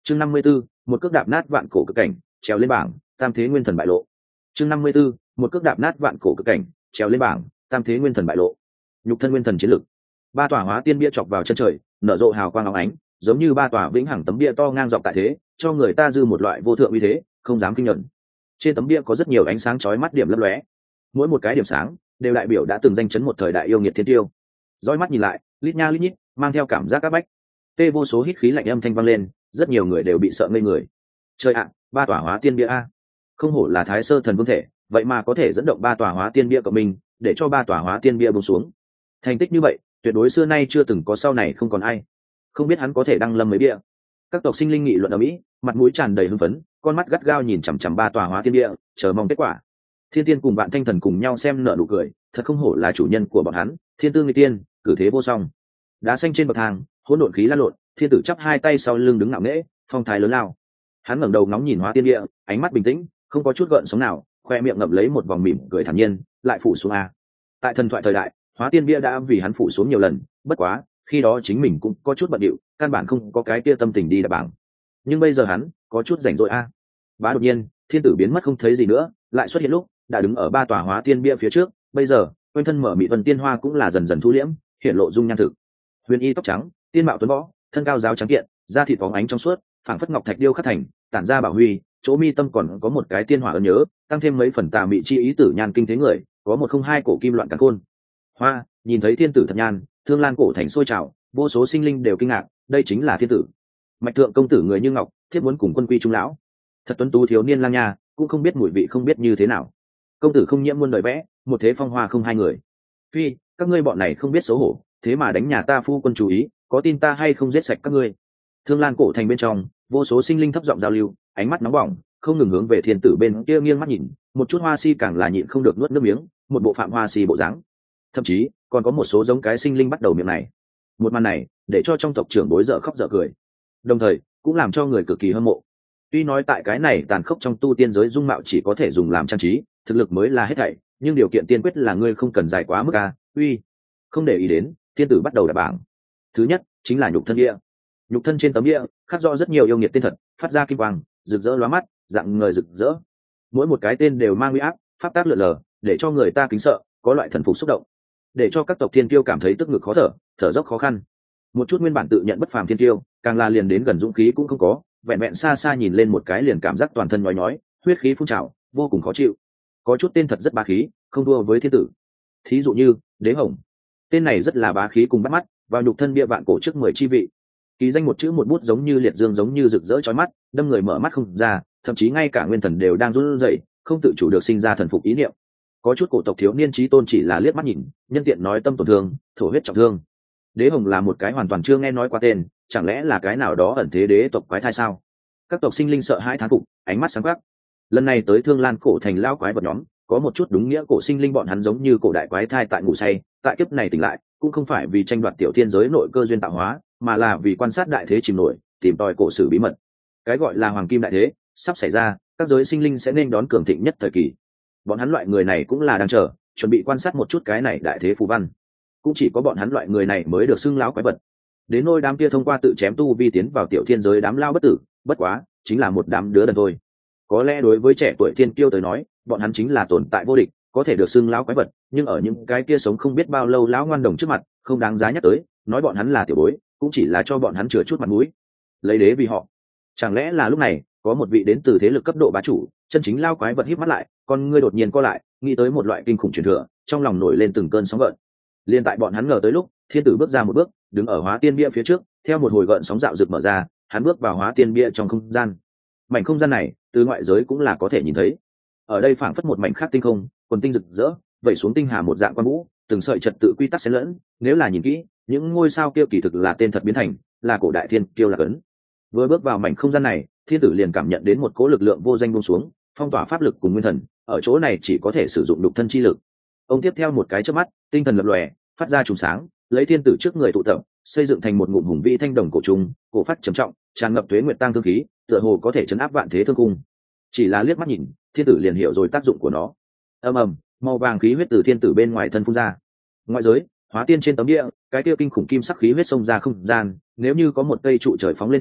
Chương 54, một cước đạp nát vạn cổ cực cảnh, trèo lên bảng, tam thế nguyên thần bại lộ. Chương 54, một cước đạp nát vạn cổ cực cảnh, trèo lên bảng, tam thế nguyên thần bại lộ. Nhục thân nguyên thần chiến lực. Ba tòa hóa tiên bia chọc vào chân trời, nở rộ hào quang óng ánh, giống như ba tòa vĩnh hằng tấm bia to ngang dọc tại thế, cho người ta dư một loại vô thượng uy thế, không dám kinh nhận. Trên tấm bia có rất nhiều ánh sáng chói mắt điểm lấp lóe, mỗi một cái điểm sáng đều đại biểu đã từng danh chấn một thời đại yêu nghiệt thiên tiêu. Dõi mắt nhìn lại, lít nha lít nhít, mang theo cảm giác áp bách. Tê vô số hít khí lạnh âm thanh vang lên, rất nhiều người đều bị sợ ngây người. Trời ạ, ba tòa hóa tiên bia a! Không hổ là Thái Sơ Thần Vương thể, vậy mà có thể dẫn động ba tòa hóa tiên bia của mình, để cho ba tòa hóa tiên bia buông xuống. Thành tích như vậy, tuyệt đối xưa nay chưa từng có, sau này không còn ai. Không biết hắn có thể đăng lâm mấy bia. Các tộc sinh linh nghị luận ở mỹ, mặt mũi tràn đầy hưng phấn, con mắt gắt gao nhìn chằm chằm ba tòa hóa tiên bia, chờ mong kết quả. Thiên Tiên cùng Vạn Thanh Thần cùng nhau xem nở nụ cười, thật không hổ là chủ nhân của bọn hắn, thiên tư nghịch tiên, cử thế vô song. Đá xanh trên bậc thang, hỗn độn khí lan lộn, thiên tử chắp hai tay sau lưng đứng ngạo nghễ, phong thái lớn lao. Hắn ngẩng đầu ngóng nhìn hóa tiên địa, ánh mắt bình tĩnh, không có chút gợn sóng nào, khoe miệng ngậm lấy một vòng mỉm cười thản nhiên, lại phủ xuống a. Tại thần thoại thời đại, hóa tiên bia đã vì hắn phủ xuống nhiều lần, bất quá khi đó chính mình cũng có chút bận điệu, căn bản không có cái kia tâm tình đi đạp bảng. Nhưng bây giờ hắn có chút rảnh rỗi a. Bá đột nhiên, thiên tử biến mất không thấy gì nữa, lại xuất hiện lúc đã đứng ở ba tòa hóa tiên bia phía trước. Bây giờ quanh thân mở mị vân tiên hoa cũng là dần dần thu liễm, hiện lộ dung nhan thực. Huyền y tóc trắng, tiên mạo tuấn võ, thân cao giáo trắng kiện, da thịt phóng ánh trong suốt, phảng phất ngọc thạch điêu khắc thành, tản ra bảo huy. Chỗ mi tâm còn có một cái tiên hỏa ấn nhớ, tăng thêm mấy phần tà mị chi ý tử nhan kinh thế người, có một không hai cổ kim loạn càn khôn. Hoa nhìn thấy thiên tử thật nhan, thương lan cổ thành sôi trào, vô số sinh linh đều kinh ngạc, đây chính là thiên tử. Mạch thượng công tử người như ngọc, thiết muốn cùng quân quy trung lão. Thật tuấn tú thiếu niên lang nha, cũng không biết mùi vị không biết như thế nào. Công tử không nhiễm muôn đời vẽ, một thế phong hoa không hai người. Phi, các ngươi bọn này không biết xấu hổ, thế mà đánh nhà ta phu quân chú ý, có tin ta hay không giết sạch các ngươi. Thương lan cổ thành bên trong, vô số sinh linh thấp giọng giao lưu, ánh mắt nóng bỏng, không ngừng hướng về thiên tử bên kia nghiêng mắt nhìn, một chút hoa si càng là nhịn không được nuốt nước miếng, một bộ phạm hoa si bộ dáng. Thậm chí còn có một số giống cái sinh linh bắt đầu miệng này. Một màn này để cho trong tộc trưởng bối dở khóc dở cười, đồng thời cũng làm cho người cực kỳ hâm mộ. Tuy nói tại cái này tàn khốc trong tu tiên giới dung mạo chỉ có thể dùng làm trang trí, thực lực mới là hết thảy, nhưng điều kiện tiên quyết là ngươi không cần dài quá mức a. Uy, không để ý đến, thiên tử bắt đầu đạp bảng. Thứ nhất chính là nhục thân địa. Nhục thân trên tấm địa khắc rõ rất nhiều yêu nghiệt tên thật, phát ra kim quang, rực rỡ lóa mắt, dạng người rực rỡ. Mỗi một cái tên đều mang uy áp, pháp tác lượn lờ, để cho người ta kính sợ, có loại thần phục xúc động, để cho các tộc thiên kiêu cảm thấy tức ngực khó thở, thở dốc khó khăn. Một chút nguyên bản tự nhận bất phàm thiên kiêu, càng là liền đến gần dũng khí cũng không có, vẹn vẹn xa xa nhìn lên một cái liền cảm giác toàn thân nhói nhói, huyết khí phun trào, vô cùng khó chịu. Có chút tên thật rất bá khí, không đua với thiên tử. Thí dụ như Đế Hồng, tên này rất là bá khí cùng bắt mắt, vào nhục thân bia vạn cổ trước 10 chi vị. Ký danh một chữ một bút giống như liệt dương, giống như rực rỡ chói mắt, đâm người mở mắt không ra, thậm chí ngay cả nguyên thần đều đang run rẩy, không tự chủ được sinh ra thần phục ý niệm. Có chút cổ tộc thiếu niên chí tôn chỉ là liếc mắt nhìn, nhân tiện nói tâm tổn thương, thổ huyết trọng thương. Đế Hồng là một cái hoàn toàn chưa nghe nói qua tên, chẳng lẽ là cái nào đó ẩn thế đế tộc quái thai sao? Các tộc sinh linh sợ hãi thán phục, ánh mắt sáng quắc. Lần này tới Thương Lan cổ thành lao quái vật nhóm, có một chút đúng nghĩa cổ sinh linh, bọn hắn giống như cổ đại quái thai tại ngủ say, tại kiếp này tỉnh lại, cũng không phải vì tranh đoạt tiểu thiên giới nội cơ duyên tạo hóa, mà là vì quan sát đại thế chìm nổi, tìm tòi cổ sử bí mật. Cái gọi là hoàng kim đại thế sắp xảy ra, các giới sinh linh sẽ nên đón cường thịnh nhất thời kỳ. Bọn hắn loại người này cũng là đang chờ, chuẩn bị quan sát một chút cái này đại thế phù văn. Cũng chỉ có bọn hắn loại người này mới được xưng lão quái vật. Đến nôi đám kia thông qua tự chém tu vi tiến vào tiểu thiên giới đám lao bất tử, bất quá chính là một đám đứa đần thôi. Có lẽ đối với trẻ tuổi thiên kiêu tới nói, bọn hắn chính là tồn tại vô địch, có thể được xưng lão quái vật, nhưng ở những cái kia sống không biết bao lâu lão ngoan đồng trước mặt, không đáng giá nhắc tới, nói bọn hắn là tiểu bối, cũng chỉ là cho bọn hắn chừa chút mặt mũi. Lấy đế vì họ. Chẳng lẽ là lúc này, có một vị đến từ thế lực cấp độ bá chủ, chân chính lao quái vật híp mắt lại, con ngươi đột nhiên co lại, nghĩ tới một loại kinh khủng truyền thừa, trong lòng nổi lên từng cơn sóng gợn. Liên tại bọn hắn ngờ tới lúc, thiên tử bước ra một bước, đứng ở hóa tiên bia phía trước, theo một hồi gợn sóng dạo rực mở ra, hắn bước vào hóa tiên bia trong không gian. Mảnh không gian này, từ ngoại giới cũng là có thể nhìn thấy. Ở đây phảng phất một mảnh khác tinh không, quần tinh rực rỡ, vẩy xuống tinh hà một dạng quan vũ, từng sợi trật tự quy tắc xen lẫn, nếu là nhìn kỹ, những ngôi sao kia kỳ thực là tên thật biến thành, là cổ đại thiên kiêu là cấn. Vừa bước vào mảnh không gian này, thiên tử liền cảm nhận đến một cỗ lực lượng vô danh buông xuống, phong tỏa pháp lực cùng nguyên thần, ở chỗ này chỉ có thể sử dụng đục thân chi lực. Ông tiếp theo một cái chớp mắt, tinh thần lập lòe, phát ra trùng sáng, lấy thiên tử trước người tụ tập, xây dựng thành một ngụm hùng vĩ thanh đồng cổ trùng, cổ phát trầm trọng, tràn ngập tuế nguyệt tăng thương khí, tựa hồ có thể chấn áp vạn thế thương cung. Chỉ là liếc mắt nhìn, thiên tử liền hiểu rồi tác dụng của nó. Ầm ầm, màu vàng khí huyết từ thiên tử bên ngoài thân phun ra. Ngoại giới, hóa tiên trên tấm địa, cái kia kinh khủng kim sắc khí huyết xông ra không gian, nếu như có một cây trụ trời phóng lên trời,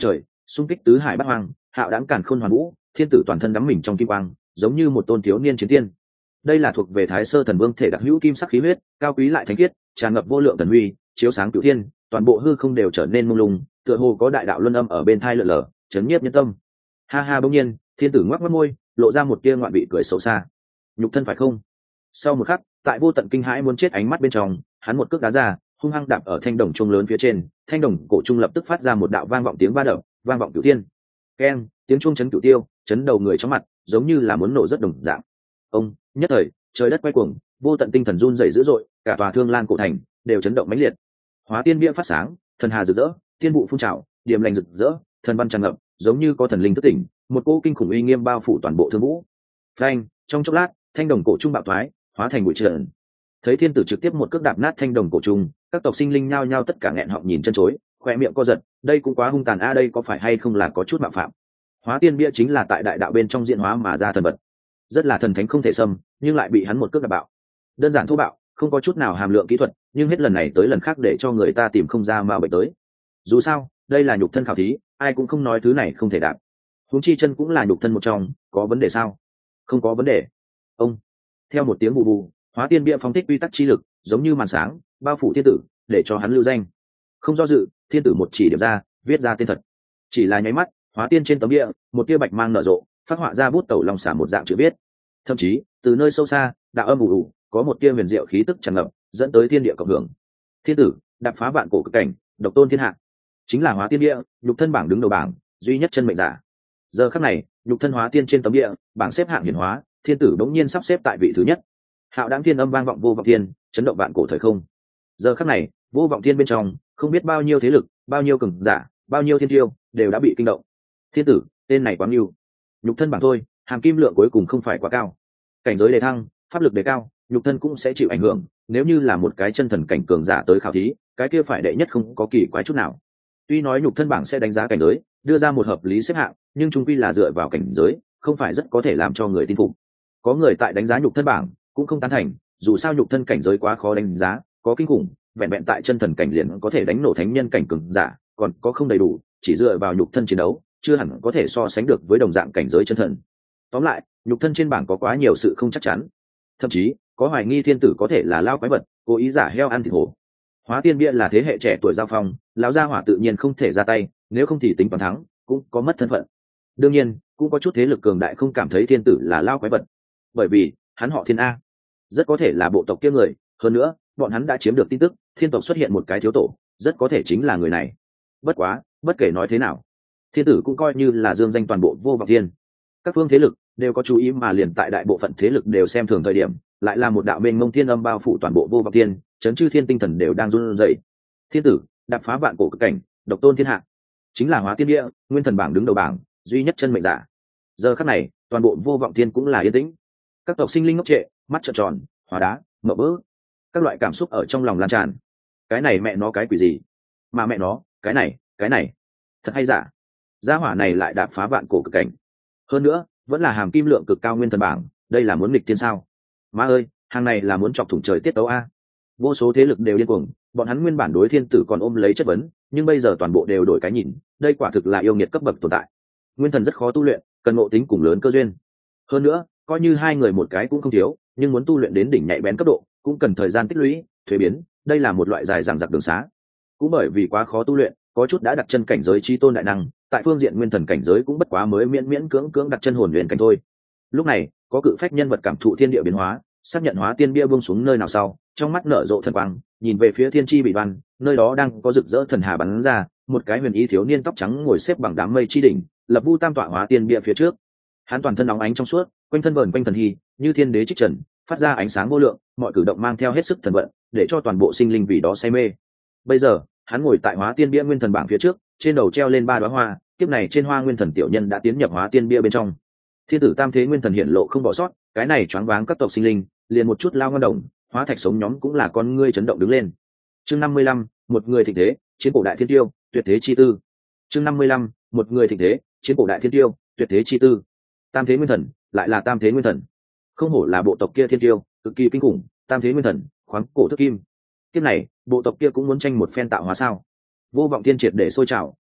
xung kích tứ hải bát hoang, hạo đãng càn khôn hoàn vũ, thiên tử toàn thân đắm mình trong kim quang, giống như một tôn thiếu niên chiến tiên. Đây là thuộc về Thái Sơ Thần Vương thể đặc hữu kim sắc khí huyết, cao quý lại thánh khiết, tràn ngập vô lượng thần uy, chiếu sáng cửu thiên, toàn bộ hư không đều trở nên mông lung, tựa hồ có đại đạo luân âm ở bên thai lượn lờ, chấn nhiếp nhân tâm. Ha ha, bỗng nhiên, thiên tử ngoác mắt môi, lộ ra một tia ngoạn vị cười xấu xa. Nhục thân phải không? Sau một khắc, tại vô tận kinh hãi muốn chết ánh mắt bên trong, hắn một cước đá ra, hung hăng đạp ở thanh đồng trung lớn phía trên, thanh đồng cổ trung lập tức phát ra một đạo vang vọng tiếng va đập, vang vọng cửu thiên. Keng, tiếng chuông chấn cửu tiêu, chấn đầu người chóng mặt, giống như là muốn nổ rất đồng dạng. Ông, nhất thời, trời đất quay cuồng, vô tận tinh thần run rẩy dữ dội, cả tòa Thương Lan cổ thành đều chấn động mãnh liệt. Hóa tiên bia phát sáng, thần hà rực rỡ, tiên vụ phun trào, điểm lành rực rỡ, thần văn tràn ngập, giống như có thần linh thức tỉnh, một cỗ kinh khủng uy nghiêm bao phủ toàn bộ Thương Vũ. Phanh, trong chốc lát, thanh đồng cổ trung bạo thoái, hóa thành bụi trần. Thấy thiên tử trực tiếp một cước đạp nát thanh đồng cổ trung, các tộc sinh linh nhao nhao tất cả nghẹn họng nhìn chân chối, khoe miệng co giật, đây cũng quá hung tàn a, đây có phải hay không là có chút mạo phạm. Hóa tiên bia chính là tại đại đạo bên trong diễn hóa mà ra thần vật, rất là thần thánh không thể xâm, nhưng lại bị hắn một cước đạp bạo. Đơn giản thô bạo, không có chút nào hàm lượng kỹ thuật, nhưng hết lần này tới lần khác để cho người ta tìm không ra mà bệnh tới. Dù sao, đây là nhục thân khảo thí, ai cũng không nói thứ này không thể đạp. Huống chi chân cũng là nhục thân một trong, có vấn đề sao? Không có vấn đề. Ông, theo một tiếng bù bù, hóa tiên bia phóng thích quy tắc chi lực, giống như màn sáng, bao phủ thiên tử, để cho hắn lưu danh. Không do dự, thiên tử một chỉ điểm ra, viết ra tên thật. Chỉ là nháy mắt, hóa tiên trên tấm bia, một tia bạch mang nở rộ, phát họa ra bút tẩu lòng xả một dạng chữ viết. Thậm chí, từ nơi sâu xa, đạo âm ù ù, có một tia huyền diệu khí tức tràn ngập, dẫn tới thiên địa cộng hưởng. Thiên tử, đạp phá vạn cổ cực cảnh, độc tôn thiên hạ. Chính là hóa tiên bia, nhục thân bảng đứng đầu bảng, duy nhất chân mệnh giả. Giờ khắc này, nhục thân hóa tiên trên tấm bia, bảng xếp hạng hiển hóa, thiên tử bỗng nhiên sắp xếp tại vị thứ nhất. Hạo đáng thiên âm vang vọng vô vọng thiên, chấn động vạn cổ thời không. Giờ khắc này, vô vọng thiên bên trong, không biết bao nhiêu thế lực, bao nhiêu cường giả, bao nhiêu thiên tiêu, đều đã bị kinh động. Thiên tử, tên này quá nhiều. Nhục thân bảng thôi, hàm kim lượng cuối cùng không phải quá cao. Cảnh giới đề thăng, pháp lực đề cao, nhục thân cũng sẽ chịu ảnh hưởng. Nếu như là một cái chân thần cảnh cường giả tới khảo thí, cái kia phải đệ nhất không có kỳ quái chút nào. Tuy nói nhục thân bảng sẽ đánh giá cảnh giới, đưa ra một hợp lý xếp hạng, nhưng chung quy là dựa vào cảnh giới, không phải rất có thể làm cho người tin phục. Có người tại đánh giá nhục thân bảng, cũng không tán thành, dù sao nhục thân cảnh giới quá khó đánh giá, có kinh khủng, vẹn vẹn tại chân thần cảnh liền có thể đánh nổ thánh nhân cảnh cường giả, còn có không đầy đủ, chỉ dựa vào nhục thân chiến đấu, chưa hẳn có thể so sánh được với đồng dạng cảnh giới chân thần. Tóm lại, nhục thân trên bảng có quá nhiều sự không chắc chắn, thậm chí có hoài nghi thiên tử có thể là lao quái vật, cố ý giả heo ăn thịt hổ. Hóa tiên bia là thế hệ trẻ tuổi giao phong, lão gia hỏa tự nhiên không thể ra tay, nếu không thì tính toàn thắng cũng có mất thân phận. Đương nhiên, cũng có chút thế lực cường đại không cảm thấy thiên tử là lao quái vật, bởi vì hắn họ Thiên A, rất có thể là bộ tộc kia người. Hơn nữa, bọn hắn đã chiếm được tin tức thiên tộc xuất hiện một cái thiếu tổ, rất có thể chính là người này. Bất quá, bất kể nói thế nào, thiên tử cũng coi như là dương danh toàn bộ vô vọng thiên. Các phương thế lực đều có chú ý, mà liền tại đại bộ phận thế lực đều xem thường thời điểm, lại là một đạo mênh mông thiên âm bao phủ toàn bộ vô vọng thiên, chấn chư thiên tinh thần đều đang run rẩy. Thiên tử đạp phá vạn cổ cực cảnh, độc tôn thiên hạ, chính là hóa tiên địa, nguyên thần bảng đứng đầu bảng, duy nhất chân mệnh giả. Giờ khắc này, toàn bộ vô vọng thiên cũng là yên tĩnh. Các tộc sinh linh ngốc trệ, mắt trợn tròn, hóa đá, mở vỡ, các loại cảm xúc ở trong lòng lan tràn. Cái này mẹ nó cái quỷ gì? Mà mẹ nó, cái này, thật hay giả? Gia hỏa này lại đạp phá vạn cổ cực cảnh. Hơn nữa, vẫn là hàm kim lượng cực cao nguyên thần bảng, đây là muốn nghịch thiên sao? Má ơi, hàng này là muốn chọc thủng trời tiết tấu a. Vô số thế lực đều điên cuồng, bọn hắn nguyên bản đối thiên tử còn ôm lấy chất vấn, nhưng bây giờ toàn bộ đều đổi cái nhìn, đây quả thực là yêu nghiệt cấp bậc tồn tại. Nguyên thần rất khó tu luyện, cần ngộ tính cùng lớn cơ duyên. Hơn nữa, coi như hai người một cái cũng không thiếu, nhưng muốn tu luyện đến đỉnh nhạy bén cấp độ, cũng cần thời gian tích lũy, thuế biến, đây là một loại dài dằng dặc đường xá. Cũng bởi vì quá khó tu luyện, có chút đã đặt chân cảnh giới chi tôn đại năng, tại phương diện nguyên thần cảnh giới cũng bất quá mới miễn miễn cưỡng cưỡng đặt chân hồn huyền cảnh thôi. Lúc này, có cự phách nhân vật cảm thụ thiên địa biến hóa, xác nhận hóa tiên bia buông xuống nơi nào sau, trong mắt nở rộ thần quang, nhìn về phía thiên chi bị văn, nơi đó đang có rực rỡ thần hà bắn ra, một cái huyền ý thiếu niên tóc trắng ngồi xếp bằng đám mây chi đỉnh, lập vu tam tọa hóa tiên bia phía trước. Hắn toàn thân óng ánh trong suốt, quanh thân vờn quanh thần hy, như thiên đế trích trần, phát ra ánh sáng vô lượng, mọi cử động mang theo hết sức thần vận, để cho toàn bộ sinh linh vì đó say mê. Bây giờ, hắn ngồi tại hóa tiên bia nguyên thần bảng phía trước, trên đầu treo lên 3 đóa hoa, kiếp này trên hoa nguyên thần tiểu nhân đã tiến nhập hóa tiên bia bên trong. Thiên tử tam thế nguyên thần hiện lộ không bỏ sót, cái này choáng váng các tộc sinh linh, liền một chút lao ngon đồng, hóa thạch sống nhóm cũng là con ngươi chấn động đứng lên. Chương 55, một người thịnh thế, chiến cổ đại thiên tiêu, tuyệt thế chi tư. Chương 55, một người thịnh thế, chiến cổ đại thiên tiêu, tuyệt thế chi tư. Tam thế nguyên thần, lại là tam thế nguyên thần. Không hổ là bộ tộc kia thiên tiêu, cực kỳ kinh khủng, tam thế nguyên thần, khoáng cổ thức kim. Kiếp này, bộ tộc kia cũng muốn tranh một phen tạo hóa sao? Vô vọng thiên triệt để sôi trào,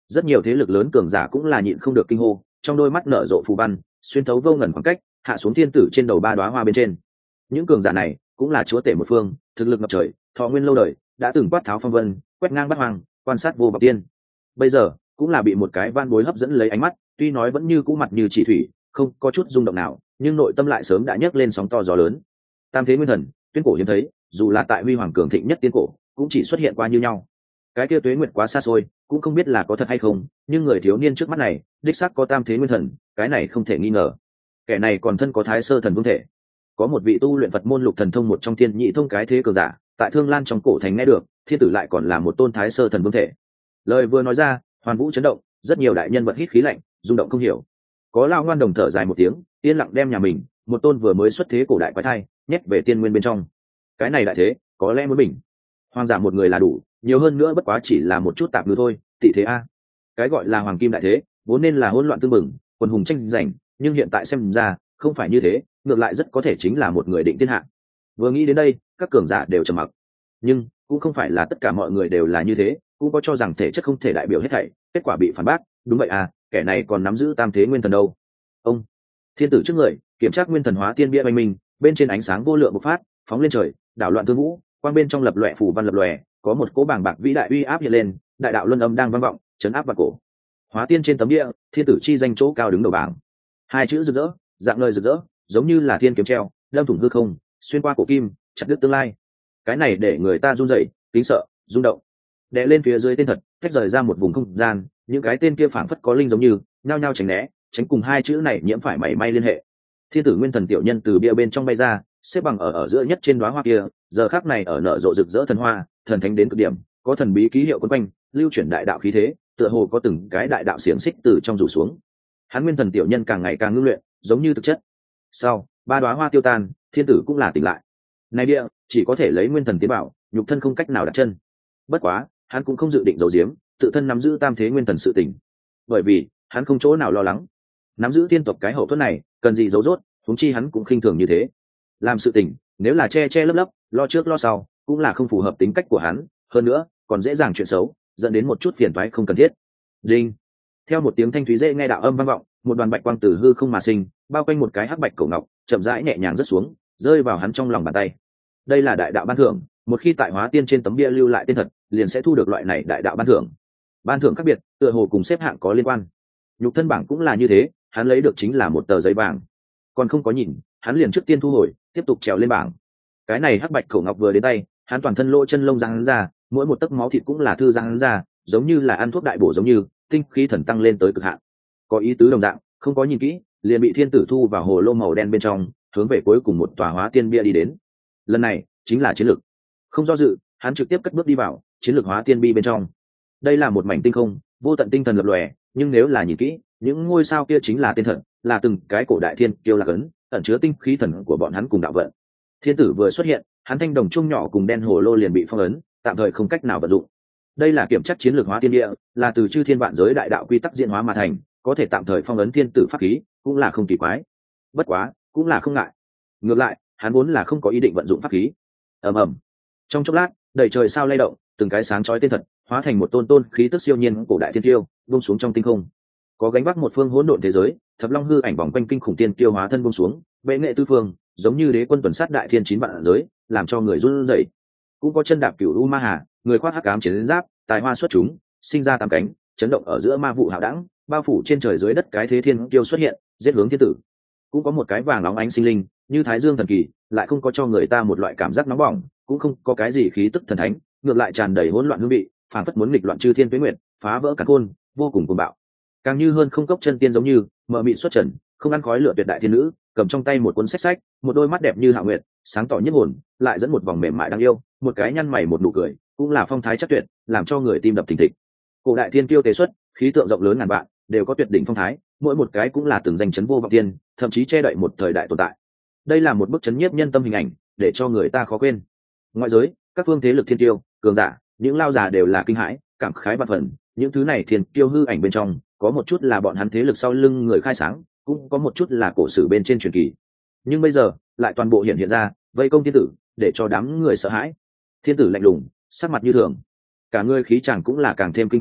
rất nhiều thế lực lớn cường giả cũng là nhịn không được kinh hô, trong đôi mắt nở rộ phù văn xuyên thấu vô ngần khoảng cách hạ xuống thiên tử trên đầu ba đóa hoa bên trên. Những cường giả này cũng là chúa tể một phương, thực lực ngập trời, thọ nguyên lâu đời, đã từng quát tháo phong vân, quét ngang bát hoàng, quan sát vô vọng tiên. Bây giờ cũng là bị một cái van bối hấp dẫn lấy ánh mắt, tuy nói vẫn như cũ mặt như chỉ thủy, không có chút rung động nào, nhưng nội tâm lại sớm đã nhấc lên sóng to gió lớn. Tam thế nguyên thần, tuyên cổ hiếm thấy, dù là tại huy hoàng cường thịnh nhất tiên cổ, cũng chỉ xuất hiện qua như nhau. Cái kia tuế nguyệt quá xa xôi, cũng không biết là có thật hay không, nhưng người thiếu niên trước mắt này, đích xác có tam thế nguyên thần, cái này không thể nghi ngờ. Kẻ này còn thân có thái sơ thần vương thể, có một vị tu luyện Phật môn lục thần thông một trong thiên nhị thông cái thế cường giả, tại Thương Lan trong cổ thành nghe được, thiên tử lại còn là một tôn thái sơ thần vương thể. Lời vừa nói ra, hoàn vũ chấn động, rất nhiều đại nhân vật hít khí lạnh, rung động không hiểu. Có lao ngoan đồng thở dài một tiếng, yên lặng đem nhà mình, một tôn vừa mới xuất thế cổ đại quái thai, nhét về tiên nguyên bên trong. Cái này đại thế, có lẽ muốn bình. Hoàng giả một người là đủ, nhiều hơn nữa bất quá chỉ là một chút tạp ngư thôi, tị thế a. Cái gọi là hoàng kim đại thế, vốn nên là hỗn loạn tương mừng, quần hùng tranh giành, nhưng hiện tại xem ra, không phải như thế, ngược lại rất có thể chính là một người định thiên hạ. Vừa nghĩ đến đây, các cường giả đều trầm mặc. Nhưng cũng không phải là tất cả mọi người đều là như thế, cũng có cho rằng thể chất không thể đại biểu hết thảy, kết quả bị phản bác. Đúng vậy à, kẻ này còn nắm giữ tam thế nguyên thần đâu. Ông thiên tử trước người, kiểm tra nguyên thần hóa tiên bia oanh minh, bên trên ánh sáng vô lượng bộc phát, phóng lên trời, đảo loạn thương vũ, quang bên trong lập loè phù văn lập lòe, có một cỗ bàng bạc vĩ đại uy áp hiện lên, đại đạo luân âm đang vang vọng, chấn áp vào cổ. Hóa tiên trên tấm địa, thiên tử chi danh chỗ cao đứng đầu bảng. Hai chữ rực rỡ, dạng lời rực rỡ, giống như là thiên kiếm treo, đâm thủng hư không, xuyên qua cổ kim, chặt đứt tương lai. Cái này để người ta run rẩy, kính sợ, rung động. Đè lên phía dưới tên thật, tách rời ra một vùng không gian, những cái tên kia phảng phất có linh giống như, nhao nhao tránh né, tránh cùng hai chữ này nhiễm phải mảy may liên hệ. Thiên tử nguyên thần tiểu nhân từ bia bên trong bay ra, xếp bằng ở giữa nhất trên đóa hoa kia, giờ khắc này ở nở rộ rực rỡ thần hoa, thần thánh đến cực điểm, có thần bí ký hiệu quấn quanh, lưu chuyển đại đạo khí thế, tựa hồ có từng cái đại đạo xiềng xích từ trong rủ xuống. Hắn nguyên thần tiểu nhân càng ngày càng ngưng luyện, giống như thực chất. Sau ba đóa hoa tiêu tan, thiên tử cũng là tỉnh lại. Này địa, chỉ có thể lấy nguyên thần tiến bảo, nhục thân không cách nào đặt chân. Bất quá, hắn cũng không dự định giấu giếm, tự thân nắm giữ tam thế nguyên thần sự tỉnh. Bởi vì, hắn không chỗ nào lo lắng. Nắm giữ tiên tộc cái hậu thuẫn này, cần gì giấu rốt, huống chi hắn cũng khinh thường như thế. Làm sự tỉnh, nếu là che che lấp lấp, lo trước lo sau, cũng là không phù hợp tính cách của hắn, hơn nữa, còn dễ dàng chuyện xấu, dẫn đến một chút phiền toái không cần thiết. Đinh. Theo một tiếng thanh thúy dễ nghe đạo âm vang vọng, một đoàn bạch quang từ hư không mà sinh, bao quanh một cái hắc bạch cổ ngọc, chậm rãi nhẹ nhàng rớt xuống, rơi vào hắn trong lòng bàn tay. Đây là đại đạo ban thưởng, một khi tại hóa tiên trên tấm bia lưu lại tên thật, liền sẽ thu được loại này đại đạo ban thưởng. Ban thưởng khác biệt, tựa hồ cùng xếp hạng có liên quan. Nhục thân bảng cũng là như thế, hắn lấy được chính là một tờ giấy vàng, còn không có nhìn, hắn liền trước tiên thu hồi, tiếp tục trèo lên bảng. Cái này hắc bạch cổ ngọc vừa đến tay, hắn toàn thân lỗ chân lông răng hắn ra, mỗi một tấc máu thịt cũng là thư răng hắn ra, giống như là ăn thuốc đại bổ giống như, tinh khí thần tăng lên tới cực hạn. Có ý tứ đồng dạng, không có nhìn kỹ, liền bị thiên tử thu vào hồ lô màu đen bên trong, hướng về cuối cùng một tòa hóa tiên bia đi đến. Lần này chính là chiến lược. Không do dự, hắn trực tiếp cất bước đi vào chiến lược hóa tiên bi bên trong. Đây là một mảnh tinh không, vô tận tinh thần lập lòe, nhưng nếu là nhìn kỹ, những ngôi sao kia chính là tên thần, là từng cái cổ đại thiên kiêu lạc ấn, ẩn chứa tinh khí thần của bọn hắn cùng đạo vận. Thiên tử vừa xuất hiện, hắn thanh đồng chung nhỏ cùng đen hồ lô liền bị phong ấn, tạm thời không cách nào vận dụng. Đây là kiểm chất chiến lược hóa tiên địa, là từ chư thiên vạn giới đại đạo quy tắc diễn hóa mà thành, có thể tạm thời phong ấn thiên tử pháp khí, cũng là không kỳ quái. Bất quá, cũng là không ngại. Ngược lại, hắn vốn là không có ý định vận dụng pháp khí. Ầm ầm. Trong chốc lát, đầy trời sao lay động, từng cái sáng chói tên thật, hóa thành một tôn tôn khí tức siêu nhiên cổ đại thiên kiêu, buông xuống trong tinh không. Có gánh vác một phương hỗn độn thế giới, thập long hư ảnh vòng quanh kinh khủng tiên kiêu hóa thân buông xuống, bệ nghệ tư phương, giống như đế quân tuần sát đại thiên chín vạn giới, làm cho người run rẩy. Cũng có chân đạp cửu u ma hà, người khoác hắc ám chiến giáp, tài hoa xuất chúng, sinh ra tám cánh, chấn động ở giữa ma vụ hạo đẳng, bao phủ trên trời dưới đất cái thế thiên kiêu xuất hiện, giết hướng thiên tử. Cũng có một cái vàng nóng ánh sinh linh, như thái dương thần kỳ, lại không có cho người ta một loại cảm giác nóng bỏng, cũng không có cái gì khí tức thần thánh, ngược lại tràn đầy hỗn loạn hương vị, phảng phất muốn nghịch loạn chư thiên tuế nguyệt, phá vỡ càn khôn, vô cùng cuồng bạo. Càng như hơn không cốc chân tiên giống như mờ mịt xuất trần, không ăn khói lửa tuyệt đại thiên nữ, cầm trong tay một cuốn sách sách, một đôi mắt đẹp như hạ nguyệt, sáng tỏ nhất hồn, lại dẫn một vòng mềm mại đáng yêu, một cái nhăn mày một nụ cười, cũng là phong thái chắc tuyệt, làm cho người tim đập thình thịch. Cổ đại thiên kiêu tế xuất, khí tượng rộng lớn ngàn vạn, đều có tuyệt đỉnh phong thái, mỗi một cái cũng là từng danh chấn vô vọng tiên, thậm chí che đậy một thời đại tồn tại. Đây là một bức chấn nhiếp nhân tâm hình ảnh, để cho người ta khó quên. Ngoại giới, các phương thế lực thiên kiêu, cường giả, những lao giả đều là kinh hãi, cảm khái vạn phần. Những thứ này thiên kiêu hư ảnh bên trong, có một chút là bọn hắn thế lực sau lưng người khai sáng, cũng có một chút là cổ sử bên trên truyền kỳ. Nhưng bây giờ, lại toàn bộ hiện ra, vây công thiên tử, để cho đám người sợ hãi. Thiên tử lạnh lùng, sắc mặt như thường, cả người khí chàng cũng là càng thêm kinh khủng,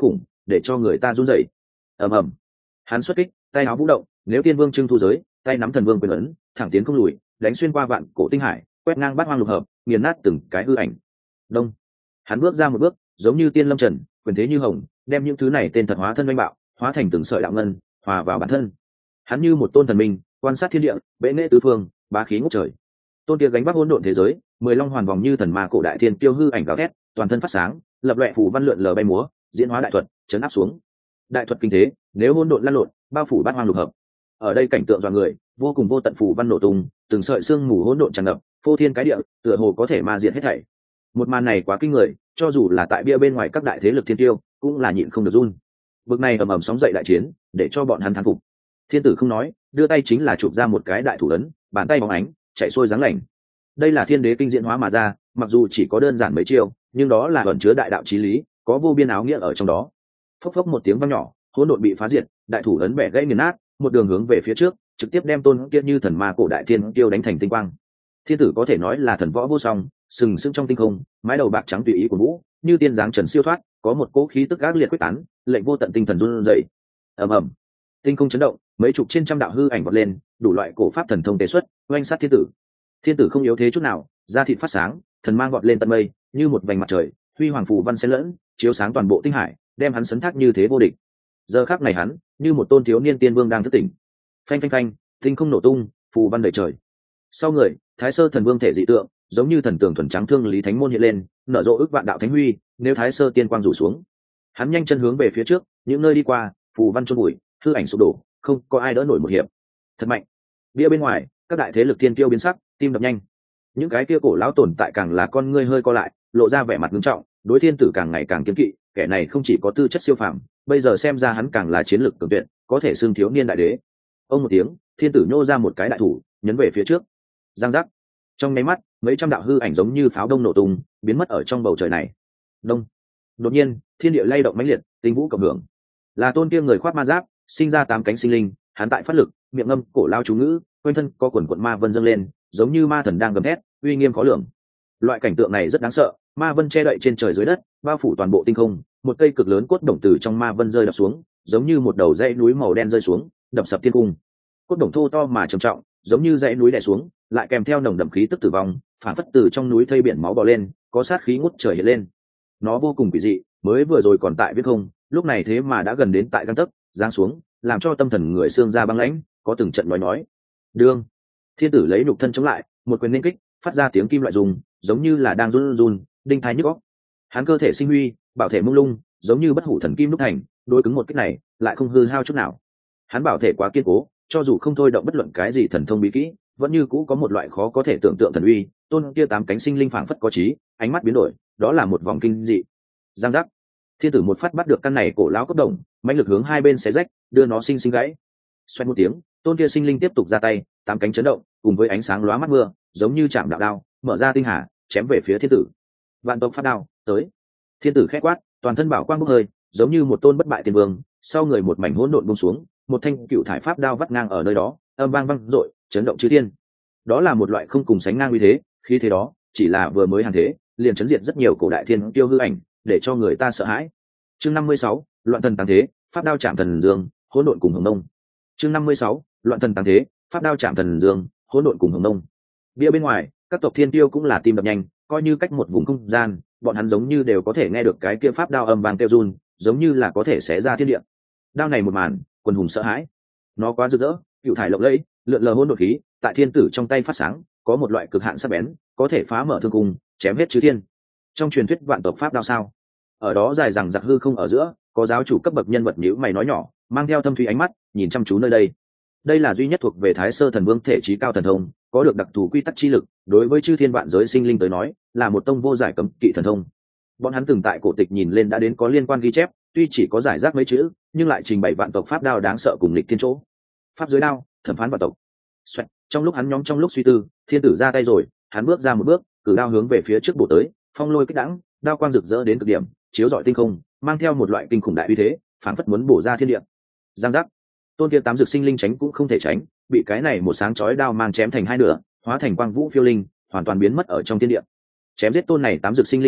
để cho người ta run rẩy. Ầm ầm, hắn xuất kích, tay áo vũ động, nếu tiên vương trưng thu giới, tay nắm thần vương quyền ấn, thẳng tiến không lùi, đánh xuyên qua vạn cổ tinh hải, quét ngang bát hoang lục hợp, nghiền nát từng cái hư ảnh. Đông, hắn bước ra một bước, giống như tiên lâm trần, quyền thế như hồng, đem những thứ này tên thật hóa thân oanh bạo, hóa thành từng sợi đạo ngân, hòa vào bản thân. Hắn như một tôn thần minh, quan sát thiên địa, bệ nghệ tứ phương, bá khí ngút trời. Tôn kia gánh vác hỗn độn thế giới, 10 long hoàn vòng như thần ma cổ đại thiên tiêu hư ảnh gào thét, toàn thân phát sáng, lập loè phù văn lượn lờ bay múa, diễn hóa đại thuật, chấn áp xuống. Đại thuật kinh thế, nếu hỗn độn lăn lộn, bao phủ bát hoang lục hợp. Ở đây cảnh tượng dọa người, vô cùng vô tận phù văn nổ tung, từng sợi xương mù hỗn độn tràn ngập, phô thiên cái địa, tựa hồ có thể ma diệt hết thảy. Một màn này quá kinh người, cho dù là tại bia bên ngoài các đại thế lực thiên tiêu, cũng là nhịn không được run. Bực này ầm ầm sóng dậy đại chiến, để cho bọn hắn thán phục. Thiên tử không nói, đưa tay chính là chụp ra một cái đại thủ ấn, bàn tay bóng ánh, chạy xuôi dáng lành. Đây là thiên đế kinh diễn hóa mà ra, mặc dù chỉ có đơn giản mấy chiêu, nhưng đó là ẩn chứa đại đạo chí lý, có vô biên áo nghĩa ở trong đó. Phốc phốc một tiếng vang nhỏ, hỗn độn bị phá diệt, đại thủ ấn bẻ gãy nghiền nát, một đường hướng về phía trước, trực tiếp đem tôn kia như thần ma cổ đại thiên tiêu đánh thành tinh quang. Thiên tử có thể nói là thần võ vô song, sừng sững trong tinh không, mái đầu bạc trắng tùy ý của vũ, như tiên dáng trần siêu thoát, có một cỗ khí tức ác liệt quyết tán, lệnh vô tận tinh thần run rẩy. Ầm ầm, tinh không chấn động, mấy chục trên trăm đạo hư ảnh vọt lên, đủ loại cổ pháp thần thông tế xuất, oanh sát thiên tử. Thiên tử không yếu thế chút nào, da thịt phát sáng, thần mang vọt lên tận mây, như một vành mặt trời, huy hoàng phù văn xen lẫn, chiếu sáng toàn bộ tinh hải, đem hắn sấn thác như thế vô địch. Giờ khắc này hắn, như một tôn thiếu niên tiên vương đang thức tỉnh. Phanh phanh phanh, tinh không nổ tung, phù văn đầy trời. Sau người, Thái Sơ thần vương thể dị tượng, giống như thần tường thuần trắng thương lý thánh môn hiện lên, nở rộ ức vạn đạo thánh huy, nếu Thái Sơ tiên quang rủ xuống. Hắn nhanh chân hướng về phía trước, những nơi đi qua, phù văn chôn bụi, hư ảnh sụp đổ, không có ai đỡ nổi một hiệp. Thật mạnh. Bia bên ngoài, các đại thế lực tiên kiêu biến sắc, tim đập nhanh. Những cái kia cổ lão tồn tại càng là con ngươi hơi co lại, lộ ra vẻ mặt nghiêm trọng, đối thiên tử càng ngày càng kiêng kỵ, kẻ này không chỉ có tư chất siêu phàm, bây giờ xem ra hắn càng là chiến lược cường tuyệt, có thể xưng thiếu niên đại đế. Ông một tiếng, thiên tử nhô ra một cái đại thủ, nhấn về phía trước. Giang giác. Trong nháy mắt, mấy trăm đạo hư ảnh giống như pháo đông nổ tung, biến mất ở trong bầu trời này. Đông. Đột nhiên, thiên địa lay động mãnh liệt, tinh vũ cộng hưởng. Là tôn kia người khoác ma giáp, sinh ra 8 cánh sinh linh, hắn tại phát lực, miệng ngâm cổ lao chú ngữ, quanh thân có quần quần ma vân dâng lên, giống như ma thần đang gầm thét, uy nghiêm khó lường. Loại cảnh tượng này rất đáng sợ, ma vân che đậy trên trời dưới đất, bao phủ toàn bộ tinh không, một cây cực lớn cốt đồng từ trong ma vân rơi đập xuống, giống như một đầu dãy núi màu đen rơi xuống, đập sập thiên cung. Cốt đồng thô to mà trầm trọng, giống như dãy núi đè xuống, lại kèm theo nồng đậm khí tức tử vong, phản phất từ trong núi thây biển máu bò lên, có sát khí ngút trời hiện lên. Nó vô cùng quỷ dị, mới vừa rồi còn tại viết không, lúc này thế mà đã gần đến tại gang tấc, giáng xuống, làm cho tâm thần người xương ra băng lãnh, có từng trận nói. Đương, thiên tử lấy nhục thân chống lại, một quyền nên kích, phát ra tiếng kim loại rung, giống như là đang run run, đinh thái nhức óc. Hắn cơ thể sinh huy, bảo thể mông lung, giống như bất hủ thần kim đúc thành, đối cứng một kích này, lại không hư hao chút nào. Hắn bảo thể quá kiên cố, cho dù không thôi động bất luận cái gì thần thông bí kỹ, vẫn như cũ có một loại khó có thể tưởng tượng thần uy. Tôn kia 8 cánh sinh linh phảng phất có trí, ánh mắt biến đổi, đó là một vòng kinh dị. Giang giác. Thiên tử một phát bắt được căn này cổ lão cấp đồng, mãnh lực hướng hai bên xé rách, đưa nó sinh gãy. Xoẹt một tiếng, tôn kia sinh linh tiếp tục ra tay, 8 cánh chấn động, cùng với ánh sáng lóa mắt mưa, giống như chạm đạo đao, mở ra tinh hà, chém về phía thiên tử. Vạn tộc phát đao, tới. Thiên tử khẽ quát, toàn thân bảo quang bốc hơi, giống như một tôn bất bại tiên vương, sau người một mảnh hỗn độn buông xuống, một thanh cựu thải pháp đao vắt ngang ở nơi đó, âm vang vang dội, chấn động chư thiên. Đó là một loại không cùng sánh ngang uy thế, khí thế đó, chỉ là vừa mới hàng thế, liền chấn diệt rất nhiều cổ đại thiên tiêu hư ảnh, để cho người ta sợ hãi. Chương 56, loạn thần tăng thế, pháp đao chạm thần dương, hỗn độn cùng hồng nông. Chương 56, loạn thần tăng thế, pháp đao chạm thần dương, hỗn độn cùng hồng nông. Bia bên ngoài, các tộc thiên tiêu cũng là tim đập nhanh, coi như cách một vùng không gian, bọn hắn giống như đều có thể nghe được cái kia pháp đao âm vang kêu run, giống như là có thể xé ra thiên địa. Đao này một màn, quần hùng sợ hãi. Nó quá rực rỡ, cựu thải lộng lẫy, lượn lờ hỗn độn khí, tại thiên tử trong tay phát sáng, có một loại cực hạn sắc bén, có thể phá mở thương cung, chém hết chư thiên. Trong truyền thuyết vạn tộc pháp đao sao? Ở đó dài rằng giặc hư không ở giữa, có giáo chủ cấp bậc nhân vật nhíu mày nói nhỏ, mang theo thâm thúy ánh mắt, nhìn chăm chú nơi đây. Đây là duy nhất thuộc về Thái Sơ thần vương thể trí cao thần thông, có được đặc thù quy tắc chi lực, đối với chư thiên vạn giới sinh linh tới nói, là một tông vô giải cấm kỵ thần thông. Bọn hắn từng tại cổ tịch nhìn lên đã đến có liên quan ghi chép, tuy chỉ có giải rác mấy chữ, nhưng lại trình bày vạn tộc pháp đao đáng sợ cùng lịch thiên chỗ. Pháp giới đao, thẩm phán vạn tộc. Xoẹt, trong lúc hắn trong lúc suy tư, thiên tử ra tay rồi, hắn bước ra một bước, cử đao hướng về phía trước bổ tới, phong lôi kích đãng, đao quang rực rỡ đến cực điểm, chiếu rọi tinh không, mang theo một loại kinh khủng đại uy thế, phảng phất muốn bổ ra thiên địa. Giang giác. Tôn kia 8 dược sinh linh tránh cũng không thể tránh, bị cái này một sáng chói đao mang chém thành hai nửa, hóa thành quang vũ phiêu linh, hoàn toàn biến mất ở trong thiên địa. Chém giết tôn này 8 dược sinh linh hậu,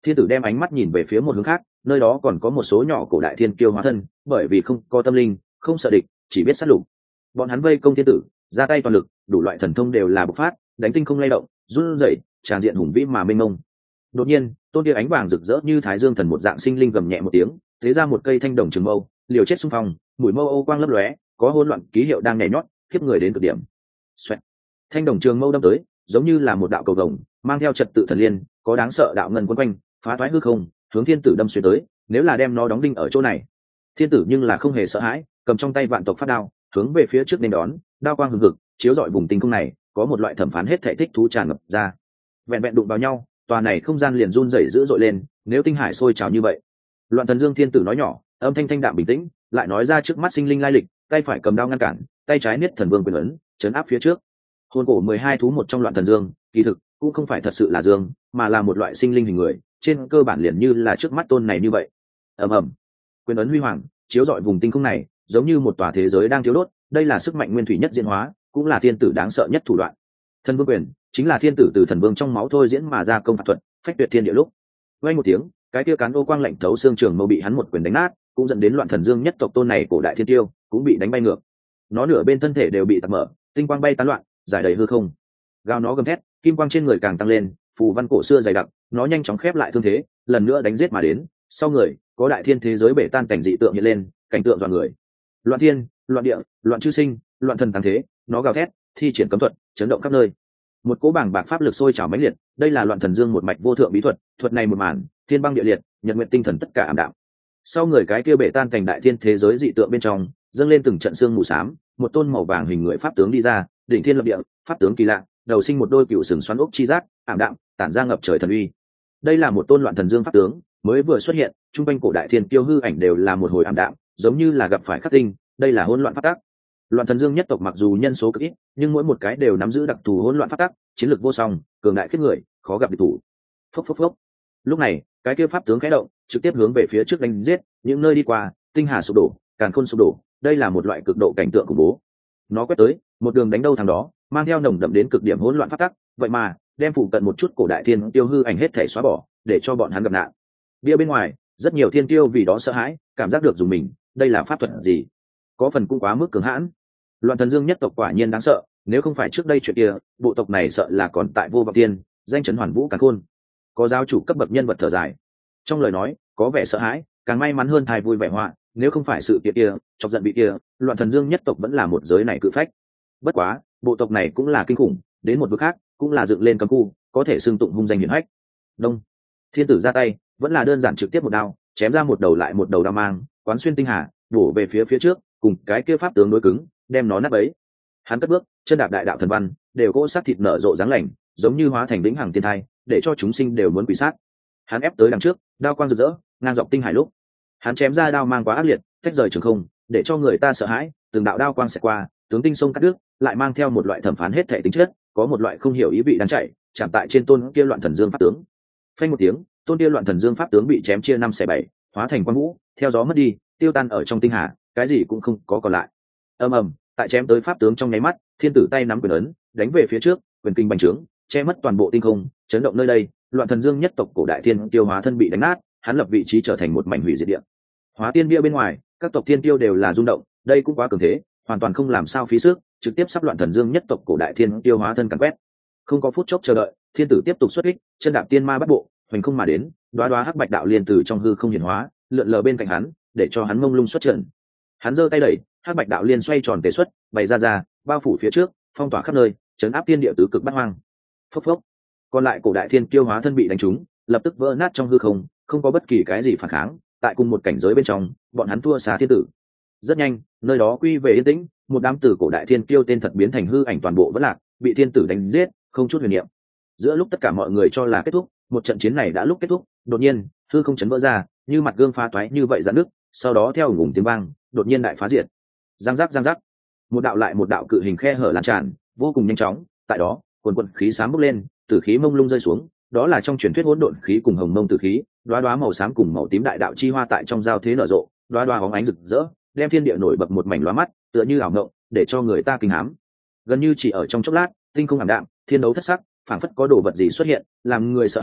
Thiên tử đem ánh mắt nhìn về phía một hướng khác, nơi đó còn có một số nhỏ cổ đại thiên kiêu hóa thân, bởi vì không có tâm linh, không sợ địch, chỉ biết sát lục. Bọn hắn vây công thiên tử, ra tay toàn lực, đủ loại thần thông đều là bộc phát, đánh tinh không lay động, run rẩy, tràn diện hùng vĩ mà mênh mông. Đột nhiên, tôn kia ánh vàng rực rỡ như thái dương thần một dạng sinh linh gầm nhẹ một tiếng, thế ra một cây thanh đồng trường mâu, liều chết xung phong, mũi mâu ô quang lấp lóe, có hỗn loạn ký hiệu đang nhảy nhót, khiếp người đến cực điểm. Xoẹt. Thanh đồng trường mâu đâm tới, giống như là một đạo cầu vồng, mang theo trật tự thần liên, có đáng sợ đạo ngân quấn quanh, phá toái hư không, hướng thiên tử đâm xuyên tới. Nếu là đem nó đóng đinh ở chỗ này, thiên tử nhưng là không hề sợ hãi, cầm trong tay vạn tộc phát đao, hướng về phía trước nên đón, đao quang hừng hực, chiếu rọi vùng tinh không này, có một loại thẩm phán hết thể thích thú tràn ngập ra. Vẹn vẹn đụng vào nhau, tòa này không gian liền run rẩy dữ dội lên, nếu tinh hải sôi trào như vậy. Loạn Thần Dương thiên tử nói nhỏ, âm thanh thanh đạm bình tĩnh, lại nói ra trước mắt sinh linh lai lịch, tay phải cầm đao ngăn cản, tay trái niết thần vương quyền ấn, chấn áp phía trước. Hồn cổ 12 thú một trong Loạn Thần Dương, kỳ thực cũng không phải thật sự là dương, mà là một loại sinh linh hình người, trên cơ bản liền như là trước mắt tôn này như vậy. Ầm ầm, quyền ấn huy hoàng, chiếu rọi vùng tinh không này, giống như một tòa thế giới đang thiếu đốt, đây là sức mạnh nguyên thủy nhất diễn hóa, cũng là thiên tử đáng sợ nhất thủ đoạn. Thần vương quyền chính là thiên tử từ thần vương trong máu thôi diễn mà ra công phạt thuật, phách tuyệt thiên địa lúc. Vang một tiếng, cái kia cán ô quang lạnh thấu xương trường mâu bị hắn một quyền đánh nát, cũng dẫn đến Loạn Thần Dương nhất tộc tôn này cổ đại thiên tiêu cũng bị đánh bay ngược. Nó nửa bên thân thể đều bị tạc mở, tinh quang bay tán loạn, giải đầy hư không. Gào nó gầm thét, kim quang trên người càng tăng lên, phù văn cổ xưa dày đặc, nó nhanh chóng khép lại thương thế, lần nữa đánh giết mà đến. Sau người, có đại thiên thế giới bể tan cảnh dị tượng hiện lên, cảnh tượng dọa người. Loạn thiên, loạn địa, loạn chư sinh, loạn thần tăng thế, nó gào thét, thi triển cấm thuật, chấn động khắp nơi. Một cỗ bảng bạc pháp lực sôi trào mãnh liệt, đây là Loạn Thần Dương một mạch vô thượng bí thuật, thuật này một màn, thiên băng địa liệt, nhật nguyện tinh thần tất cả ảm đạm. Sau người cái kia bể tan thành đại thiên thế giới dị tượng bên trong, dâng lên từng trận xương mù xám, một tôn màu vàng hình người pháp tướng đi ra, đỉnh thiên lập địa, pháp tướng kỳ lạ, đầu sinh một đôi cựu sừng xoắn ốc chi giác, ảm đạm, tản ra ngập trời thần uy. Đây là một tôn Loạn Thần Dương pháp tướng, mới vừa xuất hiện, trung quanh cổ đại thiên tiêu hư ảnh đều là một hồi ảm đạm, giống như là gặp phải khắc tinh, đây là hỗn loạn pháp tắc. Loạn Thần Dương nhất tộc mặc dù nhân số cực ít, nhưng mỗi một cái đều nắm giữ đặc thù hỗn loạn pháp tắc, chiến lược vô song, cường đại khiếp người, khó gặp địch thủ. Phốc phốc phốc. Lúc này, cái kia pháp tướng khẽ động, trực tiếp hướng về phía trước đánh giết, những nơi đi qua, tinh hà sụp đổ, càn khôn sụp đổ, đây là một loại cực độ cảnh tượng khủng bố. Nó quét tới, một đường đánh đâu thằng đó, mang theo nồng đậm đến cực điểm hỗn loạn pháp tắc, vậy mà đem phụ cận một chút cổ đại thiên tiêu hư ảnh hết thể xóa bỏ, để cho bọn hắn gặp nạn. Bia bên ngoài, rất nhiều thiên tiêu vì đó sợ hãi, cảm giác được dùng mình, đây là pháp thuật gì? Có phần cũng quá mức cường hãn. Loạn Thần Dương nhất tộc quả nhiên đáng sợ, nếu không phải trước đây chuyện kia, bộ tộc này sợ là còn tại vô vọng tiên, danh chấn hoàn vũ càn khôn. Có giáo chủ cấp bậc nhân vật thở dài, trong lời nói có vẻ sợ hãi, càng may mắn hơn thai vui vẻ họa, nếu không phải sự kiện kia, chọc giận bị kia, Loạn Thần Dương nhất tộc vẫn là một giới này cự phách. Bất quá, bộ tộc này cũng là kinh khủng, đến một bước khác, cũng là dựng lên cấm khu, có thể xưng tụng hung danh hiển hách. Đông, thiên tử ra tay, vẫn là đơn giản trực tiếp một đao, chém ra một đầu lại một đầu đao mang, quán xuyên tinh hà, bổ về phía trước, cùng cái kia pháp tướng đối cứng, đem nó nát bấy. Hắn cất bước, chân đạp đại đạo thần văn, đều cỗ sát thịt nở rộ dáng lành, giống như hóa thành vĩnh hằng tiên thai, để cho chúng sinh đều muốn quỳ sát. Hắn ép tới đằng trước, đao quang rực rỡ, ngang dọc tinh hải lúc. Hắn chém ra đao mang quá ác liệt, tách rời trường không, để cho người ta sợ hãi, từng đạo đao quang sẽ qua, tướng tinh sông cắt đứt, lại mang theo một loại thẩm phán hết thể tính chất, có một loại không hiểu ý vị đang chạy, chạm tại trên tôn kia Loạn Thần Dương pháp tướng. Phanh một tiếng, tôn kia Loạn Thần Dương pháp tướng bị chém chia 5/7, hóa thành quang vũ, theo gió mất đi, tiêu tan ở trong tinh hà, cái gì cũng không có còn lại. Ầm ầm, tại chém tới pháp tướng trong nháy mắt, thiên tử tay nắm quyền ấn, đánh về phía trước, quyền kinh bành trướng, che mất toàn bộ tinh không, chấn động nơi đây. Loạn Thần Dương nhất tộc cổ đại thiên tiêu hóa thân bị đánh nát, hắn lập vị trí trở thành một mảnh hủy diệt địa. Hóa tiên bia bên ngoài, các tộc thiên tiêu đều là rung động, đây cũng quá cường thế, hoàn toàn không làm sao phí sức, trực tiếp sắp Loạn Thần Dương nhất tộc cổ đại thiên tiêu hóa thân càn quét. Không có phút chốc chờ đợi, thiên tử tiếp tục xuất kích, chân đạp tiên ma bắt bộ, hoành không mà đến, đóa đóa hắc bạch đạo liên từ trong hư không hiển hóa, lượn lờ bên cạnh hắn, để cho hắn mông lung xuất trận. Hắn giơ tay đẩy, hắc bạch đạo liên xoay tròn tế xuất, bày ra, bao phủ phía trước, phong tỏa khắp nơi, chấn áp tiên địa tứ cực bát hoang. Phốc phốc. Còn lại cổ đại thiên kiêu hóa thân bị đánh trúng, lập tức vỡ nát trong hư không, không có bất kỳ cái gì phản kháng, tại cùng một cảnh giới bên trong, bọn hắn thua xa thiên tử. Rất nhanh, nơi đó quy về yên tĩnh, một đám tử cổ đại thiên kiêu tên thật biến thành hư ảnh toàn bộ vẫn lạc, bị thiên tử đánh giết, không chút huyền niệm. Giữa lúc tất cả mọi người cho là kết thúc, một trận chiến này đã lúc kết thúc, đột nhiên, hư không chấn vỡ ra, như mặt gương phá toái như vậy giãn nước, sau đó theo ùng ùng tiếng vang, đột nhiên đại phá diệt. Giang giác, một đạo lại một đạo cự hình khe hở lan tràn, vô cùng nhanh chóng, tại đó, quần khí xám bốc lên, tử khí mông lung rơi xuống, đó là trong truyền thuyết hỗn độn khí cùng hồng mông tử khí, đóa đóa màu xám cùng màu tím đại đạo chi hoa tại trong giao thế nở rộ, đóa đóa hóng ánh rực rỡ, đem thiên địa nổi bật một mảnh lóa mắt, tựa như ảo ngộng, để cho người ta kinh hãi. Gần như chỉ ở trong chốc lát, tinh không ảm đạm, thiên đấu thất sắc, phảng phất có đồ vật gì xuất hiện, làm người sợ hãi,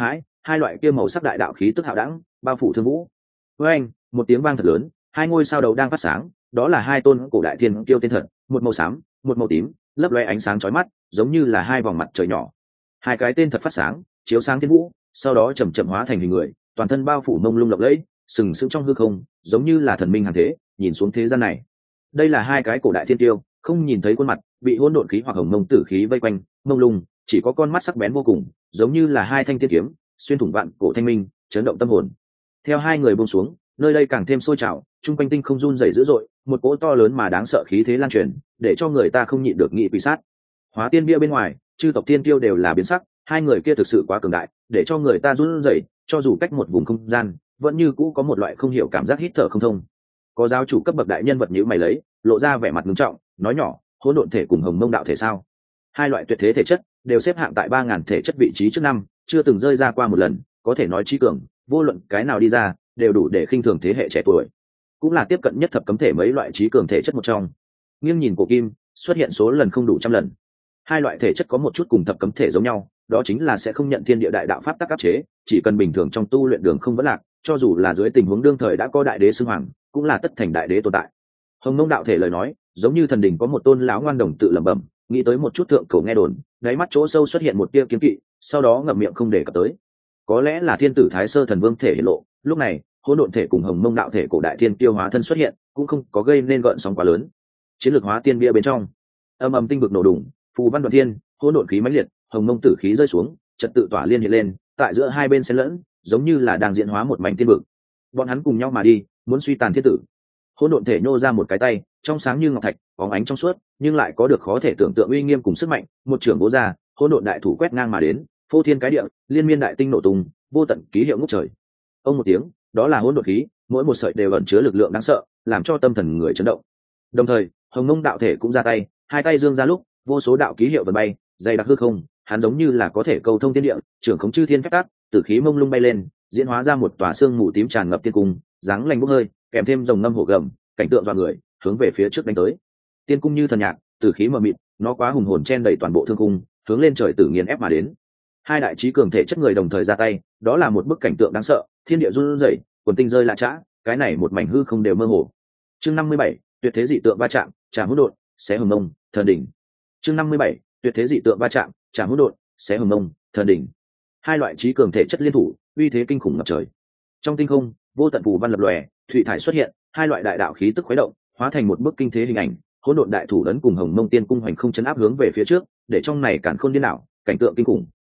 hai loại kia màu sắc đại đạo khí tức hạo đẳng bao phủ thương vũ. Với anh, một tiếng vang thật lớn, hai ngôi sao đầu đang phát sáng, đó là hai tôn cổ đại thiên kiêu tên thật, một màu xám, một màu tím, lấp lóe ánh sáng chói mắt, giống như là hai vòng mặt trời nhỏ. Hai cái tên thật phát sáng, chiếu sáng thiên vũ, sau đó chậm chậm hóa thành hình người, toàn thân bao phủ mông lung lộng lẫy, sừng sững trong hư không, giống như là thần minh hàng thế, nhìn xuống thế gian này. Đây là hai cái cổ đại thiên tiêu, không nhìn thấy khuôn mặt, bị hỗn độn khí hoặc hồng mông tử khí vây quanh, mông lung, chỉ có con mắt sắc bén vô cùng, giống như là hai thanh thiên kiếm, xuyên thủng vạn cổ thanh minh, chấn động tâm hồn. Theo hai người buông xuống, nơi đây càng thêm sôi trào, trung quanh tinh không run rẩy dữ dội, một cỗ to lớn mà đáng sợ khí thế lan truyền, để cho người ta không nhịn được nghĩ quỷ sát. Hóa tiên bia bên ngoài, chư tộc tiên tiêu đều là biến sắc, hai người kia thực sự quá cường đại, để cho người ta run rẩy, cho dù cách một vùng không gian, vẫn như cũ có một loại không hiểu cảm giác hít thở không thông. Có giáo chủ cấp bậc đại nhân vật nhíu mày lấy, lộ ra vẻ mặt nghiêm trọng, nói nhỏ, hỗn độn thể cùng hồng mông đạo thể sao? Hai loại tuyệt thế thể chất đều xếp hạng tại 3000 thể chất vị trí trước năm, chưa từng rơi ra qua một lần, có thể nói trí cường, vô luận cái nào đi ra, đều đủ để khinh thường thế hệ trẻ tuổi. Cũng là tiếp cận nhất thập cấm thể mấy loại trí cường thể chất một trong. Nghiêng nhìn cổ kim, xuất hiện số lần không đủ trăm lần. Hai loại thể chất có một chút cùng thập cấm thể giống nhau, đó chính là sẽ không nhận thiên địa đại đạo pháp tắc áp chế, chỉ cần bình thường trong tu luyện đường không vấn lạc, cho dù là dưới tình huống đương thời đã có đại đế xưng hoàng, cũng là tất thành đại đế tồn tại. Hồng Mông đạo thể lời nói, giống như thần đình có một tôn lão ngoan đồng tự lẩm bẩm, nghĩ tới một chút thượng cổ nghe đồn, đáy mắt chỗ sâu xuất hiện một tia kiếm kỵ, sau đó ngậm miệng không để cập tới. Có lẽ là thiên tử thái sơ thần vương thể hiện lộ, lúc này hỗn độn thể cùng hồng mông đạo thể cổ đại thiên tiêu hóa thân xuất hiện, cũng không có gây nên gợn sóng quá lớn. Chiến lược hóa tiên bia bên trong, âm âm tinh vực nổ đùng, phù văn đoạn thiên, hỗn độn khí mãnh liệt, hồng mông tử khí rơi xuống, trật tự tỏa liên hiện lên, tại giữa hai bên xen lẫn, giống như là đang diễn hóa một mảnh thiên vực. Bọn hắn cùng nhau mà đi, muốn suy tàn thiên tử. Hỗn độn thể nhô ra một cái tay, trong sáng như ngọc thạch, bóng ánh trong suốt, nhưng lại có được khó thể tưởng tượng uy nghiêm cùng sức mạnh, một trường bố ra, hỗn độn đại thủ quét ngang mà đến, phô thiên cái địa, liên miên đại tinh nổ tung, vô tận ký hiệu ngút trời. Ông một tiếng, đó là hỗn độn khí, mỗi một sợi đều ẩn chứa lực lượng đáng sợ, làm cho tâm thần người chấn động. Đồng thời, hồng mông đạo thể cũng ra tay, hai tay dương ra lúc, vô số đạo ký hiệu vần bay, dày đặc hư không, hắn giống như là có thể cầu thông thiên địa, trưởng khống chư thiên phép tắc, tử khí mông lung bay lên, diễn hóa ra một tòa xương mù tím tràn ngập tiên cung, dáng lành bốc hơi, kèm thêm rồng ngâm hổ gầm, cảnh tượng dọa người, hướng về phía trước đánh tới. Tiên cung như thần nhạc, tử khí mờ mịt, nó quá hùng hồn chen đầy toàn bộ thương cung, hướng lên trời tử nghiền ép mà đến. Hai đại trí cường thể chất người đồng thời ra tay, đó là một bức cảnh tượng đáng sợ, thiên địa run rẩy, quần tinh rơi lạ chã, cái này một mảnh hư không đều mơ hồ. Chương 57, tuyệt thế dị tượng va chạm, chạm hỗn độn, xé hồng mông, thần đỉnh. Chương 57, tuyệt thế dị tượng va chạm, chạm hỗn độn, xé hồng mông, thần đỉnh. Hai loại trí cường thể chất liên thủ, uy thế kinh khủng ngập trời. Trong tinh không, vô tận phù văn lập lòe, thủy thải xuất hiện, hai loại đại đạo khí tức khuấy động, hóa thành một bức kinh thế hình ảnh, hỗn độn đại thủ ấn cùng hồng mông tiên cung hoành không chấn áp hướng về phía trước, để trong này càn khôn điên đảo, cảnh tượng kinh khủng.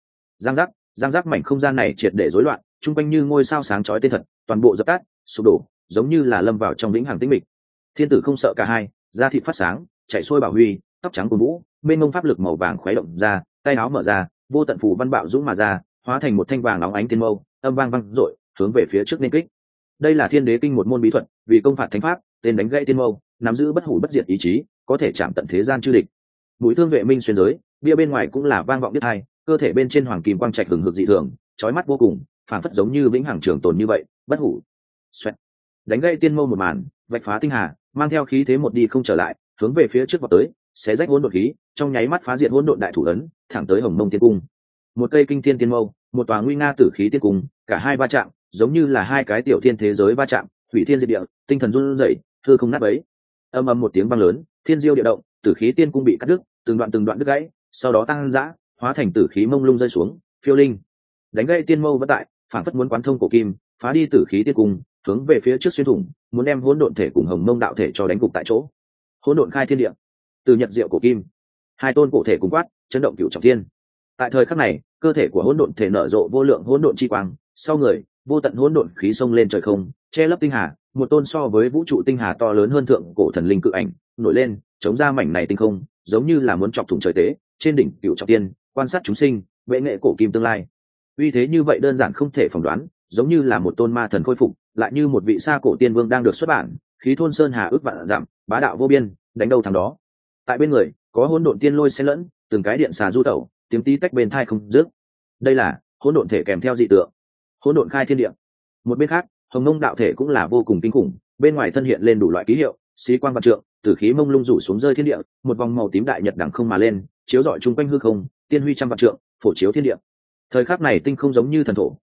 Giang giác mảnh không gian này triệt để rối loạn, trung quanh như ngôi sao sáng chói tên thật, toàn bộ dập tắt, sụp đổ, giống như là lâm vào trong vĩnh hằng tĩnh mịch. Thiên tử không sợ cả hai, da thịt phát sáng, chạy xuôi bảo huy, tóc trắng cuồn vũ, mênh mông pháp lực màu vàng khuấy động ra, tay áo mở ra, vô tận phù văn bạo dũng mà ra, hóa thành một thanh vàng óng ánh tiên mâu, âm vang vang dội, hướng về phía trước nên kích. Đây là Thiên Đế kinh một môn bí thuật, vì công phạt thánh pháp, tên đánh gãy tiên mâu, nắm giữ bất hủ bất diệt ý chí, có thể chạm tận thế gian chư địch. Mũi thương vệ minh xuyên giới, bia bên ngoài cũng là vang vọng biết hai, cơ thể bên trên hoàng kim quang trạch hừng hực dị thường, chói mắt vô cùng, phảng phất giống như vĩnh hằng trường tồn như vậy, bất hủ. Xoẹt. Đánh gãy tiên mâu một màn, vạch phá tinh hà, mang theo khí thế một đi không trở lại, hướng về phía trước vọt tới, xé rách hỗn độn khí, trong nháy mắt phá diệt hỗn độn đại thủ ấn, thẳng tới hồng mông tiên cung. Một cây kinh thiên tiên mâu, một tòa nguy nga tử khí tiên cung, cả hai va chạm, giống như là hai cái tiểu thiên thế giới va chạm, hủy thiên diệt địa, tinh thần run rẩy, hư không nát bấy. Âm ầm một tiếng vang lớn, thiên diêu địa động, tử khí tiên cung bị cắt đứt, từng đoạn đứt gãy, sau đó tăng dã, hóa thành tử khí mông lung rơi xuống, phiêu linh. Đánh gãy tiên mâu vẫn tại, phản phất muốn quán thông cổ kim, phá đi tử khí tiên cung, hướng về phía trước xuyên thủng, muốn đem hỗn độn thể cùng hồng mông đạo thể cho đánh gục tại chỗ. Hỗn độn khai thiên địa, từ nhật diệu cổ kim, hai tôn cổ thể cùng quát, chấn động cửu trọng thiên. Tại thời khắc này, cơ thể của hỗn độn thể nở rộ vô lượng hỗn độn chi quang, sau người, vô tận hỗn độn khí xông lên trời không, che lấp tinh hà, một tôn so với vũ trụ tinh hà to lớn hơn thượng cổ thần linh cự ảnh nổi lên, chống ra mảnh này tinh không, giống như là muốn chọc thủng trời tế, trên đỉnh cửu trọng thiên, quan sát chúng sinh, bệ nghệ cổ kim tương lai. Uy thế như vậy đơn giản không thể phỏng đoán, giống như là một tôn ma thần khôi phục, lại như một vị sa cổ tiên vương đang được xuất bản, khí thôn sơn hà ước vạn dặm, bá đạo vô biên, đánh đâu thằng đó. Tại bên người, có hỗn độn tiên lôi xen lẫn, từng cái điện xà du tẩu, tiếng tí tách bên thai không dứt. Đây là hỗn độn thể kèm theo dị tượng, hỗn độn khai thiên địa. Một bên khác, hồng mông đạo thể cũng là vô cùng kinh khủng, bên ngoài thân hiện lên đủ loại ký hiệu, xí quang vạn trượng, tử khí mông lung rủ xuống rơi thiên địa, một vòng màu tím đại nhật đằng không mà lên, chiếu rọi chung quanh hư không, tiên huy trăm vạn trượng, phổ chiếu thiên địa. Thời khắc này tinh không giống như thần thổ,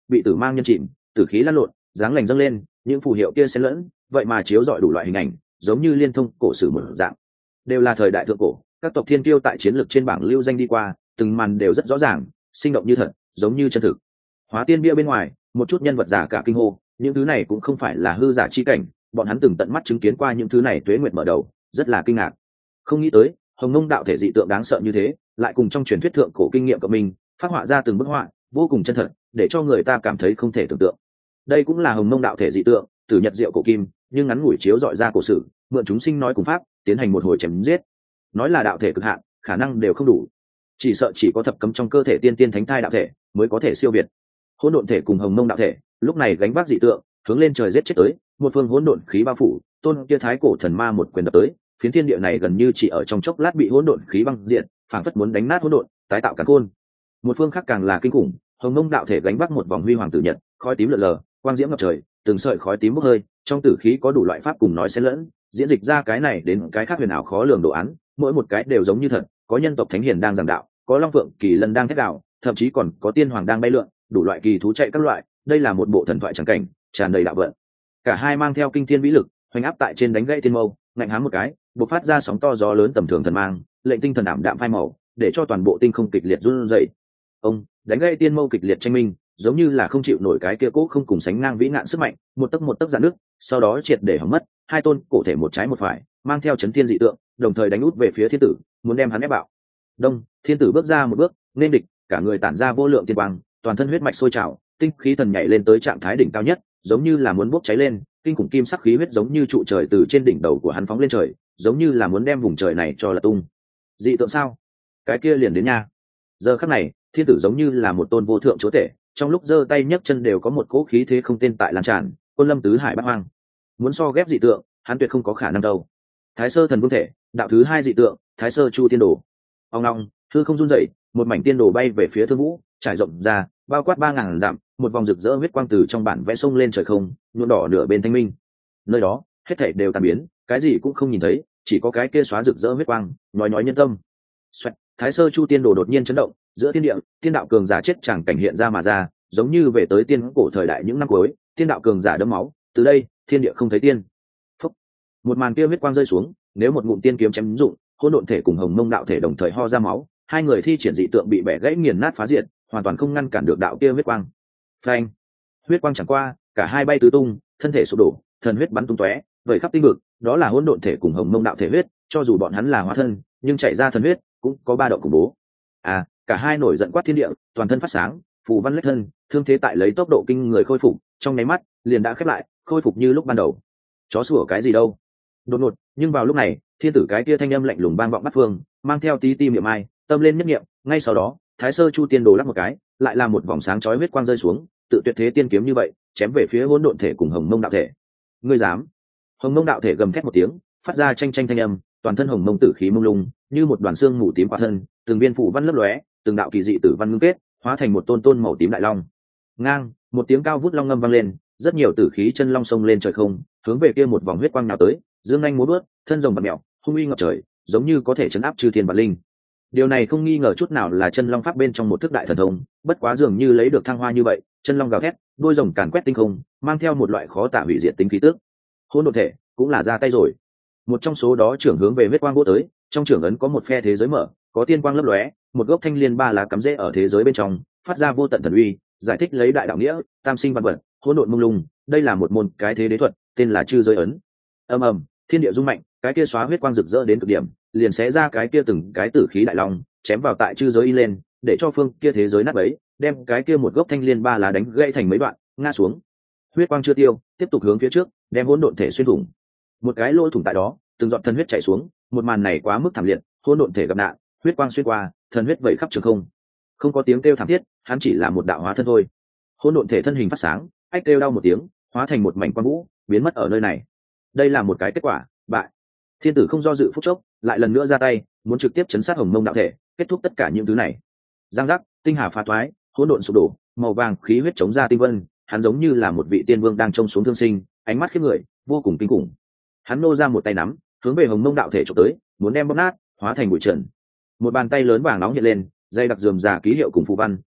bị tử mang nhân chìm, tử khí lăn lộn, dáng lành dâng lên, những phù hiệu kia xen lẫn, vậy mà chiếu rọi đủ loại hình ảnh, giống như liên thông cổ sử mở dạng. Đều là thời đại thượng cổ, các tộc thiên kiêu tại chiến lược trên bảng lưu danh đi qua, từng màn đều rất rõ ràng, sinh động như thật, giống như chân thực. Hóa tiên bia bên ngoài, một chút nhân vật giả cả kinh hô, những thứ này cũng không phải là hư giả chi cảnh, bọn hắn từng tận mắt chứng kiến qua những thứ này tuế nguyệt mở đầu, rất là kinh ngạc. Không nghĩ tới, Hồng Mông đạo thể dị tượng đáng sợ như thế, lại cùng trong truyền thuyết thượng cổ kinh nghiệm của mình, phát họa ra từng bức họa, vô cùng chân thật, để cho người ta cảm thấy không thể tưởng tượng. Đây cũng là Hồng Mông đạo thể dị tượng, từ nhật diệu cổ kim, nhưng ngắn ngủi chiếu dọi ra cổ sử, mượn chúng sinh nói cùng pháp, tiến hành một hồi chém giết. Nói là đạo thể cực hạn, khả năng đều không đủ. Chỉ sợ chỉ có thập cấm trong cơ thể tiên tiên thánh thai đạo thể mới có thể siêu việt. Hỗn độn thể cùng Hồng Mông đạo thể, lúc này gánh vác dị tượng, hướng lên trời giết chết tới, một phương hỗn độn khí bao phủ, tôn kia thái cổ thần ma một quyền đập tới, phiến thiên địa này gần như chỉ ở trong chốc lát bị hỗn độn khí băng diện, phảng phất muốn đánh nát hỗn độn, tái tạo cả khôn. Một phương khác càng là kinh khủng, Hồng Mông đạo thể gánh vác một vòng huy hoàng tử nhật, khói tím lượn lờ, quang diễm ngập trời, từng sợi khói tím bốc hơi, trong tử khí có đủ loại pháp cùng nói xen lẫn, diễn dịch ra cái này đến cái khác huyền ảo khó lường đồ án, mỗi một cái đều giống như thật, có nhân tộc thánh hiền đang giảng đạo, có long phượng kỳ lân đang thét đạo, thậm chí còn có tiên hoàng đang bay lượn, đủ loại kỳ thú chạy các loại, đây là một bộ thần thoại trắng cảnh, tràn đầy đạo vận. Cả hai mang theo kinh thiên vĩ lực, hoành áp tại trên đánh gãy tiên mâu, ngạnh hám một cái, bộc phát ra sóng to gió lớn tầm thường thần mang, lệnh tinh thần ảm đạm phai màu, để cho toàn bộ tinh không kịch liệt run rẩy. Ông đánh gãy tiên mâu kịch liệt tranh minh, giống như là không chịu nổi cái kia cố không cùng sánh ngang vĩ ngạn sức mạnh, một tấc dạn nước, sau đó triệt để hỏng mất, hai tôn cổ thể một trái một phải, mang theo chấn thiên dị tượng, đồng thời đánh út về phía thiên tử, muốn đem hắn ép bạo. Đông, thiên tử bước ra một bước, nên địch, cả người tản ra vô lượng tiên quang, toàn thân huyết mạch sôi trào, tinh khí thần nhảy lên tới trạng thái đỉnh cao nhất, giống như là muốn bốc cháy lên, kinh khủng kim sắc khí huyết giống như trụ trời từ trên đỉnh đầu của hắn phóng lên trời, giống như là muốn đem vùng trời này cho lật tung. Dị tượng sao? Cái kia liền đến nha. Giờ khắc này, thiên tử giống như là một tôn vô thượng chúa tể, trong lúc giơ tay nhấc chân đều có một cỗ khí thế không tên tại lan tràn, quân lâm tứ hải bát hoang. Muốn so ghép dị tượng, hắn tuyệt không có khả năng đâu. Thái sơ thần vương thể, đạo thứ hai dị tượng, Thái sơ chu tiên đồ. Ông long, hư không run dậy, một mảnh tiên đồ bay về phía Thương Vũ, trải rộng ra, bao quát 3000 dặm, một vòng rực rỡ huyết quang từ trong bản vẽ sông lên trời không, nhuộm đỏ nửa bên thanh minh. Nơi đó, hết thảy đều tan biến, cái gì cũng không nhìn thấy, chỉ có cái kia xóa rực rỡ huyết quang, nói nhân tâm. Xoẹt, Thái sơ chu tiên đồ đột nhiên chấn động, giữa thiên địa, tiên đạo cường giả chết chẳng cảnh hiện ra mà ra, giống như về tới tiên cổ thời đại những năm cuối, tiên đạo cường giả đẫm máu, từ đây, thiên địa không thấy tiên. Phúc. Một màn kia huyết quang rơi xuống, nếu một ngụm tiên kiếm chém dụng, hỗn độn thể cùng Hồng Mông đạo thể đồng thời ho ra máu, hai người thi triển dị tượng bị bẻ gãy nghiền nát phá diệt, hoàn toàn không ngăn cản được đạo kia huyết quang. Phanh! Huyết quang chẳng qua, cả hai bay tứ tung, thân thể sụp đổ, thần huyết bắn tung tóe, vẩy khắp tinh vực, đó là hỗn độn thể cùng Hồng Mông đạo thể huyết, cho dù bọn hắn là hóa thân, nhưng chảy ra thần huyết cũng có ba động khủng bố. À, cả hai nổi giận quát thiên địa, toàn thân phát sáng, phù văn lách thân, thương thế tại lấy tốc độ kinh người khôi phục, trong nháy mắt liền đã khép lại, khôi phục như lúc ban đầu. Chó sủa cái gì đâu? Đột ngột, nhưng vào lúc này, thiên tử cái kia thanh âm lạnh lùng vang vọng bát phương, mang theo tí ti miệng ai, tâm lên nhất niệm, ngay sau đó, Thái sơ chu tiên đồ lắc một cái, lại là một vòng sáng chói huyết quang rơi xuống, tự tuyệt thế tiên kiếm như vậy, chém về phía hỗn độn thể cùng Hồng Mông đạo thể. Ngươi dám? Hồng Mông đạo thể gầm thét một tiếng, phát ra tranh tranh thanh âm, toàn thân hồng mông tử khí mông lung, như một đoàn xương mù tím qua thân, từng viên phủ văn lấp lóe, từng đạo kỳ dị tử văn ngưng kết, hóa thành một tôn tôn màu tím đại long. Ngang, một tiếng cao vút long ngâm vang lên, rất nhiều tử khí chân long sông lên trời không, hướng về kia một vòng huyết quang nào tới, dương nhanh múa bước, thân rồng bạt mèo, hung uy ngập trời, giống như có thể chấn áp chư thiên vạn linh. Điều này không nghi ngờ chút nào là chân long pháp bên trong một thức đại thần thông, bất quá dường như lấy được thăng hoa như vậy, chân long gào thét, đuôi rồng càn quét tinh không, mang theo một loại khó tả hủy diệt tính khí tức. Hỗn độn thể cũng là ra tay rồi. Một trong số đó trưởng hướng về huyết quang vô tới, trong trưởng ấn có một phe thế giới mở, có tiên quang lấp lóe, một gốc thanh liên ba lá cắm rễ ở thế giới bên trong, phát ra vô tận thần uy, giải thích lấy đại đạo nghĩa, tam sinh văn vật, hỗn độn mông lung, đây là một môn cái thế đế thuật, tên là chư giới ấn. Ầm ầm, thiên địa rung mạnh, cái kia xóa huyết quang rực rỡ đến cực điểm, liền xé ra cái kia từng cái tử khí đại long, chém vào tại chư giới y lên, để cho phương kia thế giới nát bấy, đem cái kia một gốc thanh liên ba lá đánh gãy thành mấy đoạn, ngã xuống. Huyết quang chưa tiêu, tiếp tục hướng phía trước, đem hỗn độn thể xuyên thủng. Một cái lỗ thủng tại đó, từng giọt thần huyết chảy xuống, một màn này quá mức thảm liệt, hỗn độn thể gặp nạn, huyết quang xuyên qua, thần huyết vẩy khắp trường không. Không có tiếng kêu thảm thiết, hắn chỉ là một đạo hóa thân thôi. Hỗn độn thể thân hình phát sáng, ách kêu đau một tiếng, hóa thành một mảnh quang vũ, biến mất ở nơi này. Đây là một cái kết quả, bại. Thiên tử không do dự phút chốc, lại lần nữa ra tay, muốn trực tiếp chấn sát Hồng Mông đạo thể, kết thúc tất cả những thứ này. Giang giác, tinh hà phá toái, hỗn độn sụp đổ, màu vàng khí huyết chống ra tinh vân, hắn giống như là một vị tiên vương đang trông xuống thương sinh, ánh mắt khiếp người, vô cùng kinh khủng. Hắn nô ra một tay nắm, hướng về Hồng Mông đạo thể chụp tới, muốn đem bóp nát, hóa thành bụi trần. Một bàn tay lớn vàng nóng hiện lên, dây đặc rườm rà ký hiệu cùng phù văn,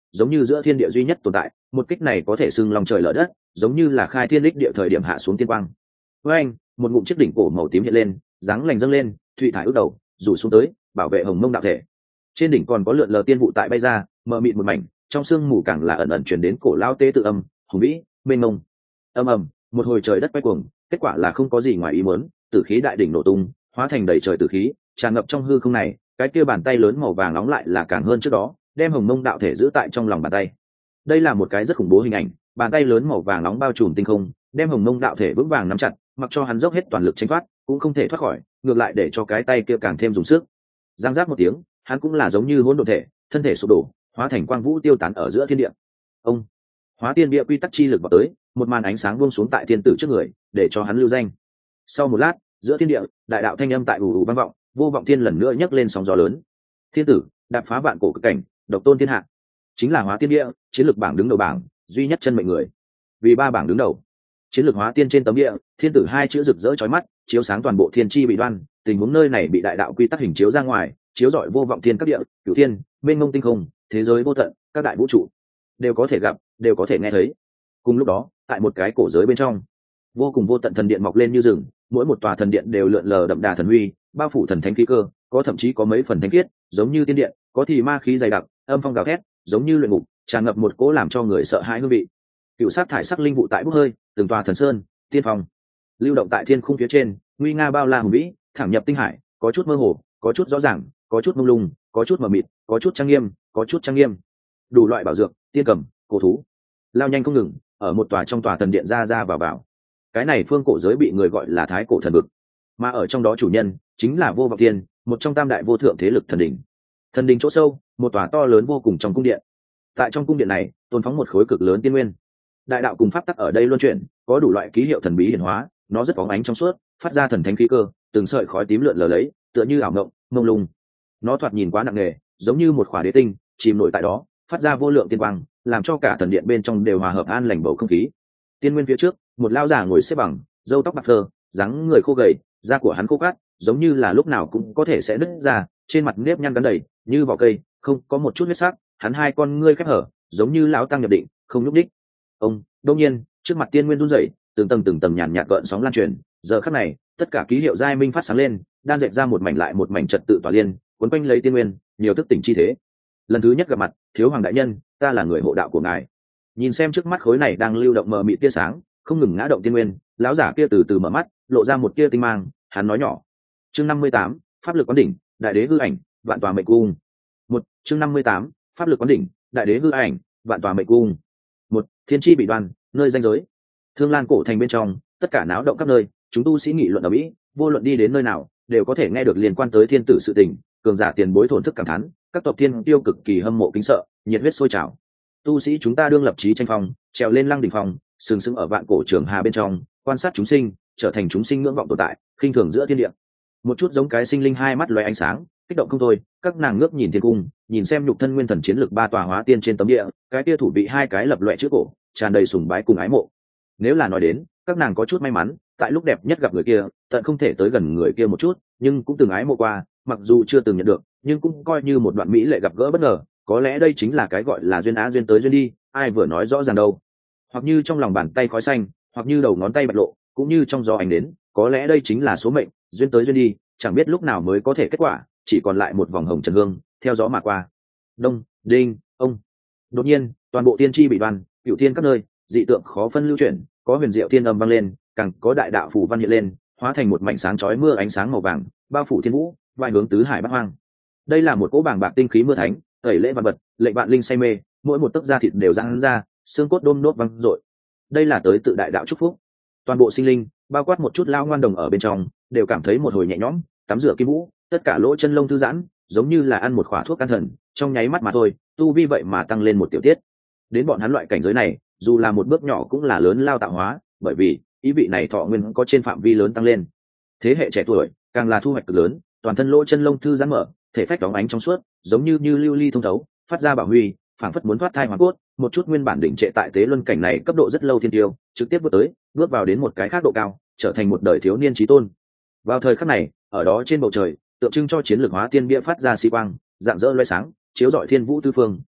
giống như giữa thiên địa duy nhất tồn tại. Một kích này có thể xưng lòng trời lở đất, giống như là khai thiên đích địa thời điểm hạ xuống tiên quang. Với anh, một ngụm chiếc đỉnh cổ màu tím hiện lên, dáng lành dâng lên, thụy thải ước đầu, rủ xuống tới, bảo vệ hồng mông đạo thể. Trên đỉnh còn có lượn lờ tiên vụ tại bay ra, mờ mịt một mảnh, trong sương mù càng là ẩn ẩn truyền đến cổ lao tế tự âm, hùng vĩ, mênh mông. Ầm ầm, một hồi trời đất quay cuồng, kết quả là không có gì ngoài ý muốn, tử khí đại đỉnh nổ tung, hóa thành đầy trời tử khí, tràn ngập trong hư không này. Cái kia bàn tay lớn màu vàng nóng lại là càng hơn trước đó, đem hồng mông đạo thể giữ tại trong lòng bàn tay. Đây là một cái rất khủng bố hình ảnh, bàn tay lớn màu vàng nóng bao trùm tinh không, đem hồng mông đạo thể vững vàng nắm chặt, mặc cho hắn dốc hết toàn lực tránh thoát cũng không thể thoát khỏi, ngược lại để cho cái tay kia càng thêm dùng sức. Giang giác một tiếng, hắn cũng là giống như hỗn độn thể, thân thể sụp đổ, hóa thành quang vũ tiêu tán ở giữa thiên địa. Ông hóa tiên địa quy tắc chi lực vào tới, một màn ánh sáng buông xuống tại thiên tử trước người, để cho hắn lưu danh. Sau một lát, giữa thiên địa, đại đạo thanh âm tại ù ù vang vọng, vô vọng thiên lần nữa nhấc lên sóng gió lớn. Thiên tử đạp phá vạn cổ cực cảnh, độc tôn thiên hạ, chính là hóa tiên địa, chiến lược bảng đứng đầu bảng, duy nhất chân mệnh người. Vì ba bảng đứng đầu, chiến lược hóa tiên trên tấm địa, thiên tử hai chữ rực rỡ chói mắt, chiếu sáng toàn bộ thiên chi bị đoan. Tình huống nơi này bị đại đạo quy tắc hình chiếu ra ngoài, chiếu rọi vô vọng thiên các địa, cửu thiên, mênh mông tinh không, thế giới vô tận, các đại vũ trụ đều có thể gặp, đều có thể nghe thấy. Cùng lúc đó, tại một cái cổ giới bên trong, vô cùng vô tận thần điện mọc lên như rừng, mỗi một tòa thần điện đều lượn lờ đậm đà thần huy, bao phủ thần thánh khí cơ, có thậm chí có mấy phần thánh khiết, giống như tiên điện, có thì ma khí dày đặc, âm phong gào thét, giống như luyện ngục, tràn ngập một cỗ làm cho người sợ hãi hương vị. Cựu sát thải sắc linh vụ tại bốc hơi, từng tòa thần sơn, tiên phong lưu động tại thiên khung phía trên, nguy nga bao la hùng vĩ, thẳng nhập tinh hải, có chút mơ hồ, có chút rõ ràng, có chút mông lung, có chút mờ mịt, có chút trang nghiêm, có chút trang nghiêm. Đủ loại bảo dược, tiên cầm, cổ thú lao nhanh không ngừng, ở một tòa trong tòa thần điện ra ra vào vào. Cái này phương cổ giới bị người gọi là thái cổ thần vực, mà ở trong đó chủ nhân chính là vô vọng tiên, một trong tam đại vô thượng thế lực thần đỉnh. Thần đỉnh chỗ sâu, một tòa to lớn vô cùng trong cung điện. Tại trong cung điện này, tôn phóng một khối cực lớn tiên nguyên. Đại đạo cùng pháp tắc ở đây luân chuyển, có đủ loại ký hiệu thần bí hiển hóa, nó rất bóng ánh trong suốt, phát ra thần thánh khí cơ, từng sợi khói tím lượn lờ lấy, tựa như ảo mộng, mông lung. Nó thoạt nhìn quá nặng nề, giống như một khỏa đế tinh, chìm nổi tại đó, phát ra vô lượng tiên quang, làm cho cả thần điện bên trong đều hòa hợp an lành bầu không khí. Tiên nguyên phía trước, một lão giả ngồi xếp bằng, râu tóc bạc phơ, dáng người khô gầy, da của hắn khô cát, giống như là lúc nào cũng có thể sẽ nứt ra, trên mặt nếp nhăn gắn đầy, như vỏ cây, không có một chút huyết sắc, hắn hai con ngươi khép hở, giống như lão tăng nhập định, không nhúc nhích. Ông, đương nhiên, trước mặt tiên nguyên run rẩy, từng tầng nhàn nhạt gợn sóng lan truyền, giờ khắc này, tất cả ký hiệu giai minh phát sáng lên, đan dệt ra một mảnh lại một mảnh trật tự tỏa liên, cuốn quanh lấy tiên nguyên, nhiều thức tỉnh chi thế. Lần thứ nhất gặp mặt, thiếu hoàng đại nhân, ta là người hộ đạo của ngài. Nhìn xem trước mắt khối này đang lưu động mờ mịt tia sáng, không ngừng ngã động tiên nguyên, lão giả kia từ từ mở mắt, lộ ra một tia tinh mang, hắn nói nhỏ. Chương 58, pháp lực quán đỉnh, đại đế hư ảnh, vạn tòa mệnh cung. Chương 58, pháp lực quán đỉnh, đại đế hư ảnh, vạn tòa mệnh cung. Thiên chi bị đoan, nơi danh giới. Thương Lan cổ thành bên trong, tất cả náo động các nơi, chúng tu sĩ nghị luận ở mỹ, vô luận đi đến nơi nào, đều có thể nghe được liên quan tới thiên tử sự tình, cường giả tiền bối thổn thức cảm thán, các tộc thiên tiêu cực kỳ hâm mộ kính sợ, nhiệt huyết sôi trào. Tu sĩ chúng ta đương lập chí tranh phong, trèo lên lăng đỉnh phong, sừng sững ở vạn cổ trường hà bên trong, quan sát chúng sinh, trở thành chúng sinh ngưỡng vọng tồn tại, khinh thường giữa thiên địa. Một chút giống cái sinh linh hai mắt lóe ánh sáng, kích động không thôi, các nàng ngước nhìn thiên cung, nhìn xem nhục thân nguyên thần chiến lực ba tòa hóa tiên trên tấm địa, cái kia thủ bị hai cái lập loè chữ cổ, tràn đầy sùng bái cùng ái mộ. Nếu là nói đến, các nàng có chút may mắn, tại lúc đẹp nhất gặp người kia, tận không thể tới gần người kia một chút, nhưng cũng từng ái mộ qua, mặc dù chưa từng nhận được, nhưng cũng coi như một đoạn mỹ lệ gặp gỡ bất ngờ, có lẽ đây chính là cái gọi là duyên á duyên tới duyên đi, ai vừa nói rõ ràng đâu. Hoặc như trong lòng bàn tay khói xanh, hoặc như đầu ngón tay bạch lộ, cũng như trong gió ánh đến, có lẽ đây chính là số mệnh, duyên tới duyên đi, chẳng biết lúc nào mới có thể kết quả, chỉ còn lại một vòng hồng trần hương, theo gió mà qua. Đông, đinh, ông. Đột nhiên, toàn bộ tiên tri bị đoan, cửu thiên các nơi, dị tượng khó phân lưu chuyển, có huyền diệu thiên âm vang lên, càng có đại đạo phù văn hiện lên, hóa thành một mảnh sáng chói mưa ánh sáng màu vàng, bao phủ thiên vũ, vai hướng tứ hải bát hoang. Đây là một cỗ bảng bạc tinh khí mưa thánh, tẩy lễ vạn vật, lệnh vạn linh say mê, mỗi một tấc da thịt đều giãn ra, xương cốt đôm nốt vang dội. Đây là tới tự đại đạo chúc phúc. Toàn bộ sinh linh, bao quát một chút lao ngoan đồng ở bên trong, đều cảm thấy một hồi nhẹ nhõm, tắm rửa kim vũ, tất cả lỗ chân lông thư giãn, giống như là ăn một khỏa thuốc can thần, trong nháy mắt mà thôi, tu vi vậy mà tăng lên một tiểu tiết. Đến bọn hắn loại cảnh giới này, dù là một bước nhỏ cũng là lớn lao tạo hóa, bởi vì ý vị này thọ nguyên có trên phạm vi lớn tăng lên. Thế hệ trẻ tuổi càng là thu hoạch cực lớn, toàn thân lỗ chân lông thư giãn mở, thể phách bóng ánh trong suốt, giống như lưu ly thông thấu, phát ra bảo huy, phảng phất muốn thoát thai hóa cốt. Một chút nguyên bản đỉnh trệ tại tế luân cảnh này cấp độ rất lâu thiên tiêu, trực tiếp bước vào đến một cái khác độ cao, trở thành một đời thiếu niên chí tôn. Vào thời khắc này, ở đó trên bầu trời, tượng trưng cho chiến lược hóa tiên bia phát ra xi quang, dạng dỡ loé sáng, chiếu rọi thiên vũ tứ phương,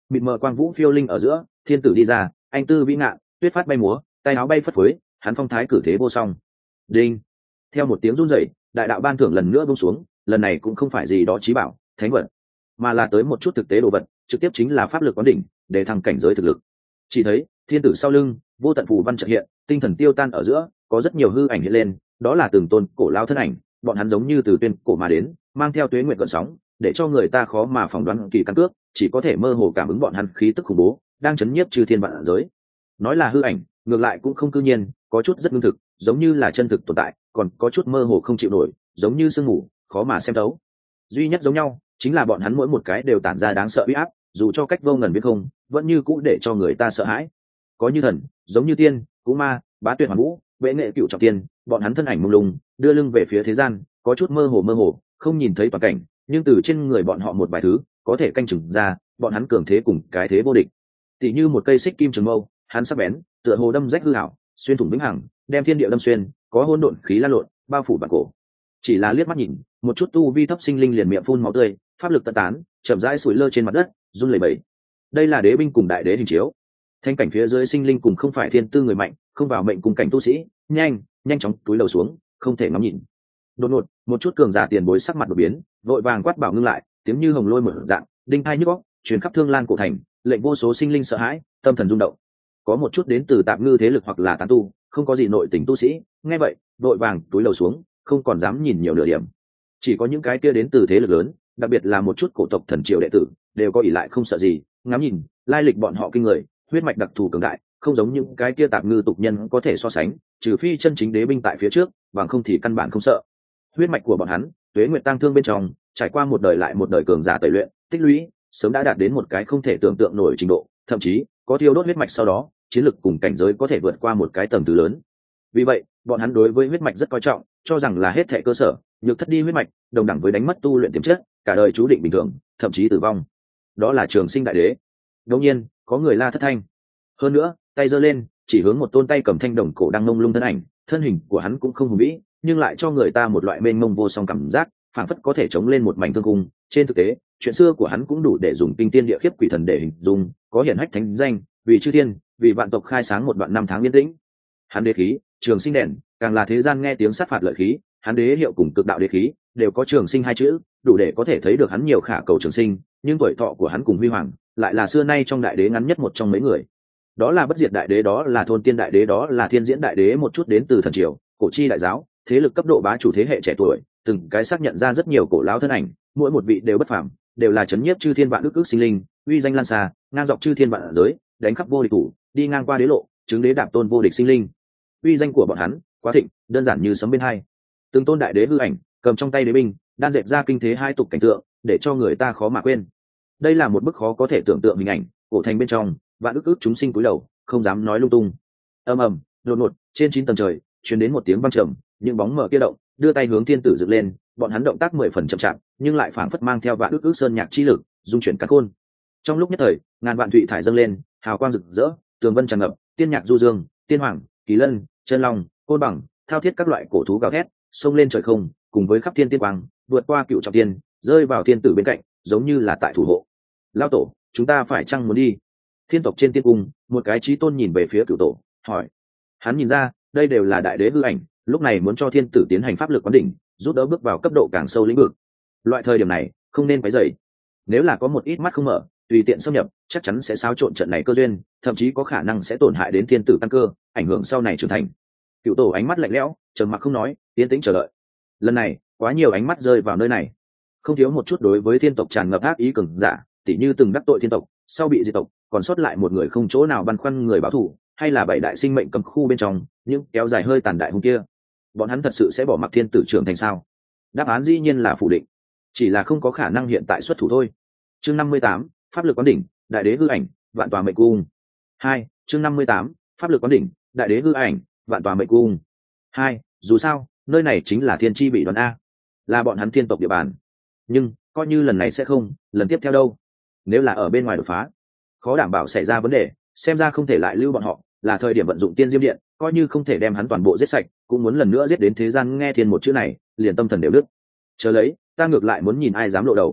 mịt mờ quang vũ phiêu linh ở giữa, thiên tử đi ra, anh tư vĩ ngạn, tuyết phát bay múa, tay áo bay phất phới, hắn phong thái cử thế vô song. Đinh. Theo một tiếng rung rẩy, đại đạo ban thưởng lần nữa buông xuống, lần này cũng không phải gì đó trí bảo, thánh vật, mà là tới một chút thực tế đồ vật, trực tiếp chính là pháp lực quán đỉnh, để thăng cảnh giới thực lực. Chỉ thấy, thiên tử sau lưng, vô tận phù văn chợt hiện, tinh thần tiêu tan ở giữa, có rất nhiều hư ảnh hiện lên, đó là từng tôn cổ lao thân ảnh, bọn hắn giống như từ tuyên cổ mà đến, mang theo tuế nguyệt gợn sóng, để cho người ta khó mà phỏng đoán kỳ căn cước, chỉ có thể mơ hồ cảm ứng bọn hắn khí tức khủng bố, đang chấn nhiếp chư thiên vạn giới. Nói là hư ảnh, ngược lại cũng không cư nhiên, có chút rất ngưng thực, giống như là chân thực tồn tại, còn có chút mơ hồ không chịu nổi, giống như sương mù, khó mà xem thấu. Duy nhất giống nhau, chính là bọn hắn mỗi một cái đều tản ra đáng sợ uy áp, dù cho cách vô ngần biết không, vẫn như cũ để cho người ta sợ hãi. Có như thần, giống như tiên, cú ma, bá tuyệt hoàn vũ, vệ nghệ cựu trọng tiên, bọn hắn thân ảnh mông lung, đưa lưng về phía thế gian, có chút mơ hồ, không nhìn thấy toàn cảnh, nhưng từ trên người bọn họ một vài thứ, có thể canh chừng ra, bọn hắn cường thế cùng cái thế vô địch. Tỉ như một cây xích kim trường mâu, hắn sắc bén, tựa hồ đâm rách hư ảo, xuyên thủng vĩnh hằng, đem thiên địa đâm xuyên, có hỗn độn khí lan lộn, bao phủ bản cổ. Chỉ là liếc mắt nhìn, một chút tu vi thấp sinh linh liền miệng phun máu tươi, pháp lực tận tán, chậm rãi sủi lơ trên mặt đất, run lẩy bẩy. Đây là đế binh cùng đại đế hình chiếu. Thanh cảnh phía dưới sinh linh cùng không phải thiên tư người mạnh, không vào mệnh cùng cảnh tu sĩ, nhanh chóng túi lầu xuống, không thể ngắm nhìn. Đột ngột, một chút cường giả tiền bối sắc mặt đột biến, vội vàng quát bảo ngưng lại, tiếng như hồng lôi mở dạng, đinh hai nhức óc, truyền khắp Thương Lan cổ thành, lệnh vô số sinh linh sợ hãi, tâm thần rung động. Có một chút đến từ tạm ngư thế lực hoặc là tán tu, không có gì nội tình tu sĩ, nghe vậy, vội vàng túi lầu xuống, không còn dám nhìn nhiều nửa điểm. Chỉ có những cái kia đến từ thế lực lớn, đặc biệt là một chút cổ tộc thần triều đệ tử, đều có ỷ lại không sợ gì, ngắm nhìn, lai lịch bọn họ kinh người, huyết mạch đặc thù cường đại, không giống những cái kia tạm ngư tục nhân có thể so sánh, trừ phi chân chính đế binh tại phía trước, bằng không thì căn bản không sợ. Huyết mạch của bọn hắn, tuế nguyệt tăng thương bên trong, trải qua một đời lại một đời cường giả tẩy luyện, tích lũy, sớm đã đạt đến một cái không thể tưởng tượng nổi trình độ, thậm chí có thiêu đốt huyết mạch sau đó, chiến lực cùng cảnh giới có thể vượt qua một cái tầng thứ lớn. Vì vậy, bọn hắn đối với huyết mạch rất coi trọng, cho rằng là hết thảy cơ sở, nhược thất đi huyết mạch, đồng đẳng với đánh mất tu luyện tiềm chất, cả đời chú định bình thường, thậm chí tử vong. Đó là Trường Sinh đại đế. Đột nhiên, có người la thất thanh. Hơn nữa, tay giơ lên, chỉ hướng một tôn tay cầm thanh đồng cổ đang mông lung thân ảnh, thân hình của hắn cũng không hùng vĩ, nhưng lại cho người ta một loại mênh mông vô song cảm giác, phảng phất có thể chống lên một mảnh thương cung. Trên thực tế, chuyện xưa của hắn cũng đủ để dùng kinh tiên địa khiếp quỷ thần để hình dung, có hiển hách thánh danh, vì chư thiên, vì vạn tộc khai sáng một đoạn năm tháng yên tĩnh. Hắn đế khí, Trường Sinh đèn, càng là thế gian nghe tiếng sát phạt lợi khí, hắn đế hiệu cùng cực đạo đế khí, đều có Trường Sinh hai chữ, đủ để có thể thấy được hắn nhiều khả cầu trường sinh, nhưng tuổi thọ của hắn cùng huy hoàng, lại là xưa nay trong đại đế ngắn nhất một trong mấy người. Đó là bất diệt đại đế, đó là thôn tiên đại đế, đó là thiên diễn đại đế, một chút đến từ thần triều, cổ chi đại giáo, thế lực cấp độ bá chủ thế hệ trẻ tuổi, từng cái xác nhận ra rất nhiều cổ lão thân ảnh, mỗi một vị đều bất phàm, đều là chấn nhiếp chư thiên vạn ức sinh linh, uy danh lan xa, ngang dọc chư thiên vạn giới, đánh khắp vô địch thủ, đi ngang qua đế lộ, chứng đế đạp tôn vô địch sinh linh. Uy danh của bọn hắn quá thịnh, đơn giản như sấm bên hai. Từng tôn đại đế hư ảnh, cầm trong tay đế binh, đan dệt ra kinh thế hai tục cảnh tượng, để cho người ta khó mà quên. Đây là một bức khó có thể tưởng tượng hình ảnh, cổ thành bên trong, vạn ức chúng sinh cúi đầu, không dám nói lung tung. Ầm ầm, đột ngột, trên 9 tầng trời, truyền đến một tiếng vang trầm, những bóng mờ kia động, đưa tay hướng thiên tử dựng lên, bọn hắn động tác 10 phần chậm chạp, nhưng lại phảng phất mang theo vạn ức sơn nhạc chi lực, dung chuyển cát khôn. Trong lúc nhất thời, ngàn vạn thụy thải dâng lên, hào quang rực rỡ, tường vân tràn ngập, tiên nhạc du dương, tiên hoàng, kỳ lân, chân long, côn bằng, thao thiết các loại cổ thú gào thét, xông lên trời không, cùng với khắp thiên tiên quang, vượt qua cựu trọng tiên, rơi vào thiên tử bên cạnh, giống như là tại thủ hộ. Lão tổ, chúng ta phải chăng muốn đi? Thiên tộc trên tiên cung, một cái chí tôn nhìn về phía cửu tổ, hỏi. Hắn nhìn ra, đây đều là đại đế hư ảnh, lúc này muốn cho thiên tử tiến hành pháp lực quán đỉnh, giúp đỡ bước vào cấp độ càng sâu lĩnh vực. Loại thời điểm này, không nên quấy rầy. Nếu là có một ít mắt không mở, tùy tiện xâm nhập, chắc chắn sẽ xáo trộn trận này cơ duyên, thậm chí có khả năng sẽ tổn hại đến thiên tử căn cơ, ảnh hưởng sau này trưởng thành. Cửu tổ ánh mắt lạnh lẽo, trầm mặc không nói, yên tĩnh chờ đợi. Lần này, quá nhiều ánh mắt rơi vào nơi này, không thiếu một chút đối với thiên tộc tràn ngập ác ý cường giả, tỉ như từng đắc tội thiên tộc, sau bị diệt tộc, còn sót lại một người không chỗ nào băn khoăn người báo thù, hay là bảy đại sinh mệnh cấm khu bên trong, những kéo dài hơi tàn đại hung kia, bọn hắn thật sự sẽ bỏ mặc thiên tử trưởng thành sao? Đáp án dĩ nhiên là phủ định, chỉ là không có khả năng hiện tại xuất thủ thôi. Chương 58, pháp lực quán đỉnh, đại đế hư ảnh, vạn tòa mệnh cung. 2, chương 58, pháp lực quán đỉnh, đại đế hư ảnh, vạn tòa mệnh cung. 2, dù sao, nơi này chính là thiên chi bị đoán a, là bọn hắn thiên tộc địa bàn. Nhưng coi như lần này sẽ không, lần tiếp theo đâu? Nếu là ở bên ngoài đột phá, khó đảm bảo xảy ra vấn đề, xem ra không thể lại lưu bọn họ, là thời điểm vận dụng tiên diêm điện, coi như không thể đem hắn toàn bộ giết sạch, cũng muốn lần nữa giết đến thế gian nghe thiên một chữ này, liền tâm thần đều đứt. Chờ lấy, ta ngược lại muốn nhìn ai dám lộ đầu.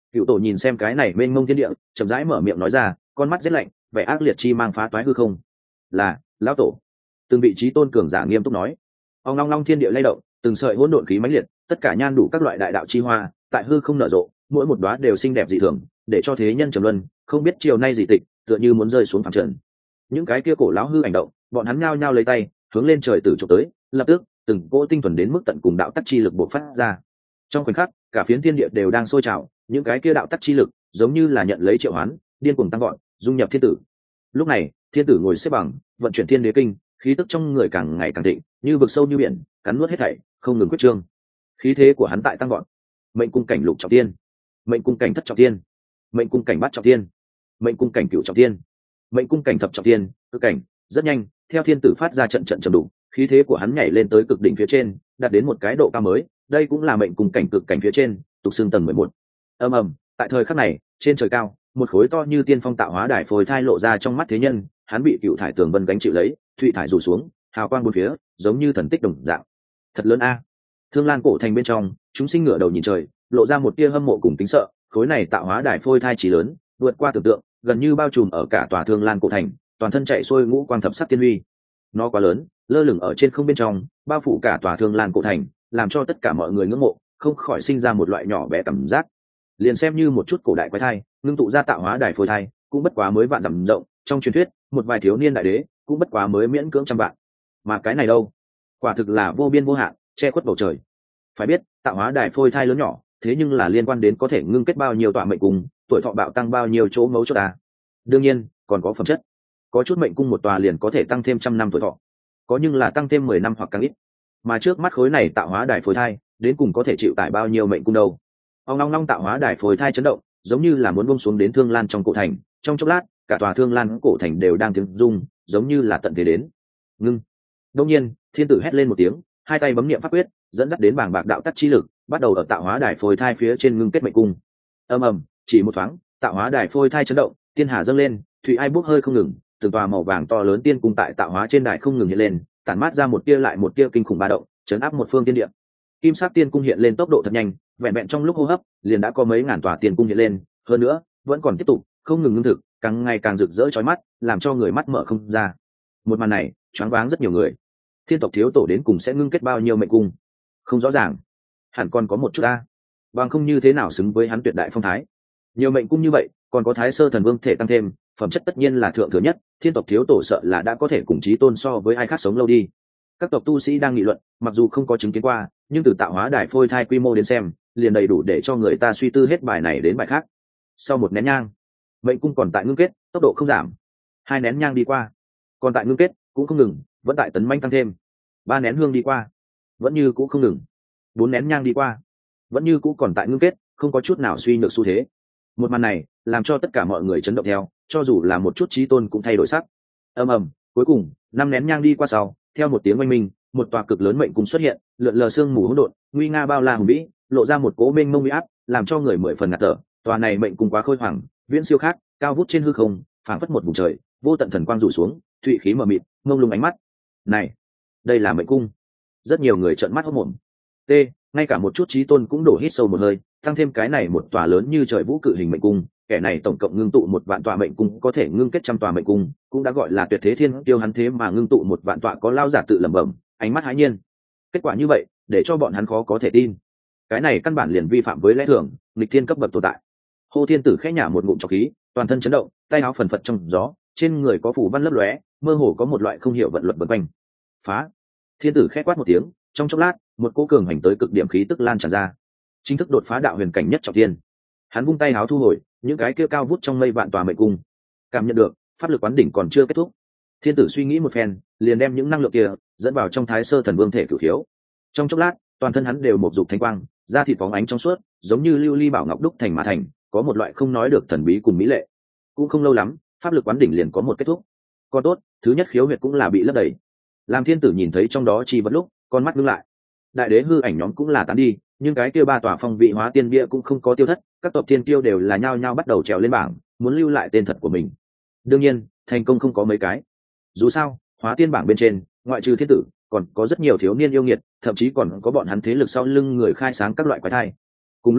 Cựu tổ nhìn xem cái này mênh mông thiên địa, chậm rãi mở miệng nói ra, con mắt rét lạnh, vẻ ác liệt chi mang phá toái hư không. Là lão tổ. Từng vị trí tôn cường giả nghiêm túc nói. Ông long long thiên địa lay động, từng sợi hỗn độn khí mãnh liệt, tất cả nhan đủ các loại đại đạo chi hoa tại hư không nở rộ, mỗi một đóa đều xinh đẹp dị thường, để cho thế nhân trầm luân không biết chiều nay gì tịch, tựa như muốn rơi xuống phẳng trần. Những cái kia cổ lão hư ảnh động, bọn hắn nhao nhao lấy tay hướng lên trời tử chụp tới, lập tức từng cỗ tinh thuần đến mức tận cùng đạo tắc chi lực bộc phát ra. Trong khoảnh khắc, cả phiến thiên địa đều đang sôi trào, những cái kia đạo tắc chi lực giống như là nhận lấy triệu hoán, điên cuồng tăng gọn, dung nhập thiên tử. Lúc này, thiên tử ngồi xếp bằng, vận chuyển thiên đế kinh, khí tức trong người càng ngày càng thịnh, như vực sâu như biển, cắn nuốt hết thảy, không ngừng quyết trương. Khí thế của hắn tại tăng gọn. Mệnh cung cảnh lục trọng thiên, mệnh cung cảnh thất trọng thiên, mệnh cung cảnh bát trọng thiên, mệnh cung cảnh cửu trọng thiên, mệnh cung cảnh thập trọng thiên, cực cảnh. Rất nhanh, theo thiên tử phát ra trận trận trầm đục, khí thế của hắn nhảy lên tới cực đỉnh phía trên, đạt đến một cái độ cao mới. Đây cũng là mệnh cung cảnh cực cảnh phía trên, tục xương tầng 11. Ầm ầm, tại thời khắc này, trên trời cao, một khối to như tiên phong tạo hóa đài phôi thai lộ ra trong mắt thế nhân, hắn bị cựu thải tường vân gánh chịu lấy, thụy thải rủ xuống, hào quang bốn phía, giống như thần tích đồng dạng. Thật lớn a. Thương Lan cổ thành bên trong, chúng sinh ngửa đầu nhìn trời, lộ ra một tia hâm mộ cùng kính sợ, khối này tạo hóa đài phôi thai chỉ lớn, vượt qua tưởng tượng, gần như bao trùm ở cả tòa Thương Lan cổ thành, toàn thân chạy xuôi ngũ quang thập sắc tiên uy. Nó quá lớn, lơ lửng ở trên không bên trong, bao phủ cả tòa Thương Lan cổ thành, làm cho tất cả mọi người ngưỡng mộ, không khỏi sinh ra một loại nhỏ bé cảm giác. Liền xem như một chút cổ đại quái thai, ngưng tụ ra tạo hóa đài phôi thai, cũng bất quá mới vạn dặm rộng, trong truyền thuyết, một vài thiếu niên đại đế, cũng bất quá mới miễn cưỡng trăm vạn. Mà cái này đâu, quả thực là vô biên vô hạn, che khuất bầu trời. Phải biết, tạo hóa đài phôi thai lớn nhỏ, thế nhưng là liên quan đến có thể ngưng kết bao nhiêu tọa mệnh cung, tuổi thọ bạo tăng bao nhiêu chỗ ngấu cho ta. Đương nhiên, còn có phẩm chất. Có chút mệnh cung một tòa liền có thể tăng thêm 100 năm tuổi thọ, có nhưng là tăng thêm 10 năm hoặc càng ít. Mà trước mắt khối này tạo hóa đài phôi thai, đến cùng có thể chịu tải bao nhiêu mệnh cung đâu. Ông long long tạo hóa đài phôi thai chấn động, giống như là muốn buông xuống đến Thương Lan trong cổ thành, trong chốc lát, cả tòa Thương Lan cổ thành đều đang tiếng rung, giống như là tận thế đến. Ngưng. Đột nhiên, thiên tử hét lên một tiếng, hai tay bấm niệm pháp quyết, dẫn dắt đến bảng bạc đạo tắc chi lực, bắt đầu ở tạo hóa đài phôi thai phía trên ngưng kết mệnh cung. Ầm ầm, chỉ một thoáng, tạo hóa đài phôi thai chấn động, tiên hà dâng lên, thủy ai bốc hơi không ngừng, từng tòa màu vàng to lớn tiên cung tại tạo hóa trên đài không ngừng hiện lên, tản mát ra một tia lại một tia kinh khủng ba động, chấn áp một phương tiên địa. Kim sắc tiên cung hiện lên tốc độ thật nhanh, vẹn vẹn trong lúc hô hấp, liền đã có mấy ngàn tòa tiên cung hiện lên, hơn nữa, vẫn còn tiếp tục, không ngừng ngưng thực, càng ngày càng rực rỡ chói mắt, làm cho người mắt mở không ra. Một màn này, choáng váng rất nhiều người. Thiên tộc thiếu tổ đến cùng sẽ ngưng kết bao nhiêu mệnh cung? Không rõ ràng. Hẳn còn có một chút a. Bằng không như thế nào xứng với hắn tuyệt đại phong thái. Nhiều mệnh cung như vậy, còn có Thái Sơ Thần Vương thể tăng thêm, phẩm chất tất nhiên là thượng thừa nhất, thiên tộc thiếu tổ sợ là đã có thể cùng chí tôn so với ai khác sống lâu đi. Các tộc tu sĩ đang nghị luận, mặc dù không có chứng kiến qua, nhưng từ tạo hóa đài phôi thai quy mô đến xem, liền đầy đủ để cho người ta suy tư hết bài này đến bài khác. Sau một nén nhang, mệnh cung còn tại ngưng kết, tốc độ không giảm. Hai nén nhang đi qua, còn tại ngưng kết, cũng không ngừng, vẫn tại tấn manh tăng thêm. Ba nén hương đi qua, vẫn như cũ không ngừng. Bốn nén nhang đi qua, vẫn như cũ còn tại ngưng kết, không có chút nào suy nhược xu thế. Một màn này làm cho tất cả mọi người chấn động theo, cho dù là một chút chí tôn cũng thay đổi sắc. Ầm ầm, cuối cùng, năm nén nhang đi qua sau, theo một tiếng oanh minh, một tòa cực lớn mệnh cung xuất hiện, lượn lờ sương mù hỗn độn, nguy nga bao la hùng vĩ, lộ ra một cỗ mênh mông uy áp, làm cho người mười phần ngạt thở. Tòa này mệnh cung quá khôi hoàng, viễn siêu khác, cao vút trên hư không, phảng phất một vùng trời, vô tận thần quang rủ xuống, thụy khí mờ mịt, ngông lung ánh mắt. Này, đây là mệnh cung. Rất nhiều người trợn mắt hốt mồm. T, ngay cả một chút chí tôn cũng đổ hít sâu một hơi, tăng thêm cái này một tòa lớn như trời vũ cự hình mệnh cung, kẻ này tổng cộng ngưng tụ 1 vạn tòa mệnh cung, có thể ngưng kết 100 tòa mệnh cung, cũng đã gọi là tuyệt thế thiên tiêu. Hắn thế mà ngưng tụ 1 vạn tòa, có lao giả tự lẩm bẩm, ánh mắt hãi nhiên. Kết quả như vậy, để cho bọn hắn khó có thể tin. Cái này căn bản liền vi phạm với lẽ thường, nghịch thiên cấp bậc tồn tại. Hồ Thiên Tử khẽ nhả một ngụm trọc khí, toàn thân chấn động, tay áo phần phật trong gió, trên người có phủ văn lấp lóe, mơ hồ có một loại không hiểu vận luật vần quanh. Phá! Thiên Tử khẽ quát một tiếng, trong chốc lát, một cỗ cường hành tới cực điểm khí tức lan tràn ra, chính thức đột phá đạo huyền cảnh nhất trọng thiên. Hắn vung tay áo thu hồi những cái kia cao vút trong mây vạn tòa mệnh cung, cảm nhận được pháp lực quán đỉnh còn chưa kết thúc. Thiên Tử suy nghĩ một phen, liền đem những năng lượng kia dẫn vào trong Thái Sơ Thần Vương thể cửu khiếu. Trong chốc lát, toàn thân hắn đều một dục thanh quang, da thịt phóng ánh trong suốt, giống như lưu ly bảo ngọc đúc thành mà thành, có một loại không nói được thần bí cùng mỹ lệ. Cũng không lâu lắm, pháp lực quán đỉnh liền có một kết thúc. Còn tốt, thứ nhất khiếu huyệt cũng là bị lấp đầy. Làm Thiên Tử nhìn thấy trong đó chi vật lúc, con mắt ngưng lại. Đại đế hư ảnh nhóm cũng là tán đi, nhưng cái kia 3 tòa phong vị hóa tiên bia cũng không có tiêu thất, các tộc thiên tiêu đều là nhao nhao bắt đầu trèo lên bảng, muốn lưu lại tên thật của mình. Đương nhiên, thành công không có mấy cái. Dù sao, hóa tiên bảng bên trên, ngoại trừ thiên tử, còn có rất nhiều thiếu niên yêu nghiệt, thậm chí còn có bọn hắn thế lực sau lưng người khai sáng các loại quái thai. Cùng lúc đó,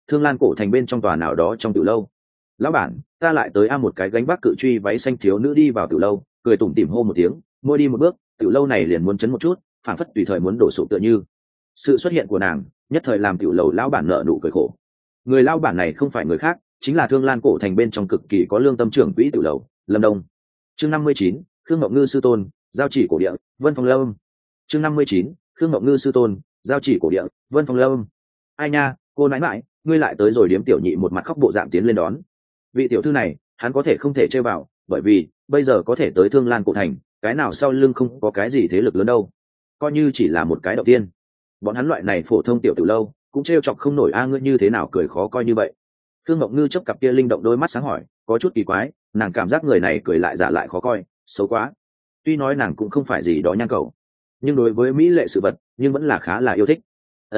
Thương Lan cổ thành bên trong tòa nào đó trong tiểu lâu. Lão bản, ta lại tới một cái gánh vác cự truy váy xanh thiếu nữ đi vào tiểu lâu, cười tủm tỉm hô một tiếng, mỗi đi một bước, tiểu lâu này liền muốn chấn một chút, phảng phất tùy thời muốn đổ sụp tựa như. Sự xuất hiện của nàng, nhất thời làm tiểu lầu lão bản nợ nụ cười khổ. Người lão bản này không phải người khác, chính là Thương Lan cổ thành bên trong cực kỳ có lương tâm trưởng quỹ tiểu lầu, Lâm Đông. Chương 59, Khương Ngọc Ngư sư tôn, giao chỉ cổ địa, Vân Phong Lâm. Chương 59, Khương Ngọc Ngư sư tôn, giao chỉ cổ địa, Vân Phong Lâm. Ai nha, cô nãi nãi, ngươi lại tới rồi. Điếm tiểu nhị một mặt khóc bộ dạng tiến lên đón. Vị tiểu thư này, hắn có thể không thể chơi vào, bởi vì bây giờ có thể tới Thương Lan cổ thành, cái nào sau lưng không có cái gì thế lực lớn đâu, coi như chỉ là một cái đầu tiên. Bọn hắn loại này phổ thông tiểu tử lâu cũng trêu chọc không nổi. Ngươi như thế nào cười khó coi như vậy? Khương Ngọc Ngư chớp cặp kia linh động đôi mắt sáng hỏi, có chút kỳ quái, nàng cảm giác người này cười lại giả lại khó coi, xấu quá. Tuy nói nàng cũng không phải gì đó nhan cầu, nhưng đối với mỹ lệ sự vật nhưng vẫn là khá là yêu thích.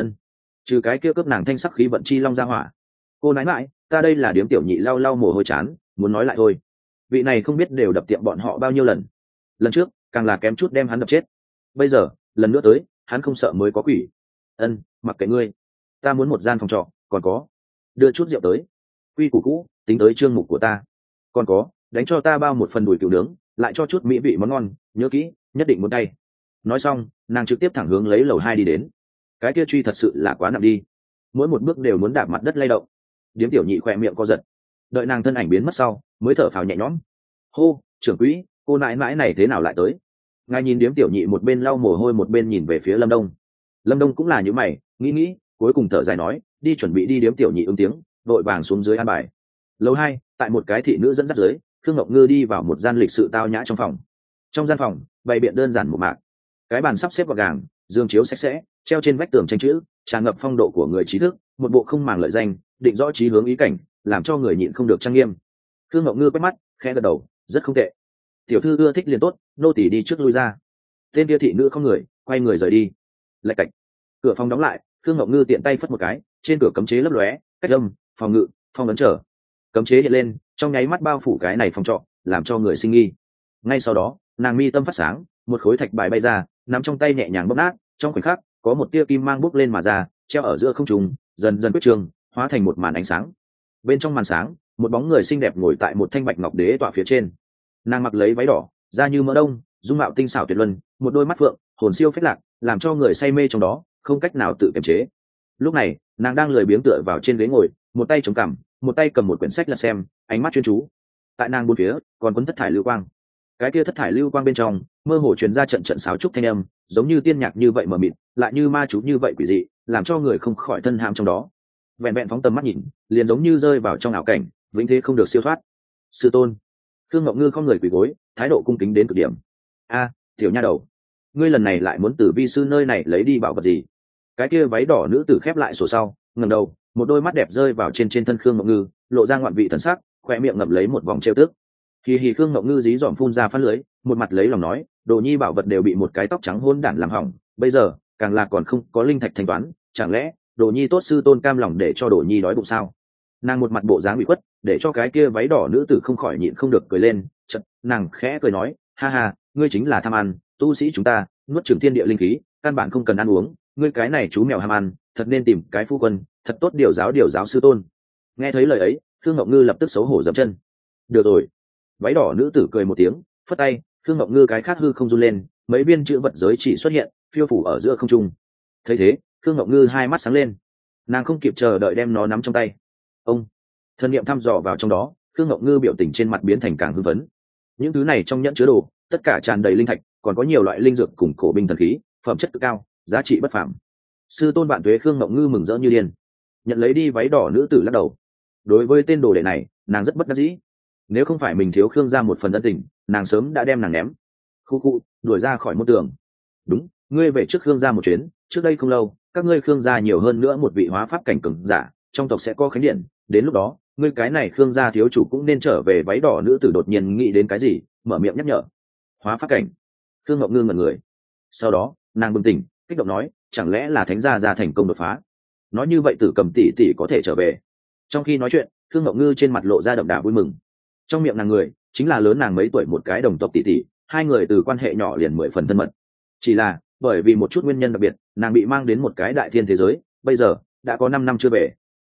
Trừ cái kia cướp nàng thanh sắc khí vận chi long ra hỏa. Cô nãi mãi, ta đây là điếm tiểu nhị lau lau mồ hôi chán, muốn nói lại thôi. Vị này không biết đều đập tiệm bọn họ bao nhiêu lần. Lần trước càng là kém chút đem hắn đập chết, bây giờ lần nữa tới, hắn không sợ mới có quỷ. Mặc kệ ngươi, ta muốn một gian phòng trọ, còn có đưa chút rượu tới. Quy củ cũ, tính tới chương mục của ta. Còn có, đánh cho ta bao một phần đùi cừu nướng, lại cho chút mỹ vị món ngon, nhớ kỹ, nhất định muốn tay. Nói xong, nàng trực tiếp thẳng hướng lấy lầu 2 đi đến. Cái kia truy thật sự là quá nặng đi, mỗi một bước đều muốn đạp mặt đất lay động. Điếm tiểu nhị khỏe miệng co giật, đợi nàng thân ảnh biến mất sau mới thở phào nhẹ nhõm. Hô, trưởng quỹ, cô nãi nãi này thế nào lại tới? Ngài nhìn điếm tiểu nhị một bên lau mồ hôi một bên nhìn về phía Lâm Đông. Lâm Đông cũng là như mày, nghĩ cuối cùng thở dài nói, đi chuẩn bị đi. Điếm tiểu nhị ứng tiếng, đội vàng xuống dưới an bài. Lầu 2, tại một cái thị nữ dẫn dắt dưới, Khương Ngọc Ngư đi vào một gian lịch sự tao nhã trong phòng. Trong gian phòng bày biện đơn giản một mạc, cái bàn sắp xếp gọn gàng, giường chiếu sạch sẽ, treo trên vách tường tranh chữ, tràn ngập phong độ của người trí thức, một bộ không màng lợi danh, định rõ chí hướng ý cảnh, làm cho người nhịn không được trang nghiêm. Khương Ngọc Ngư quét mắt, khẽ gật đầu, rất không tệ. Tiểu thư ưa thích liền tốt, nô tỳ đi trước lui ra. Tên kia thị nữ không người, quay người rời đi. Lạch cạch, cửa phòng đóng lại. Khương Ngọc Ngư tiện tay phất một cái, trên cửa cấm chế lấp lóe, cách âm, phòng ngự, phong ấn trở. Cấm chế hiện lên, trong nháy mắt bao phủ cái này phòng trọ, làm cho người sinh nghi. Ngay sau đó, nàng mi tâm phát sáng, một khối thạch bài bay ra, nắm trong tay nhẹ nhàng bóp nát, trong khoảnh khắc có một tia kim mang bốc lên mà ra, treo ở giữa không trung, dần dần quyết trường, hóa thành một màn ánh sáng. Bên trong màn sáng, một bóng người xinh đẹp ngồi tại một thanh bạch ngọc đế tọa phía trên. Nàng mặc lấy váy đỏ, da như mỡ đông, dung mạo tinh xảo tuyệt luân, một đôi mắt phượng, hồn siêu phách lạc, làm cho người say mê trong đó, không cách nào tự kiềm chế. Lúc này, nàng đang lười biếng tựa vào trên ghế ngồi, một tay chống cằm, một tay cầm một quyển sách lật xem, ánh mắt chuyên chú. Tại nàng bốn phía còn cuốn thất thải lưu quang. Cái kia thất thải lưu quang bên trong mơ hồ truyền ra trận trận sáo trúc thanh âm, giống như tiên nhạc như vậy mờ mịt, lại như ma chú như vậy quỷ dị, làm cho người không khỏi thân hãm trong đó. Vẹn vẹn phóng tầm mắt nhìn, liền giống như rơi vào trong ảo cảnh, vĩnh thế không được siêu thoát. Sư tôn. Khương Ngọc Ngư không người quỳ gối, thái độ cung kính đến cực điểm. Tiểu nha đầu, ngươi lần này lại muốn từ vi sư nơi này lấy đi bảo vật gì? Cái kia váy đỏ nữ tử khép lại sổ sau, ngẩng đầu, một đôi mắt đẹp rơi vào trên thân Khương Ngọc Ngư, lộ ra ngoạn vị thần sắc, khoe miệng ngậm lấy một vòng trêu tức. Hì Khương Ngọc Ngư dí dỏm phun ra phát lưới, một mặt lấy lòng nói, đồ nhi bảo vật đều bị một cái tóc trắng hôn đản làm hỏng, bây giờ càng là còn không có linh thạch thanh toán, chẳng lẽ đồ nhi tốt sư tôn cam lòng để cho đồ nhi đói bụng sao? Nàng một mặt bộ dáng bị khuất, để cho cái kia váy đỏ nữ tử không khỏi nhịn không được cười lên. Chợt nàng khẽ cười nói, ha ha, ngươi chính là tham ăn, tu sĩ chúng ta nuốt chửng thiên địa linh khí, căn bản không cần ăn uống, ngươi cái này chú mèo ham ăn, thật nên tìm cái phu quân, thật tốt điều giáo sư tôn. Nghe thấy lời ấy, Khương Ngọc Ngư lập tức xấu hổ dậm chân. Được rồi. Váy đỏ nữ tử cười một tiếng, phất tay, Khương Ngọc Ngư cái khác hư không run lên, mấy viên chữ vật giới chỉ xuất hiện, phiêu phủ ở giữa không trung. Thấy thế, Khương Ngọc Ngư hai mắt sáng lên, nàng không kịp chờ đợi đem nó nắm trong tay. Ông thân niệm thăm dò vào trong đó, Khương Ngọc Ngư biểu tình trên mặt biến thành càng hưng phấn. Những thứ này trong nhẫn chứa đồ, tất cả tràn đầy linh thạch, còn có nhiều loại linh dược cùng cổ binh thần khí, phẩm chất cực cao, giá trị bất phàm. Sư tôn bạn tuế. Khương Ngọc Ngư mừng rỡ như điên, nhận lấy đi. Váy đỏ nữ tử lắc đầu, đối với tên đồ đệ này, nàng rất bất đắc dĩ. Nếu không phải mình thiếu Khương ra một phần ân tình, nàng sớm đã đem nàng ném đuổi ra khỏi môn tường. Đúng, ngươi về trước Khương ra một chuyến, trước đây không lâu các ngươi Khương gia nhiều hơn nữa một vị hóa pháp cảnh cường giả, trong tộc sẽ có khánh điện, đến lúc đó ngươi cái này Khương gia thiếu chủ cũng nên trở về. Váy đỏ nữ tử đột nhiên nghĩ đến cái gì, mở miệng nhắc nhở. Hóa pháp cảnh? Khương Ngọc Ngư ngẩn người, sau đó nàng bừng tỉnh, kích động nói, chẳng lẽ là thánh gia thành công đột phá? Nói như vậy Tử Cầm tỷ tỷ có thể trở về. Trong khi nói chuyện, Khương Ngọc Ngư trên mặt lộ ra đậm đà vui mừng. Trong miệng nàng người chính là lớn nàng mấy tuổi một cái đồng tộc tỷ tỷ, hai người từ quan hệ nhỏ liền 10 phần thân mật. Chỉ là bởi vì một chút nguyên nhân đặc biệt, nàng bị mang đến một cái đại thiên thế giới, bây giờ đã có 5 năm chưa về.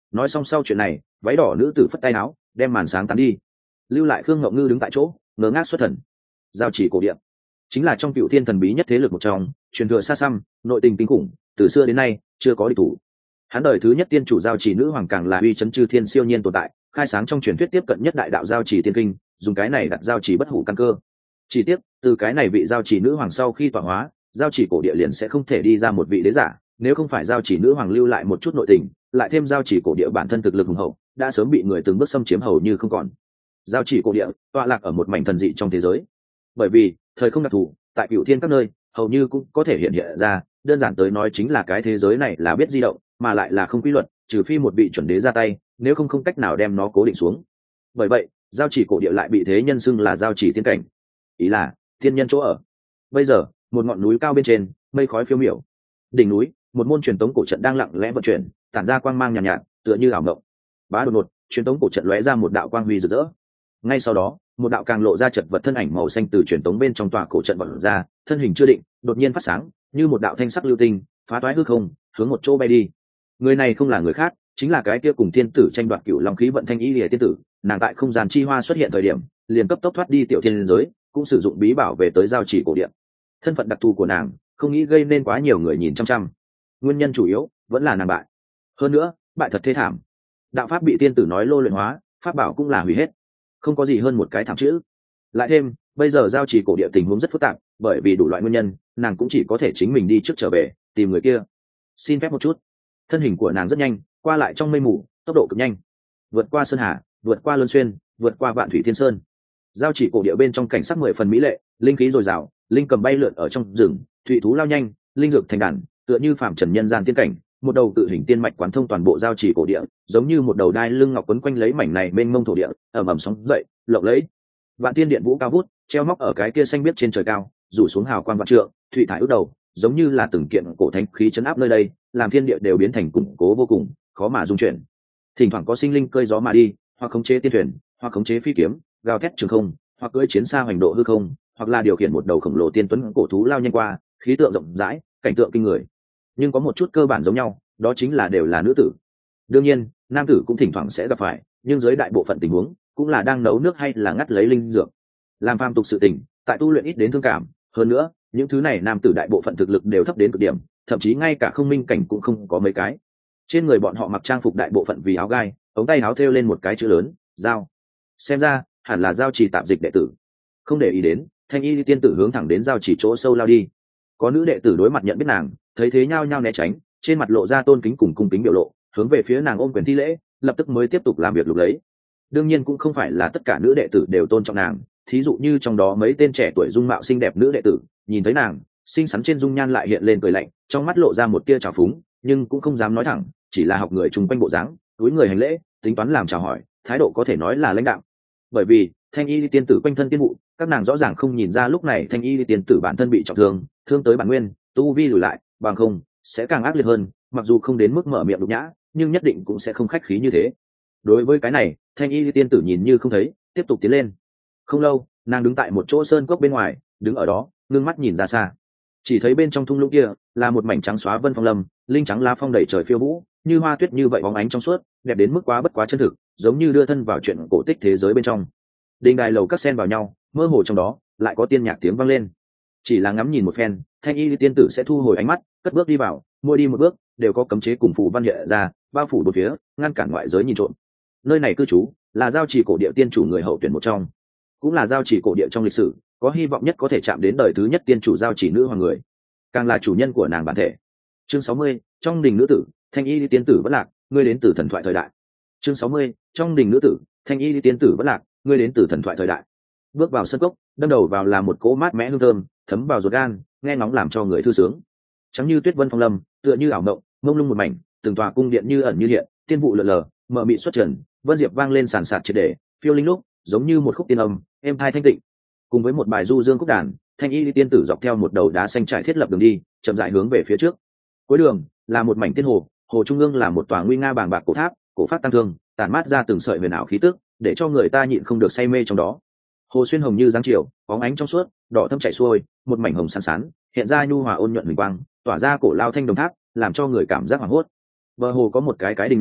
nói xong sau chuyện này, váy đỏ nữ tử phất tay áo đem màn sáng tán đi, lưu lại Khương Ngọc Ngư đứng tại chỗ ngớ ngác xuất thần. Giao chỉ cổ điện chính là trong cựu thiên thần bí nhất thế lực một trong, truyền thừa xa xăm, nội tình kinh khủng, từ xưa đến nay chưa có địch thủ. Hắn đời thứ nhất tiên chủ giao chỉ nữ hoàng càng là uy chấn chư thiên siêu nhiên tồn tại, khai sáng trong truyền thuyết tiếp cận nhất đại đạo giao chỉ tiên kinh, dùng cái này đặt giao chỉ bất hủ căn cơ. Chỉ tiếc từ cái này vị giao chỉ nữ hoàng sau khi tọa hóa, giao chỉ cổ địa liền sẽ không thể đi ra một vị đế giả, nếu không phải giao chỉ nữ hoàng lưu lại một chút nội tình, lại thêm giao chỉ cổ địa bản thân thực lực hùng hậu, đã sớm bị người từng bước xâm chiếm hầu như không còn. Giao chỉ cổ địa tọa lạc ở một mảnh thần dị trong thế giới, bởi vì thời không đặc thù, tại cửu thiên các nơi hầu như cũng có thể hiện hiện ra, đơn giản tới nói chính là cái thế giới này là biết di động, mà lại là không quy luật, trừ phi một vị chuẩn đế ra tay, nếu không không cách nào đem nó cố định xuống. Bởi vậy giao chỉ cổ địa lại bị thế nhân xưng là giao chỉ tiên cảnh, ý là thiên nhân chỗ ở. Bây giờ một ngọn núi cao bên trên, mây khói phiêu miểu, đỉnh núi một môn truyền tống cổ trận đang lặng lẽ vận chuyển, tản ra quang mang nhàn nhạt, tựa như ảo ngộng. Bá đột ngột, truyền tống cổ trận lóe ra một đạo quang huy rực rỡ. Ngay sau đó một đạo càng lộ ra chật vật thân ảnh màu xanh từ truyền tống bên trong tòa cổ trận bật ra, thân hình chưa định đột nhiên phát sáng như một đạo thanh sắc lưu tinh, phá toái hư không, hướng một chỗ bay đi. Người này không là người khác, chính là cái kia cùng thiên tử tranh đoạt cựu long khí vận Thanh Y Lìa tiên tử. Nàng tại không gian chi hoa xuất hiện thời điểm, liền cấp tốc thoát đi tiểu thiên giới, cũng sử dụng bí bảo về tới giao chỉ cổ điện. Thân phận đặc thù của nàng không nghĩ gây nên quá nhiều người nhìn chăm chăm, nguyên nhân chủ yếu vẫn là nàng bại. Hơn nữa bại thật thê thảm, đạo pháp bị tiên tử nói lô luyện hóa, pháp bảo cũng là hủy hết, không có gì hơn một cái thảm chữ. Lại thêm bây giờ giao chỉ cổ địa tình huống rất phức tạp, bởi vì đủ loại nguyên nhân, nàng cũng chỉ có thể chính mình đi trước trở về tìm người kia. Xin phép một chút. Thân hình của nàng rất nhanh, qua lại trong mây mù, tốc độ cực nhanh, vượt qua sơn hà, vượt qua luân xuyên, vượt qua vạn thủy thiên sơn. Giao chỉ cổ địa bên trong cảnh sắc 10 phần mỹ lệ, linh khí dồi dào, linh cầm bay lượn ở trong rừng, thủy thú lao nhanh, linh dược thành đàn, tựa như phạm trần nhân gian tiên cảnh. Một đầu tự hình tiên mạch quán thông toàn bộ giao chỉ cổ địa, giống như một đầu đai lưng ngọc quấn quanh lấy mảnh này mênh mông thổ địa, ầm ầm sóng dậy, lộng lẫy. Vạn tiên điện vũ cao vút, treo móc ở cái kia xanh biếc trên trời cao, rủ xuống hào quang vạn trượng, thủy thải ước đầu, giống như là từng kiện cổ thánh khí chấn áp nơi đây, làm thiên địa đều biến thành củng cố vô cùng, khó mà dung chuyển. Thỉnh thoảng có sinh linh cơi gió mà đi, hoặc khống chế tiên thuyền, hoặc khống chế phi kiếm, gào thét trường không, hoặc cưỡi chiến xa hoành độ hư không, hoặc là điều khiển một đầu khổng lồ tiên tuấn cổ thú lao nhanh qua, khí tượng rộng rãi, cảnh tượng kinh người. Nhưng có một chút cơ bản giống nhau, đó chính là đều là nữ tử. Đương nhiên nam tử cũng thỉnh thoảng sẽ gặp phải, nhưng dưới đại bộ phận tình huống cũng là đang nấu nước hay là ngắt lấy linh dược, làm phàm tục sự tình, tại tu luyện ít đến thương cảm. Hơn nữa những thứ này nam tử đại bộ phận thực lực đều thấp đến cực điểm, thậm chí ngay cả không minh cảnh cũng không có mấy cái. Trên người bọn họ mặc trang phục đại bộ phận vì áo gai, ống tay áo thêu lên một cái chữ lớn giao, xem ra hẳn là giao trì tạp dịch đệ tử. Không để ý đến, Thanh Y tiên tử hướng thẳng đến giao chỉ chỗ sâu lao đi. Có nữ đệ tử đối mặt nhận biết nàng, thấy thế nhao nhao né tránh, trên mặt lộ ra tôn kính cùng cung kính biểu lộ, hướng về phía nàng ôm quyền thi lễ, lập tức mới tiếp tục làm việc lục lấy. Đương nhiên cũng không phải là tất cả nữ đệ tử đều tôn trọng nàng, thí dụ như trong đó mấy tên trẻ tuổi dung mạo xinh đẹp nữ đệ tử, nhìn thấy nàng xinh xắn trên dung nhan lại hiện lên cười lạnh, trong mắt lộ ra một tia trào phúng, nhưng cũng không dám nói thẳng, chỉ là học người chung quanh bộ dáng, cúi người hành lễ, tính toán làm chào hỏi, thái độ có thể nói là lãnh đạm. Bởi vì Thanh Y tiên tử quanh thân tiên vụ, các nàng rõ ràng không nhìn ra lúc này Thanh Y tiên tử bản thân bị trọng thương, thương tới bản nguyên, tu vi lùi lại, bằng không sẽ càng ác liệt hơn. Mặc dù không đến mức mở miệng nhục nhã, nhưng nhất định cũng sẽ không khách khí như thế. Đối với cái này, Thanh Y tiên tử nhìn như không thấy, tiếp tục tiến lên. Không lâu, nàng đứng tại một chỗ sơn cốc bên ngoài, đứng ở đó ngưng mắt nhìn ra xa, chỉ thấy bên trong thung lũng kia là một mảnh trắng xóa vân phong lâm, linh trắng lá phong đầy trời phiêu vũ, như hoa tuyết như vậy bóng ánh trong suốt, đẹp đến mức quá bất quá chân thực, giống như đưa thân vào chuyện cổ tích thế giới bên trong. Đình đài lầu các xen vào nhau, mơ hồ trong đó lại có tiên nhạc tiếng vang lên. Chỉ là ngắm nhìn một phen, Thanh Y tiên tử sẽ thu hồi ánh mắt, cất bước đi vào, mỗi đi một bước đều có cấm chế cùng phù văn hiện ra, bao phủ bốn phía, ngăn cản ngoại giới nhìn trộm. Nơi này cư trú là giao trì cổ địa tiên chủ người hậu tuyển một trong, cũng là giao trì cổ địa trong lịch sử có hy vọng nhất có thể chạm đến đời thứ nhất tiên chủ giao trì nữ hoàng người, càng là chủ nhân của nàng bản thể. Chương 60, trong đình nữ tử, Thanh Y tiên tử vẫn lạc, ngươi đến từ thần thoại thời đại. Chương 60, trong đình nữ tử, Thanh Y tiên tử vẫn lạc, ngươi đến từ thần thoại thời đại. Bước vào sân cốc, đâm đầu vào là một cỗ mát mẽ hương thơm, thấm vào ruột gan, nghe ngóng làm cho người thư sướng. Trắng như tuyết vân phong lâm, tựa như ảo mộng, mông lung một mảnh, từng tòa cung điện như ẩn như hiện, tiên vụ lượn lờ, mờ mịt xuất trần, vân diệp vang lên sàn sạt triệt để, phiêu linh lúc giống như một khúc tiên âm, êm tai thanh tịnh. Cùng với một bài du dương khúc đàn, Thanh Y tiên tử dọc theo một đầu đá xanh trải thiết lập đường đi, chậm rãi hướng về phía trước. Cuối đường là một mảnh tiên hồ, hồ trung ương là một tòa nguy nga bàng bạc cổ tháp, cổ phát tăng thương, tản mát ra từng sợi huyền ảo khí tức, để cho người ta nhịn không được say mê trong đó. Hồ xuyên hồng như dáng chiều, bóng ánh trong suốt, đỏ thâm chảy xuôi, một mảnh hồng sáng sán, hiện ra nhu hòa ôn nhuận huỳnh quang, tỏa ra cổ lao thanh đồng tháp, làm cho người cảm giác hoảng hốt. Bờ hồ có một cái đình nhỏ,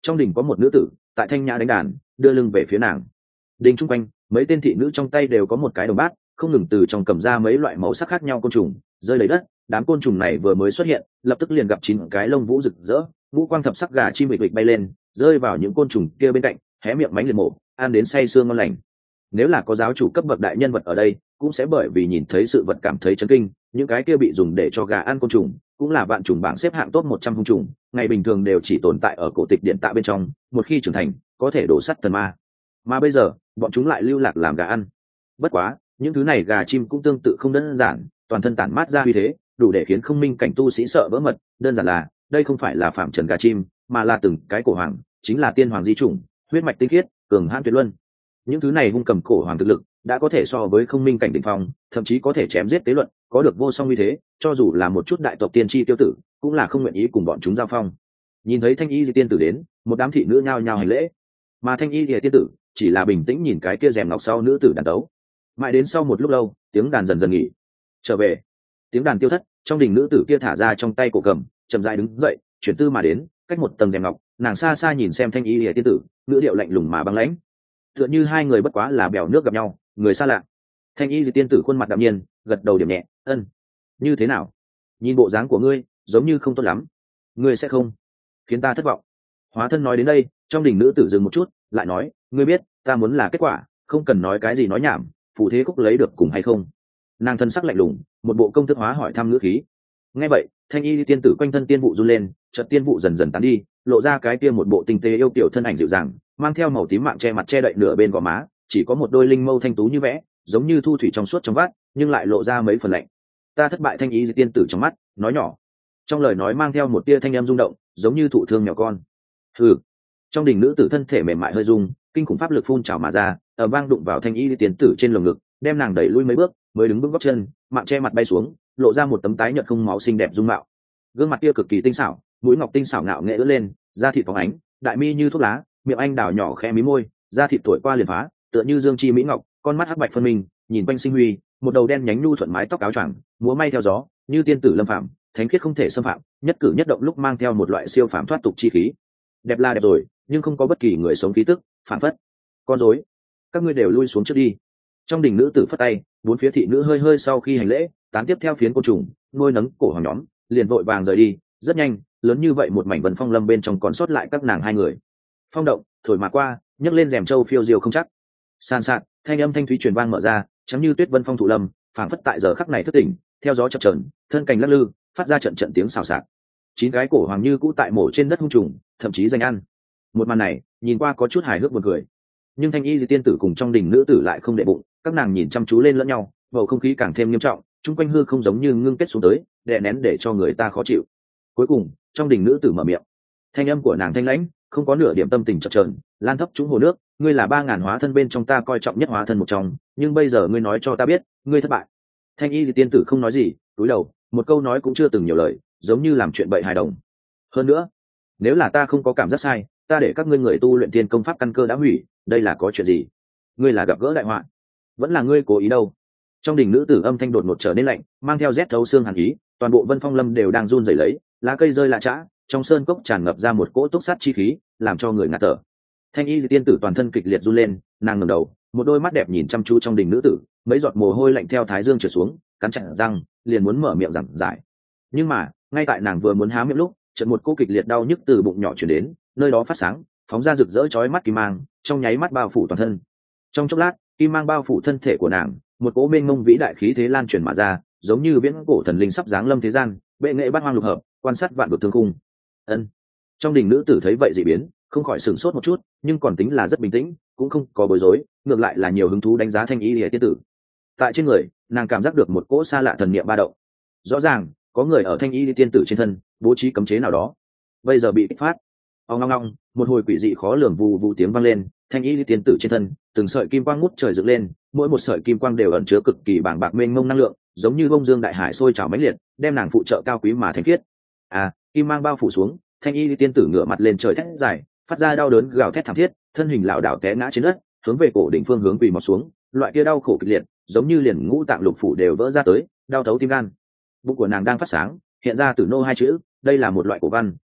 Trong đình có một nữ tử tại thanh nhã đánh đàn, đưa lưng về phía nàng. Đình chung quanh mấy tên thị nữ trong tay đều có một cái đồng bát, không ngừng từ trong cầm ra mấy loại màu sắc khác nhau côn trùng rơi lấy đất. Đám côn trùng này vừa mới xuất hiện, lập tức liền gặp 9 cái lông vũ rực rỡ, ngũ quang thập sắc gà chim bịch bịch bay lên, rơi vào những côn trùng kia bên cạnh, hé miệng mánh liệt mổ, ăn đến say sương ngon lành. Nếu là có giáo chủ cấp bậc đại nhân vật ở đây, cũng sẽ bởi vì nhìn thấy sự vật cảm thấy chấn kinh. Những cái kia bị dùng để cho gà ăn côn trùng, cũng là vạn trùng bảng xếp hạng top 100 hung trùng, ngày bình thường đều chỉ tồn tại ở cổ tịch điện tạ bên trong, một khi trưởng thành, có thể đổ sắt thần ma. Mà bây giờ, bọn chúng lại lưu lạc làm gà ăn. Bất quá, những thứ này gà chim cũng tương tự không đơn giản, toàn thân tản mát ra uy thế, đủ để khiến không minh cảnh tu sĩ sợ vỡ mật. Đơn giản là, đây không phải là phạm trần gà chim, mà là từng cái cổ hoàng, chính là tiên hoàng di chủng, huyết mạch tinh khiết, cường hãn tuyệt luân. Những thứ này hung cầm cổ hoàng thực lực đã có thể so với không minh cảnh đỉnh phong, thậm chí có thể chém giết tế luận, có được vô song uy thế, cho dù là một chút đại tộc tiên tri tiêu tử, cũng là không nguyện ý cùng bọn chúng giao phong. Nhìn thấy thanh y di tiên tử đến, một đám thị nữ nhao nhao hành lễ, mà thanh y di tiên tử chỉ là bình tĩnh nhìn cái kia rèm ngọc sau nữ tử đàn đấu. Mãi đến sau một lúc lâu, tiếng đàn dần dần nghỉ. Trở về, tiếng đàn tiêu thất, trong đình nữ tử kia thả ra trong tay cổ cầm, chậm rãi đứng dậy, chuyển tư mà đến, cách một tầng rèm ngọc, nàng xa xa nhìn xem thanh y di tiên tử, ngữ điệu lạnh lùng mà băng lãnh, tựa như hai người bất quá là bèo nước gặp nhau, người xa lạ. Thanh y di tiên tử khuôn mặt đạm nhiên, gật đầu điểm nhẹ, ân, như thế nào? Nhìn bộ dáng của ngươi, giống như không tốt lắm. Ngươi sẽ không khiến ta thất vọng. Hóa thân nói đến đây, trong đình nữ tử dừng một chút, lại nói, ngươi biết, ta muốn là kết quả, không cần nói cái gì nói nhảm, phụ thế khúc lấy được cùng hay không? Nàng thân sắc lạnh lùng, một bộ công thức hóa hỏi thăm ngữ khí. Nghe vậy, thanh y tiên tử quanh thân tiên vụ run lên, chợt tiên vụ dần dần tán đi, lộ ra cái kia một bộ tinh tế yêu kiểu thân ảnh dịu dàng, mang theo màu tím mạng che mặt che đậy nửa bên gò má, chỉ có một đôi linh mâu thanh tú như vẽ, giống như thu thủy trong suốt trong vắt, nhưng lại lộ ra mấy phần lạnh. Ta thất bại. Thanh y tiên tử trong mắt nói nhỏ, trong lời nói mang theo một tia thanh âm rung động, giống như thụ thương nhỏ con. Hừ. Trong đình nữ tử thân thể mềm mại hơi rung, kinh khủng pháp lực phun trào mà ra, ở vang đụng vào thanh y tiên tử trên lồng ngực, đem nàng đẩy lui mấy bước, mới đứng vững gót chân, mạng che mặt bay xuống, lộ ra một tấm tái nhợt không máu xinh đẹp dung mạo. Gương mặt kia cực kỳ tinh xảo, mũi ngọc tinh xảo ngạo nghệ ưỡn lên, da thịt phóng ánh, đại mi như thuốc lá, miệng anh đào nhỏ khẽ mí môi, da thịt thổi qua liền phá, tựa như dương chi mỹ ngọc, con mắt hắc bạch phân minh, nhìn quanh sinh huy, một đầu đen nhánh nhu thuận mái tóc áo choàng, múa may theo gió, như tiên tử lâm phạm, thánh khiết không thể xâm phạm, nhất cử nhất động lúc mang theo một loại siêu phàm thoát tục chi khí. Đẹp là đẹp rồi, nhưng không có bất kỳ người sống khí tức, phản phất. Con rối, các ngươi đều lui xuống trước đi. Trong đình nữ tử phất tay, bốn phía thị nữ hơi hơi sau khi hành lễ, tán tiếp theo phiến côn trùng, nuôi nấng cổ hoàng nhóm, liền vội vàng rời đi. Rất nhanh, lớn như vậy một mảnh vân phong lâm bên trong còn sót lại các nàng hai người. Phong động thổi mà qua, nhấc lên rèm châu phiêu diêu không chắc. San sạt, thanh âm thanh thúy truyền vang mở ra, chấm như tuyết vân phong thụ lâm, phảng phất tại giờ khắc này thức tỉnh, theo gió chập chờn, thân cành lắc lư, phát ra trận trận tiếng xào xạc. 9 cái cổ hoàng như cũ tại mổ trên đất hung trùng, thậm chí danh ăn. Một màn này, nhìn qua có chút hài hước buồn cười. Nhưng thanh y di tiên tử cùng trong đình nữ tử lại không để bụng, các nàng nhìn chăm chú lên lẫn nhau, bầu không khí càng thêm nghiêm trọng, chung quanh hư không giống như ngưng kết xuống tới, đè nén để cho người ta khó chịu. Cuối cùng, trong đình nữ tử mở miệng, thanh âm của nàng thanh lãnh, không có nửa điểm tâm tình chập chờn, lan thấp trúng hồ nước, ngươi là 3000 hóa thân bên trong ta coi trọng nhất hóa thân một trong, nhưng bây giờ ngươi nói cho ta biết, ngươi thất bại. Thanh y di tiên tử không nói gì, cúi đầu, một câu nói cũng chưa từng nhiều lời, giống như làm chuyện bậy hài đồng. Hơn nữa, nếu là ta không có cảm giác sai, ta để các ngươi người tu luyện tiên công pháp căn cơ đã hủy, đây là có chuyện gì? Ngươi là gặp gỡ đại họa, vẫn là ngươi cố ý đâu? Trong đình nữ tử âm thanh đột ngột trở nên lạnh, mang theo rét thấu xương hàn ý, toàn bộ vân phong lâm đều đang run rẩy lấy, lá cây rơi lạ chã, trong sơn cốc tràn ngập ra một cỗ túc sát chi khí, làm cho người ngạt thở. Thanh y tiên tử toàn thân kịch liệt run lên, nàng ngẩng đầu, một đôi mắt đẹp nhìn chăm chú trong đình nữ tử, mấy giọt mồ hôi lạnh theo thái dương trượt xuống, cắn chặt răng, liền muốn mở miệng giảng giải. Nhưng mà, ngay tại nàng vừa muốn há miệng lúc, chợt một cỗ kịch liệt đau nhức từ bụng nhỏ truyền đến, nơi đó phát sáng, phóng ra rực rỡ chói mắt kim mang, trong nháy mắt bao phủ toàn thân. Trong chốc lát, kim mang bao phủ thân thể của nàng, một cỗ mênh mông vĩ đại khí thế lan truyền mà ra, giống như viễn cổ thần linh sắp giáng lâm thế gian, bệ nghệ bát hoang lục hợp, quan sát vạn vực thương khung. Ân. Trong đình nữ tử thấy vậy dị biến, không khỏi sửng sốt một chút, nhưng còn tính là rất bình tĩnh, cũng không có bối rối, ngược lại là nhiều hứng thú đánh giá thanh y liễu tiên tử. Tại trên người, nàng cảm giác được một cỗ xa lạ thần niệm ba động. Rõ ràng, có người ở thanh y liễu tiên tử trên thân bố trí cấm chế nào đó, bây giờ bị kích phát. Ong ong ong, một hồi quỷ dị khó lường vù vù tiếng vang lên, thanh y liễu tiên tử trên thân, từng sợi kim quang ngút trời dựng lên, mỗi một sợi kim quang đều ẩn chứa cực kỳ bàng bạc mênh mông năng lượng, giống như bông dương đại hải sôi trào mãnh liệt, đem nàng phụ trợ cao quý mà thánh khiết. À, kim mang bao phủ xuống, thanh y liễu tiên tử ngửa mặt lên trời thét dài, phát ra đau đớn gào thét thảm thiết, thân hình lảo đảo té ngã trên đất, hướng về cổ đỉnh phương hướng quỳ mọt xuống, loại kia đau khổ kịch liệt, giống như liền ngũ tạng lục phủ đều vỡ ra tới, đau thấu tim gan. Bụng của nàng đang phát sáng, hiện ra từ nô hai chữ, đây là một loại cổ văn,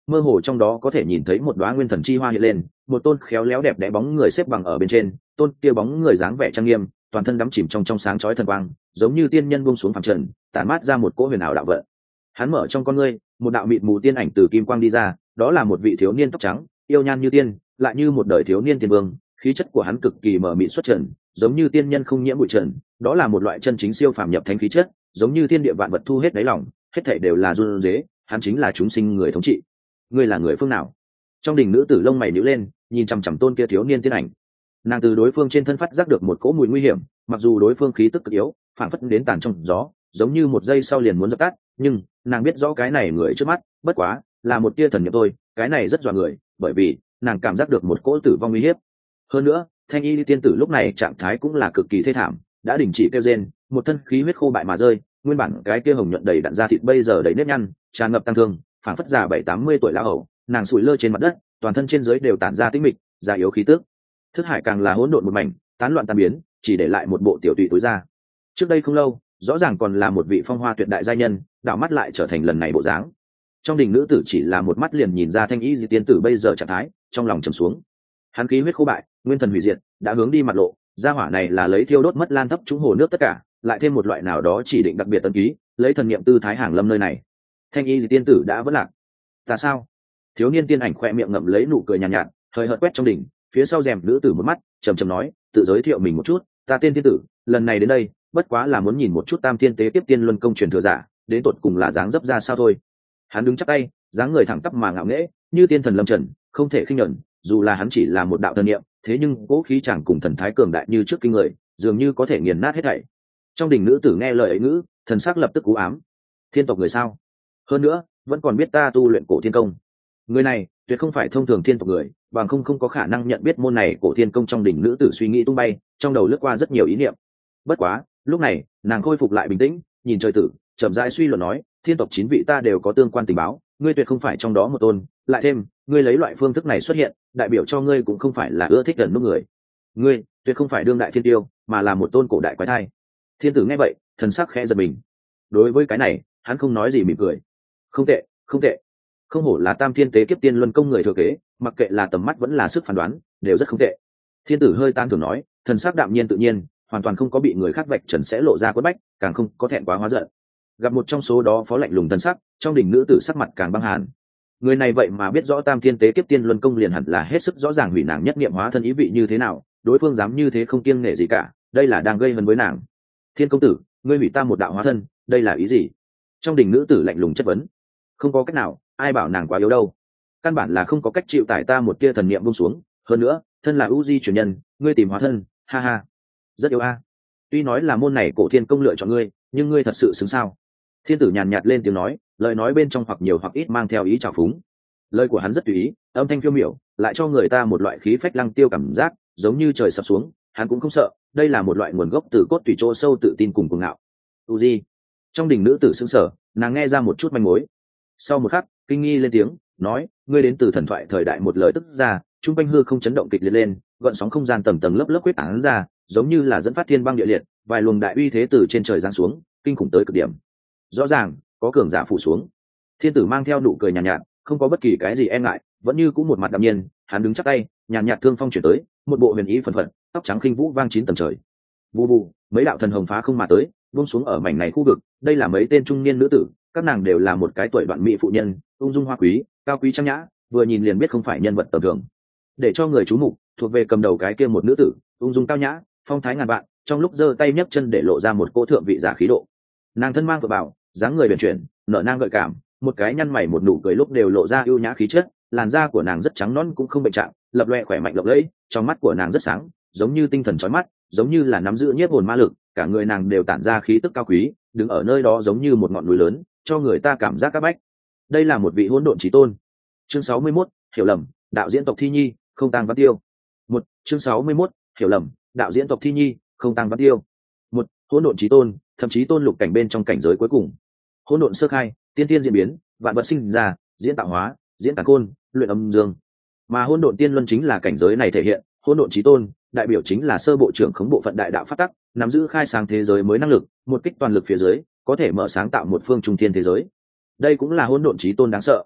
mơ hồ trong đó có thể nhìn thấy một đóa nguyên thần chi hoa hiện lên, một tôn khéo léo đẹp đẽ bóng người xếp bằng ở bên trên, tôn kia bóng người dáng vẻ trang nghiêm, toàn thân đắm chìm trong sáng chói thần quang, giống như tiên nhân buông xuống phàm trần, tản mát ra một cỗ huyền ảo đạo vận. Hắn mở trong con ngươi, một đạo mịt mù tiên ảnh từ kim quang đi ra, đó là một vị thiếu niên tóc trắng, yêu nhan như tiên, lại như một đời thiếu niên tiên vương, khí chất của hắn cực kỳ mở mịt xuất trần, giống như tiên nhân không nhiễm bụi trần, đó là một loại chân chính siêu phàm nhập thánh khí chất, giống như thiên địa vạn vật thu hết đáy lòng, hết thảy đều là run rế, hắn chính là chúng sinh người thống trị. Ngươi là người phương nào? Trong đình nữ tử lông mày nhíu lên, nhìn chằm chằm tôn kia thiếu niên tiên ảnh. Nàng từ đối phương trên thân phát giác được một cỗ mùi nguy hiểm, mặc dù đối phương khí tức cực yếu, phản phất đến tàn trong gió, giống như một giây sau liền muốn dập tắt, nhưng nàng biết rõ cái này người trước mắt bất quá là một tia thần niệm thôi, cái này rất dọa người, bởi vì nàng cảm giác được một cỗ tử vong uy hiếp. Hơn nữa thanh y tiên tử lúc này trạng thái cũng là cực kỳ thê thảm, đã đình chỉ kêu rên, một thân khí huyết khô bại mà rơi, nguyên bản cái kia hồng nhuận đầy đặn da thịt bây giờ đầy nếp nhăn, tràn ngập tăng thương, phảng phất già 70-80 tuổi lão hầu, nàng sủi lơ trên mặt đất, toàn thân trên dưới đều tản ra tĩnh mịch, già yếu khí tức. Thức hải càng là hỗn độn một mảnh, tán loạn tan biến, chỉ để lại một bộ tiểu tụy tối ra. Trước đây không lâu, rõ ràng còn là một vị phong hoa tuyệt đại giai nhân, đảo mắt lại trở thành lần này bộ dáng. Trong đình nữ tử chỉ là một mắt liền nhìn ra thanh y di tiên tử bây giờ trạng thái, trong lòng trầm xuống. Hắn khí huyết khô bại, nguyên thần hủy diệt, đã hướng đi mặt lộ, gia hỏa này là lấy thiêu đốt mất lan thấp trúng hồ nước tất cả, lại thêm một loại nào đó chỉ định đặc biệt tân ký, lấy thần niệm tư thái hàng lâm nơi này. Thanh y di tiên tử đã vỡ lạc. Ta sao? Thiếu niên tiên ảnh khoe miệng ngậm lấy nụ cười nhàn nhạt, hơi hợt quét trong đỉnh, phía sau rèm nữ tử một mắt, trầm trầm nói, tự giới thiệu mình một chút, ta tên tiên tử, lần này đến đây, bất quá là muốn nhìn một chút tam thiên tế tiếp tiên luân công truyền thừa giả, đến tột cùng là dáng dấp ra sao thôi. Hắn đứng chắc tay, dáng người thẳng tắp mà ngạo nghễ, như tiên thần lâm trần, không thể khinh nhẫn, dù là hắn chỉ là một đạo thần niệm, thế nhưng cố khí chẳng cùng thần thái cường đại như trước kinh người, dường như có thể nghiền nát hết thảy. Trong đình nữ tử nghe lời ấy ngữ, thần sắc lập tức cú ám. Thiên tộc người sao? Hơn nữa, vẫn còn biết ta tu luyện cổ thiên công. Người này tuyệt không phải thông thường thiên tộc người, bằng không có khả năng nhận biết môn này cổ thiên công. Trong đình nữ tử suy nghĩ tung bay, trong đầu lướt qua rất nhiều ý niệm. Bất quá lúc này nàng khôi phục lại bình tĩnh, nhìn trời tử, chậm rãi suy luận nói, thiên tộc 9 vị ta đều có tương quan tình báo, ngươi tuyệt không phải trong đó một tôn, lại thêm ngươi lấy loại phương thức này xuất hiện, đại biểu cho ngươi cũng không phải là ưa thích gần nút người, ngươi tuyệt không phải đương đại thiên tiêu, mà là một tôn cổ đại quái thai. Thiên tử nghe vậy, thần sắc khẽ giật mình. Đối với cái này hắn không nói gì, mỉm cười. Không tệ, không tệ, không hổ là tam thiên tế kiếp tiên luân công người thừa kế, mặc kệ là tầm mắt vẫn là sức phán đoán, đều rất không tệ. Thiên tử hơi tan thưởng nói, thần sắc đạm nhiên tự nhiên, hoàn toàn không có bị người khác vạch trần sẽ lộ ra quất bách, càng không có thẹn quá hóa giận. Gặp một trong số đó phó lạnh lùng thần sắc, trong đình nữ tử sắc mặt càng băng hàn. Người này vậy mà biết rõ tam thiên tế kiếp tiên luân công, liền hẳn là hết sức rõ ràng hủy nàng nhất niệm hóa thân ý vị như thế nào, đối phương dám như thế không kiêng nể gì cả, đây là đang gây hấn với nàng. Thiên công tử, ngươi hủy ta một đạo hóa thân, đây là ý gì? Trong đình nữ tử lạnh lùng chất vấn. Không có cách nào, ai bảo nàng quá yếu đâu, căn bản là không có cách chịu tải ta một tia thần niệm buông xuống, hơn nữa thân là Uzi truyền nhân, ngươi tìm hóa thân, ha ha, rất yếu a. Tuy nói là môn này cổ thiên công lựa chọn ngươi, nhưng ngươi thật sự xứng sao? Thiên tử nhàn nhạt lên tiếng nói, lời nói bên trong hoặc nhiều hoặc ít mang theo ý trào phúng. Lời của hắn rất tùy ý, âm thanh phiêu miểu, lại cho người ta một loại khí phách lăng tiêu cảm giác, giống như trời sập xuống, hắn cũng không sợ. Đây là một loại nguồn gốc từ cốt tủy chỗ sâu tự tin cùng cuồng ngạo. Uzi. Trong đình nữ tử sững sờ, nàng nghe ra một chút manh mối. Sau một khắc, kinh nghi lên tiếng nói, ngươi đến từ thần thoại thời đại. Một lời tức ra, trung quanh hư không chấn động kịch liệt lên, gợn sóng không gian tầng tầng lớp lớp quyết tán ra, giống như là dẫn phát thiên băng địa liệt, vài luồng đại uy thế từ trên trời giáng xuống, kinh khủng tới cực điểm. Rõ ràng có cường giả phủ xuống. Thiên tử mang theo nụ cười nhàn nhạt, không có bất kỳ cái gì e ngại, vẫn như cũng một mặt đạm nhiên. Hắn đứng chắc tay, nhàn nhạt thương phong chuyển tới, một bộ huyền ý phần phật, tóc trắng khinh vũ vang chín tầng trời. Vù vù, mấy đạo thần hồng phá không mà tới, buông xuống ở mảnh này khu vực. Đây là mấy tên trung niên nữ tử, các nàng đều là một cái tuổi đoạn mỹ phụ nhân, ung dung hoa quý, cao quý trang nhã, vừa nhìn liền biết không phải nhân vật tầm thường. Để cho người chú mục thuộc về cầm đầu cái kia một nữ tử, ung dung cao nhã, phong thái ngàn vạn, trong lúc giơ tay nhấc chân để lộ ra một cỗ thượng vị giả khí độ. Nàng thân mang vừa bảo, dáng người uyển chuyển, nở nang gợi cảm, một cái nhăn mày một nụ cười lúc đều lộ ra ưu nhã khí chất. Làn da của nàng rất trắng nõn cũng không bệnh trạng, lập loè khỏe mạnh lộng lẫy, trong mắt của nàng rất sáng, giống như tinh thần chói mắt, giống như là nắm giữ nhiếp hồn ma lực, cả người nàng đều tản ra khí tức cao quý, đứng ở nơi đó giống như một ngọn núi lớn, cho người ta cảm giác các bách. Đây là một vị hỗn độn chí tôn. Chương 61, hiểu lầm, đạo diễn tộc Thi Nhi, không tang văn tiêu. Một, chương 61, hiểu lầm, đạo diễn tộc Thi Nhi, không tang văn tiêu. Một, hỗn độn chí tôn, thậm chí tôn lục cảnh bên trong cảnh giới cuối cùng. Hỗn độn sơ khai, tiên tiên diễn biến, vạn vật sinh ra, diễn tạo hóa, diễn tản côn, luyện âm dương. Mà hỗn độn tiên luân chính là cảnh giới này thể hiện. Hỗn độn chí tôn đại biểu chính là sơ bộ trưởng khống bộ phận đại đạo phát tắc, nắm giữ khai sáng thế giới mới năng lực, một kích toàn lực phía dưới có thể mở sáng tạo một phương trung thiên thế giới. Đây cũng là hỗn độn chí tôn đáng sợ.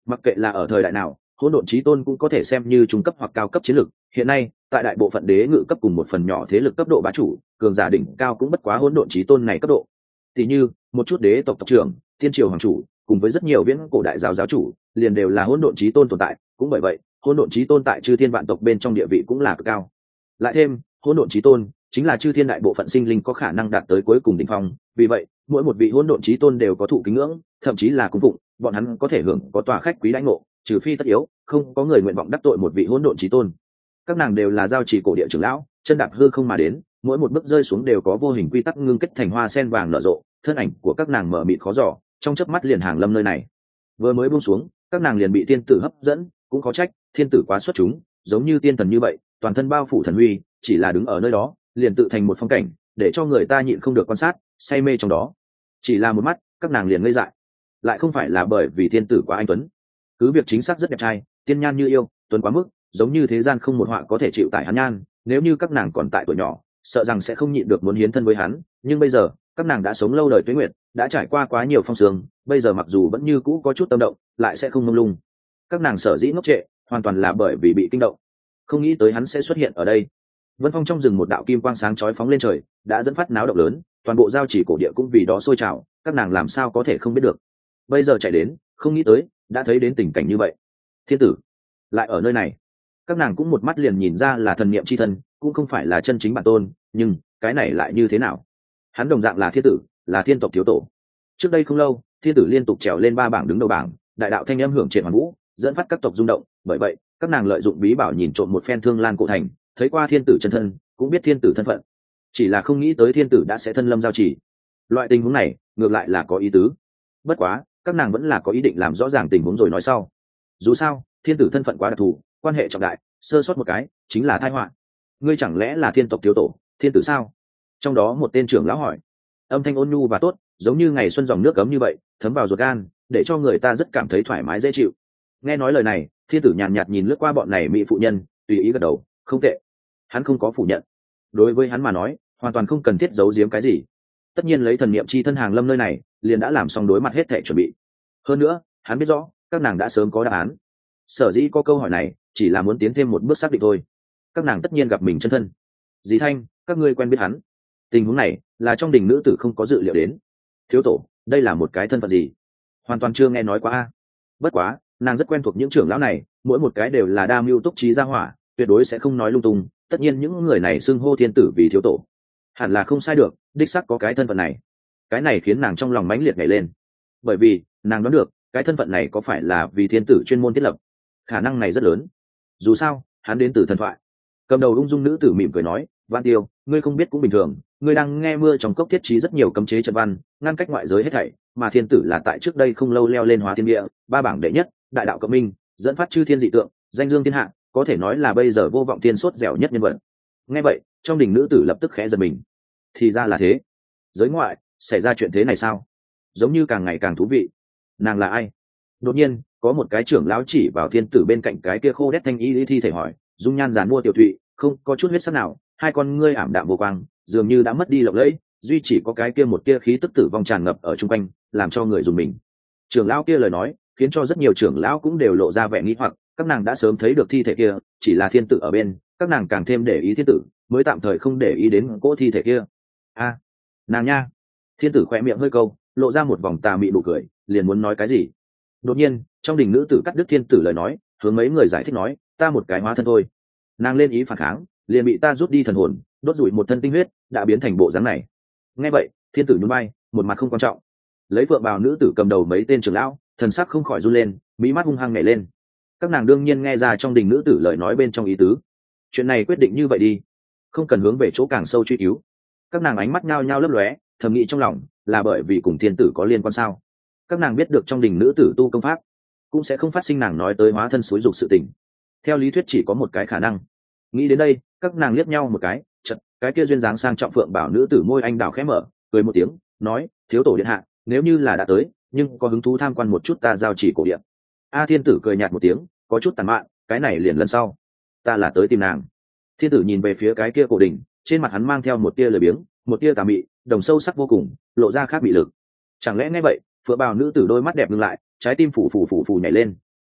Mặc kệ là ở thời đại nào, hỗn độn chí tôn cũng có thể xem như trung cấp hoặc cao cấp chiến lực. Hiện nay tại đại bộ phận đế ngự cấp cùng một phần nhỏ thế lực cấp độ bá chủ, cường giả đỉnh cao cũng bất quá hỗn độn chí tôn này cấp độ. Tỷ như một chút đế tộc tộc trưởng, thiên triều hoàng chủ, cùng với rất nhiều viễn cổ đại giáo giáo chủ, liền đều là hỗn độn chí tôn tồn tại. Cũng bởi vậy, hỗn độn chí tôn tại chư thiên vạn tộc bên trong địa vị cũng là cực cao. Lại thêm hỗn độn chí tôn chính là chư thiên đại bộ phận sinh linh có khả năng đạt tới cuối cùng đỉnh phong, vì vậy mỗi một vị hỗn độn chí tôn đều có thụ kính ngưỡng, thậm chí là cung phụng, bọn hắn có thể hưởng có tòa khách quý đãi ngộ, trừ phi tất yếu, không có người nguyện vọng đắc tội một vị hỗn độn chí tôn. Các nàng đều là giao chỉ cổ địa trưởng lão, chân đạp hư không mà đến, mỗi một bước rơi xuống đều có vô hình quy tắc ngưng kết thành hoa sen vàng nở rộ, thân ảnh của các nàng mở mịt khó dò, trong chớp mắt liền hàng lâm nơi này. Vừa mới buông xuống, các nàng liền bị thiên tử hấp dẫn, cũng có trách, thiên tử quá xuất chúng, giống như tiên thần như vậy, toàn thân bao phủ thần huy, chỉ là đứng ở nơi đó, liền tự thành một phong cảnh, để cho người ta nhịn không được quan sát, say mê trong đó. Chỉ là một mắt, các nàng liền ngây dại. Lại không phải là bởi vì thiên tử quá anh tuấn, cứ việc chính xác rất đẹp trai, tiên nhan như yêu, tuấn quá mức, giống như thế gian không một họa có thể chịu tải hắn nhan, nếu như các nàng còn tại tuổi nhỏ, sợ rằng sẽ không nhịn được muốn hiến thân với hắn, nhưng bây giờ, các nàng đã sống lâu đời tuế nguyệt, đã trải qua quá nhiều phong sương, bây giờ mặc dù vẫn như cũ có chút tâm động, lại sẽ không mông lung. Các nàng sở dĩ ngốc trệ, hoàn toàn là bởi vì bị kinh động, không nghĩ tới hắn sẽ xuất hiện ở đây. Vân Phong trong rừng một đạo kim quang sáng chói phóng lên trời, đã dẫn phát náo động lớn, toàn bộ giao chỉ cổ địa cũng vì đó sôi trào, các nàng làm sao có thể không biết được. Bây giờ chạy đến, không nghĩ tới, đã thấy đến tình cảnh như vậy. Thiên tử lại ở nơi này, các nàng cũng một mắt liền nhìn ra là thần niệm chi thân, cũng không phải là chân chính bản tôn, nhưng cái này lại như thế nào? Hắn đồng dạng là thiên tử, là thiên tộc thiếu tổ. Trước đây không lâu, thiên tử liên tục trèo lên 3 bảng đứng đầu bảng, đại đạo thanh âm hưởng triệt hoàn vũ, dẫn phát các tộc rung động, bởi vậy, các nàng lợi dụng bí bảo nhìn trộm một phen Thương Lan cổ thành, thấy qua thiên tử chân thân, cũng biết thiên tử thân phận, chỉ là không nghĩ tới thiên tử đã sẽ thân lâm giao chỉ. Loại tình huống này ngược lại là có ý tứ, bất quá các nàng vẫn là có ý định làm rõ ràng tình huống rồi nói sau. Dù sao thiên tử thân phận quá đặc thù, quan hệ trọng đại, sơ sót một cái chính là tai họa. Ngươi chẳng lẽ là thiên tộc thiếu tổ thiên tử sao? Trong đó một tên trưởng lão hỏi, âm thanh ôn nhu và tốt, giống như ngày xuân dòng nước ấm như vậy, thấm vào ruột gan, để cho người ta rất cảm thấy thoải mái dễ chịu. Nghe nói lời này, thiên tử nhàn nhạt nhìn lướt qua bọn này mỹ phụ nhân, tùy ý gật đầu, không tệ. Hắn không có phủ nhận, đối với hắn mà nói hoàn toàn không cần thiết giấu giếm cái gì. Tất nhiên lấy thần niệm chi thân hàng lâm nơi này, liền đã làm xong đối mặt hết thảy chuẩn bị. Hơn nữa hắn biết rõ các nàng đã sớm có đáp án, sở dĩ có câu hỏi này chỉ là muốn tiến thêm một bước xác định thôi. Các nàng tất nhiên gặp mình chân thân. Dĩ Thanh, các ngươi quen biết hắn? Tình huống này là trong đình nữ tử không có dự liệu đến. Thiếu tổ, đây là một cái thân phận gì? Hoàn toàn chưa nghe nói qua a. Bất quá nàng rất quen thuộc những trưởng lão này, mỗi một cái đều là đa mưu túc trí gia hỏa, tuyệt đối sẽ không nói lung tung. Tất nhiên những người này xưng hô thiên tử vì thiếu tổ, hẳn là không sai được, đích xác có cái thân phận này. Cái này khiến nàng trong lòng mãnh liệt nhảy lên, bởi vì nàng đoán được cái thân phận này có phải là vì thiên tử chuyên môn thiết lập. Khả năng này rất lớn, dù sao hắn đến từ thần thoại. Cầm đầu ung dung nữ tử mỉm cười nói, Văn Tiêu, ngươi không biết cũng bình thường, ngươi đang nghe mưa trong cốc thiết trí rất nhiều cấm chế trận văn, ngăn cách ngoại giới hết thảy, mà thiên tử là tại trước đây không lâu leo lên hóa thiên địa, 3 bảng đệ nhất, đại đạo cộng minh, dẫn phát chư thiên dị tượng, danh dương thiên hạ, có thể nói là bây giờ vô vọng tiên sốt dẻo nhất nhân vật. Nghe vậy trong đình nữ tử lập tức khẽ giật mình, thì ra là thế, giới ngoại xảy ra chuyện thế này sao? Giống như càng ngày càng thú vị. Nàng là ai? Đột nhiên có một cái trưởng lão chỉ vào thiên tử bên cạnh cái kia khô đét thanh y thi thể hỏi, dung nhan giàn mua tiểu thụy, không có chút huyết sắc nào, hai con ngươi ảm đạm vô quang, dường như đã mất đi lộng lẫy, duy chỉ có cái kia một tia khí tức tử vong tràn ngập ở chung quanh, làm cho người dùng mình. Trưởng lão kia lời nói khiến cho rất nhiều trưởng lão cũng đều lộ ra vẻ nghi hoặc, các nàng đã sớm thấy được thi thể kia, chỉ là thiên tử ở bên, các nàng càng thêm để ý thiên tử, mới tạm thời không để ý đến cỗ thi thể kia. A, nàng nha. Thiên tử khẽ miệng hơi câu, lộ ra một vòng tà mị nụ cười, liền muốn nói cái gì. Đột nhiên trong đình nữ tử cắt đứt thiên tử lời nói, hướng mấy người giải thích nói, ta một cái hóa thân thôi. Nàng lên ý phản kháng, liền bị ta rút đi thần hồn, đốt rủi một thân tinh huyết, đã biến thành bộ dáng này. Nghe vậy thiên tử nhún vai, một mặt không quan trọng. Lấy phượng bào nữ tử cầm đầu mấy tên trưởng lão, thần sắc không khỏi run lên, mỹ mắt hung hăng nhảy lên. Các nàng đương nhiên nghe ra trong đình nữ tử lời nói bên trong ý tứ. Chuyện này quyết định như vậy đi, không cần hướng về chỗ càng sâu truy cứu. Các nàng ánh mắt nhao nhao lấp lóe, thầm nghĩ trong lòng, là bởi vì cùng thiên tử có liên quan sao? Các nàng biết được trong đình nữ tử tu công pháp, cũng sẽ không phát sinh nàng nói tới hóa thân xúi dục sự tình. Theo lý thuyết chỉ có một cái khả năng. Nghĩ đến đây các nàng liếc nhau một cái, chật cái kia duyên dáng sang trọng phượng bảo nữ tử môi anh đào khẽ mở, cười một tiếng nói, thiếu tổ điện hạ, nếu như là đã tới, nhưng có hứng thú tham quan một chút ta giao chỉ cổ điện. A thiên tử cười nhạt một tiếng, có chút tàn mạn, cái này liền lần sau, ta là tới tìm nàng. Thiên tử nhìn về phía cái kia cổ đỉnh, trên mặt hắn mang theo một tia lười biếng, một tia tà mị, đồng sâu sắc vô cùng, lộ ra khác bị lực. Chẳng lẽ nghe vậy phượng bào nữ tử đôi mắt đẹp ngưng lại, trái tim phủ nhảy lên.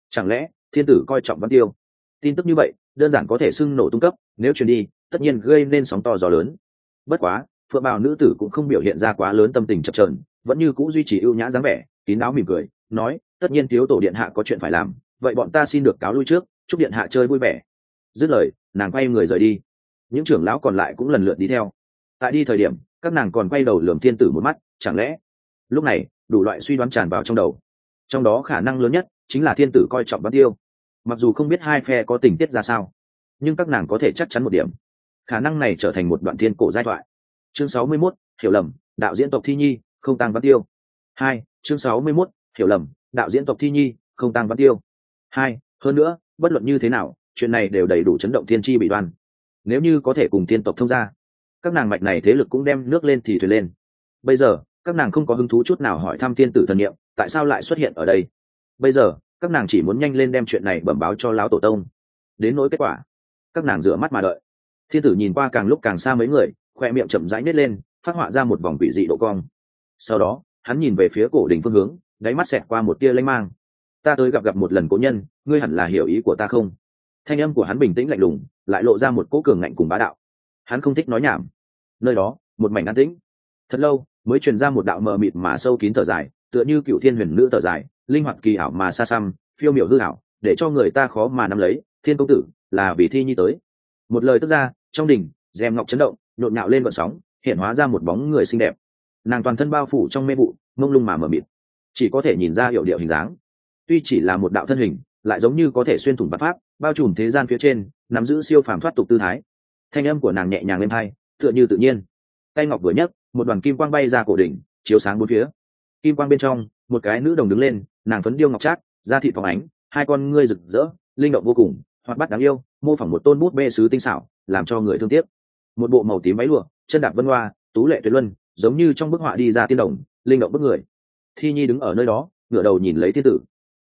Chẳng lẽ thiên tử coi trọng Văn Tiêu? Tin tức như vậy đơn giản có thể xưng nổ tung cấp, nếu truyền đi tất nhiên gây nên sóng to gió lớn. Bất quá phượng bào nữ tử cũng không biểu hiện ra quá lớn tâm tình chập chờn, vẫn như cũ duy trì ưu nhã dáng vẻ, kín đáo mỉm cười nói, tất nhiên thiếu tổ điện hạ có chuyện phải làm, vậy bọn ta xin được cáo lui trước, chúc điện hạ chơi vui vẻ. Dứt lời nàng quay người rời đi, những trưởng lão còn lại cũng lần lượt đi theo. Tại đi thời điểm các nàng còn quay đầu lườm thiên tử một mắt, chẳng lẽ lúc này đủ loại suy đoán tràn vào trong đầu, trong đó khả năng lớn nhất chính là thiên tử coi trọng Văn Tiêu. Mặc dù không biết hai phe có tình tiết ra sao, nhưng các nàng có thể chắc chắn một điểm, khả năng này trở thành một đoạn thiên cổ giai thoại. Chương 61, hiểu lầm, đạo diễn tộc Thi Nhi không tăng Văn Tiêu. 2. Chương 61, hiểu lầm, đạo diễn tộc Thi Nhi không tăng Văn Tiêu. 2. Hơn nữa bất luận như thế nào chuyện này đều đầy đủ chấn động thiên chi bị đoan. Nếu như có thể cùng thiên tộc thông gia, các nàng mạch này thế lực cũng đem nước lên thì thuyền lên. Bây giờ các nàng không có hứng thú chút nào hỏi thăm thiên tử thần niệm tại sao lại xuất hiện ở đây. Bây giờ các nàng chỉ muốn nhanh lên đem chuyện này bẩm báo cho lão tổ tông. Đến nỗi kết quả, các nàng rửa mắt mà đợi. Thiên tử nhìn qua càng lúc càng xa mấy người, khoe miệng chậm rãi nít lên, phát họa ra một vòng quỷ dị độ cong. Sau đó hắn nhìn về phía cổ đỉnh phương hướng, đáy mắt xẹt qua một tia lanh mang. Ta tới gặp một lần cố nhân, ngươi hẳn là hiểu ý của ta không? Thanh âm của hắn bình tĩnh lạnh lùng, lại lộ ra một cỗ cường ngạnh cùng bá đạo. Hắn không thích nói nhảm. Nơi đó một mảnh an tĩnh, thật lâu mới truyền ra một đạo mờ mịt mà sâu kín thở dài, tựa như cựu thiên huyền nữ thở dài, linh hoạt kỳ ảo mà xa xăm, phiêu miểu hư ảo, để cho người ta khó mà nắm lấy. Thiên công tử là vì Thi Nhi tới. Một lời tức ra, trong đình rèm ngọc chấn động, nhộn nhạo lên gợn sóng, hiện hóa ra một bóng người xinh đẹp. Nàng toàn thân bao phủ trong mê vụ, mông lung mà mờ mịt, chỉ có thể nhìn ra hiệu điệu hình dáng. Tuy chỉ là một đạo thân hình, lại giống như có thể xuyên thủng bát pháp, bao trùm thế gian phía trên, nắm giữ siêu phàm thoát tục tư thái. Thanh âm của nàng nhẹ nhàng êm tai, tựa như tự nhiên. Tay ngọc vừa nhấc, một đoàn kim quang bay ra cổ đỉnh, chiếu sáng bốn phía. Kim quang bên trong, một cái nữ đồng đứng lên, nàng phấn điêu ngọc trác, da thịt phóng ánh, hai con ngươi rực rỡ, linh động vô cùng, hoạt bát đáng yêu, mô phỏng một tôn bút bê sứ tinh xảo, làm cho người thương tiếc. Một bộ màu tím váy lụa, chân đạp vân hoa, tú lệ tuyệt luân, giống như trong bức họa đi ra tiên đồng, linh động bức người. Thi Nhi đứng ở nơi đó, ngửa đầu nhìn lấy thiên tử.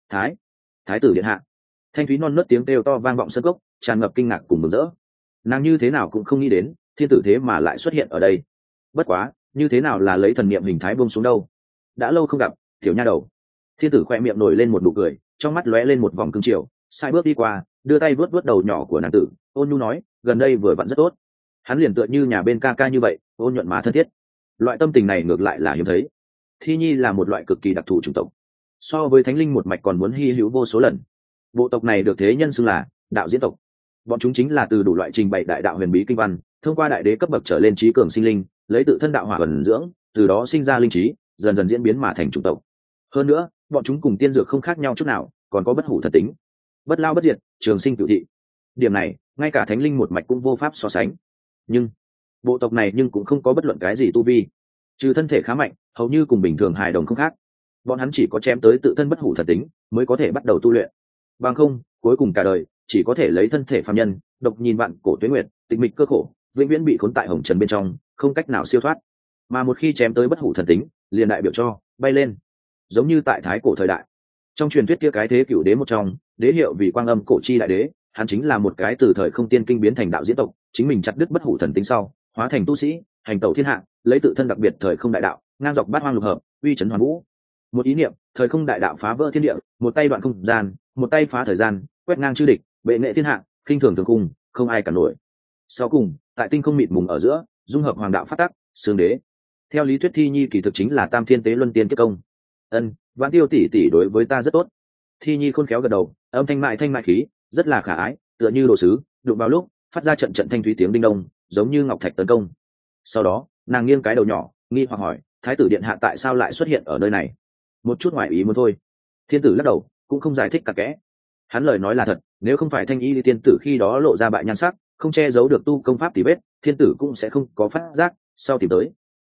Thái tử điện hạ. Thanh thúy non nớt tiếng kêu to vang vọng sân cốc, tràn ngập kinh ngạc cùng mừng rỡ. Nàng như thế nào cũng không nghĩ đến thiên tử thế mà lại xuất hiện ở đây. Bất quá như thế nào là lấy thần niệm hình thái buông xuống đâu. Đã lâu không gặp, tiểu nha đầu. Thiên tử khoe miệng nổi lên một nụ cười, trong mắt lóe lên một vòng cương triều, sai bước đi qua, đưa tay vuốt vuốt đầu nhỏ của nàng tử, ôn nhu nói, gần đây vừa vặn rất tốt. Hắn liền tựa như nhà bên ca ca như vậy, ôn nhuận má thân thiết. Loại tâm tình này ngược lại là hiếm thấy. Thi Nhi là một loại cực kỳ đặc thù chủng tộc, so với thánh linh một mạch còn muốn hy hữu vô số lần. Bộ tộc này được thế nhân xưng là đạo diễn tộc. Bọn chúng chính là từ đủ loại trình bày đại đạo huyền bí kinh văn, thông qua đại đế cấp bậc trở lên trí cường sinh linh, lấy tự thân đạo hỏa ẩn dưỡng, từ đó sinh ra linh trí, dần dần diễn biến mà thành chủng tộc. Hơn nữa bọn chúng cùng tiên dược không khác nhau chút nào, còn có bất hủ thần tính, bất lao bất diệt, trường sinh cửu thị. Điểm này ngay cả thánh linh một mạch cũng vô pháp so sánh. Nhưng bộ tộc này cũng không có bất luận cái gì tu vi, trừ thân thể khá mạnh, hầu như cùng bình thường hài đồng không khác. Bọn hắn chỉ có chém tới tự thân bất hủ thần tính mới có thể bắt đầu tu luyện, bằng không cuối cùng cả đời chỉ có thể lấy thân thể phàm nhân, độc nhìn vạn cổ tuế nguyệt, tịch mịch cơ khổ, vĩnh viễn bị khốn tại hồng trần bên trong, không cách nào siêu thoát. Mà một khi chém tới bất hủ thần tính, liền đại biểu cho bay lên. Giống như tại thái cổ thời đại, trong truyền thuyết kia cái thế cửu đế một trong, đế hiệu vì quang âm cổ chi đại đế, hắn chính là một cái từ thời không tiên kinh biến thành đạo diễn tộc, chính mình chặt đứt bất hủ thần tính sau, hóa thành tu sĩ, hành tẩu thiên hạ, lấy tự thân đặc biệt thời không đại đạo, ngang dọc bát hoang lục hợp, uy chấn hoàn vũ. Một ý niệm, thời không đại đạo phá vỡ thiên địa, một tay đoạn không gian, một tay phá thời gian, quét ngang chư địch, bệ nghệ thiên hạ, khinh thường thường cung, không ai cản nổi. Sau cùng, tại tinh không mịt mùng ở giữa, dung hợp hoàng đạo phát tắc, xương đế. Theo lý thuyết Thi Nhi kỳ thực chính là tam thiên tế luân tiên kết công. Vãn Tiêu tỷ tỷ đối với ta rất tốt. Thi Nhi khôn khéo gật đầu, âm thanh mại khí, rất là khả ái, tựa như đồ sứ, đụng vào lúc, phát ra trận trận thanh thúy tiếng đinh đông, giống như ngọc thạch tấn công. Sau đó, nàng nghiêng cái đầu nhỏ, nghi hoặc hỏi, thái tử điện hạ tại sao lại xuất hiện ở nơi này? Một chút ngoại ý muốn thôi. Thiên tử lắc đầu, cũng không giải thích cả kẽ. Hắn lời nói là thật, nếu không phải thanh y tiên tử khi đó lộ ra bại nhan sắc, không che giấu được tu công pháp tỉ vết, thiên tử cũng sẽ không có phát giác sau tìm tới.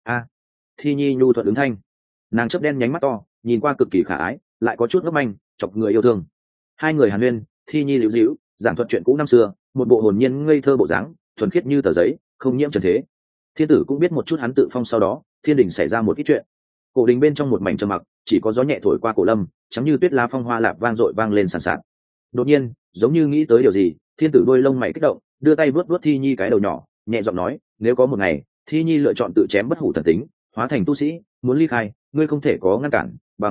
Thi Nhi nhu thuận ứng thanh. Nàng chớp đen nhánh mắt to, nhìn qua cực kỳ khả ái, lại có chút ngốc manh, chọc người yêu thương. Hai người hàn huyên, Thi Nhi liễu dĩu giảng thuật chuyện cũ năm xưa, một bộ hồn nhiên ngây thơ bộ dáng, thuần khiết như tờ giấy, không nhiễm trần thế. Thiên tử cũng biết một chút hắn tự phong sau đó, thiên đình xảy ra một ít chuyện. Cổ đình bên trong một mảnh trầm mặc, chỉ có gió nhẹ thổi qua cổ lâm, trắng như tuyết lá phong hoa lạp vang dội vang lên sàn sạt. Đột nhiên, giống như nghĩ tới điều gì, thiên tử đôi lông mày kích động, đưa tay vuốt vuốt Thi Nhi cái đầu nhỏ, nhẹ giọng nói, nếu có một ngày Thi Nhi lựa chọn tự chém bất hủ thần tính, hóa thành tu sĩ, muốn ly khai, ngươi không thể có ngăn cản, bằng không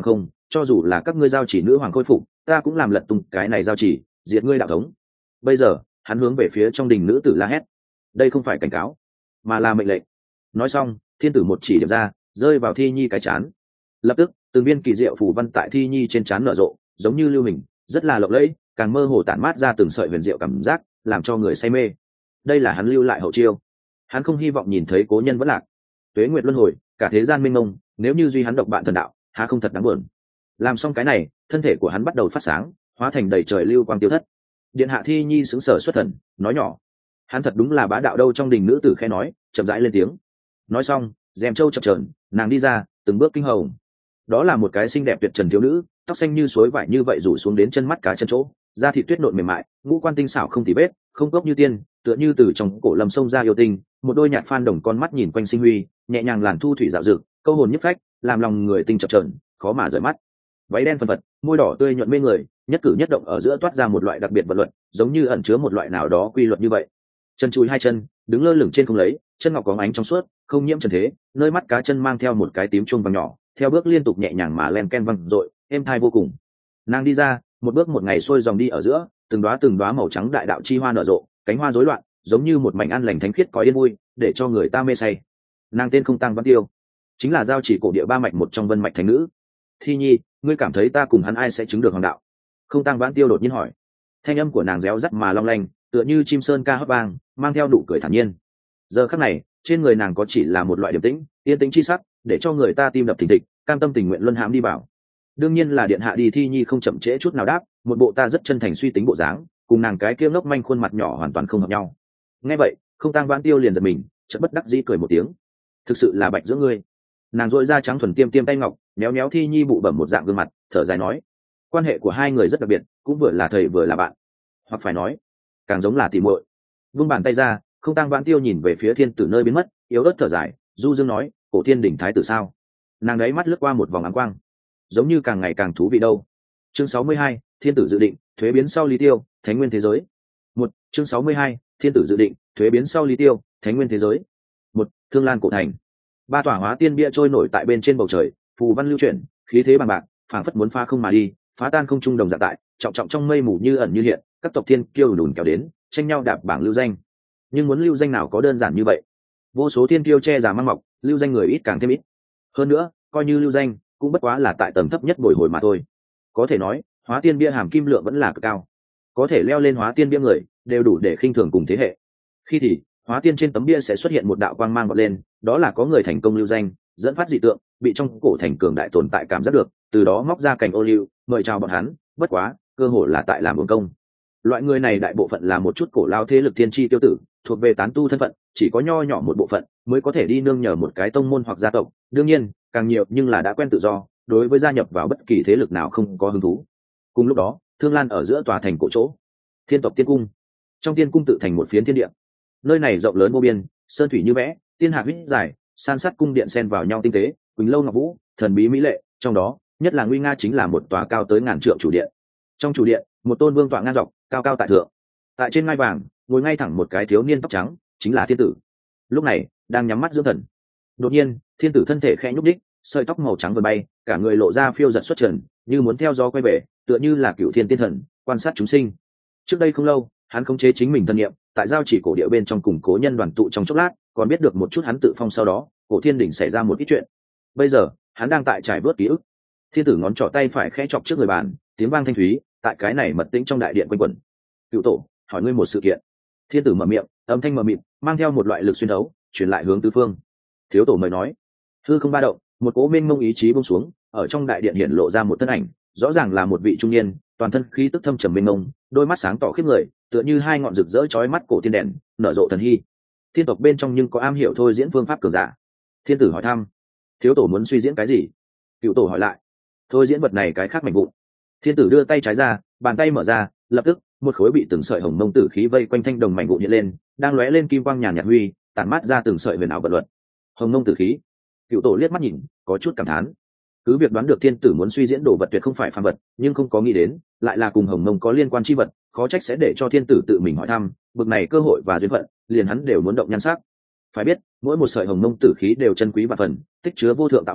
cho dù là các ngươi giao chỉ nữ hoàng khôi phục, ta cũng làm lật tung cái này giao chỉ, diệt ngươi đạo thống. Bây giờ hắn hướng về phía trong đình nữ tử la hét, đây không phải cảnh cáo mà là mệnh lệnh. Nói xong thiên tử một chỉ điểm ra, rơi vào Thi Nhi cái chán. Lập tức từng viên kỳ diệu phù văn tại Thi Nhi trên trán nở rộ, giống như lưu hình, rất là lộng lẫy, càng mơ hồ tản mát ra từng sợi huyền diệu cảm giác, làm cho người say mê. Đây là hắn lưu lại hậu chiêu. Hắn không hy vọng nhìn thấy cố nhân vẫn lạc. Tuế nguyệt luân hồi, cả thế gian mênh mông, nếu như duy hắn độc bạn thần đạo, há không thật đáng buồn. Làm xong cái này, thân thể của hắn bắt đầu phát sáng, hóa thành đầy trời lưu quang tiêu thất. Điện hạ Thi Nhi sững sờ xuất thần, nói nhỏ, hắn thật đúng là bá đạo đâu. Trong đình nữ tử khẽ nói, chậm rãi lên tiếng. Nói xong rèm trâu chập chờn, nàng đi ra, từng bước kinh hồng. Đó là một cái xinh đẹp tuyệt trần thiếu nữ, tóc xanh như suối vải như vậy rủ xuống đến chân mắt cá chân chỗ, da thịt tuyết nộn mềm mại, ngũ quan tinh xảo không tì vết, không gốc như tiên, tựa như từ trong cổ lâm sông ra yêu tinh. Một đôi nhạt phan đồng con mắt nhìn quanh sinh huy, nhẹ nhàng làn thu thủy dạo dực, câu hồn nhức phách, làm lòng người tinh chập chờn, khó mà rời mắt. Váy đen phần phật, môi đỏ tươi nhuận mê người, nhất cử nhất động ở giữa toát ra một loại đặc biệt vật luật, giống như ẩn chứa một loại nào đó quy luật như vậy. Chân chùi hai chân đứng lơ lửng trên không lấy, chân ngọc có ánh trong suốt, không nhiễm trần thế, nơi mắt cá chân mang theo một cái tím chuông vàng nhỏ, theo bước liên tục nhẹ nhàng mà len ken văng dội, êm thai vô cùng. Nàng đi ra, một bước một ngày xuôi dòng đi ở giữa, từng đóa màu trắng đại đạo chi hoa nở rộ, cánh hoa rối loạn, giống như một mảnh an lành thánh khiết có yên vui, để cho người ta mê say. Nàng tên không tăng văn tiêu, chính là giao chỉ cổ địa ba mạch một trong vân mạch thánh nữ. Thi Nhi, ngươi cảm thấy ta cùng hắn ai sẽ chứng được hoàng đạo? Không tăng vãn tiêu đột nhiên hỏi. Thanh âm của nàng réo rắt mà long lanh, tựa như chim sơn ca hót vang, mang theo nụ cười thản nhiên. Giờ khắc này trên người nàng có chỉ là một loại điềm tĩnh, yên tĩnh chi sắc, để cho người ta tim đập thình thịch, cam tâm tình nguyện luân hãm đi vào. Đương nhiên là điện hạ đi. Thi Nhi không chậm trễ chút nào đáp, một bộ ta rất chân thành suy tính bộ dáng, cùng nàng cái kia ngốc manh khuôn mặt nhỏ hoàn toàn không hợp nhau. Nghe vậy không tăng vãn tiêu liền giật mình, chợt bất đắc dĩ cười một tiếng. Thực sự là bạch giữa ngươi. Nàng dội ra trắng thuần tiêm tay ngọc, méo méo Thi Nhi bụ bẩm một dạng gương mặt, thở dài nói, quan hệ của hai người rất đặc biệt, cũng vừa là thầy vừa là bạn, hoặc phải nói càng giống là tỉ muội. Vung bàn tay ra, không tăng vãn tiêu nhìn về phía thiên tử nơi biến mất, yếu ớt thở dài, du dương nói, cổ thiên đỉnh thái tử sao? Nàng đấy mắt lướt qua một vòng áng quang, giống như càng ngày càng thú vị đâu. Chương 62, thiên tử dự định thuế biến sau lý tiêu, thánh nguyên thế giới. Chương 62, thiên tử dự định thuế biến sau lý tiêu, thánh nguyên thế giới. Thương Lan cổ thành. Ba tòa hóa tiên bia trôi nổi tại bên trên bầu trời, phù văn lưu chuyển, khí thế bằng bạc, phảng phất muốn phá không mà đi, phá tan không trung đồng dạng tại, trọng trọng trong mây mù như ẩn như hiện, các tộc thiên kiêu đùn kéo đến, tranh nhau đạp bảng lưu danh. Nhưng muốn lưu danh nào có đơn giản như vậy? Vô số thiên kiêu che già mang mọc, lưu danh người ít càng thêm ít. Hơn nữa, coi như lưu danh, cũng bất quá là tại tầng thấp nhất bồi hồi mà thôi. Có thể nói, hóa tiên bia hàm kim lượng vẫn là cực cao. Có thể leo lên hóa tiên bia người, đều đủ để khinh thường cùng thế hệ. Khi thì, hóa tiên trên tấm bia sẽ xuất hiện một đạo quang mang vọt lên, đó là có người thành công lưu danh, dẫn phát dị tượng, bị trong cổ thành cường đại tồn tại cảm giác được, từ đó móc ra cảnh ô liu, mời chào bọn hắn. Bất quá, cơ hội là tại làm uổng công. Loại người này đại bộ phận là một chút cổ lao thế lực tiên tri tiêu tử, thuộc về tán tu thân phận, chỉ có nho nhỏ một bộ phận mới có thể đi nương nhờ một cái tông môn hoặc gia tộc. Đương nhiên, càng nhiều nhưng là đã quen tự do, đối với gia nhập vào bất kỳ thế lực nào không có hứng thú. Cùng lúc đó, Thương Lan ở giữa tòa thành cổ chỗ, Thiên tộc tiên cung. Trong tiên cung tự thành một phiến thiên địa. Nơi này rộng lớn vô biên, sơn thủy như vẽ, tiên hạc huyết dài, san sát cung điện xen vào nhau tinh tế, quỳnh lâu ngọc vũ, thần bí mỹ lệ. Trong đó nhất là nguy nga chính là một tòa cao tới ngàn trượng chủ điện. Trong chủ điện, một tôn vương tọa ngang dọc, cao cao tại thượng. Tại trên ngai vàng, ngồi ngay thẳng một cái thiếu niên tóc trắng, chính là thiên tử. Lúc này đang nhắm mắt dưỡng thần. Đột nhiên, thiên tử thân thể khẽ nhúc đích, sợi tóc màu trắng vừa bay, cả người lộ ra phiêu giật xuất trần, như muốn theo gió quay về, tựa như là cửu thiên tiên thần quan sát chúng sinh. Trước đây không lâu, hắn khống chế chính mình thân niệm, tại giao chỉ cổ địa bên trong cùng cố nhân đoàn tụ trong chốc lát, còn biết được một chút hắn tự phong sau đó, cổ thiên đỉnh xảy ra một ít chuyện. Bây giờ, hắn đang tại trải vớt ký ức. Thiên tử ngón trỏ tay phải khẽ chọc trước người bàn, tiếng vang thanh thúy, tại cái này mật tĩnh trong đại điện quanh quẩn. Cựu tổ, hỏi ngươi một sự kiện. Thiên tử mở miệng, âm thanh mờ mịt, mang theo một loại lực xuyên thấu, truyền lại hướng tứ phương. Thiếu tổ mời nói. Hư không ba động, một cố mênh mông ý chí buông xuống, ở trong đại điện hiện lộ ra một thân ảnh, rõ ràng là một vị trung niên, toàn thân khí tức thâm trầm mênh mông, đôi mắt sáng tỏ khiếp người, tựa như hai ngọn rực rỡ chói mắt cổ tiên đèn, nở rộ thần hy. Thiên tộc bên trong nhưng có am hiểu thôi diễn phương pháp cường giả. Thiên tử hỏi thăm. Thiếu tổ muốn suy diễn cái gì? Cựu tổ hỏi lại. Thôi diễn vật này cái khác mảnh vụn. Thiên tử đưa tay trái ra, bàn tay mở ra, lập tức một khối bị từng sợi hồng mông tử khí vây quanh thanh đồng mảnh vụn hiện lên, đang lóe lên kim quang nhàn nhạt huy, tản mát ra từng sợi huyền ảo vật luật. Hồng mông tử khí. Cựu tổ liếc mắt nhìn, có chút cảm thán. Cứ việc đoán được thiên tử muốn suy diễn đồ vật tuyệt không phải phàm vật, nhưng không có nghĩ đến lại là cùng hồng mông có liên quan chi vật, khó trách sẽ để cho thiên tử tự mình hỏi thăm. Bực này cơ hội và duyên phận, liền hắn đều muốn động nhan sắc. Phải biết, mỗi một sợi hồng mông tử khí đều chân quý và phần, tích chứa vô thượng tạo hóa,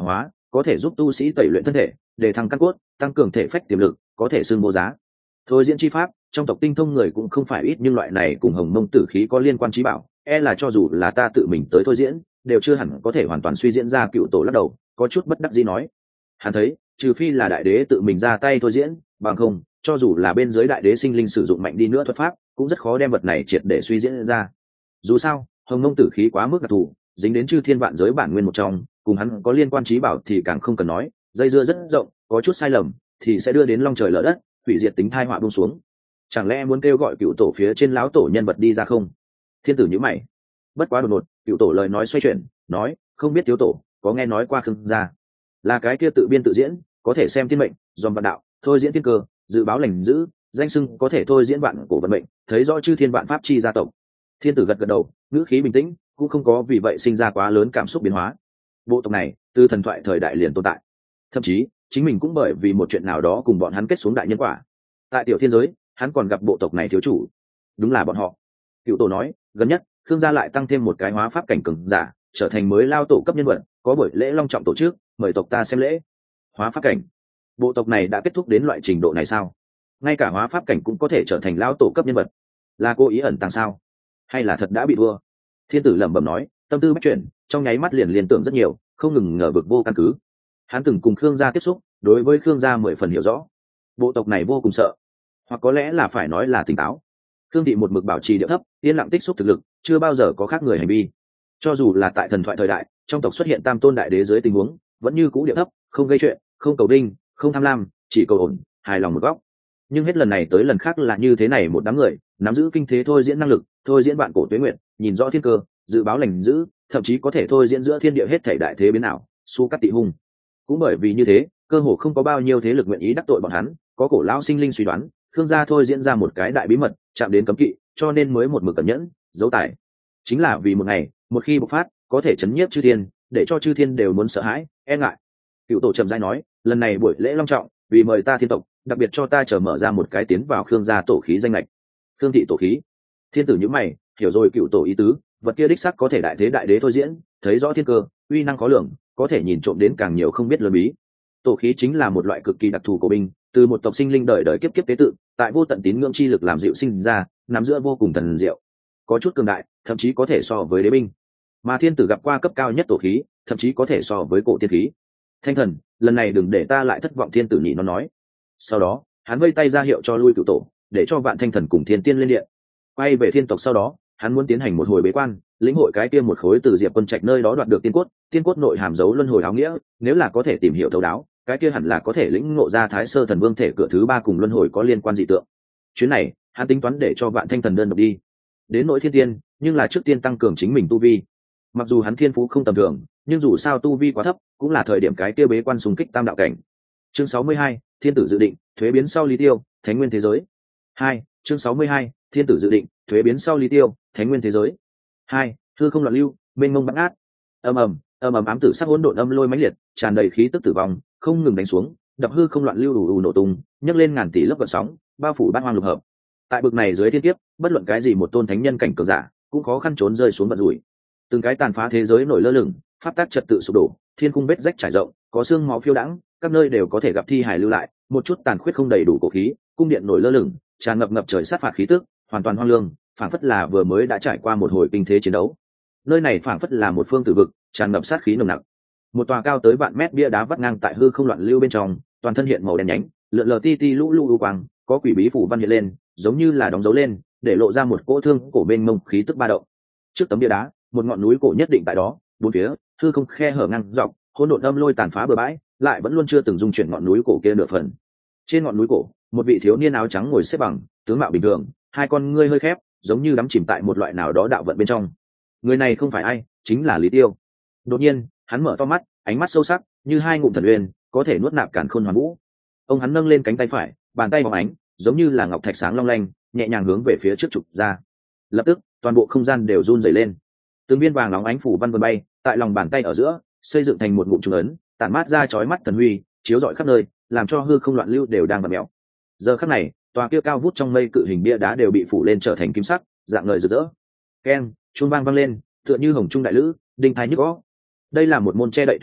có thể giúp tu sĩ tẩy luyện thân thể, để thăng căn cốt, tăng cường thể phách tiềm lực, có thể xưng vô giá. Thôi diễn chi pháp, trong tộc tinh thông người cũng không phải ít, nhưng loại này cùng hồng mông tử khí có liên quan trí bảo, là cho dù là ta tự mình tới thôi diễn, đều chưa hẳn có thể hoàn toàn suy diễn ra. Cựu tổ lắc đầu, có chút bất đắc dĩ nói. Hắn thấy, trừ phi là đại đế tự mình ra tay thôi diễn, bằng không, cho dù là bên dưới đại đế sinh linh sử dụng mạnh đi nữa thuật pháp, cũng rất khó đem vật này triệt để suy diễn ra. Dù sao, hồng mông tử khí quá mức đặc thù, dính đến chư thiên vạn giới bản nguyên một trong, cùng hắn có liên quan trí bảo thì càng không cần nói, dây dưa rất rộng, có chút sai lầm thì sẽ đưa đến long trời lở đất, hủy diệt tính thai họa buông xuống. Chẳng lẽ muốn kêu gọi cựu tổ phía trên lão tổ nhân vật đi ra không? Thiên tử nhíu mày. Bất quá đột ngột, cựu tổ lời nói xoay chuyển, nói, không biết thiếu tổ có nghe nói qua Khương gia? Là cái kia tự biên tự diễn, có thể xem thiên mệnh, dòm vạn đạo, thôi diễn thiên cơ, dự báo lành dữ, danh sưng có thể thôi diễn vạn cổ vận mệnh, thấy rõ chư thiên vạn pháp chi gia tộc. Thiên tử gật gật đầu, ngữ khí bình tĩnh, cũng không có vì vậy sinh ra quá lớn cảm xúc biến hóa. Bộ tộc này từ thần thoại thời đại liền tồn tại, thậm chí chính mình cũng bởi vì một chuyện nào đó cùng bọn hắn kết xuống đại nhân quả. Tại tiểu thiên giới, hắn còn gặp bộ tộc này thiếu chủ, đúng là bọn họ. Cựu tổ nói, gần nhất Khương gia lại tăng thêm một cái hóa pháp cảnh cường giả, trở thành mới lao tổ cấp nhân vật, có buổi lễ long trọng tổ chức, mời tộc ta xem lễ. Hóa pháp cảnh, bộ tộc này đã kết thúc đến loại trình độ này sao? Ngay cả hóa pháp cảnh cũng có thể trở thành lao tổ cấp nhân vật, là cố ý ẩn tàng sao, hay là thật đã bị thua? Thiên tử lẩm bẩm nói, tâm tư bách chuyển, trong nháy mắt liền liên tưởng rất nhiều, không ngừng ngờ vực vô căn cứ. Hắn từng cùng Khương gia tiếp xúc, đối với Khương gia 10 phần hiểu rõ. Bộ tộc này vô cùng sợ, hoặc có lẽ là phải nói là tỉnh táo. Khương thị một mực bảo trì điệu thấp, yên lặng tích xúc thực lực, chưa bao giờ có khác người hành vi. Cho dù là tại thần thoại thời đại, trong tộc xuất hiện tam tôn đại đế dưới tình huống, vẫn như cũ điệu thấp, không gây chuyện, không cầu đinh, không tham lam, chỉ cầu ổn, hài lòng một góc. Nhưng hết lần này tới lần khác là như thế này, một đám người nắm giữ kinh thế thôi diễn năng lực, thôi diễn vạn cổ tuế nguyện, nhìn rõ thiên cơ, dự báo lành dữ, thậm chí có thể thôi diễn giữa thiên địa hết thảy đại thế biến ảo, su cắt tị hung. Cũng bởi vì như thế, cơ hồ không có bao nhiêu thế lực nguyện ý đắc tội bọn hắn. Có cổ lão sinh linh suy đoán, Khương gia thôi diễn ra một cái đại bí mật, chạm đến cấm kỵ, cho nên mới một mực cẩn nhẫn, giấu tài. Chính là vì một ngày, một khi bộc phát, có thể chấn nhiếp chư thiên, để cho chư thiên đều muốn sợ hãi, e ngại. Cựu tổ trầm giai nói, lần này buổi lễ long trọng, vì mời ta thiên tộc, đặc biệt cho ta chờ mở ra một cái tiến vào Khương gia tổ khí danh lệch. Khương thị tổ khí. Thiên tử nhíu mày, hiểu rồi cựu tổ ý tứ, vật kia đích sắc có thể đại thế đại đế thôi diễn, thấy rõ thiên cơ, uy năng khó lường, có thể nhìn trộm đến càng nhiều không biết lớn bí. Tổ khí chính là một loại cực kỳ đặc thù của binh, từ một tộc sinh linh đời đời kiếp kiếp tế tự, tại vô tận tín ngưỡng chi lực làm dịu sinh ra, nắm giữa vô cùng thần diệu, có chút cường đại, thậm chí có thể so với đế binh. Mà thiên tử gặp qua cấp cao nhất tổ khí, thậm chí có thể so với cổ tiên khí. Thanh thần, lần này đừng để ta lại thất vọng, thiên tử nhị nó nói. Sau đó, hắn vây tay ra hiệu cho lui cựu tổ, để cho vạn thanh thần cùng thiên tiên lên điện. Quay về thiên tộc sau đó, hắn muốn tiến hành một hồi bế quan, lĩnh hội cái kia một khối từ Diệp Quân Trạch nơi đó đoạt được tiên cốt nội hàm dấu luân hồi áo nghĩa, nếu là có thể tìm hiểu thấu đáo, cái kia hẳn là có thể lĩnh ngộ ra Thái Sơ Thần Vương thể cửa thứ 3 cùng luân hồi có liên quan dị tượng. Chuyến này, hắn tính toán để cho vạn thanh thần đơn độc đi. Đến nỗi thiên tiên, nhưng là trước tiên tăng cường chính mình tu vi. Mặc dù hắn thiên phú không tầm thường, nhưng dù sao tu vi quá thấp, cũng là thời điểm cái kia bế quan xung kích tam đạo cảnh. Chương 62, thiên tử dự định, thuế biến sau lý tiêu, thánh nguyên thế giới. 2, chương 62, thiên tử dự định, thuế biến sau lý tiêu, thánh nguyên thế giới. 2, hư không loạn lưu, mênh mông bắn át. Ầm ầm ám tử sắc hỗn độn âm lôi mãnh liệt, tràn đầy khí tức tử vong, không ngừng đánh xuống, đập hư không loạn lưu ù nổ tung, nhấc lên ngàn tỷ lớp gợn sóng, bao phủ bát hoang lục hợp. Tại bực này dưới thiên kiếp, bất luận cái gì một tôn thánh nhân cảnh cường giả, cũng khó khăn trốn rơi xuống vận rủi. Từng cái tàn phá thế giới nổi lơ lửng, pháp tắc trật tự sụp đổ, thiên cung vết rách trải rộng, có xương máu phiêu đãng, các nơi đều có thể gặp thi hài lưu lại, một chút tàn khuyết không đầy đủ cổ khí, cung điện nổi lơ lửng, tràn ngập ngập trời sát phạt khí tức, hoàn toàn hoang lương, phảng phất là vừa mới đã trải qua một hồi kinh thế chiến đấu. Nơi này phảng phất là một phương tử vực, tràn ngập sát khí nồng nặc. Một tòa cao tới vạn mét bia đá vắt ngang tại hư không loạn lưu bên trong, toàn thân hiện màu đen nhánh, lượn lờ ti ti lũ lũ u quang, có quỷ bí phủ văn hiện lên, giống như là đóng dấu lên, để lộ ra một cỗ thương cổ bên mông khí tức ba động. Trước tấm bia đá, một ngọn núi cổ nhất định tại đó, bốn phía hư không khe hở ngang dọc, hỗn độn âm lôi tàn phá bừa bãi, lại vẫn luôn chưa từng dung chuyển ngọn núi cổ kia nửa phần. Trên ngọn núi cổ, một vị thiếu niên áo trắng ngồi xếp bằng, tướng mạo bình thường, hai con ngươi hơi khép, giống như đắm chìm tại một loại nào đó đạo vận bên trong. Người này không phải ai, chính là Lý Tiêu. Đột nhiên, hắn mở to mắt, ánh mắt sâu sắc, như hai ngụm thần uyên, có thể nuốt nạp càn khôn hoàn vũ. Ông hắn nâng lên cánh tay phải, bàn tay bóng ánh, giống như là ngọc thạch sáng long lanh, nhẹ nhàng hướng về phía trước trục ra. Lập tức, toàn bộ không gian đều run rẩy lên. Từng viên vàng óng ánh phủ văn vân bay, tại lòng bàn tay ở giữa, xây dựng thành một ngụm trùng ấn, tản mát ra chói mắt thần huy, chiếu rọi khắp nơi, làm cho hư không loạn lưu đều đang vặn mèo. Giờ khắc này, tòa kia cao vút trong mây cự hình bia đá đều bị phủ lên trở thành kim sắc, dạng ngời rực rỡ. Keng, chuông vang lên, tựa như hồng trung đại lữ, đinh thái nhức óc. Đây là một môn che đậy tuyệt học,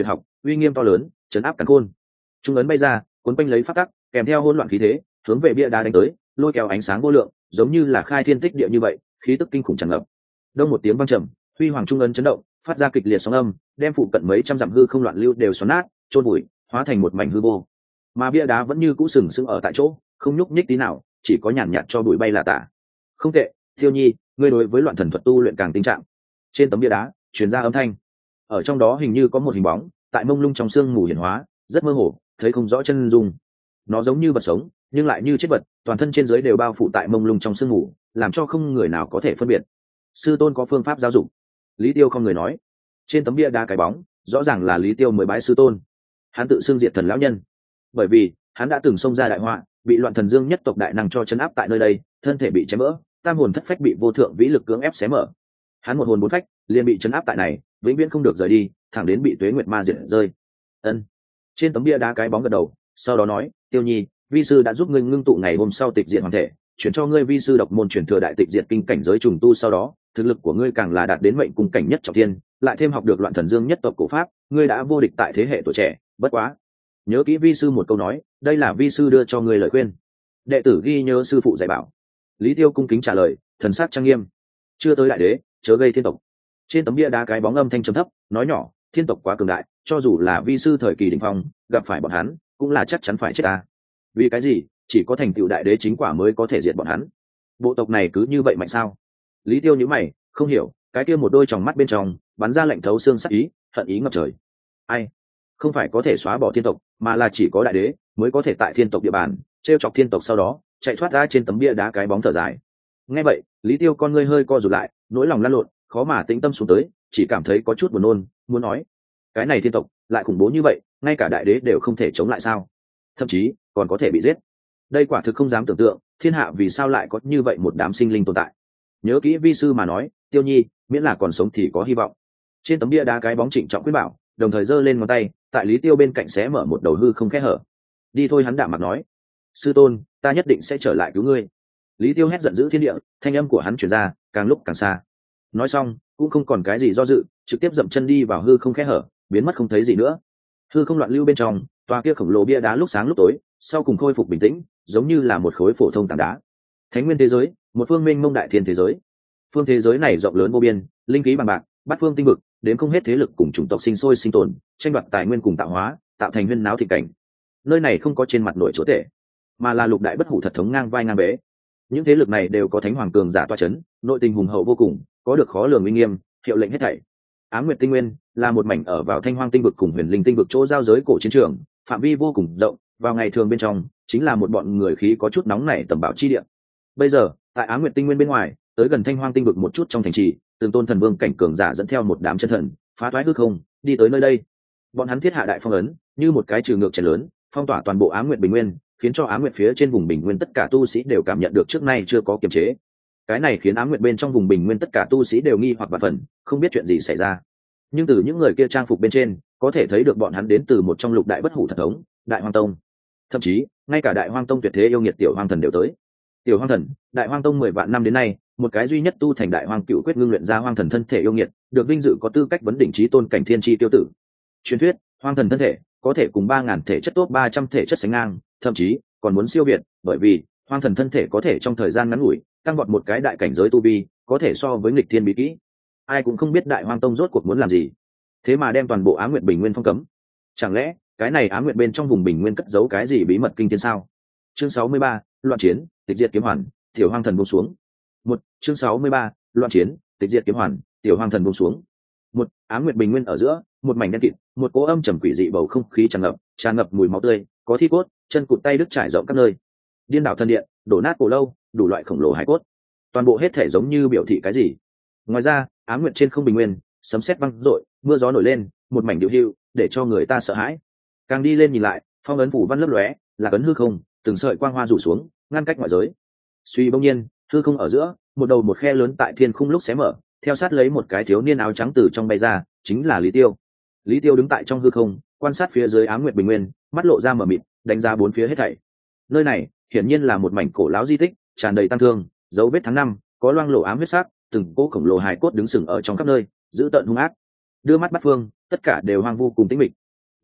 uy nghiêm to lớn chấn áp càn khôn. Trung ấn bay ra cuốn quanh lấy phát tắc, kèm theo hỗn loạn khí thế hướng về bia đá đánh tới, lôi kéo ánh sáng vô lượng, giống như là khai thiên tích địa như vậy, khí tức kinh khủng tràn ngập. Đông một tiếng vang trầm, huy hoàng trung ấn chấn động, phát ra kịch liệt sóng âm, đem phụ cận mấy trăm dặm hư không loạn lưu đều xoắn nát, trôn bụi, hóa thành một mảnh hư vô. Mà bia đá vẫn như cũ sừng sững ở tại chỗ, không nhúc nhích tí nào, chỉ có nhàn nhạt cho bụi bay là tả. Không tệ, Thiêu Nhi, ngươi đối với loạn thần thuật tu luyện càng tinh trạng. Trên tấm bia đá truyền ra âm thanh, ở trong đó hình như có một hình bóng tại mông lung trong sương mù hiển hóa, rất mơ hồ, thấy không rõ chân dung. Nó giống như vật sống nhưng lại như chết vật, toàn thân trên dưới đều bao phủ tại mông lung trong sương mù, làm cho không người nào có thể phân biệt. Sư tôn có phương pháp giáo dục. Lý Tiêu không người nói. Trên tấm bia đá cái bóng rõ ràng là Lý Tiêu mới bái sư tôn. Hắn tự xưng diệt thần lão nhân, bởi vì hắn đã từng xông ra đại họa, bị loạn thần dương nhất tộc đại năng cho chấn áp tại nơi đây, thân thể bị chém vỡ, tam hồn thất phách bị vô thượng vĩ lực cưỡng ép xé mở. Hắn một hồn bốn phách liền bị chấn áp tại này, vĩnh viễn không được rời đi, thẳng đến bị tuế nguyệt ma diệt rơi. Ân. Trên tấm bia đá cái bóng gật đầu, sau đó nói, Tiêu Nhi, vi sư đã giúp ngươi ngưng tụ ngày hôm sau tịch diệt hoàng thể, chuyển cho ngươi vi sư độc môn truyền thừa đại tịch diệt kinh cảnh giới trùng tu, sau đó thực lực của ngươi càng là đạt đến mệnh cung cảnh nhất trọng thiên, lại thêm học được loạn thần dương nhất tộc cổ pháp, ngươi đã vô địch tại thế hệ tuổi trẻ. Bất quá, nhớ kỹ vi sư một câu nói, đây là vi sư đưa cho ngươi lời khuyên. Đệ tử ghi nhớ sư phụ dạy bảo. Lý Tiêu cung kính trả lời, thần sắc trang nghiêm. Chưa tới đại đế, chớ gây thiên tộc. Trên tấm bia đá cái bóng âm thanh trầm thấp, nói nhỏ, thiên tộc quá cường đại, cho dù là vi sư thời kỳ đỉnh phong, gặp phải bọn hắn, cũng là chắc chắn phải chết ta. Vì cái gì? Chỉ có thành tựu đại đế chính quả mới có thể diệt bọn hắn. Bộ tộc này cứ như vậy mạnh sao? Lý Tiêu nhíu mày, không hiểu, cái kia một đôi tròng mắt bên trong bắn ra lạnh thấu xương sắc ý, hận ý ngập trời. Ai? Không phải có thể xóa bỏ thiên tộc, mà là chỉ có đại đế mới có thể tại thiên tộc địa bàn trêu chọc thiên tộc, sau đó chạy thoát ra. Trên tấm bia đá cái bóng thở dài. Nghe vậy, Lý Tiêu con ngươi hơi co rụt lại, nỗi lòng lăn lộn, khó mà tĩnh tâm xuống tới, chỉ cảm thấy có chút buồn nôn, muốn nói, cái này thiên tộc lại khủng bố như vậy, ngay cả đại đế đều không thể chống lại sao? Thậm chí còn có thể bị giết. Đây quả thực không dám tưởng tượng, thiên hạ vì sao lại có như vậy một đám sinh linh tồn tại. Nhớ kỹ vi sư mà nói, Tiêu Nhi, miễn là còn sống thì có hy vọng. Trên tấm bia đá cái bóng trịnh trọng quyết bảo, đồng thời giơ lên ngón tay, tại Lý Tiêu bên cạnh xé mở một đầu hư không kẽ hở. Đi thôi, hắn đạm mặt nói. Sư tôn, ta nhất định sẽ trở lại cứu ngươi. Lý Tiêu hét giận dữ thiên địa, thanh âm của hắn truyền ra, càng lúc càng xa. Nói xong, cũng không còn cái gì do dự, trực tiếp dậm chân đi vào hư không kẽ hở, biến mất không thấy gì nữa. Hư không loạn lưu bên trong, tòa kia khổng lồ bia đá lúc sáng lúc tối, sau cùng khôi phục bình tĩnh, giống như là một khối phổ thông tảng đá. Thánh nguyên thế giới, một phương mênh mông đại thiên thế giới. Phương thế giới này rộng lớn vô biên, linh khí bằng bạc, bát phương tinh vực, đến không hết thế lực cùng chủng tộc sinh sôi sinh tồn, tranh đoạt tài nguyên cùng tạo hóa, tạo thành huyên náo thị cảnh. Nơi này không có trên mặt nội chúa tể, mà là lục đại bất hủ thật thống ngang vai ngang bế. Những thế lực này đều có thánh hoàng cường giả toa chấn, nội tình hùng hậu vô cùng, có được khó lường uy nghiêm, hiệu lệnh hết thảy. Ám Nguyệt Tinh Nguyên là một mảnh ở vào Thanh Hoang Tinh vực cùng Huyền Linh Tinh vực chỗ giao giới cổ chiến trường, phạm vi vô cùng rộng, vào ngày thường bên trong chính là một bọn người khí có chút nóng nảy tầm bảo chi địa. Bây giờ, tại Ám Nguyệt Tinh Nguyên bên ngoài, tới gần Thanh Hoang Tinh vực một chút trong thành trì, từng tôn thần vương cảnh cường giả dẫn theo một đám chân thần, phá toái hư không, đi tới nơi đây. Bọn hắn thiết hạ đại phong ấn, như một cái trừ ngược chén lớn, phong tỏa toàn bộ Ám Nguyệt Bình Nguyên, khiến cho Ám Nguyệt phía trên vùng Bình Nguyên tất cả tu sĩ đều cảm nhận được trước nay chưa có kiềm chế. Cái này khiến Ám Nguyệt bên trong vùng Bình Nguyên tất cả tu sĩ đều nghi hoặc vạn phần, không biết chuyện gì xảy ra. Nhưng từ những người kia trang phục bên trên, có thể thấy được bọn hắn đến từ một trong lục đại bất hủ thần thống, Đại Hoang Tông. Thậm chí, ngay cả Đại Hoang Tông tuyệt thế yêu nghiệt Tiểu Hoang Thần đều tới. Tiểu Hoang Thần, Đại Hoang Tông 10 vạn năm đến nay, một cái duy nhất tu thành Đại Hoang Cựu Quyết ngưng luyện ra Hoang Thần thân thể yêu nghiệt, được vinh dự có tư cách vấn đỉnh chí tôn cảnh thiên chi tiêu tử. Truyền thuyết, Hoang Thần thân thể có thể cùng 3000 thể chất top 300 thể chất sánh ngang, thậm chí còn muốn siêu việt, bởi vì Hoang Thần thân thể có thể trong thời gian ngắn ngủi tăng vọt một cái đại cảnh giới tu vi, có thể so với nghịch thiên bí kỹ. Ai cũng không biết Đại Hoang Tông rốt cuộc muốn làm gì, thế mà đem toàn bộ Ám Nguyệt Bình Nguyên phong cấm. Chẳng lẽ cái này Ám Nguyệt bên trong vùng Bình Nguyên cất giấu cái gì bí mật kinh thiên sao? Chương 63, loạn chiến, tịch diệt kiếm hoàn, Tiểu Hoang Thần buông xuống. Chương 63, loạn chiến, tịch diệt kiếm hoàn, Tiểu Hoang Thần buông xuống. Ám Nguyệt Bình Nguyên ở giữa, một mảnh đen kịt, một cỗ âm trầm quỷ dị bầu không khí tràn ngập mùi máu tươi, có thi cốt, chân cụt tay đứt trải rộng các nơi. Điên đảo thần điện, đổ nát cổ lâu, đủ loại khổng lồ hải cốt. Toàn bộ hết thể giống như biểu thị cái gì. Ngoài ra, Ám Nguyệt trên không bình nguyên, sấm sét vang rội, mưa gió nổi lên, một mảnh điệu hưu, để cho người ta sợ hãi. Càng đi lên nhìn lại, phong ấn phủ văn lấp lóe, là cấn hư không, từng sợi quang hoa rủ xuống, ngăn cách ngoại giới. Suy bỗng nhiên, hư không ở giữa, một khe lớn tại thiên khung lúc xé mở, theo sát lấy một cái thiếu niên áo trắng từ trong bay ra, chính là Lý Tiêu. Lý Tiêu đứng tại trong hư không, quan sát phía dưới Ám Nguyệt Bình Nguyên, mắt lộ ra mở mịt, đánh giá bốn phía hết thảy. Nơi này, hiển nhiên là một mảnh cổ lão di tích, tràn đầy tăng thương, dấu vết tháng năm, có loang lổ ám huyết sắc, từng cỗ khổng lồ hài cốt đứng sừng ở trong khắp nơi, dữ tợn hung ác. Đưa mắt bắt phương, tất cả đều hoang vu cùng tĩnh mịch.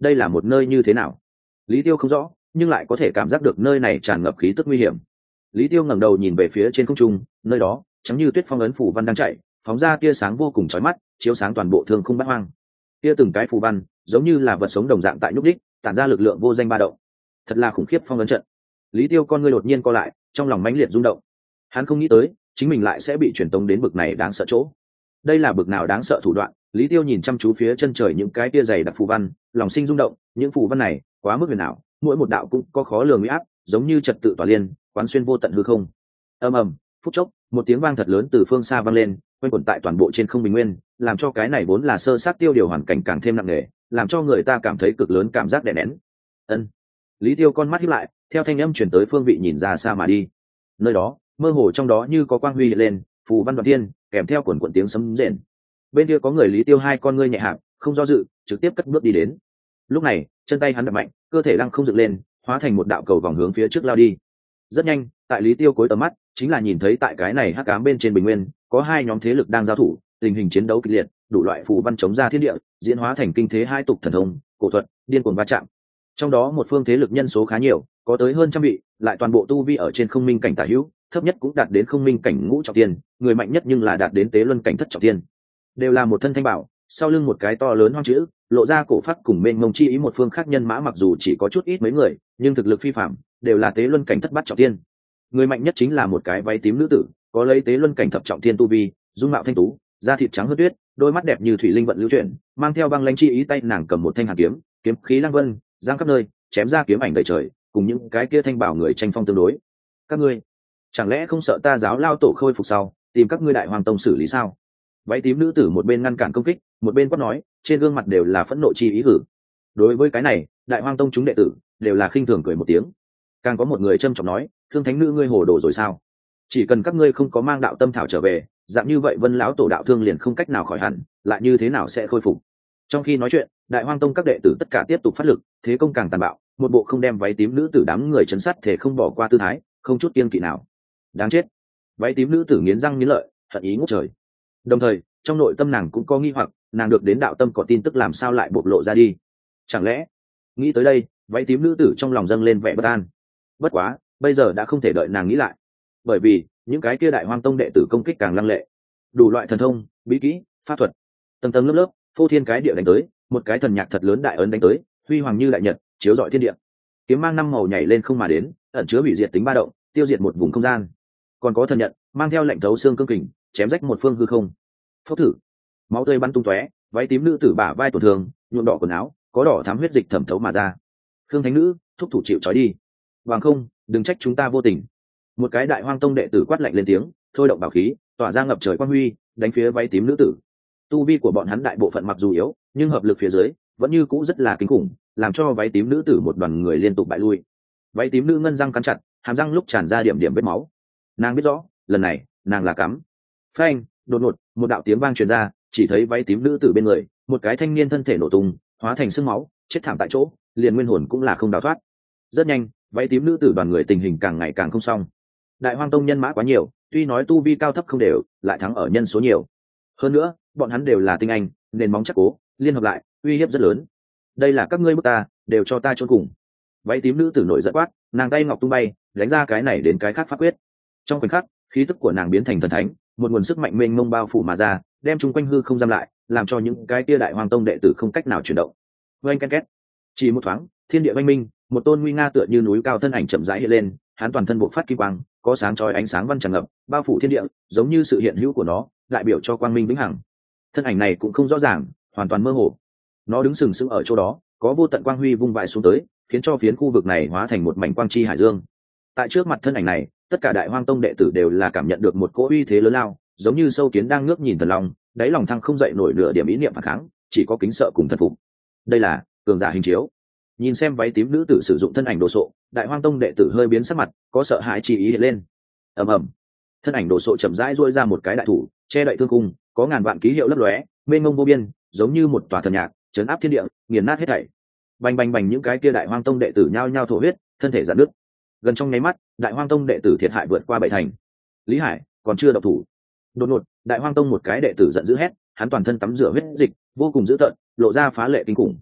đây là một nơi như thế nào? Lý Tiêu không rõ, nhưng lại có thể cảm giác được nơi này tràn ngập khí tức nguy hiểm. Lý Tiêu ngẩng đầu nhìn về phía trên không trung, nơi đó trắng như tuyết phong ấn phù văn đang chạy, phóng ra tia sáng vô cùng chói mắt, chiếu sáng toàn bộ thương khung bát hoang. Tia từng cái phù văn giống như là vật sống đồng dạng tại nhúc đích, tản ra lực lượng vô danh ba động. Thật là khủng khiếp phong ấn trận. Lý Tiêu con ngươi đột nhiên co lại, trong lòng mãnh liệt rung động. Hắn không nghĩ tới chính mình lại sẽ bị truyền tống đến bực này đáng sợ chỗ. Đây là bực nào đáng sợ thủ đoạn? Lý Tiêu nhìn chăm chú phía chân trời những cái tia dày đặc phù văn, lòng sinh rung động. Những phù văn này quá mức huyền ảo, mỗi một đạo cũng có khó lường uy áp, giống như trật tự tỏa liên, quán xuyên vô tận hư không. Ầm ầm, phút chốc, một tiếng vang thật lớn từ phương xa vang lên, quanh quẩn tại toàn bộ trên không bình nguyên, làm cho cái này vốn là sơ sát tiêu điều hoàn cảnh càng thêm nặng nề, làm cho người ta cảm thấy cực lớn cảm giác đè nén. Ân. Lý Tiêu con mắt híp lại, theo thanh âm truyền tới phương vị nhìn ra xa mà đi. Nơi đó, mơ hồ trong đó như có quang huy hiện lên, phù văn đoạn thiên, kèm theo quần quần tiếng sấm rền. Bên kia có người. Lý Tiêu hai con ngươi nhẹ hạp, không do dự, trực tiếp cất bước đi đến. Lúc này, chân tay hắn đập mạnh, cơ thể lăng không dựng lên, hóa thành một đạo cầu vòng hướng phía trước lao đi. Rất nhanh, tại Lý Tiêu cuối tầm mắt, chính là nhìn thấy tại cái này hắc ám bên trên bình nguyên, có hai nhóm thế lực đang giao thủ, tình hình chiến đấu kịch liệt, đủ loại phù văn chống ra thiên địa, diễn hóa thành kinh thế hai tục thần thông, cổ thuật, điên cuồng va chạm. Trong đó một phương thế lực nhân số khá nhiều, có tới hơn trăm vị, lại toàn bộ tu vi ở trên không minh cảnh tả hữu, thấp nhất cũng đạt đến không minh cảnh ngũ trọng thiên, người mạnh nhất nhưng là đạt đến tế luân cảnh thất trọng thiên. Đều là một thân thanh bảo, sau lưng một cái to lớn hoang chữ, lộ ra cổ phát cùng mênh mông chi ý một phương khác nhân mã, mặc dù chỉ có chút ít mấy người, nhưng thực lực phi phàm, đều là tế luân cảnh thất bát trọng thiên. Người mạnh nhất chính là một cái váy tím nữ tử, có lấy tế luân cảnh thập trọng thiên tu vi, dung mạo thanh tú, da thịt trắng hơn tuyết, đôi mắt đẹp như thủy linh vận lưu chuyển, mang theo băng lãnh chi ý, tay nàng cầm một thanh hàn kiếm, kiếm khí lăng vân, giang khắp nơi, chém ra kiếm ảnh đầy trời, cùng những cái kia thanh bảo người tranh phong tương đối. Các ngươi chẳng lẽ không sợ ta giáo lao tổ khôi phục sau, tìm các ngươi đại hoàng tông xử lý sao? Váy tím nữ tử một bên ngăn cản công kích, một bên quát nói, trên gương mặt đều là phẫn nộ chi ý hử. Đối với cái này, đại hoang tông chúng đệ tử đều là khinh thường cười một tiếng. Càng có một người trâm trọng nói, thương thánh nữ ngươi hồ đồ rồi sao? Chỉ cần các ngươi không có mang đạo tâm thảo trở về, dạng như vậy Vân lão tổ đạo thương liền không cách nào khỏi hẳn, lại như thế nào sẽ khôi phục? Trong khi nói chuyện, đại hoang tông các đệ tử tất cả tiếp tục phát lực, thế công càng tàn bạo, một bộ không đem váy tím nữ tử đám người chấn sát thể không bỏ qua tư thái, không chút kiêng kỵ nào. Đáng chết! Váy tím nữ tử nghiến răng nghiến lợi, hận ý ngút trời. Đồng thời, trong nội tâm nàng cũng có nghi hoặc, nàng được đến đạo tâm có tin tức làm sao lại bộc lộ ra đi? Chẳng lẽ? Nghĩ tới đây, váy tím nữ tử trong lòng dâng lên vẻ bất an. Bất quá, bây giờ đã không thể đợi nàng nghĩ lại, bởi vì những cái kia đại hoang tông đệ tử công kích càng lăng lệ, đủ loại thần thông, bí kỹ, pháp thuật, tầng tầng lớp lớp, phô thiên cái địa đánh tới, một cái thần nhạc thật lớn đại ấn đánh tới, huy hoàng như đại nhật, chiếu rọi thiên địa. Kiếm mang năm màu nhảy lên không mà đến, ẩn chứa hủy diệt tính ba động, tiêu diệt một vùng không gian. Còn có thần nhận, mang theo lệnh thấu xương cương kình, chém rách một phương hư không. Phốc thử, máu tươi bắn tung tóe, váy tím nữ tử bả vai tổn thương, nhuộm đỏ quần áo, có đỏ thắm huyết dịch thẩm thấu mà ra. Khương thánh nữ, thúc thủ chịu trói đi. Bằng không, đừng trách chúng ta vô tình. Một cái đại hoang tông đệ tử quát lạnh lên tiếng, thôi động bảo khí, tỏa ra ngập trời quang huy, đánh phía váy tím nữ tử. Tu vi của bọn hắn đại bộ phận mặc dù yếu, nhưng hợp lực phía dưới vẫn như cũ rất là kinh khủng, làm cho váy tím nữ tử một đoàn người liên tục bại lui. Váy tím nữ ngân răng cắn chặt, hàm răng lúc tràn ra điểm điểm vết máu. Nàng biết rõ, lần này, nàng là cắm. Phanh, đột ngột, một đạo tiếng vang truyền ra, chỉ thấy váy tím nữ tử bên người, một cái thanh niên thân thể nổ tung, hóa thành sương máu, chết thảm tại chỗ, liền nguyên hồn cũng là không đào thoát. Rất nhanh, váy tím nữ tử đoàn người tình hình càng ngày càng không xong. Đại hoang tông nhân mã quá nhiều, tuy nói tu vi cao thấp không đều, lại thắng ở nhân số nhiều. Hơn nữa, bọn hắn đều là tinh anh, nền móng chắc cố, liên hợp lại, uy hiếp rất lớn. Đây là các ngươi bức ta, đều cho ta chôn cùng. Váy tím nữ tử nổi giận quát, nàng tay ngọc tung bay, đánh ra cái này đến cái khác pháp quyết. Trong khoảnh khắc, khí tức của nàng biến thành thần thánh, một nguồn sức mạnh mênh mông bao phủ mà ra, đem chúng quanh hư không giam lại, làm cho những cái tia đại hoang tông đệ tử không cách nào chuyển động. Oanh ken két, chỉ một thoáng, thiên địa oanh minh, một tôn nguy nga tựa như núi cao thân ảnh chậm rãi hiện lên, hắn toàn thân bộc phát kim quang, có sáng chói ánh sáng văn tràn ngập, bao phủ thiên địa, giống như sự hiện hữu của nó, đại biểu cho quang minh vĩnh hằng. Thân ảnh này cũng không rõ ràng, hoàn toàn mơ hồ. Nó đứng sừng sững ở chỗ đó, có vô tận quang huy vung vãi xuống tới, khiến cho phiến khu vực này hóa thành một mảnh quang chi hải dương. Tại trước mặt thân ảnh này, tất cả đại hoang tông đệ tử đều là cảm nhận được một cỗ uy thế lớn lao, giống như sâu kiến đang ngước nhìn thần long, đáy lòng thăng không dậy nổi nửa điểm ý niệm phản kháng, chỉ có kính sợ cùng thần phục. Đây là cường giả hình chiếu. Nhìn xem váy tím nữ tử sử dụng thân ảnh đồ sộ, đại hoang tông đệ tử hơi biến sắc mặt, có sợ hãi chi ý hiện lên. Ầm ầm, thân ảnh đồ sộ chậm rãi duỗi ra một cái đại thủ, che đậy thương cung, có ngàn vạn ký hiệu lấp lóe, mênh mông vô biên, giống như một tòa thần nhạc, chấn áp thiên địa, nghiền nát hết thảy. Bành bành bành, những cái kia đại hoang tông đệ tử nhao nhao thổ huyết, thân thể giãn nứt. Gần trong nháy mắt, đại hoang tông đệ tử thiệt hại vượt qua 7 thành. Lý Hải còn chưa động thủ. Đột ngột, đại hoang tông một cái đệ tử giận dữ hét, hắn toàn thân tắm rửa huyết dịch, vô cùng dữ tợn, lộ ra phá lệ kinh khủng.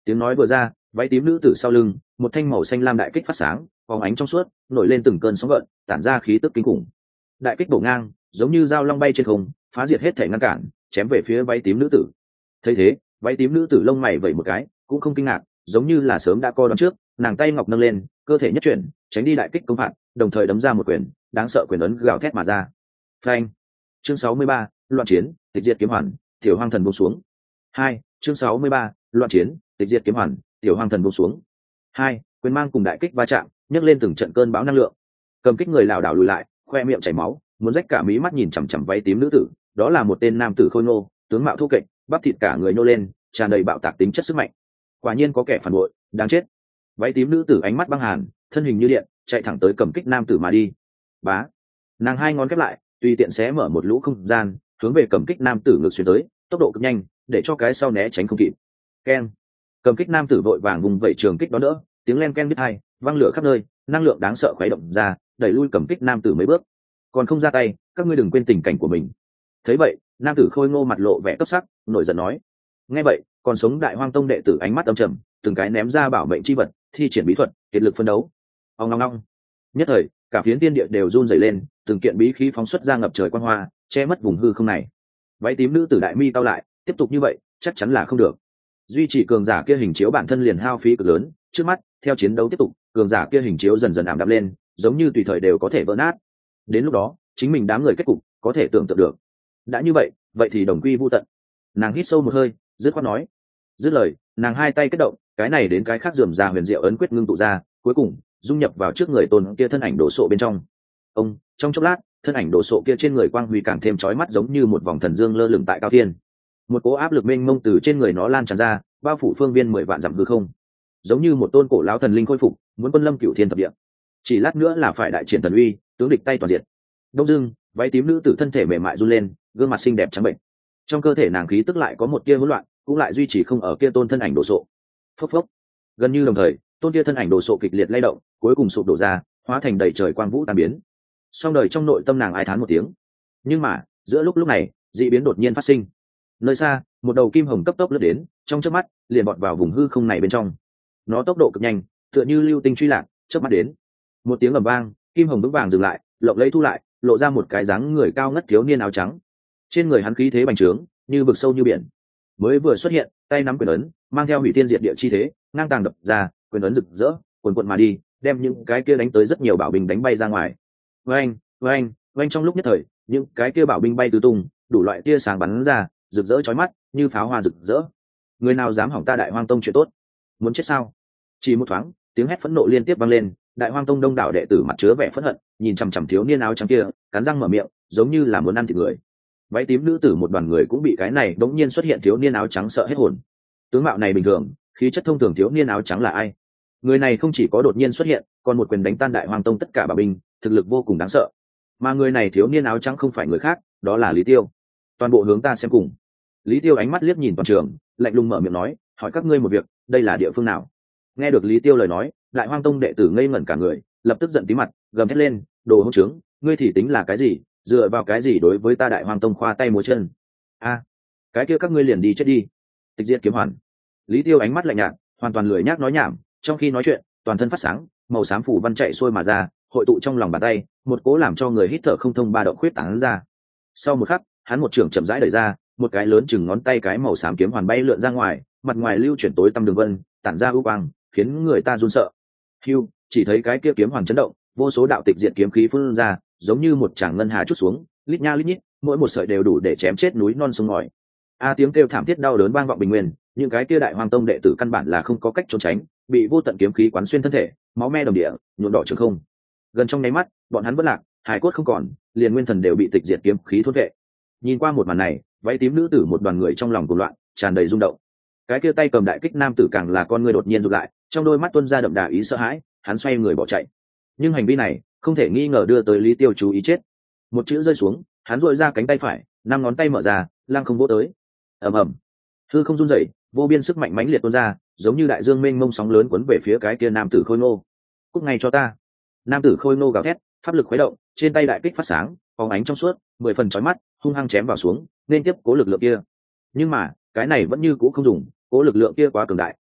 Tiếng nói vừa ra, váy tím nữ tử sau lưng một thanh màu xanh lam đại kích phát sáng, phóng ánh trong suốt, nổi lên từng cơn sóng gợn, tản ra khí tức kinh khủng. Đại kích bổ ngang, giống như dao long bay trên không, phá diệt hết thể ngăn cản, chém về phía váy tím nữ tử. Thấy thế, váy tím nữ tử lông mày vẩy một cái, cũng không kinh ngạc, giống như là sớm đã coi đoán trước, nàng tay ngọc nâng lên, cơ thể nhất chuyển, tránh đi đại kích công phạt, đồng thời đấm ra một quyền, đáng sợ quyền ấn gào thét mà ra. Phanh. Chương 63, loạn chiến, tịch diệt kiếm hoàn, tiểu hoang thần buông xuống. 2. Chương 63, loạn chiến, tịch diệt kiếm hoàn, tiểu hoang thần buông xuống. 2. Quyền mang cùng đại kích va chạm, nhấc lên từng trận cơn bão năng lượng. Cầm kích người lảo đảo lùi lại, khoe miệng chảy máu, muốn rách cả mí mắt nhìn chằm chằm váy tím nữ tử, đó là một tên nam tử khôi ngô, tướng mạo thô kệch, bắp thịt cả người nô lên, tràn đầy bạo tạc tính chất sức mạnh. Quả nhiên có kẻ phản bội, đáng chết. Váy tím nữ tử ánh mắt băng hàn, thân hình như điện, chạy thẳng tới cầm kích nam tử mà đi. Bá. Nàng hai ngón khép lại, tùy tiện xé mở một lỗ không gian, hướng về cầm kích nam tử ngược xuyên tới, tốc độ cực nhanh, để cho cái sau né tránh không kịp. Keng. Cầm kích nam tử vội vàng vùng vẩy trường kích đó đỡ, tiếng len ken biết hai, văng lửa khắp nơi, năng lượng đáng sợ khuấy động ra, đẩy lui cầm kích nam tử mấy bước. Còn không ra tay, các ngươi đừng quên tình cảnh của mình. Thấy vậy, nam tử khôi ngô mặt lộ vẻ cấp sắc, nổi giận nói. Nghe vậy, còn sống đại hoang tông đệ tử ánh mắt âm trầm, từng cái ném ra bảo mệnh chi vật, thi triển bí thuật, kiệt lực phân đấu. Ong ong ong. Nhất thời, cả phiến tiên địa đều run rẩy lên, từng kiện bí khí phóng xuất ra ngập trời quang hoa, che mất vùng hư không này. Váy tím nữ tử đại mi cao lại, tiếp tục như vậy, chắc chắn là không được. Duy trì cường giả kia hình chiếu bản thân liền hao phí cực lớn, trước mắt, theo chiến đấu tiếp tục, cường giả kia hình chiếu dần dần ảm đạm lên, giống như tùy thời đều có thể vỡ nát. Đến lúc đó, chính mình đám người kết cục có thể tưởng tượng được. Đã như vậy, vậy thì đồng quy vu tận. Nàng hít sâu một hơi, dứt khoát nói. Dứt lời, nàng hai tay kết động, cái này đến cái khác rườm rà huyền diệu ấn quyết ngưng tụ ra, cuối cùng dung nhập vào trước người tôn kia thân ảnh đổ sộ bên trong. Ông, trong chốc lát, thân ảnh đổ sộ kia trên người quang huy càng thêm chói mắt, giống như một vòng thần dương lơ lửng tại cao thiên. Một cỗ áp lực mênh mông từ trên người nó lan tràn ra, bao phủ phương viên 10 vạn dặm hư không, giống như một tôn cổ lão thần linh khôi phục, muốn quân lâm cửu thiên thập địa. Chỉ lát nữa là phải đại triển thần uy, tướng địch tay toàn diện. Đông dưng, váy tím nữ tử thân thể mềm mại run lên, gương mặt xinh đẹp trắng bệnh. Trong cơ thể nàng khí tức lại có một tia hỗn loạn, cũng lại duy trì không ở kia tôn thân ảnh đổ sộ. Phốc phốc. Gần như đồng thời, tôn kia thân ảnh đổ sộ kịch liệt lay động, cuối cùng sụp đổ ra, hóa thành đầy trời quang vũ tan biến. Song đời trong nội tâm nàng ai thán một tiếng. Nhưng mà, giữa lúc này, dị biến đột nhiên phát sinh. Nơi xa, một đầu kim hồng cấp tốc lướt đến, trong chớp mắt, liền bọt vào vùng hư không này bên trong. Nó tốc độ cực nhanh, tựa như lưu tinh truy lạc, chớp mắt đến. Một tiếng ầm vang, kim hồng vững vàng dừng lại, lộng lẫy thu lại, lộ ra một cái dáng người cao ngất thiếu niên áo trắng. Trên người hắn khí thế bành trướng, như vực sâu như biển. Mới vừa xuất hiện, tay nắm quyền ấn, mang theo hủy thiên diệt địa chi thế, ngang tàng đập ra, quyền ấn rực rỡ, cuồn cuộn mà đi, đem những cái kia đánh tới rất nhiều bảo binh đánh bay ra ngoài. Oeng, oeng, oeng, trong lúc nhất thời, những cái kia bảo binh bay tứ tung, đủ loại tia sáng bắn ra, rực rỡ chói mắt, như pháo hoa rực rỡ. Người nào dám hỏng ta Đại Hoang Tông chuyện tốt? Muốn chết sao? Chỉ một thoáng, tiếng hét phẫn nộ liên tiếp vang lên, Đại Hoang Tông đông đảo đệ tử mặt chứa vẻ phẫn hận, nhìn chằm chằm thiếu niên áo trắng kia, cắn răng mở miệng, giống như là muốn ăn thịt người. Váy tím nữ tử một đoàn người cũng bị cái này đống nhiên xuất hiện thiếu niên áo trắng sợ hết hồn. Tướng mạo này bình thường, khí chất thông thường thiếu niên áo trắng là ai? Người này không chỉ có đột nhiên xuất hiện, còn một quyền đánh tan Đại Hoang Tông tất cả bảo binh, thực lực vô cùng đáng sợ. Mà người này thiếu niên áo trắng không phải người khác, đó là Lý Tiêu. Toàn bộ hướng ta xem cùng. Lý Tiêu ánh mắt liếc nhìn toàn trường, lạnh lùng mở miệng nói, hỏi các ngươi một việc, đây là địa phương nào? Nghe được Lý Tiêu lời nói, Đại Hoang Tông đệ tử ngây ngẩn cả người, lập tức giận tí mặt, gầm thét lên, đồ hỗn trướng, ngươi thì tính là cái gì, dựa vào cái gì đối với ta Đại Hoang Tông khoa tay múa chân? A, cái kia các ngươi liền đi chết đi. Tịch diệt kiếm hoàn. Lý Tiêu ánh mắt lạnh nhạt, hoàn toàn lười nhác nói nhảm, trong khi nói chuyện, toàn thân phát sáng, màu xám phủ văn chạy xuôi mà ra, hội tụ trong lòng bàn tay, một cố làm cho người hít thở không thông ba động khuyết tán ra. Sau một khắc, hắn một trường chậm rãi đẩy ra, một cái lớn chừng ngón tay cái màu xám kiếm hoàn bay lượn ra ngoài, mặt ngoài lưu chuyển tối tăm đường vân, tản ra u quang, khiến người ta run sợ. Hưu, chỉ thấy cái kia kiếm hoàn chấn động, vô số đạo tịch diệt kiếm khí phun ra, giống như một tràng ngân hà chút xuống, lít nha lít nhít, mỗi một sợi đều đủ để chém chết núi non sông ngòi. Tiếng kêu thảm thiết đau đớn vang vọng bình nguyên, những cái kia Đại Hoang Tông đệ tử căn bản là không có cách trốn tránh, bị vô tận kiếm khí quán xuyên thân thể, máu me đồng địa, nhuộm đỏ trường không. Gần trong nháy mắt, bọn hắn vỡ lạc, hải cốt không còn, liền nguyên thần đều bị tịch diệt kiếm khí thôn vệ. Nhìn qua một màn này, váy tím nữ tử một đoàn người trong lòng cuồng loạn, tràn đầy rung động. Cái kia tay cầm đại kích nam tử càng là con người đột nhiên rụt lại, trong đôi mắt tuôn ra đậm đà ý sợ hãi, hắn xoay người bỏ chạy. Nhưng hành vi này không thể nghi ngờ đưa tới Lý Tiêu chú ý chết. Một chữ rơi xuống, hắn duỗi ra cánh tay phải, 5 ngón tay mở ra, lăng không vỗ tới. Ầm ầm, hư không run rẩy, vô biên sức mạnh mãnh liệt tuôn ra, giống như đại dương mênh mông sóng lớn cuốn về phía cái kia nam tử khôi ngô. Cút ngay cho ta! Nam tử khôi ngô gào thét, pháp lực khuấy động, trên tay đại kích phát sáng, phóng ánh trong suốt, 10 phần chói mắt, hung hăng chém vào xuống, nên tiếp cố lực lượng kia. Nhưng mà, cái này vẫn như cũ không dùng, cố lực lượng kia quá cường đại,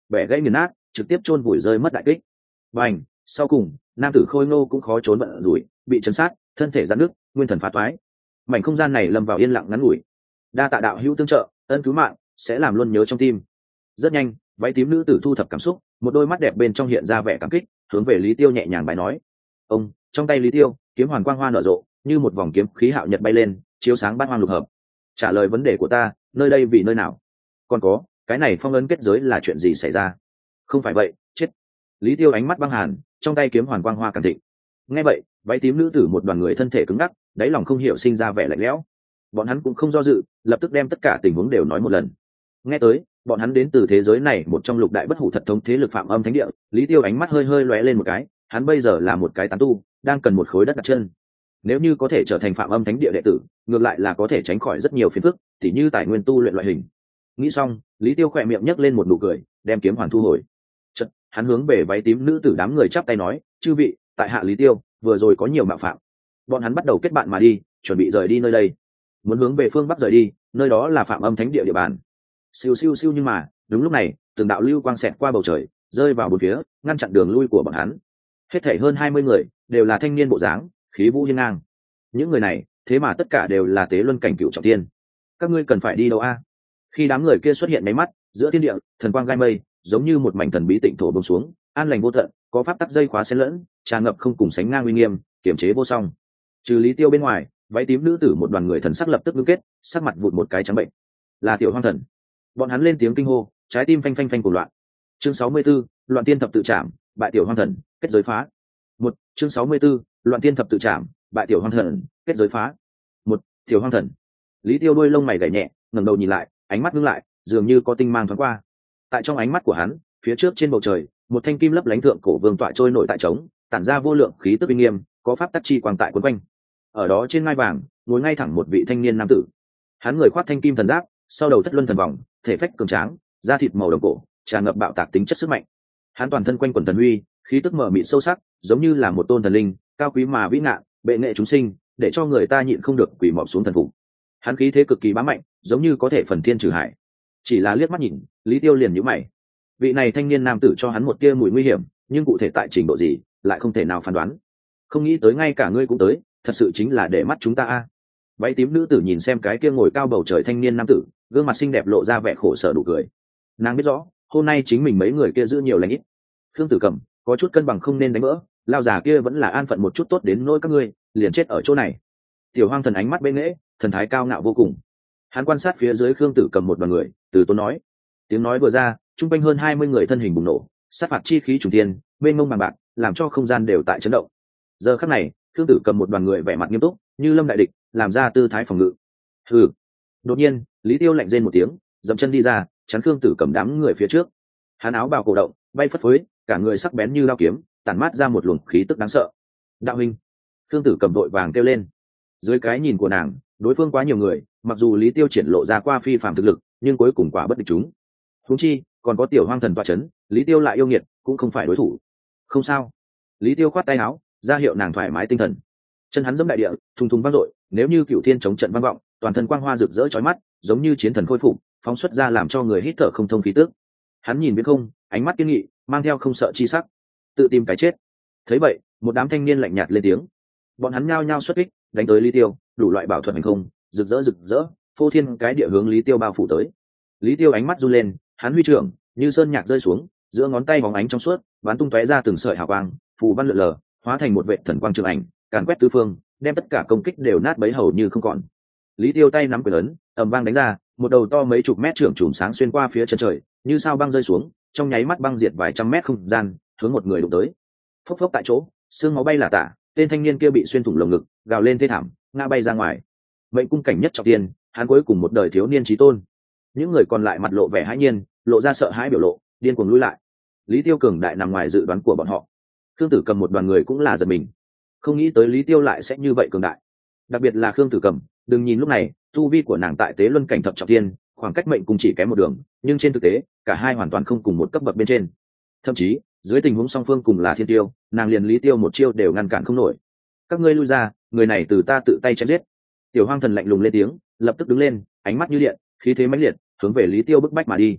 bẻ gãy nghiền nát, trực tiếp chôn vùi rơi mất đại kích. Bành, sau cùng nam tử khôi ngô cũng khó trốn bận rủi, bị chấn sát, thân thể giãn nước, nguyên thần phá toái. Mảnh không gian này lâm vào yên lặng ngắn ngủi. Đa tạ đạo hữu tương trợ, ân cứu mạng sẽ làm luôn nhớ trong tim. Rất nhanh, váy tím nữ tử thu thập cảm xúc, một đôi mắt đẹp bên trong hiện ra vẻ cảm kích, hướng về Lý Tiêu nhẹ nhàng bài nói. Ông, trong tay Lý Tiêu, kiếm hoàn quang hoa nở rộ, như một vòng kiếm khí hạo nhật bay lên, chiếu sáng bát hoang lục hợp. Trả lời vấn đề của ta, nơi đây vì nơi nào? Còn có, cái này phong ấn kết giới là chuyện gì xảy ra? Không phải vậy, chết. Lý Tiêu ánh mắt băng hàn, trong tay kiếm hoàn quang hoa càng thịnh. Nghe vậy, váy tím nữ tử một đoàn người thân thể cứng ngắc, đáy lòng không hiểu sinh ra vẻ lạnh lẽo. Bọn hắn cũng không do dự, lập tức đem tất cả tình huống đều nói một lần. Nghe tới, bọn hắn đến từ thế giới này một trong lục đại bất hủ thật thống thế lực Phạm Âm Thánh Địa. Lý Tiêu ánh mắt hơi hơi lóe lên một cái, hắn bây giờ là một cái tán tu, đang cần một khối đất đặt chân. Nếu như có thể trở thành Phạm Âm Thánh Địa đệ tử, ngược lại là có thể tránh khỏi rất nhiều phiền phức, tỉ như tài nguyên tu luyện loại hình. Nghĩ xong, Lý Tiêu khỏe miệng nhấc lên một nụ cười, đem kiếm hoàn thu hồi. Chợt, hắn hướng về váy tím nữ tử đám người chắp tay nói, chư vị, tại hạ Lý Tiêu, vừa rồi có nhiều mạo phạm. Bọn hắn bắt đầu kết bạn mà đi, chuẩn bị rời đi nơi đây, muốn hướng về phương bắc rời đi, nơi đó là Phạm Âm Thánh Địa địa bàn. Siêu siêu siêu, nhưng mà đúng lúc này, từng đạo lưu quang xẹt qua bầu trời, rơi vào bốn phía, ngăn chặn đường lui của bọn hắn. Hết thảy hơn 20 người, đều là thanh niên bộ dáng, khí vũ hiên ngang. Những người này, thế mà tất cả đều là tế luân cảnh cựu trọng thiên. Các ngươi cần phải đi đâu a? Khi đám người kia xuất hiện mấy mắt, giữa thiên địa, thần quang gai mây, giống như một mảnh thần bí tịnh thổ bông xuống, an lành vô tận, có pháp tắc dây khóa xen lẫn, tràn ngập không cùng sánh ngang uy nghiêm, kiểm chế vô song. Trừ Lý Tiêu bên ngoài, váy tím nữ tử một đoàn người thần sắc lập tức ngưng kết, sắc mặt vụt một cái trắng bệnh. Là Tiểu Hoang Thần. Bọn hắn lên tiếng kinh hô, trái tim phanh phanh phanh của loạn. Chương 64, loạn tiên thập tự trảm, bại Tiểu Hoang Thần, kết giới phá. Một, chương 64, loạn tiên thập tự trảm, bại Tiểu Hoang Thần, kết giới phá. Một, Tiểu Hoang Thần. Lý Tiêu đôi lông mày gảy nhẹ, ngẩng đầu nhìn lại, ánh mắt ngưng lại, dường như có tinh mang thoáng qua. Tại trong ánh mắt của hắn, phía trước trên bầu trời, một thanh kim lấp lánh thượng cổ vương tọa trôi nổi tại trống, tản ra vô lượng khí tức uy nghiêm, có pháp tắc chi quang tại quấn quanh. Ở đó trên ngai vàng, ngồi ngay thẳng một vị thanh niên nam tử. Hắn người khoác thanh kim thần giáp, sau đầu thất luân thần vòng, thể phách cường tráng, da thịt màu đồng cổ, tràn ngập bạo tạc tính chất sức mạnh. Hắn toàn thân quanh quần thần uy, khí tức mờ mịt sâu sắc, giống như là một tôn thần linh, cao quý mà vĩ ngạn, bệ nghệ chúng sinh, để cho người ta nhịn không được quỳ mọp xuống thần phục. Hắn khí thế cực kỳ bá mạnh, giống như có thể phần thiên trừ hải. Chỉ là liếc mắt nhìn, Lý Tiêu liền nhíu mày. Vị này thanh niên nam tử cho hắn một tia mùi nguy hiểm, nhưng cụ thể tại trình độ gì, lại không thể nào phán đoán. Không nghĩ tới ngay cả ngươi cũng tới, thật sự chính là để mắt chúng ta a. Váy tím nữ tử nhìn xem cái kia ngồi cao bầu trời thanh niên nam tử, gương mặt xinh đẹp lộ ra vẻ khổ sở đủ cười. Nàng biết rõ, hôm nay chính mình mấy người kia giữ nhiều lãnh ít. Khương Tử Cẩm có chút cân bằng không nên đánh vỡ, lao già kia vẫn là an phận một chút tốt đến nỗi các ngươi liền chết ở chỗ này. Tiểu Hoang Thần ánh mắt bên nghễ, thần thái cao ngạo vô cùng. Hắn quan sát phía dưới Khương Tử Cẩm một đoàn người, từ tốn nói. Tiếng nói vừa ra, trung quanh hơn 20 người thân hình bùng nổ, sát phạt chi khí trùng thiên, bên ngông bằng bạc, làm cho không gian đều tại chấn động. Giờ khắc này, Khương Tử Cầm một đoàn người vẻ mặt nghiêm túc, như lâm đại địch, làm ra tư thái phòng ngự. Hừ. Đột nhiên, Lý Tiêu lạnh rên một tiếng, dậm chân đi ra, chắn Khương Tử Cầm đám người phía trước. Hắn áo bào cổ động, bay phất phới, cả người sắc bén như dao kiếm, tản mát ra một luồng khí tức đáng sợ. Đạo huynh. Khương Tử Cầm vội vàng kêu lên. Dưới cái nhìn của nàng, đối phương quá nhiều người, mặc dù Lý Tiêu triển lộ ra qua phi phàm thực lực, nhưng cuối cùng quả bất địch chúng. Huống chi, còn có Tiểu Hoang Thần tọa chấn, Lý Tiêu lại yêu nghiệt, cũng không phải đối thủ. Không sao. Lý Tiêu khoát tay áo, ra hiệu nàng thoải mái tinh thần. Chân hắn giẫm đại địa, thùng thùng vang dội, nếu như cựu thiên chống trận vang vọng, toàn thân quang hoa rực rỡ chói mắt, giống như chiến thần khôi phục, phóng xuất ra làm cho người hít thở không thông khí tức. Hắn nhìn viễn không, ánh mắt kiên nghị, mang theo không sợ chi sắc. Tự tìm cái chết. Thấy vậy, một đám thanh niên lạnh nhạt lên tiếng. Bọn hắn nhao nhao xuất kích, đánh tới Lý Tiêu, đủ loại bảo thuật hành không, rực rỡ, phô thiên cái địa hướng Lý Tiêu bao phủ tới. Lý Tiêu ánh mắt run lên, hắn huy trưởng, như sơn nhạc rơi xuống, giữa ngón tay bóng ánh trong suốt, bắn tung tóe ra từng sợi hào quang, phù văn lượn lờ, hóa thành một vệ thần quang trường ảnh, càn quét tứ phương, đem tất cả công kích đều nát bấy hầu như không còn. Lý Tiêu tay nắm quyền ấn, ầm vang đánh ra, một đầu to mấy chục mét trưởng chùm sáng xuyên qua phía chân trời, như sao băng rơi xuống, trong nháy mắt băng diệt vài trăm mét không gian, hướng một người đụng tới. Phốc phốc tại chỗ, xương máu bay là tả, tên thanh niên kia bị xuyên thủng lồng ngực, gào lên thê thảm, ngã bay ra ngoài. Mệnh cung cảnh nhất trọng tiên, hắn cuối cùng một đời thiếu niên chí tôn. Những người còn lại mặt lộ vẻ hãi nhiên, lộ ra sợ hãi biểu lộ, điên cuồng lui lại. Lý Tiêu cường đại nằm ngoài dự đoán của bọn họ. Khương Tử Cầm một đoàn người cũng là giật mình, không nghĩ tới Lý Tiêu lại sẽ như vậy cường đại. Đặc biệt là Khương Tử Cầm, đừng nhìn lúc này tu vi của nàng tại tế luân cảnh thập trọng thiên, khoảng cách mệnh cùng chỉ kém một đường, nhưng trên thực tế cả hai hoàn toàn không cùng một cấp bậc bên trên. Thậm chí dưới tình huống song phương cùng là thiên tiêu, nàng liền Lý Tiêu một chiêu đều ngăn cản không nổi. Các ngươi lui ra, người này từ ta tự tay chém giết. Tiểu Hoang Thần lạnh lùng lên tiếng, lập tức đứng lên, ánh mắt như điện, khí thế mãnh liệt, hướng về Lý Tiêu bức bách mà đi.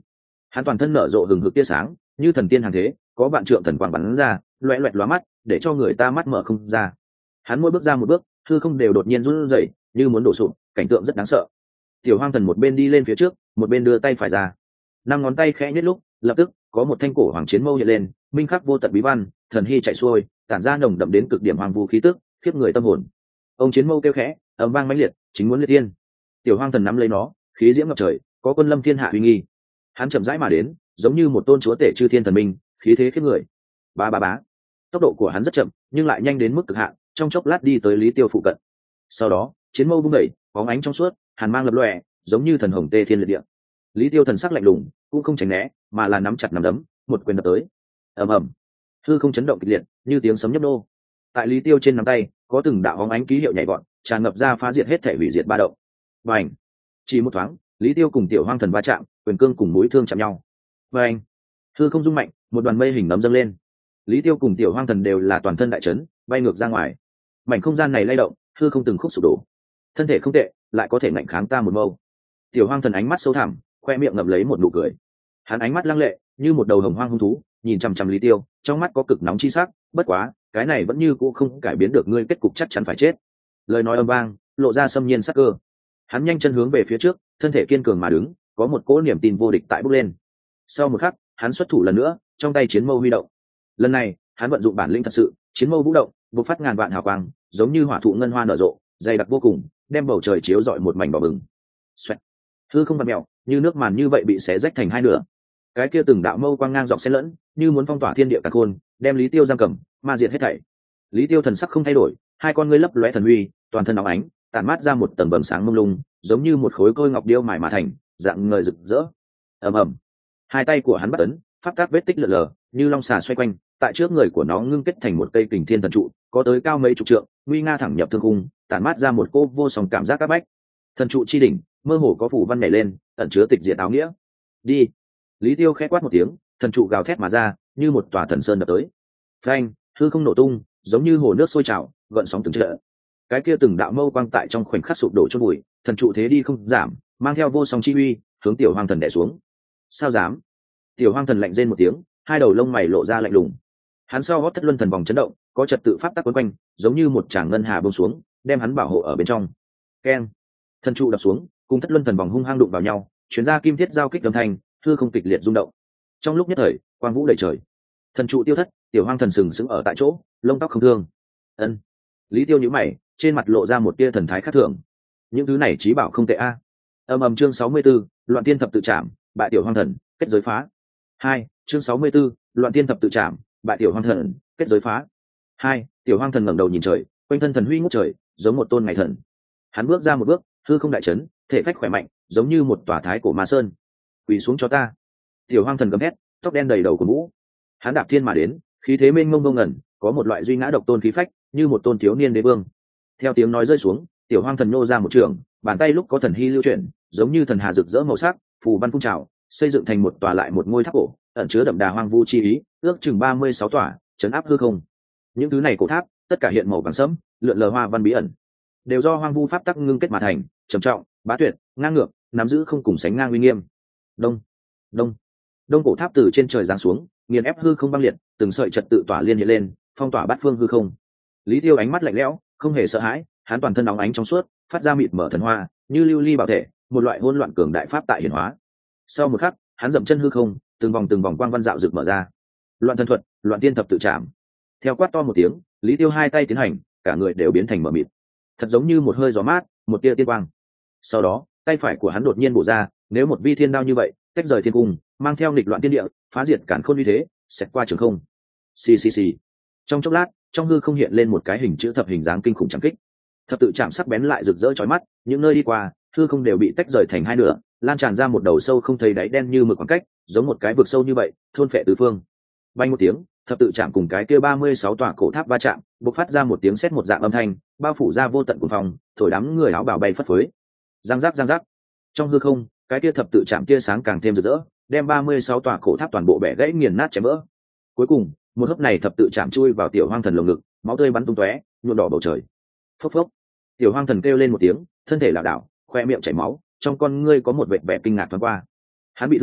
Hắn toàn thân nở rộ hừng hực tia sáng như thần tiên hàng thế, có vạn trượng thần quang bắn ra loẹ loẹt lóa mắt để cho người ta mắt mở không ra. Hắn mỗi bước ra một bước, hư không đều đột nhiên run rẩy như muốn đổ sụp, cảnh tượng rất đáng sợ. Tiểu Hoang Thần một bên đi lên phía trước, một bên đưa tay phải ra, năm ngón tay khẽ nhếch lúc, lập tức có một thanh cổ hoàng chiến mâu hiện lên, minh khắc vô tận bí văn, thần hy chạy xuôi, tản ra nồng đậm đến cực điểm hoàng vu khí tức, khiếp người tâm hồn. Ông chiến mâu kêu khẽ, ầm vang mãnh liệt, chính muốn liệt tiên. Tiểu Hoang Thần nắm lấy nó, khí diễm ngập trời, có quân lâm thiên hạ uy nghi. Hắn chậm rãi mà đến, giống như một tôn chúa tể chư thiên thần minh, khí thế khiếp người. Bá bá bá. Tốc độ của hắn rất chậm, nhưng lại nhanh đến mức cực hạn, trong chốc lát đi tới Lý Tiêu phụ cận. Sau đó, chiến mâu vung đẩy, bóng ánh trong suốt, hàn mang lập lòe, giống như thần hồng tê thiên liệt địa. Lý Tiêu thần sắc lạnh lùng, cũng không tránh né, mà là nắm chặt nắm đấm, một quyền đập tới. Ầm ầm. Hư không chấn động kịch liệt, như tiếng sấm nhấp nô. Tại Lý Tiêu trên nắm tay, có từng đạo bóng ánh ký hiệu nhảy vọt, tràn ngập ra phá diệt hết thể hủy diệt ba động. Bành! Chỉ một thoáng, Lý Tiêu cùng Tiểu Hoang Thần va chạm, quyền cương cùng mũi thương chạm nhau. Bành! Hư không rung mạnh, một đoàn mây hình nấm dâng lên. Lý Tiêu cùng Tiểu Hoang Thần đều là toàn thân đại chấn, bay ngược ra ngoài. Mảnh không gian này lay động, hư không từng khúc sụp đổ. Thân thể không tệ, lại có thể ngạnh kháng ta một mâu. Tiểu Hoang Thần ánh mắt sâu thẳm, khoe miệng ngậm lấy một nụ cười. Hắn ánh mắt lăng lệ, như một đầu hồng hoang hung thú, nhìn chằm chằm Lý Tiêu, trong mắt có cực nóng chi sắc. Bất quá, cái này vẫn như cũ không cải biến được ngươi kết cục chắc chắn phải chết. Lời nói âm vang, lộ ra xâm nhiên sắc cơ. Hắn nhanh chân hướng về phía trước, thân thể kiên cường mà đứng, có một cỗ niềm tin vô địch tại bốc lên. Sau một khắc, hắn xuất thủ lần nữa, trong tay chiến mâu huy động. Lần này, hắn vận dụng bản lĩnh thật sự, chiến mâu vũ động, bộc phát ngàn vạn hào quang, giống như hỏa thụ ngân hoa nở rộ, dày đặc vô cùng, đem bầu trời chiếu rọi một mảnh đỏ bừng. Xoẹt. Hư không vặn mèo, như nước màn như vậy bị xé rách thành hai nửa. Cái kia từng đạo mâu quang ngang dọc xen lẫn, như muốn phong tỏa thiên địa càn khôn, đem Lý Tiêu giam cầm, ma diệt hết thảy. Lý Tiêu thần sắc không thay đổi, hai con ngươi lấp lóe thần uy, toàn thân óng ánh, tản mát ra một tầng vầng sáng mông lung, giống như một khối côi ngọc điêu mài mà thành, dạng ngời rực rỡ. Ầm ầm. Hai tay của hắn bắt ấn, pháp tác vết tích lượn lờ, như long xà xoay quanh, tại trước người của nó ngưng kết thành một cây kình thiên thần trụ, có tới cao mấy chục trượng, nguy nga thẳng nhập thương khung, tản mát ra một cô vô song cảm giác áp bách. Thần trụ chi đỉnh, mơ hồ có phủ văn nhảy lên, ẩn chứa tịch diệt áo nghĩa. Đi. Lý Tiêu khẽ quát một tiếng, thần trụ gào thét mà ra, như một tòa thần sơn đập tới. Phanh, hư không nổ tung, giống như hồ nước sôi trào, gợn sóng từng trận. Cái kia từng đạo mâu quang tại trong khoảnh khắc sụp đổ chôn bụi, thần trụ thế đi không giảm, mang theo vô song chi uy, hướng Tiểu Hoang Thần đè xuống. Sao dám? Tiểu Hoang Thần lạnh rên một tiếng, hai đầu lông mày lộ ra lạnh lùng. Hắn sau gót thất luân thần vòng chấn động, có trật tự pháp tắc quấn quanh, giống như một tràng ngân hà buông xuống, đem hắn bảo hộ ở bên trong. Keng! Thần trụ đập xuống, cùng thất luân thần vòng hung hăng đụng vào nhau, truyền ra kim thiết giao kích âm thanh, hư không kịch liệt rung động. Trong lúc nhất thời, quang vũ đầy trời. Thần trụ tiêu thất, Tiểu Hoang Thần sừng sững ở tại chỗ, lông tóc không thương. Ân. Lý Tiêu nhíu mày, trên mặt lộ ra một tia thần thái khác thường. Những thứ này chí bảo không tệ a. Ầm chương 64, Loạn Tiên thập tự trảm, bại Tiểu Hoang Thần, kết giới phá. 2, chương 64, Loạn Tiên thập tự trảm, bại Tiểu Hoang Thần, kết giới phá. 2, Tiểu Hoang Thần ngẩng đầu nhìn trời, quanh thân thần huy ngút trời, giống một tôn ngày thần. Hắn bước ra một bước, hư không đại chấn, thể phách khỏe mạnh, giống như một tòa thái cổ ma sơn. Quỳ xuống cho ta. Tiểu Hoang Thần gầm hét, tóc đen đầy đầu của mũ. Hắn đạp thiên mà đến, khí thế mênh mông vô ngần, có một loại duy ngã độc tôn khí phách, như một tôn thiếu niên đế vương. Theo tiếng nói rơi xuống, Tiểu Hoang Thần nô ra một trường, bàn tay lúc có thần hy lưu chuyển, giống như thần hà rực rỡ màu sắc, phù văn phun trào, xây dựng thành một tòa lại một ngôi tháp cổ, ẩn chứa đậm đà hoang vu chi ý, ước chừng 36 tòa, chấn áp hư không. Những thứ này cổ tháp, tất cả hiện màu vàng sẫm, lượn lờ hoa văn bí ẩn, đều do hoang vu pháp tắc ngưng kết mà thành, trầm trọng, bá tuyệt, ngang ngược, nắm giữ không cùng sánh ngang uy nghiêm. Đông, đông, đông cổ tháp từ trên trời giáng xuống, nghiền ép hư không băng liệt, từng sợi trật tự tỏa liên hiện lên, phong tỏa bát phương hư không. Lý Tiêu ánh mắt lạnh lẽo, không hề sợ hãi, hắn toàn thân nóng ánh trong suốt, phát ra mịt mở thần hoa, như lưu ly bảo thể, một loại hỗn loạn cường đại pháp tại hiển hóa. Sau một khắc, hắn dậm chân hư không, từng vòng quang văn dạo rực mở ra. Loạn thần thuật, Loạn Tiên thập tự trảm. Theo quát to một tiếng, Lý Tiêu hai tay tiến hành, cả người đều biến thành mờ mịt, thật giống như một hơi gió mát, một tia tiên quang. Sau đó, tay phải của hắn đột nhiên bổ ra, nếu một vi thiên đao như vậy, tách rời thiên cung, mang theo nghịch loạn tiên địa, phá diệt cản khôn uy thế, xẹt qua trường không. Xì xì xì. Trong chốc lát, trong hư không hiện lên một cái hình chữ thập hình dáng kinh khủng trảm kích. Thập tự chạm sắc bén lại rực rỡ chói mắt, những nơi đi qua, hư không đều bị tách rời thành hai nửa, lan tràn ra một đầu sâu không thấy đáy đen như mực khoảng cách, giống một cái vực sâu như vậy, thôn phệ tứ phương. Vang một tiếng, thập tự chạm cùng cái kia 36 tòa cổ tháp va chạm, bộc phát ra một tiếng sét một dạng âm thanh, bao phủ ra vô tận cuồng phong, thổi đám người áo bào bay phất phới. Giang giác giang giác. Trong hư không, cái kia thập tự chạm tia sáng càng thêm rực rỡ, đem 36 tòa cổ tháp toàn bộ bẻ gãy nghiền nát chém vỡ. Cuối cùng, một hớp này thập tự chạm chui vào Tiểu Hoang Thần lồng ngực, máu tươi bắn tung tóe, nhuộm đỏ bầu trời. Phốc phốc. Tiểu Hoang Thần kêu lên một tiếng, thân thể lảo đảo, khoe miệng chảy máu, trong con ngươi có một vệt vẻ kinh ngạc thoáng qua. Hắn bị thương,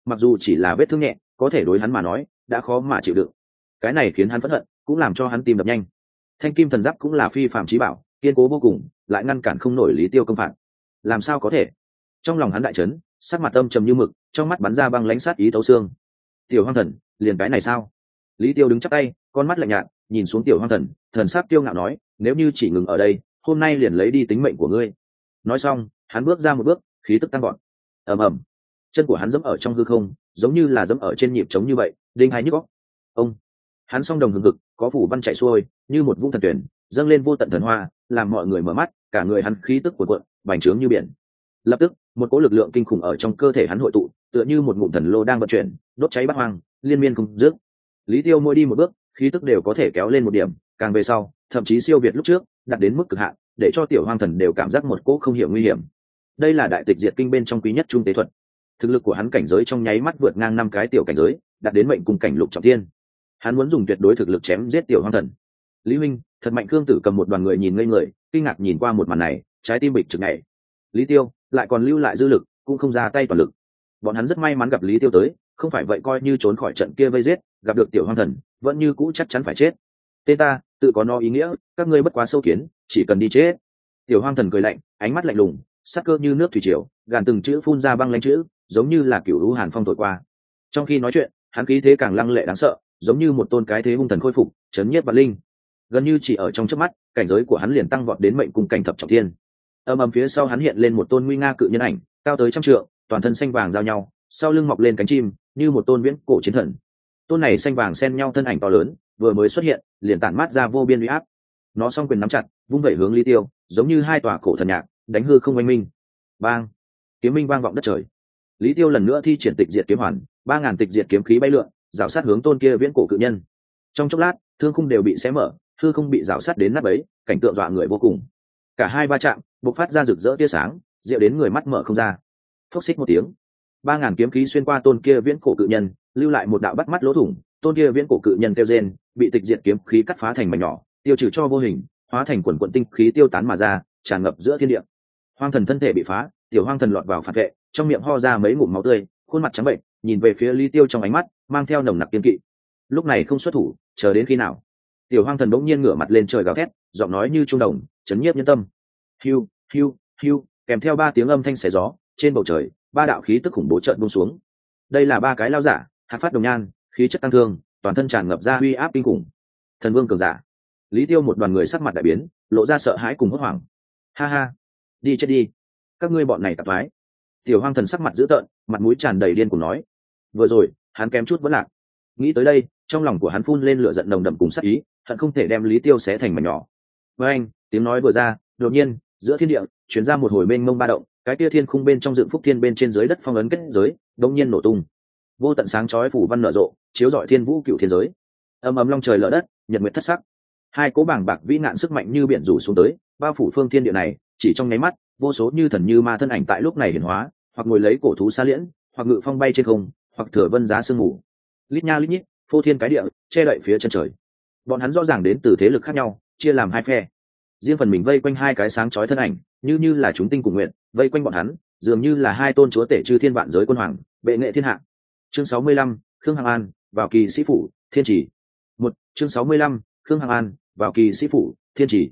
mặc dù chỉ là vết thương nhẹ có thể đối hắn mà nói đã khó mà chịu đựng. Cái này khiến hắn phẫn hận, cũng làm cho hắn tim đập nhanh. Thanh kim thần giáp cũng là phi phạm chí bảo, kiên cố vô cùng, lại ngăn cản không nổi Lý Tiêu công phạt. Làm sao có thể? Trong lòng hắn đại chấn, sắc mặt âm trầm như mực, trong mắt bắn ra băng lãnh sát ý thấu xương. Tiểu Hoang Thần, liền cái này sao? Lý Tiêu đứng chắp tay, con mắt lạnh nhạt, nhìn xuống Tiểu Hoang Thần, thần sắc kiêu ngạo nói, nếu như chỉ ngừng ở đây, hôm nay liền lấy đi tính mệnh của ngươi. Nói xong, hắn bước ra một bước, khí tức tăng gọn. Ầm ầm, chân của hắn giẫm ở trong hư không, giống như là giẫm ở trên nhịp trống như vậy, đinh hai nhức óc. Ông, hắn song đồng hừng hực, có phủ văn chạy xuôi, như một vũng thần tuyển, dâng lên vô tận thần hoa, làm mọi người mở mắt, cả người hắn khí tức cuộn cuộn, bành trướng như biển. Lập tức, một cỗ lực lượng kinh khủng ở trong cơ thể hắn hội tụ, tựa như một ngụm thần lô đang vận chuyển, đốt cháy bát hoang, liên miên không dứt. Lý Tiêu mỗi đi một bước, khí tức đều có thể kéo lên một điểm, càng về sau, thậm chí siêu việt lúc trước, đạt đến mức cực hạn, để cho Tiểu Hoang Thần đều cảm giác một cỗ không hiểu nguy hiểm. Đây là đại tịch diệt kinh bên trong quý nhất trung tế thuật. Thực lực của hắn cảnh giới trong nháy mắt vượt ngang 5 cái tiểu cảnh giới, đạt đến mệnh cùng cảnh lục trọng thiên. Hắn muốn dùng tuyệt đối thực lực chém giết Tiểu Hoang Thần. Lý huynh, thật mạnh. Khương Tử cầm một đoàn người nhìn ngây người, kinh ngạc nhìn qua một màn này, trái tim bịch trực nhảy. Lý Tiêu lại còn lưu lại dư lực, cũng không ra tay toàn lực. Bọn hắn rất may mắn gặp Lý Tiêu tới, không phải vậy coi như trốn khỏi trận kia vây giết, gặp được Tiểu Hoang Thần, vẫn như cũ chắc chắn phải chết. Tên ta, tự có nó ý nghĩa, các ngươi bất quá sâu kiến, chỉ cần đi chết. Tiểu Hoang Thần cười lạnh, ánh mắt lạnh lùng, sắc cơ như nước thủy triều, gàn từng chữ phun ra băng lãnh chữ, giống như là cửu lũ hàn phong thổi qua. Trong khi nói chuyện, hắn khí thế càng lăng lệ đáng sợ, giống như một tôn cái thế hung thần khôi phục, chấn nhiếp vạn linh. Gần như chỉ ở trong chớp mắt, cảnh giới của hắn liền tăng vọt đến mệnh cung cảnh thập trọng thiên. Ầm ầm, phía sau hắn hiện lên một tôn nguy nga cự nhân ảnh, cao tới 100 trượng, toàn thân xanh vàng giao nhau, sau lưng mọc lên cánh chim, như một tôn viễn cổ chiến thần. Tôn này xanh vàng xen nhau thân ảnh to lớn, vừa mới xuất hiện, liền tản mát ra vô biên uy áp. Nó song quyền nắm chặt, vung vẩy hướng Lý Tiêu, giống như hai tòa cổ thần nhạc, đánh hư không oanh minh. Bang! Kiếm minh vang vọng đất trời. Lý Tiêu lần nữa thi triển tịch diệt kiếm hoàn, 3000 tịch diệt kiếm khí bay lượn, rào sát hướng tôn kia viễn cổ cự nhân. Trong chốc lát, thương khung đều bị xé mở, hư không bị rào sát đến nát bấy, cảnh tượng dọa người vô cùng. Cả hai va chạm, bộc phát ra rực rỡ tia sáng, diệu đến người mắt mở không ra. Phốc xích một tiếng, 3000 kiếm khí xuyên qua tôn kia viễn cổ cự nhân, lưu lại một đạo bắt mắt lỗ thủng. Tôn kia viễn cổ cự nhân kêu rên, bị tịch diệt kiếm khí cắt phá thành mảnh nhỏ, tiêu trừ cho vô hình, hóa thành quần quần tinh khí tiêu tán mà ra, tràn ngập giữa thiên địa. Hoang Thần thân thể bị phá, Tiểu Hoang Thần lọt vào phản vệ, trong miệng ho ra mấy ngụm máu tươi, khuôn mặt trắng bệnh, nhìn về phía Lý Tiêu trong ánh mắt mang theo nồng nặc kiên kỵ. Lúc này không xuất thủ, chờ đến khi nào? Tiểu Hoang Thần bỗng nhiên ngửa mặt lên trời gào thét, giọng nói như trung đồng, chấn nhiếp nhân tâm. Hiu, hiu, hiu, kèm theo 3 tiếng âm thanh xé gió, trên bầu trời, 3 đạo khí tức khủng bố chợt buông xuống. Đây là 3 cái lao giả, hạt phát đồng nhan, khí chất tăng thương, toàn thân tràn ngập ra uy áp kinh khủng. Thần vương cường giả. Lý Tiêu một đoàn người sắc mặt đại biến, lộ ra sợ hãi cùng hốt hoảng. Ha ha, đi chết đi, các ngươi bọn này tạp thoái. Tiểu Hoang Thần sắc mặt dữ tợn, mặt mũi tràn đầy điên cuồng nói. Vừa rồi, hắn kém chút vẫn lạc. Nghĩ tới đây, trong lòng của hắn phun lên lửa giận nồng đậm cùng sát ý, hận không thể đem Lý Tiêu xé thành mảnh nhỏ. Với anh, tiếng nói vừa ra, đột nhiên, giữa thiên địa truyền ra một hồi mênh mông ba động, cái kia thiên khung bên trong dựng phúc thiên bên trên dưới đất phong ấn kết giới, đột nhiên nổ tung. Vô tận sáng chói phủ văn nở rộ, chiếu rọi thiên vũ cựu thiên giới. Ầm ầm long trời lở đất, nhật nguyệt thất sắc. Hai cỗ bảng bạc vĩ nạn sức mạnh như biển rủ xuống tới, bao phủ phương thiên địa này, chỉ trong nháy mắt, vô số như thần như ma thân ảnh tại lúc này hiển hóa, hoặc ngồi lấy cổ thú xa liễn, hoặc ngự phong bay trên không, hoặc thừa vân giá sương mù. Lít nha lít nhít, phô thiên cái địa, che đậy phía chân trời. Bọn hắn rõ ràng đến từ thế lực khác nhau, chia làm hai phe. Riêng phần mình vây quanh hai cái sáng chói thân ảnh, như là chúng tinh cùng nguyện, vây quanh bọn hắn, dường như là hai tôn chúa tể chư thiên vạn giới quân hoàng, bệ nghệ thiên hạ. Chương 65, Khương Hằng An, vào kỳ sĩ phủ, thiên chỉ. Chương 65, Khương Hằng An, vào kỳ sĩ phủ, thiên chỉ.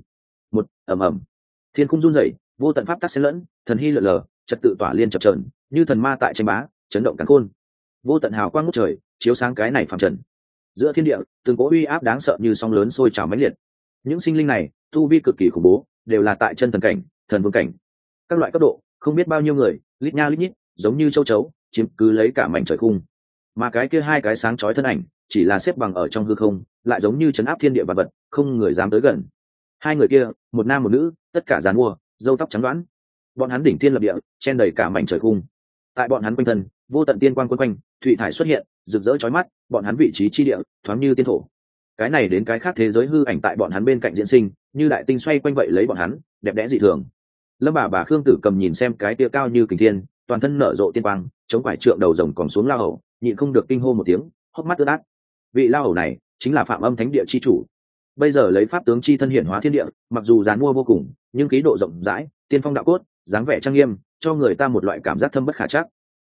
Ầm ầm. Thiên cung run rẩy, vô tận pháp tắc xen lẫn, thần hy lượn lờ, trật tự tỏa liên chập chờn, như thần ma tại tranh bá, chấn động càn khôn. Vô tận hào quang ngút trời, chiếu sáng cái này phàm trần. Giữa thiên địa, từng cỗ uy áp đáng sợ như sóng lớn sôi trào mãnh liệt. Những sinh linh này, tu vi cực kỳ khủng bố, đều là tại chân thần cảnh, thần vương cảnh. Các loại cấp độ, không biết bao nhiêu người, lít nha lít nhít, giống như châu chấu, chiếm cứ lấy cả mảnh trời khung. Mà cái kia hai cái sáng chói thân ảnh, chỉ là xếp bằng ở trong hư không, lại giống như trấn áp thiên địa vạn vật, không người dám tới gần. Hai người kia, một nam một nữ, tất cả giàn mua, râu tóc trắng đoán. Bọn hắn đỉnh thiên lập địa, chen đầy cả mảnh trời khung. Tại bọn hắn quanh thân, vô tận tiên quang quấn quanh, thủy thải xuất hiện, rực rỡ chói mắt, bọn hắn vị trí chi địa, thoáng như tiên thổ. Cái này đến cái khác thế giới hư ảnh tại bọn hắn bên cạnh diễn sinh, như đại tinh xoay quanh vậy lấy bọn hắn, đẹp đẽ dị thường. Lâm bà Khương Tử Cầm nhìn xem cái tia cao như kình thiên, toàn thân nở rộ tiên quang, chống quải trượng đầu rồng còn xuống lao hầu, nhịn không được kinh hô một tiếng, hốc mắt ướt át. Vị lao hầu này chính là Phạm Âm Thánh Địa chi chủ. Bây giờ lấy pháp tướng chi thân hiển hóa thiên địa, mặc dù giàn mua vô cùng, nhưng khí độ rộng rãi, tiên phong đạo cốt, dáng vẻ trang nghiêm, cho người ta một loại cảm giác thâm bất khả trắc.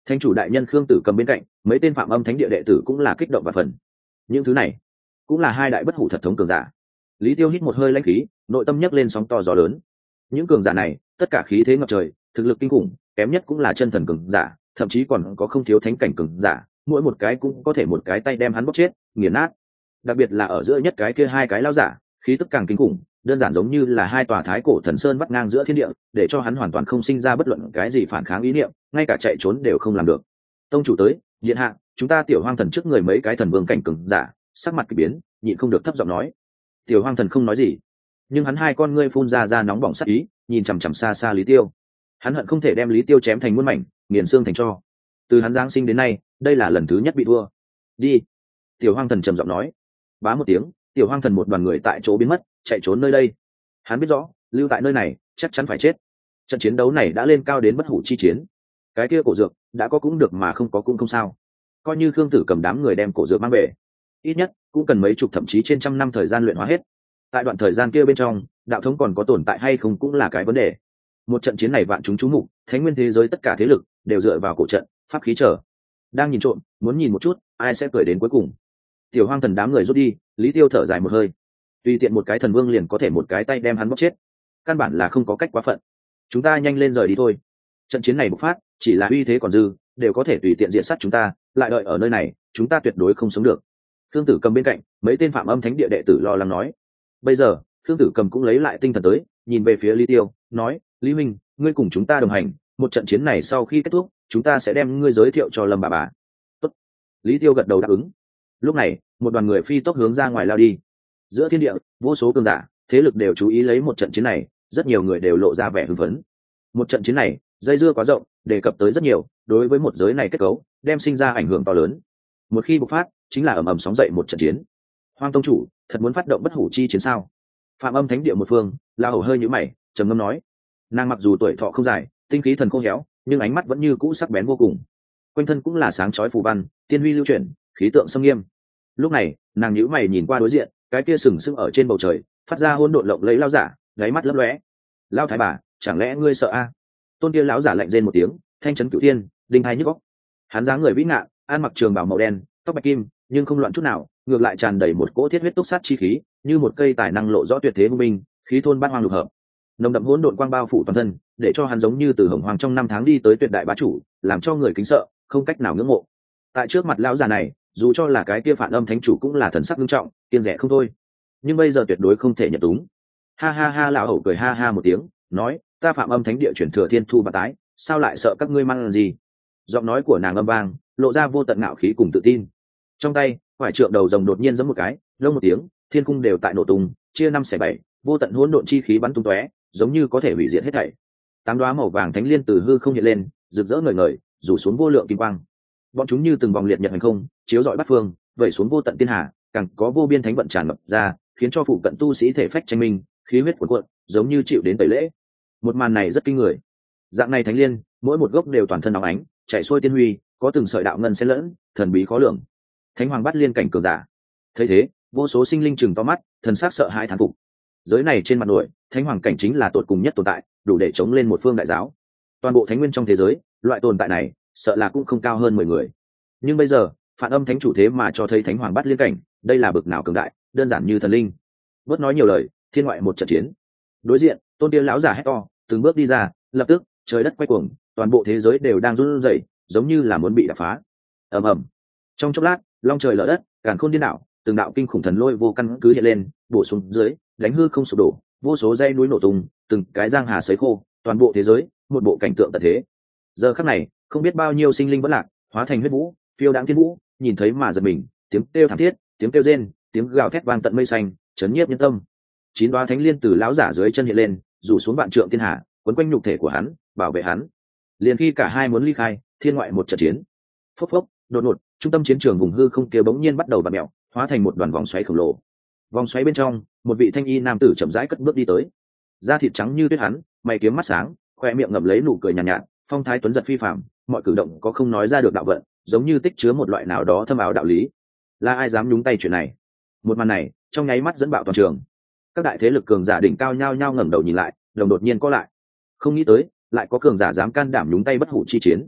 Thánh chủ đại nhân Khương Tử Cầm bên cạnh mấy tên Phạm Âm Thánh địa đệ tử cũng là kích động và phần. Những thứ này cũng là hai đại bất hủ thật thống cường giả. Lý Tiêu hít một hơi lãnh khí, nội tâm nhấc lên sóng to gió lớn. Những cường giả này tất cả khí thế ngập trời, thực lực kinh khủng, kém nhất cũng là chân thần cường giả, thậm chí còn có không thiếu thánh cảnh cường giả, mỗi một cái cũng có thể một cái tay đem hắn bóp chết, nghiền nát. Đặc biệt là ở giữa nhất cái kia hai cái lao giả, khí tức càng kinh khủng, đơn giản giống như là hai tòa thái cổ thần sơn vắt ngang giữa thiên địa, để cho hắn hoàn toàn không sinh ra bất luận cái gì phản kháng ý niệm, ngay cả chạy trốn đều không làm được. Tông chủ tới, điện hạ, chúng ta Tiểu Hoang Thần trước người mấy cái thần vương cảnh cường giả, sắc mặt kỳ biến, nhịn không được thấp giọng nói. Tiểu Hoang Thần không nói gì, nhưng hắn hai con ngươi phun ra nóng bỏng sắc ý, nhìn chằm chằm xa xa Lý Tiêu. Hắn hận không thể đem Lý Tiêu chém thành muôn mảnh, nghiền xương thành tro. Từ hắn giáng sinh đến nay, đây là lần thứ nhất bị thua. Đi. Tiểu Hoang Thần trầm giọng nói. Bá một tiếng, Tiểu Hoang Thần một đoàn người tại chỗ biến mất, chạy trốn nơi đây. Hắn biết rõ, lưu tại nơi này chắc chắn phải chết. Trận chiến đấu này đã lên cao đến bất hủ chi chiến. Cái kia cổ dược đã có cũng được mà không có cũng không sao. Coi như Khương Tử Cầm đám người đem cổ dược mang về, ít nhất cũng cần mấy chục thậm chí trên trăm năm thời gian luyện hóa hết. Tại đoạn thời gian kia bên trong, đạo thống còn có tồn tại hay không cũng là cái vấn đề. Một trận chiến này vạn chúng chú mục, thánh nguyên thế giới tất cả thế lực đều dựa vào cổ trận, pháp khí trở. Đang nhìn trộm, muốn nhìn một chút, ai sẽ cười đến cuối cùng. Tiểu Hoang Thần đám người rút đi, Lý Tiêu thở dài một hơi. Tùy tiện một cái thần vương liền có thể một cái tay đem hắn bóp chết, căn bản là không có cách quá phận. Chúng ta nhanh lên rời đi thôi. Trận chiến này bộc phát, chỉ là uy thế còn dư, đều có thể tùy tiện diện sát chúng ta, lại đợi ở nơi này, chúng ta tuyệt đối không sống được. Khương Tử Cầm bên cạnh, mấy tên Phạm Âm Thánh địa đệ tử lo lắng nói. Bây giờ, Khương Tử Cầm cũng lấy lại tinh thần tới, nhìn về phía Lý Tiêu, nói: Lý Minh, ngươi cùng chúng ta đồng hành, một trận chiến này sau khi kết thúc, chúng ta sẽ đem ngươi giới thiệu cho Lâm bà. Tốt. Lý Tiêu gật đầu đáp ứng. Lúc này, một đoàn người phi tốc hướng ra ngoài lao đi. Giữa thiên địa, vô số cường giả, thế lực đều chú ý lấy một trận chiến này, rất nhiều người đều lộ ra vẻ hưng phấn. Một trận chiến này, dây dưa quá rộng, đề cập tới rất nhiều, đối với một giới này kết cấu, đem sinh ra ảnh hưởng to lớn. Một khi bộc phát, chính là ầm ầm sóng dậy một trận chiến. Hoang tông chủ, thật muốn phát động bất hủ chi chiến sao? Phạm Âm Thánh địa một phương, La Hầu hơi nhíu mày, trầm ngâm nói. Nàng mặc dù tuổi thọ không dài, tinh khí thần khô héo, nhưng ánh mắt vẫn như cũ sắc bén vô cùng. Quanh thân cũng là sáng chói phù văn, tiên huy lưu chuyển, khí tượng sâm nghiêm. Lúc này, nàng nhíu mày nhìn qua đối diện, cái kia sừng sững ở trên bầu trời, phát ra hỗn độn lộng lẫy lao giả, gáy mắt lấp lóe. Lao thái bà, chẳng lẽ ngươi sợ a? Tôn kia lão giả lạnh rên một tiếng, thanh chấn cửu thiên, đinh hai nhức óc. Hắn dáng người vĩ ngạn, ăn mặc trường bào màu đen, tóc bạch kim, nhưng không loạn chút nào, ngược lại tràn đầy một cỗ thiết huyết túc sát chi khí, như một cây tài năng lộ rõ tuyệt thế hung binh, khí thôn bát hoang lục hợp. Nồng đậm hỗn độn quang bao phủ toàn thân, để cho hắn giống như từ hồng hoàng trong năm tháng đi tới tuyệt đại bá chủ, làm cho người kính sợ, không cách nào ngưỡng mộ. Tại trước mặt lão già này, dù cho là cái kia Phản Âm Thánh chủ cũng là thần sắc nghiêm trọng, kiêng dè không thôi. Nhưng bây giờ tuyệt đối không thể nhận túng. Ha ha ha, lão hầu cười ha ha một tiếng, nói: ta Phạm Âm Thánh địa chuyển thừa thiên thu và tái, sao lại sợ các ngươi mang làm gì? Giọng nói của nàng âm vang, lộ ra vô tận ngạo khí cùng tự tin. Trong tay, quải trượng đầu rồng đột nhiên giẫm một cái, lông một tiếng, thiên cung đều tại nổ tung, chia năm xẻ bảy, vô tận hỗn độn chi khí bắn tung tóe, giống như có thể hủy diệt hết thảy. Tám đóa màu vàng thánh liên từ hư không hiện lên, rực rỡ ngời ngời, rủ xuống vô lượng kim quang. Bọn chúng như từng vòng liệt nhật hành không, chiếu rọi bát phương, vẩy xuống vô tận thiên hà, càng có vô biên thánh vận tràn ngập ra, khiến cho phụ cận tu sĩ thể phách tranh minh, khí huyết cuồn cuộn, giống như chịu đến tẩy lễ. Một màn này rất kinh người. Dạng này thánh liên, mỗi một gốc đều toàn thân óng ánh, chảy xuôi tiên huy, có từng sợi đạo ngân xen lẫn, thần bí khó lường. Thánh hoàng bát liên cảnh cường giả. Thấy thế, vô số sinh linh chừng to mắt, thần sắc sợ hãi thán phục. Giới này trên mặt nội, thánh hoàng cảnh chính là tột cùng nhất tồn tại, đủ để chống lên một phương đại giáo. Toàn bộ thánh nguyên trong thế giới, loại tồn tại này, sợ là cũng không cao hơn 10 người. Nhưng bây giờ, Phản Âm Thánh chủ thế mà cho thấy thánh hoàng bát liên cảnh, đây là bực nào cường đại, đơn giản như thần linh. Bớt nói nhiều lời, thiên ngoại một trận chiến. Đối diện, Tôn Tiên lão giả hét to, từng bước đi ra, lập tức, trời đất quay cuồng, toàn bộ thế giới đều đang run rẩy, giống như là muốn bị đập phá. Ầm ầm. Trong chốc lát, long trời lở đất, càn khôn điên đảo, từng đạo kinh khủng thần lôi vô căn cứ hiện lên, bổ xuống dưới, đánh hư không sụp đổ, vô số dây núi nổ tung, từng cái giang hà sấy khô, toàn bộ thế giới, một bộ cảnh tượng tận thế. Giờ khắc này, không biết bao nhiêu sinh linh vẫn lạc, hóa thành huyết vũ, phiêu đãng thiên vũ, nhìn thấy mà giật mình, tiếng kêu thảm thiết, tiếng kêu rên, tiếng gào thét vang tận mây xanh, chấn nhiếp nhân tâm. Chín đoá thánh liên từ lão giả dưới chân hiện lên, rủ xuống vạn trượng thiên hà, quấn quanh nhục thể của hắn, bảo vệ hắn. Liền khi cả hai muốn ly khai, thiên ngoại một trận chiến. Phốc phốc, đột ngột, trung tâm chiến trường vùng hư không kia bỗng nhiên bắt đầu vặn mèo, hóa thành một đoàn vòng xoáy khổng lồ. Vòng xoáy bên trong, một vị thanh y nam tử chậm rãi cất bước đi tới. Da thịt trắng như tuyết hắn, mày kiếm mắt sáng, khoe miệng ngậm lấy nụ cười nhàn nhạt, phong thái tuấn giật phi phàm, mọi cử động có không nói ra được đạo vận, giống như tích chứa một loại nào đó thâm ảo đạo lý. Là ai dám nhúng tay chuyện này? Một màn này, trong nháy mắt dẫn bạo toàn trường. Các đại thế lực cường giả đỉnh cao nhao nhao ngẩng đầu nhìn lại, đồng đột nhiên có lại. Không nghĩ tới, lại có cường giả dám can đảm nhúng tay bất hủ chi chiến.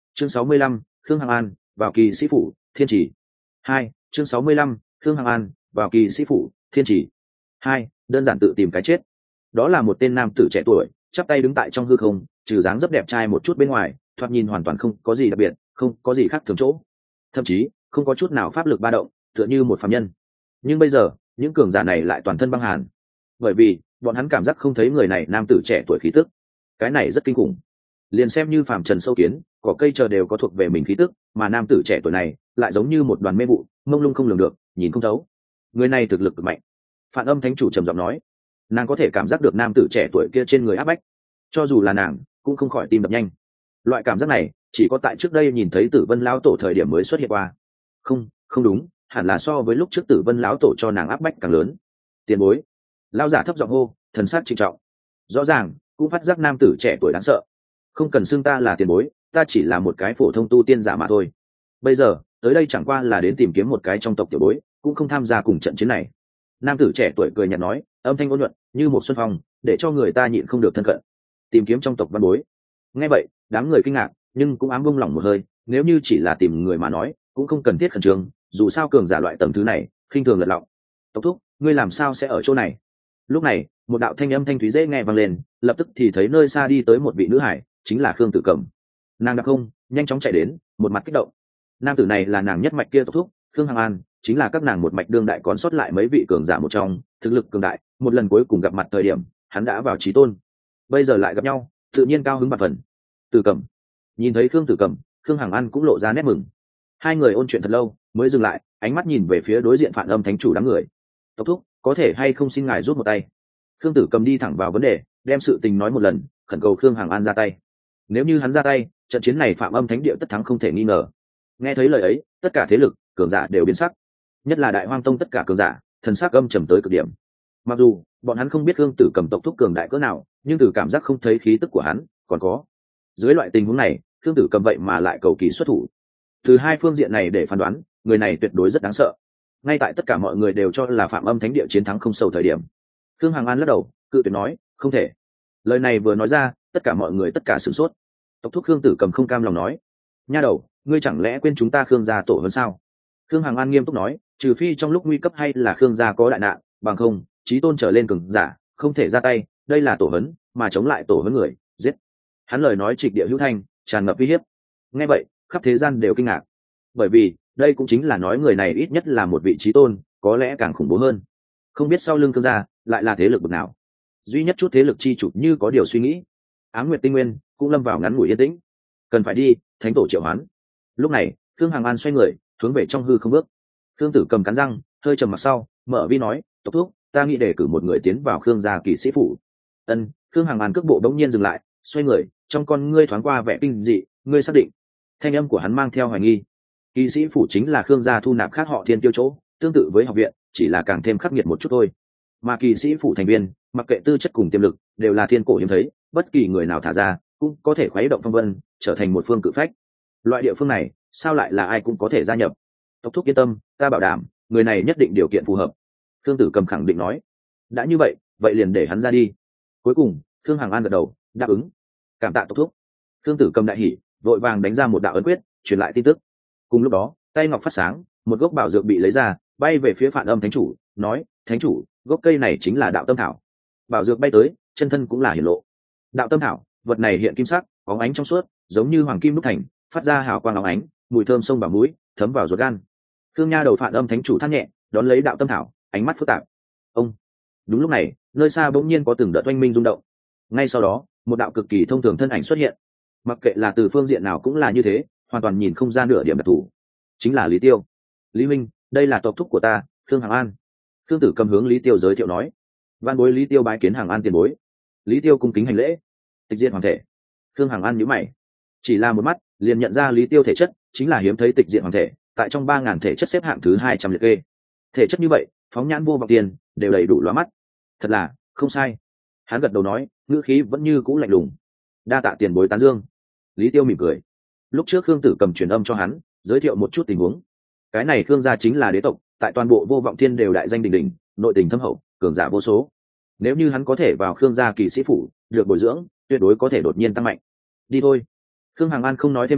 Chương 65, Khương Hằng An vào kỳ sĩ phủ Thiên Chỉ. 2. Chương 65, Khương Hằng An vào kỳ sĩ phủ Thiên Chỉ. 2. Đơn giản tự tìm cái chết. Đó là một tên nam tử trẻ tuổi, chắp tay đứng tại trong hư không, trừ dáng dấp đẹp trai một chút bên ngoài, thoạt nhìn hoàn toàn không có gì đặc biệt, không có gì khác thường chỗ, thậm chí không có chút nào pháp lực ba động, tựa như một phàm nhân. Nhưng bây giờ những cường giả này lại toàn thân băng hàn, bởi vì bọn hắn cảm giác không thấy người này nam tử trẻ tuổi khí tức. Cái này rất kinh khủng, liền xem như phàm trần sâu kiến, cỏ cây chờ đều có thuộc về mình khí tức, mà nam tử trẻ tuổi này lại giống như một đoàn mê vụ, mông lung không lường được, nhìn không thấu. Người này thực lực cực mạnh. Phản Âm thánh chủ trầm giọng nói, nàng có thể cảm giác được nam tử trẻ tuổi kia trên người áp bách, cho dù là nàng cũng không khỏi tim đập nhanh. Loại cảm giác này chỉ có tại trước đây nhìn thấy Tử Vân lão tổ thời điểm mới xuất hiện qua. Không đúng, hẳn là so với lúc trước Tử Vân lão tổ cho nàng áp bách càng lớn. Tiền bối. Lão giả thấp giọng hô, thần sắc trịnh trọng. Rõ ràng cũng phát giác nam tử trẻ tuổi đáng sợ. Không cần xưng ta là tiền bối, ta chỉ là một cái phổ thông tu tiên giả mà thôi. Bây giờ tới đây chẳng qua là đến tìm kiếm một cái trong tộc tiểu bối, cũng không tham gia cùng trận chiến này. Nam tử trẻ tuổi cười nhạt nói, âm thanh ôn nhuận như một xuân phong, để cho người ta nhịn không được thân cận. Tìm kiếm trong tộc văn bối. Nghe vậy đám người kinh ngạc, nhưng cũng ám bông lòng một hơi. Nếu như chỉ là tìm người mà nói, cũng không cần thiết khẩn trương, dù sao cường giả loại tầng thứ này khinh thường lật lọng. Tộc thúc, ngươi làm sao sẽ ở chỗ này? Lúc này một đạo thanh âm thanh thúy dễ nghe vang lên, lập tức thì thấy nơi xa đi tới một vị nữ hải, chính là Khương Tử Cầm. Nàng đặc không nhanh chóng chạy đến, một mặt kích động. Nam tử này là nàng nhất mạch kia tộc thúc, Khương Hằng An, chính là các nàng một mạch đương đại còn sót lại mấy vị cường giả một trong, thực lực cường đại, một lần cuối cùng gặp mặt thời điểm hắn đã vào chí tôn, bây giờ lại gặp nhau, tự nhiên cao hứng bạt phần. Tử Cầm. Nhìn thấy Khương Tử Cầm, Khương Hằng An cũng lộ ra nét mừng. Hai người ôn chuyện thật lâu mới dừng lại, ánh mắt nhìn về phía đối diện Phản Âm thánh chủ đám người. Tộc thúc, có thể hay không xin ngài rút một tay? Khương Tử Cầm đi thẳng vào vấn đề, đem sự tình nói một lần, khẩn cầu Khương Hằng An ra tay. Nếu như hắn ra tay, trận chiến này Phạm Âm thánh địa tất thắng không thể nghi ngờ. Nghe thấy lời ấy, tất cả thế lực cường giả đều biến sắc, nhất là Đại Hoang Tông tất cả cường giả thần sắc âm trầm tới cực điểm. Mặc dù bọn hắn không biết Khương Tử Cầm tộc thúc cường đại cỡ nào, nhưng từ cảm giác không thấy khí tức của hắn còn có. Dưới loại tình huống này, Khương Tử Cầm vậy mà lại cầu kỳ xuất thủ. Từ hai phương diện này để phán đoán, người này tuyệt đối rất đáng sợ. Ngay tại tất cả mọi người đều cho là Phạm Âm thánh địa chiến thắng không sâu thời điểm, Khương Hằng An lắc đầu cự tuyệt nói, không thể. Lời này vừa nói ra, tất cả mọi người tất cả sửng sốt. Tộc thúc Khương Tử Cầm không cam lòng nói, nha đầu, ngươi chẳng lẽ quên chúng ta Khương gia tổ hơn sao? Khương Hằng An nghiêm túc nói, trừ phi trong lúc nguy cấp hay là Khương gia có đại nạn, bằng không chí tôn trở lên cường giả không thể ra tay, đây là tổ hấn, mà chống lại tổ hấn người giết. Hắn lời nói trịch địa hữu thanh, tràn ngập uy hiếp. Nghe vậy khắp thế gian đều kinh ngạc, bởi vì đây cũng chính là nói người này ít nhất là một vị chí tôn, có lẽ càng khủng bố hơn. Không biết sau lưng Khương gia lại là thế lực bậc nào. Duy nhất chút thế lực chi chủ như có điều suy nghĩ. Ám Nguyệt Tinh Nguyên cũng lâm vào ngắn ngủi yên tĩnh. Cần phải đi, thánh tổ triệu hoán. Lúc này Khương Hằng An xoay người hướng về trong hư không bước. Khương Tử Cầm cắn răng hơi trầm mặt sau, mở vi nói, tộc thúc, ta nghĩ để cử một người tiến vào Khương gia kỵ sĩ phủ. Ân. Khương Hằng An cước bộ đống nhiên dừng lại, xoay người, trong con ngươi thoáng qua vẻ kinh dị, ngươi xác định? Thanh âm của hắn mang theo hoài nghi. Kỵ sĩ phủ chính là Khương gia thu nạp khác họ Thiên Tiêu chỗ, tương tự với học viện, chỉ là càng thêm khắc nghiệt một chút thôi. Mà kỵ sĩ phủ thành viên, mặc kệ tư chất cùng tiềm lực, đều là thiên cổ hiếm thấy, bất kỳ người nào thả ra cũng có thể khuấy động phong vân, trở thành một phương cự phách. Loại địa phương này sao lại là ai cũng có thể gia nhập? Tộc thúc yên tâm, ta bảo đảm người này nhất định điều kiện phù hợp. Khương Tử Cầm khẳng định nói. Đã như vậy, vậy liền để hắn ra đi. Cuối cùng Khương Hằng An gật đầu đáp ứng. Cảm tạ tộc thúc. Khương Tử Cầm đại hỉ, vội vàng đánh ra một đạo ấn quyết, truyền lại tin tức. Cùng lúc đó tay ngọc phát sáng, một gốc bảo dược bị lấy ra, bay về phía Phản Âm thánh chủ, nói, thánh chủ, gốc cây này chính là đạo tâm thảo. Bảo dược bay tới, chân thân cũng là hiển lộ. Đạo tâm thảo, vật này hiện kim sắc, bóng ánh trong suốt, giống như hoàng kim đúc thành, phát ra hào quang óng ánh, mùi thơm sông vào mũi, thấm vào ruột gan. Khương nha đầu Phản Âm thánh chủ than nhẹ, đón lấy đạo tâm thảo, ánh mắt phức tạp. Ông. Đúng lúc này, nơi xa bỗng nhiên có từng đợt oanh minh rung động. Ngay sau đó, một đạo cực kỳ thông thường thân ảnh xuất hiện. Mặc kệ là từ phương diện nào cũng là như thế, hoàn toàn nhìn không ra nửa điểm đặc thù. Chính là Lý Tiêu. Lý Minh, đây là tộc thúc của ta, Khương Hằng An. Khương Tử Cầm hướng Lý Tiêu giới thiệu nói. Van bối Lý Tiêu bái kiến Hằng An tiền bối. Lý Tiêu cung kính hành lễ. Tịch diện hoàng thể. Khương Hằng An nhíu mày, chỉ là một mắt liền nhận ra Lý Tiêu thể chất chính là hiếm thấy tịch diện hoàng thể, tại trong 3000 thể chất xếp hạng thứ 200 liệt kê. Thể chất như vậy, phóng nhãn vô vọng tiền đều đầy đủ lóa mắt. Thật là không sai. Hắn gật đầu nói, ngữ khí vẫn như cũ lạnh lùng. Đa tạ tiền bối tán dương. Lý Tiêu mỉm cười. Lúc trước Khương Tử Cầm truyền âm cho hắn, giới thiệu một chút tình huống. Cái này Khương gia chính là đế tộc, tại toàn bộ vô vọng thiên đều đại danh đỉnh đỉnh, nội tình thâm hậu, cường giả vô số. Nếu như hắn có thể vào Khương gia kỳ sĩ phủ, được bồi dưỡng, tuyệt đối có thể đột nhiên tăng mạnh. Đi thôi. Khương Hằng An không nói thêm gì,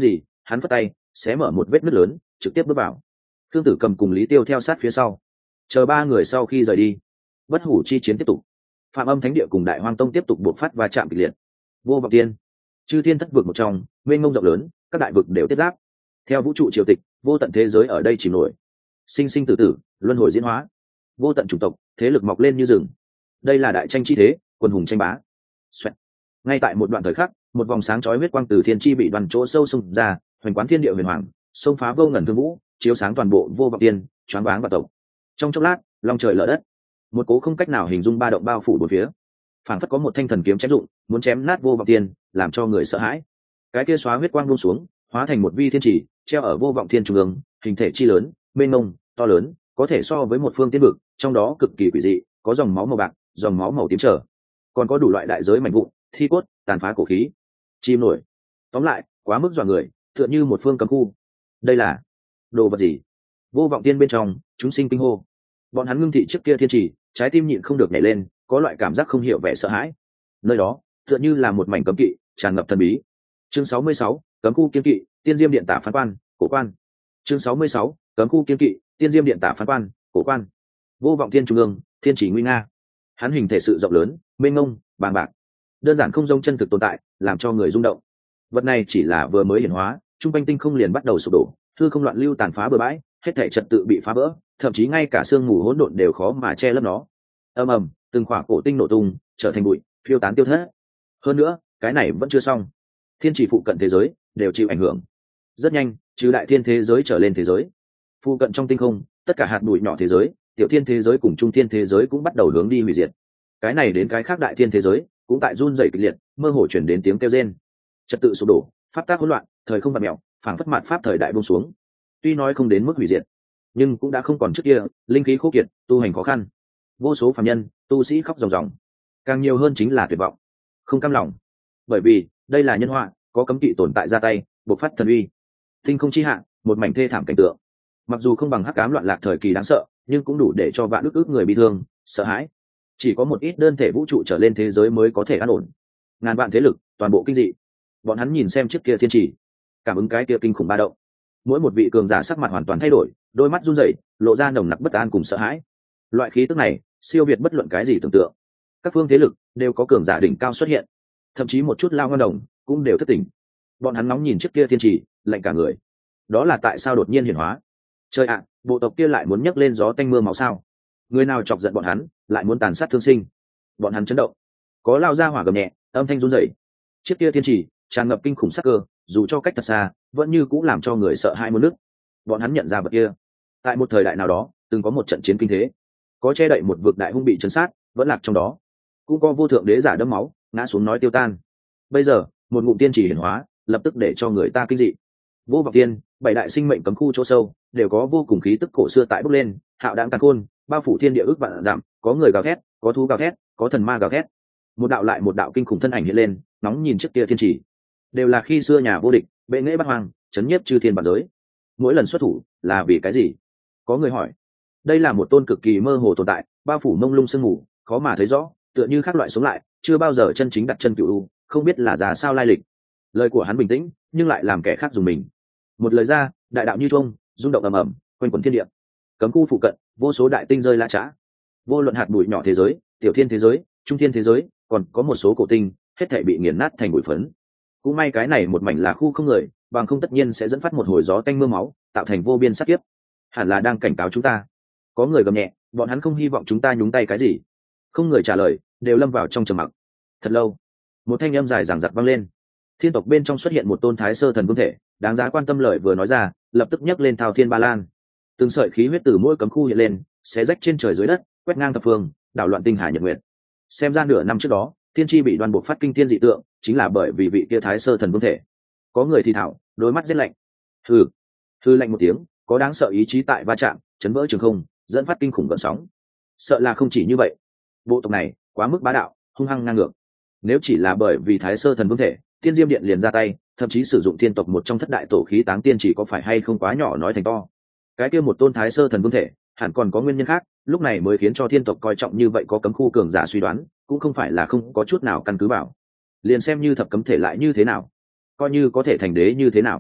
hắn phất tay xé mở một vết nứt lớn, trực tiếp bước vào. Thương Tử Cầm cùng Lý Tiêu theo sát phía sau, chờ ba người sau khi rời đi, bất hủ chi chiến tiếp tục. Phạm Âm Thánh Địa cùng Đại Hoang Tông tiếp tục buộc phát va chạm kịch liệt. Vô Vọng Tiên, chư thiên thất vực một trong, mênh mông rộng lớn, các đại vực đều tiếp giáp. Theo vũ trụ triều tịch, vô tận thế giới ở đây chìm nổi, sinh sinh tử tử, luân hồi diễn hóa, vô tận chủng tộc, thế lực mọc lên như rừng. Đây là đại tranh chi thế, quân hùng tranh bá. Xoẹt. Ngay tại một đoạn thời khắc, một vòng sáng chói huyết quang từ thiên chi bị đoàn chỗ sâu xung ra, hoành quán thiên địa huyền hoàng, xông phá vô ngần thương vũ, chiếu sáng toàn bộ Vô Vọng Tiên, choáng váng và tộc. Trong chốc lát, long trời lở đất, một cố không cách nào hình dung ba động bao phủ bốn phía, phảng phất có một thanh thần kiếm chém dụng, muốn chém nát Vô Vọng Tiên, làm cho người sợ hãi. Cái kia xóa huyết quang buông xuống, hóa thành một vi thiên chỉ, treo ở Vô Vọng Thiên trung ương, hình thể chi lớn, mênh mông, to lớn, có thể so với một phương tiên vực, trong đó cực kỳ quỷ dị, có dòng máu màu bạc, dòng máu màu tím trở, còn có đủ loại đại giới mảnh vụn, thi cốt, tàn phá cổ khí, chim nổi. Tóm lại, quá mức dọa người, tựa như một phương cấm khu. Đây là đồ vật gì? Vô Vọng Tiên bên trong, chúng sinh kinh hô. Bọn hắn ngưng thị trước kia thiên chỉ, trái tim nhịn không được nhảy lên, có loại cảm giác không hiểu vẻ sợ hãi. Nơi đó, tựa như là một mảnh cấm kỵ, tràn ngập thần bí. Chương 66, cấm khu kiên kỵ, tiên diêm điện tả phán quan, cổ quan. Chương 66, cấm khu kiên kỵ, tiên diêm điện tả phán quan, cổ quan. Vô Vọng Tiên trung ương, thiên chỉ nguy nga. Hắn hình thể sự rộng lớn, mênh mông, bàng bạc, đơn giản không giống chân thực tồn tại, làm cho người rung động. Vật này chỉ là vừa mới hiển hóa, trung quanh tinh không liền bắt đầu sụp đổ, hư không loạn lưu tàn phá bừa bãi, hết thảy trật tự bị phá vỡ, thậm chí ngay cả sương mù hỗn độn đều khó mà che lấp nó. Ầm ầm, từng khỏa cổ tinh nổ tung, trở thành bụi, phiêu tán tiêu thất. Hơn nữa, cái này vẫn chưa xong. Thiên chỉ phụ cận thế giới đều chịu ảnh hưởng. Rất nhanh, trừ đại thiên thế giới trở lên thế giới, phụ cận trong tinh không, tất cả hạt bụi nhỏ thế giới, tiểu thiên thế giới cùng trung thiên thế giới cũng bắt đầu hướng đi hủy diệt. Cái này đến cái khác đại thiên thế giới, cũng tại run rẩy kịch liệt, mơ hồ chuyển đến tiếng kêu rên. Trật tự sụp đổ, pháp tác hỗn loạn, thời không vặn mèo, phảng phất mạt pháp thời đại buông xuống. Tuy nói không đến mức hủy diệt, nhưng cũng đã không còn trước kia, linh khí khô kiệt, tu hành khó khăn. Vô số phàm nhân, tu sĩ khóc ròng ròng. Càng nhiều hơn chính là tuyệt vọng, không cam lòng. Bởi vì, đây là nhân họa, có cấm kỵ tồn tại ra tay, bộc phát thần uy. Tinh không chi hạ, một mảnh thê thảm cảnh tượng. Mặc dù không bằng hắc ám loạn lạc thời kỳ đáng sợ, nhưng cũng đủ để cho vạn ức ức người bị thương, sợ hãi. Chỉ có một ít đơn thể vũ trụ trở lên thế giới mới có thể an ổn. Ngàn vạn thế lực, toàn bộ kinh dị. Bọn hắn nhìn xem trước kia thiên chỉ, cảm ứng cái kia kinh khủng ba động. Mỗi một vị cường giả sắc mặt hoàn toàn thay đổi, đôi mắt run rẩy, lộ ra nồng nặc bất an cùng sợ hãi. Loại khí tức này, siêu việt bất luận cái gì tưởng tượng. Các phương thế lực đều có cường giả đỉnh cao xuất hiện, thậm chí một chút lao ngân đồng cũng đều thất tỉnh. Bọn hắn nóng nhìn trước kia thiên chỉ, lạnh cả người. Đó là tại sao đột nhiên hiển hóa? Trời ạ, bộ tộc kia lại muốn nhấc lên gió tanh mưa máu sao? Người nào chọc giận bọn hắn, lại muốn tàn sát thương sinh? Bọn hắn chấn động, có lao ra hỏa gầm nhẹ, âm thanh run rẩy. Chiếc kia thiên chỉ tràn ngập kinh khủng sắc cơ, dù cho cách thật xa, vẫn như cũng làm cho người sợ hãi muốn nứt. Bọn hắn nhận ra vật kia, tại một thời đại nào đó, từng có một trận chiến kinh thế, có che đậy một vực đại hung bị chấn sát, vẫn lạc trong đó, cũng có vô thượng đế giả đẫm máu, ngã xuống nói tiêu tan. Bây giờ, một ngụm tiên chỉ hiển hóa, lập tức để cho người ta kinh dị. Vô Vọng Tiên, bảy đại sinh mệnh cấm khu chỗ sâu, đều có vô cùng khí tức cổ xưa tại bốc lên, hạo đãng tàn khôn, bao phủ thiên địa ước vạn dặm, có người gào thét, có thú gào thét, có thần ma gào thét. Một đạo lại một đạo kinh khủng thân ảnh hiện lên, nóng nhìn trước kia thiên chỉ. Đều là khi xưa nhà vô địch, bệ nghệ bát hoang, chấn nhiếp chư thiên vạn giới. Mỗi lần xuất thủ, là vì cái gì? Có người hỏi. Đây là một tôn cực kỳ mơ hồ tồn tại, bao phủ mông lung sương mù, khó mà thấy rõ, tựa như khác loại sống lại, chưa bao giờ chân chính đặt chân cửu u, không biết là già sao lai lịch. Lời của hắn bình tĩnh, nhưng lại làm kẻ khác dùng mình. Một lời ra, đại đạo như chuông, rung động ầm ầm, quanh quẩn thiên địa. Cấm khu phụ cận, vô số đại tinh rơi lã chã. Vô luận hạt bụi nhỏ thế giới, tiểu thiên thế giới, trung thiên thế giới, còn có một số cổ tinh, hết thảy bị nghiền nát thành bụi phấn. Cũng may cái này một mảnh là khu không người, bằng không tất nhiên sẽ dẫn phát một hồi gió tanh mưa máu, tạo thành vô biên sát kiếp. Hẳn là đang cảnh cáo chúng ta. Có người gầm nhẹ, bọn hắn không hy vọng chúng ta nhúng tay cái gì. Không người trả lời, đều lâm vào trong trầm mặc. Thật lâu, một thanh âm dài dằng dặc vang lên. Thiên tộc bên trong xuất hiện một tôn thái sơ thần vương thể, đáng giá quan tâm lời vừa nói ra, lập tức nhấc lên thao thiên ba lan. Từng sợi khí huyết từ mỗi cấm khu hiện lên, xé rách trên trời dưới đất, quét ngang thập phương, đảo loạn tinh hà nhật nguyệt. Xem ra nửa năm trước đó, thiên chi bị đoan buộc phát kinh thiên dị tượng, chính là bởi vì vị kia thái sơ thần vương thể. Có người thì thảo, đôi mắt giết lạnh. Hừ lạnh một tiếng, có đáng sợ ý chí tại va chạm, chấn vỡ trường không, dẫn phát kinh khủng gợn sóng. Sợ là không chỉ như vậy, bộ tộc này quá mức bá đạo, hung hăng ngang ngược. Nếu chỉ là bởi vì thái sơ thần vương thể, tiên diêm điện liền ra tay, thậm chí sử dụng thiên tộc một trong thất đại tổ khí táng tiên chỉ, có phải hay không quá nhỏ nói thành to? Cái kia một tôn thái sơ thần vương thể, hẳn còn có nguyên nhân khác, lúc này mới khiến cho thiên tộc coi trọng như vậy. Có cấm khu cường giả suy đoán, cũng không phải là không có chút nào căn cứ vào. Liền xem như thập cấm thể lại như thế nào, coi như có thể thành đế như thế nào,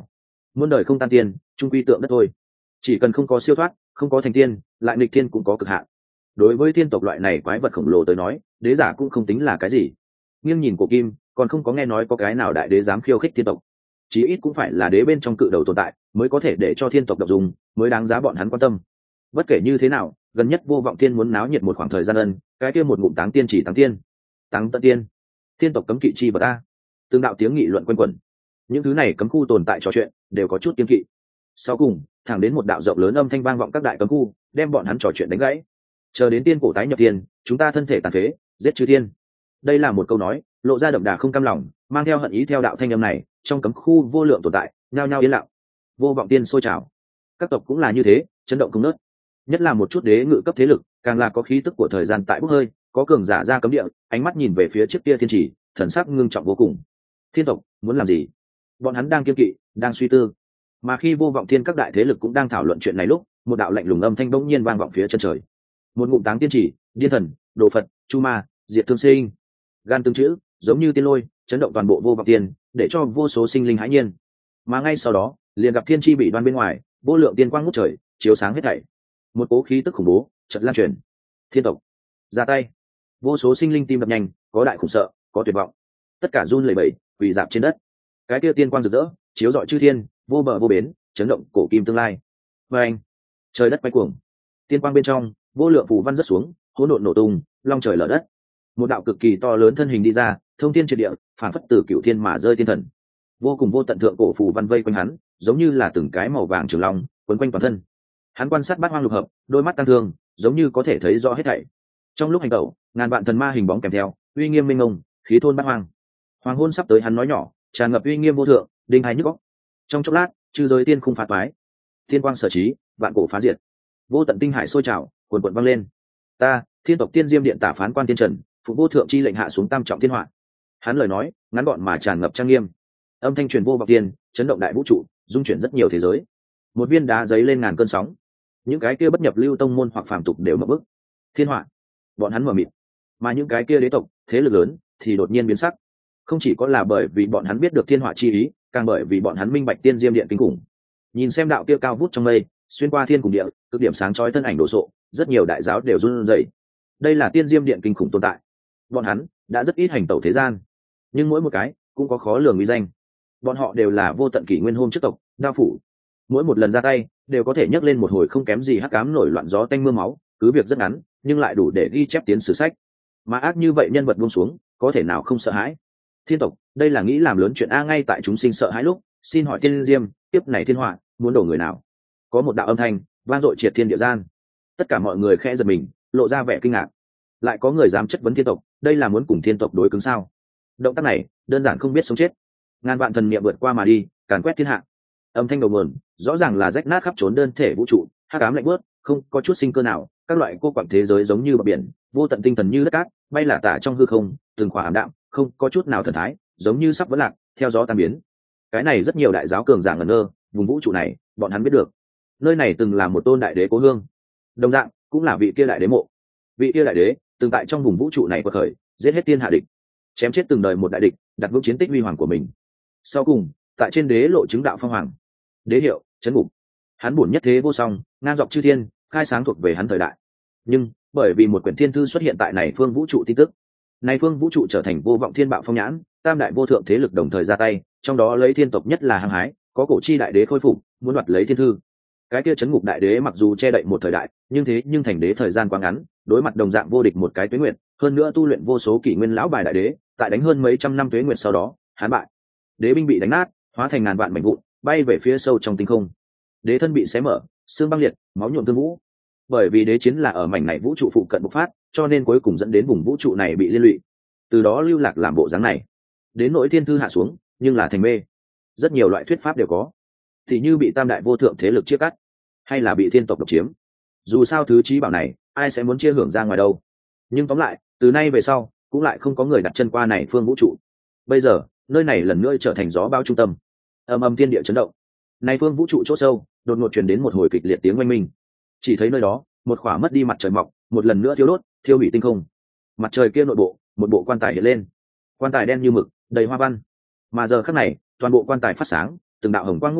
muôn đời không tan tiên, trung quy tượng đất thôi. Chỉ cần không có siêu thoát, không có thành tiên, lại nghịch thiên cũng có cực hạn. Đối với thiên tộc loại này quái vật khổng lồ tới nói, đế giả cũng không tính là cái gì. Nghiêng nhìn cổ kim, còn không có nghe nói có cái nào đại đế dám khiêu khích thiên tộc. Chí ít cũng phải là đế bên trong cự đầu tồn tại, mới có thể để cho thiên tộc độc dùng, mới đáng giá bọn hắn quan tâm. Bất kể như thế nào, gần nhất Vô Vọng Tiên muốn náo nhiệt một khoảng thời gian ân, cái kia một ngụm táng tiên chỉ táng tiên, táng tận tiên, thiên tộc cấm kỵ chi bậc a. Tương đạo tiếng nghị luận quanh quẩn. Những thứ này cấm khu tồn tại trò chuyện, đều có chút kiêng kỵ. Sau cùng, thẳng đến một đạo rộng lớn âm thanh vang vọng các đại cấm khu, đem bọn hắn trò chuyện đánh gãy. Chờ đến tiên cổ tái nhập tiên, chúng ta thân thể tàn phế, giết chư thiên. Đây là một câu nói, lộ ra đậm đà không cam lòng, mang theo hận ý theo đạo thanh âm này, trong cấm khu vô lượng tồn tại, nhao nhao yên lặng. Vô Vọng Tiên sôi trào. Các tộc cũng là như thế, chấn động không nớt. Nhất là một chút đế ngự cấp thế lực, càng là có khí tức của thời gian tại bốc hơi, có cường giả ra cấm địa, ánh mắt nhìn về phía trước kia thiên chỉ, thần sắc ngưng trọng vô cùng. Thiên tộc muốn làm gì? Bọn hắn đang kiêng kỵ, đang suy tư. Mà khi Vô Vọng Thiên các đại thế lực cũng đang thảo luận chuyện này lúc, một đạo lạnh lùng âm thanh bỗng nhiên vang vọng phía chân trời. Một ngụm táng tiên chỉ, điên thần, đồ Phật, chu ma, diệt thương sinh. Gan tương chữ, giống như tiên lôi, chấn động toàn bộ Vô Vọng Tiên, để cho vô số sinh linh hãi nhiên. Mà ngay sau đó, liền gặp thiên chi bị đoan bên ngoài, vô lượng tiên quang ngút trời, chiếu sáng hết thảy. Một cố khí tức khủng bố chợt lan truyền. Thiên tộc ra tay. Vô số sinh linh tim đập nhanh, có đại khủng sợ, có tuyệt vọng, tất cả run lẩy bẩy, quỳ rạp trên đất. Cái kia tiên quang rực rỡ, chiếu rọi chư thiên, vô bờ vô bến, chấn động cổ kim tương lai. Và anh, trời đất quay cuồng, tiên quang bên trong, vô lượng phù văn rất xuống, hỗn độn nổ tung, long trời lở đất. Một đạo cực kỳ to lớn thân hình đi ra, thông thiên triệt địa, phản phất từ cửu thiên mà rơi thiên thần. Vô cùng vô tận thượng cổ phù văn vây quanh hắn, giống như là từng cái màu vàng trường long, quấn quanh toàn thân. Hắn quan sát bát hoang lục hợp, đôi mắt tăng thương, giống như có thể thấy rõ hết thảy. Trong lúc hành tẩu, ngàn vạn thần ma hình bóng kèm theo, uy nghiêm minh ngông, khí thôn bát hoang. Hoàng hôn sắp tới, hắn nói nhỏ, tràn ngập uy nghiêm vô thượng, đinh hai nhức óc. Trong chốc lát, chư giới tiên khung phá toái, thiên quang sở trí, vạn cổ phá diệt, vô tận tinh hải sôi trào, cuồn cuộn vang lên. Ta, thiên tộc tiên diêm điện tả phán quan tiên trần, phụ vô thượng chi lệnh hạ xuống tam trọng thiên họa. Hắn lời nói ngắn gọn mà tràn ngập trang nghiêm, âm thanh truyền Vô Vọng Tiên, chấn động đại vũ trụ, dung chuyển rất nhiều thế giới. Một viên đá giấy lên ngàn cơn sóng, những cái kia bất nhập lưu tông môn hoặc phàm tục đều mở bức. Thiên họa, bọn hắn mở mịt, mà những cái kia đế tộc thế lực lớn thì đột nhiên biến sắc. Không chỉ có là bởi vì bọn hắn biết được thiên họa chi ý, càng bởi vì bọn hắn minh bạch tiên diêm điện kinh khủng. Nhìn xem đạo kia cao vút trong mây, xuyên qua thiên cùng địa, cực điểm sáng chói thân ảnh đổ sộ, rất nhiều đại giáo đều run rẩy. Đây là tiên diêm điện kinh khủng tồn tại. Bọn hắn đã rất ít hành tẩu thế gian, nhưng mỗi một cái cũng có khó lường uy danh. Bọn họ đều là vô tận kỷ nguyên hôm trước tộc đao phủ, mỗi một lần ra tay đều có thể nhấc lên một hồi không kém gì hắc ám nổi loạn gió tanh mưa máu, cứ việc rất ngắn nhưng lại đủ để ghi chép tiến sử sách. Mà ác như vậy nhân vật buông xuống, có thể nào không sợ hãi? Thiên tộc đây là nghĩ làm lớn chuyện a. Ngay tại chúng sinh sợ hãi lúc, xin hỏi tiên diêm, tiếp này thiên họa muốn đổ người nào? Có một đạo âm thanh vang dội triệt thiên địa gian, tất cả mọi người khẽ giật mình, lộ ra vẻ kinh ngạc. Lại có người dám chất vấn thiên tộc, đây là muốn cùng thiên tộc đối cứng sao? Động tác này đơn giản không biết sống chết. Ngàn vạn thần niệm vượt qua mà đi, càn quét thiên hạ. Âm thanh đầu nguồn rõ ràng là rách nát khắp trốn đơn thể vũ trụ, hắc ám lạnh bớt, không có chút sinh cơ nào. Các loại cô quặng thế giới giống như bờ biển, vô tận tinh thần như đất cát, bay lả tả trong hư không, từng khỏa ảm đạm, không có chút nào thần thái, giống như sắp vỡ lạc, theo gió tan biến. Cái này rất nhiều đại giáo cường giả ngẩn ngơ, vùng vũ trụ này, bọn hắn biết được, nơi này từng là một tôn đại đế cố hương, đồng dạng cũng là vị kia đại đế mộ. Vị kia đại đế từng tại trong vùng vũ trụ này quật khởi, giết hết tiên hạ địch, chém chết từng đời một đại địch, đặt vững chiến tích huy hoàng của mình. Sau cùng, tại trên đế lộ chứng đạo phong hoàng, đế hiệu chấn ngục. Hắn bổn nhất thế vô song, ngang dọc chư thiên, khai sáng thuộc về hắn thời đại. Nhưng bởi vì một quyển thiên thư xuất hiện tại này phương vũ trụ tin tức, này phương vũ trụ trở thành Vô Vọng Thiên bạo phong nhãn, tam đại vô thượng thế lực đồng thời ra tay, trong đó lấy thiên tộc nhất là hăng hái, có cổ chi đại đế khôi phục, muốn đoạt lấy thiên thư. Cái kia chấn ngục đại đế mặc dù che đậy một thời đại, nhưng thành đế thời gian quá ngắn, đối mặt đồng dạng vô địch một cái tuế nguyệt, hơn nữa tu luyện vô số kỷ nguyên lão bài đại đế, tại đánh hơn mấy trăm năm tuế nguyệt sau đó, hắn bại. Đế binh bị đánh nát, hóa thành ngàn vạn mảnh vụn, bay về phía sâu trong tinh không. Đế thân bị xé mở, xương băng liệt, máu nhuộm tương vũ. Bởi vì đế chiến là ở mảnh này vũ trụ phụ cận bộc phát, cho nên cuối cùng dẫn đến vùng vũ trụ này bị liên lụy. Từ đó lưu lạc làm bộ dáng này. Đến nỗi thiên thư hạ xuống, nhưng là thành mê. Rất nhiều loại thuyết pháp đều có. Thì như bị tam đại vô thượng thế lực chia cắt, hay là bị thiên tộc độc chiếm. Dù sao thứ trí bảo này, ai sẽ muốn chia hưởng ra ngoài đâu. Nhưng tóm lại, từ nay về sau, cũng lại không có người đặt chân qua này phương vũ trụ. Bây giờ, nơi này lần nữa trở thành gió bão trung tâm. Ầm ầm thiên địa chấn động. Này phương vũ trụ chỗ sâu, đột ngột truyền đến một hồi kịch liệt tiếng oanh minh. Chỉ thấy nơi đó, một khỏa mất đi mặt trời mọc, một lần nữa thiêu đốt, thiêu hủy tinh không. Mặt trời kia nội bộ, một bộ quan tài hiện lên. Quan tài đen như mực, đầy hoa văn. Mà giờ khắc này, toàn bộ quan tài phát sáng, từng đạo hồng quang ngút trời,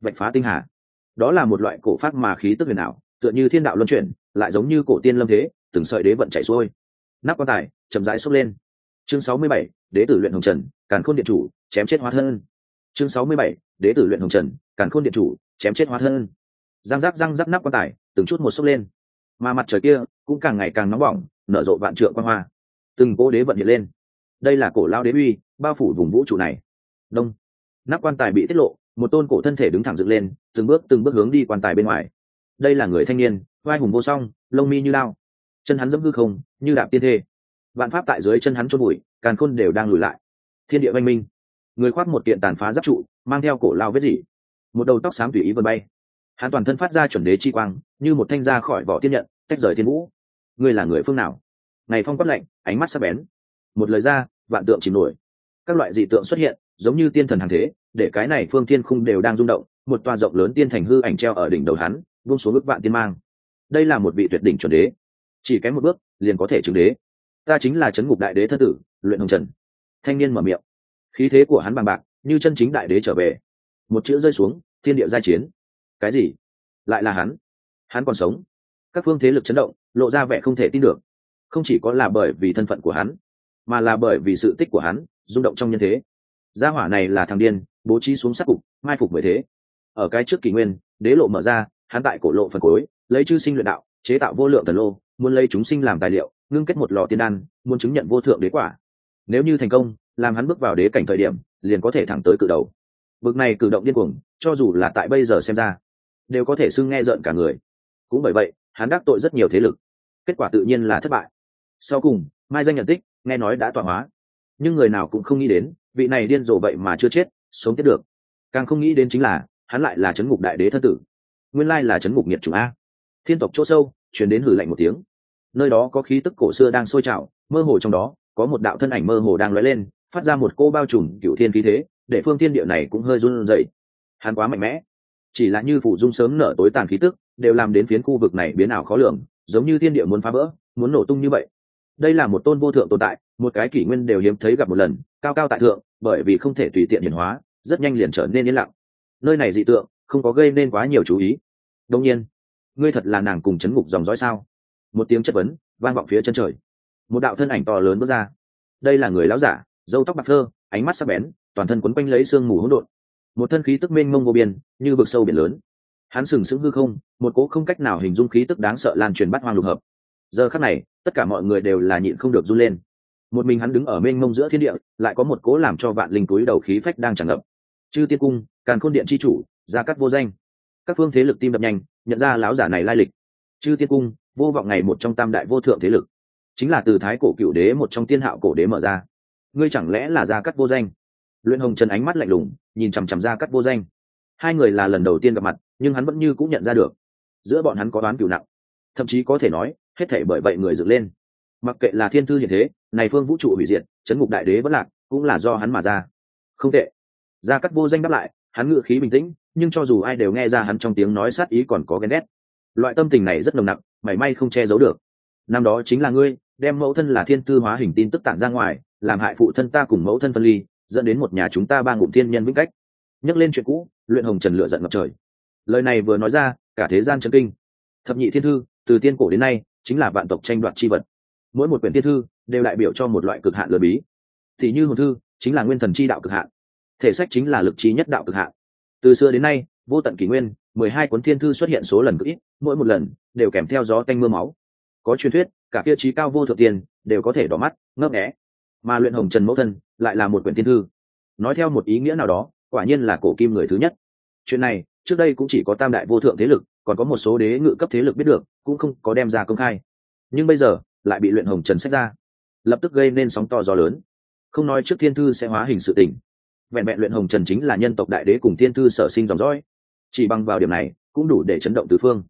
vạch phá tinh hà. Đó là một loại cổ pháp mà khí tức huyền ảo, tựa như thiên đạo luân chuyển, lại giống như cổ tiên lâm thế, từng sợi đế vận chảy xuôi. Nắp quan tài chậm rãi xốc lên. Chương 67, đế tử luyện hồng trần, càn khôn điện chủ, chém chết hóa thân. Chương 67, đế tử luyện hồng trần, càn khôn điện chủ, chém chết hóa thân. Răng rắc nắp quan tài từng chút một xốc lên, mà mặt trời kia cũng càng ngày càng nóng bỏng, nở rộ vạn trượng quang hoa. Từng cỗ đế vận hiện lên. Đây là cổ lao đế uy, bao phủ vùng vũ trụ này. Đông. Nắp quan tài bị tiết lộ, một tôn cổ thân thể đứng thẳng dựng lên, từng bước hướng đi quan tài bên ngoài. Đây là người thanh niên, vai hùng vô song, lông mi như lao, chân hắn dẫm hư không, như đạp tiên thê. Vạn pháp tại dưới chân hắn chôn bụi, càn khôn đều đang lùi lại. Thiên địa oanh minh. Người khoác một kiện tàn phá giáp trụ, mang theo cổ lao vết dỉ, một đầu tóc xám tùy ý vươn bay. Hắn toàn thân phát ra chuẩn đế chi quang, như một thanh ra khỏi vỏ tiên nhận, tách rời thiên vũ. Ngươi là người phương nào? Ngày phong quát lạnh, ánh mắt sắc bén. Một lời ra, vạn tượng chìm nổi. Các loại dị tượng xuất hiện, giống như tiên thần hàng thế, để cái này phương thiên khung đều đang rung động. Một toa rộng lớn tiên thành hư ảnh treo ở đỉnh đầu hắn, buông xuống ức vạn tiên mang. Đây là một vị tuyệt đỉnh chuẩn đế, chỉ kém một bước liền có thể chứng đế. Ta chính là chấn ngục đại đế thân tử, luyện hồng trần. Thanh niên mở miệng, khí thế của hắn bằng bạc, như chân chính đại đế trở về. Một chữ rơi xuống, thiên địa giai chiến. Cái gì? Lại là hắn? Hắn còn sống? Các phương thế lực chấn động, lộ ra vẻ không thể tin được. Không chỉ có là bởi vì thân phận của hắn, mà là bởi vì sự tích của hắn rung động trong nhân thế. Gia hỏa này là thằng điên, bố trí xuống sát cục, mai phục bởi thế. Ở cái trước kỷ nguyên, đế lộ mở ra, hắn tại cổ lộ phần cuối, lấy chư sinh luyện đạo, chế tạo vô lượng thần lô, muốn lấy chúng sinh làm tài liệu, ngưng kết một lò tiên đan, muốn chứng nhận vô thượng đế quả. Nếu như thành công, làm hắn bước vào đế cảnh thời điểm, liền có thể thẳng tới cự đầu. Bực này cử động điên cuồng, cho dù là tại bây giờ xem ra, đều có thể xưng nghe rợn cả người. Cũng bởi vậy, hắn đắc tội rất nhiều thế lực, kết quả tự nhiên là thất bại. Sau cùng, mai danh nhận tích, nghe nói đã tọa hóa, nhưng người nào cũng không nghĩ đến, vị này điên rồ vậy mà chưa chết, sống tiếp được. Càng không nghĩ đến chính là, hắn lại là chấn ngục đại đế thân tử. Nguyên lai là chấn ngục nhiệt chủ a. Thiên tộc chỗ sâu, truyền đến hử lạnh một tiếng. Nơi đó có khí tức cổ xưa đang sôi trào, mơ hồ trong đó có một đạo thân ảnh mơ hồ đang lóe lên, phát ra một cô bao trùm cửu thiên khí thế, để phương thiên địa này cũng hơi run rẩy. Hắn quá mạnh mẽ, chỉ là như phủ dung sớm nở tối tàn khí tức, đều làm đến phiến khu vực này biến ảo khó lường, giống như thiên địa muốn phá vỡ, muốn nổ tung như vậy. Đây là một tôn vô thượng tồn tại, một cái kỷ nguyên đều hiếm thấy gặp một lần, cao cao tại thượng, bởi vì không thể tùy tiện hiển hóa, rất nhanh liền trở nên yên lặng. Nơi này dị tượng, không có gây nên quá nhiều chú ý. Đương nhiên, ngươi thật là nàng cùng chấn ngục dòng dõi sao? Một tiếng chất vấn vang vọng phía chân trời. Một đạo thân ảnh to lớn bước ra. Đây là người lão giả, râu tóc bạc phơ, ánh mắt sắc bén, toàn thân quấn quanh lấy sương mù hỗn độn, một thân khí tức mênh mông vô biên, như vực sâu biển lớn. Hắn sừng sững hư không, một cỗ không cách nào hình dung khí tức đáng sợ lan truyền bát hoang lục hợp. Giờ khắc này, tất cả mọi người đều là nhịn không được run lên. Một mình hắn đứng ở mênh mông giữa thiên địa, lại có một cỗ làm cho vạn linh túi đầu khí phách đang tràn ngập. Chư tiên cung, càn khôn điện chi chủ, Gia Cát vô danh. Các phương thế lực tim đập nhanh, nhận ra lão giả này lai lịch. Chư tiên cung, vô vọng ngày một trong tam đại vô thượng thế lực, chính là từ thái cổ cựu đế một trong tiên hạo cổ đế mở ra. Ngươi chẳng lẽ là Gia Cát vô danh? Luyện hồng trần ánh mắt lạnh lùng, nhìn chằm chằm Gia Cát vô danh. Hai người là lần đầu tiên gặp mặt, nhưng hắn vẫn như cũng nhận ra được, giữa bọn hắn có đoán cửu nặng, thậm chí có thể nói hết thảy bởi vậy người dựng lên. Mặc kệ là thiên thư hiện thế, này phương vũ trụ hủy diệt, chấn ngục đại đế vẫn lạc, cũng là do hắn mà ra. Không tệ. Gia Cát vô danh đáp lại, hắn ngữ khí bình tĩnh, nhưng cho dù ai đều nghe ra hắn trong tiếng nói sát ý còn có ghen ghét. Loại tâm tình này rất nồng nặc, mảy may không che giấu được. Năm đó chính là ngươi đem mẫu thân là thiên tư hóa hình tin tức tản ra ngoài, làm hại phụ thân ta cùng mẫu thân phân ly, dẫn đến một nhà chúng ta ba ngụm thiên nhân vĩnh cách. Nhắc lên chuyện cũ, Luyện hồng trần lửa giận ngập trời. Lời này vừa nói ra, cả thế gian chấn kinh. Thập nhị thiên thư, từ tiên cổ đến nay, chính là vạn tộc tranh đoạt chi vật. Mỗi một quyển thiên thư đều đại biểu cho một loại cực hạn lớn bí. Thì như hồn thư chính là nguyên thần chi đạo cực hạn, thể sách chính là lực trí nhất đạo cực hạn. Từ xưa đến nay, vô tận kỷ nguyên, 12 cuốn thiên thư xuất hiện số lần cực ít, mỗi một lần đều kèm theo gió tanh mưa máu. Có truyền thuyết, cả kia trí cao vô thượng tiền đều có thể đỏ mắt, ngấp nghé. Mà Luyện hồng trần mẫu thân lại là một quyển thiên thư. Nói theo một ý nghĩa nào đó, quả nhiên là cổ kim người thứ nhất. Chuyện này trước đây cũng chỉ có tam đại vô thượng thế lực, còn có một số đế ngự cấp thế lực biết được, cũng không có đem ra công khai. Nhưng bây giờ lại bị Luyện hồng trần xét ra, lập tức gây nên sóng to gió lớn. Không nói trước thiên thư sẽ hóa hình sự tình, vẹn vẹn Luyện hồng trần chính là nhân tộc đại đế cùng thiên thư sở sinh dòng dõi, chỉ bằng vào điểm này cũng đủ để chấn động tứ phương.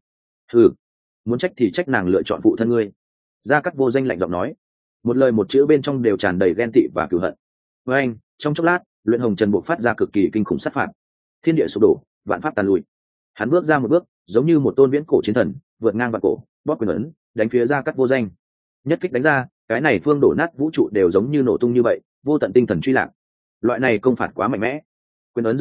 Muốn trách thì trách nàng lựa chọn phụ thân ngươi. Gia Cát vô danh lạnh giọng nói, một lời một chữ bên trong đều tràn đầy ghen tị và cừu hận. Với anh, trong chốc lát, Luyện hồng trần buộc phát ra cực kỳ kinh khủng sát phạt, thiên địa sụp đổ, vạn pháp tàn lùi. Hắn bước ra một bước, giống như một tôn viễn cổ chiến thần, vượt ngang vạn cổ, bóp quyền ấn, đánh phía Gia Cát vô danh. Nhất kích đánh ra, cái này phương đổ nát vũ trụ đều giống như nổ tung như vậy, vô tận tinh thần truy lạc. Loại này công phạt quá mạnh mẽ. Quyền ấn rực rỡ,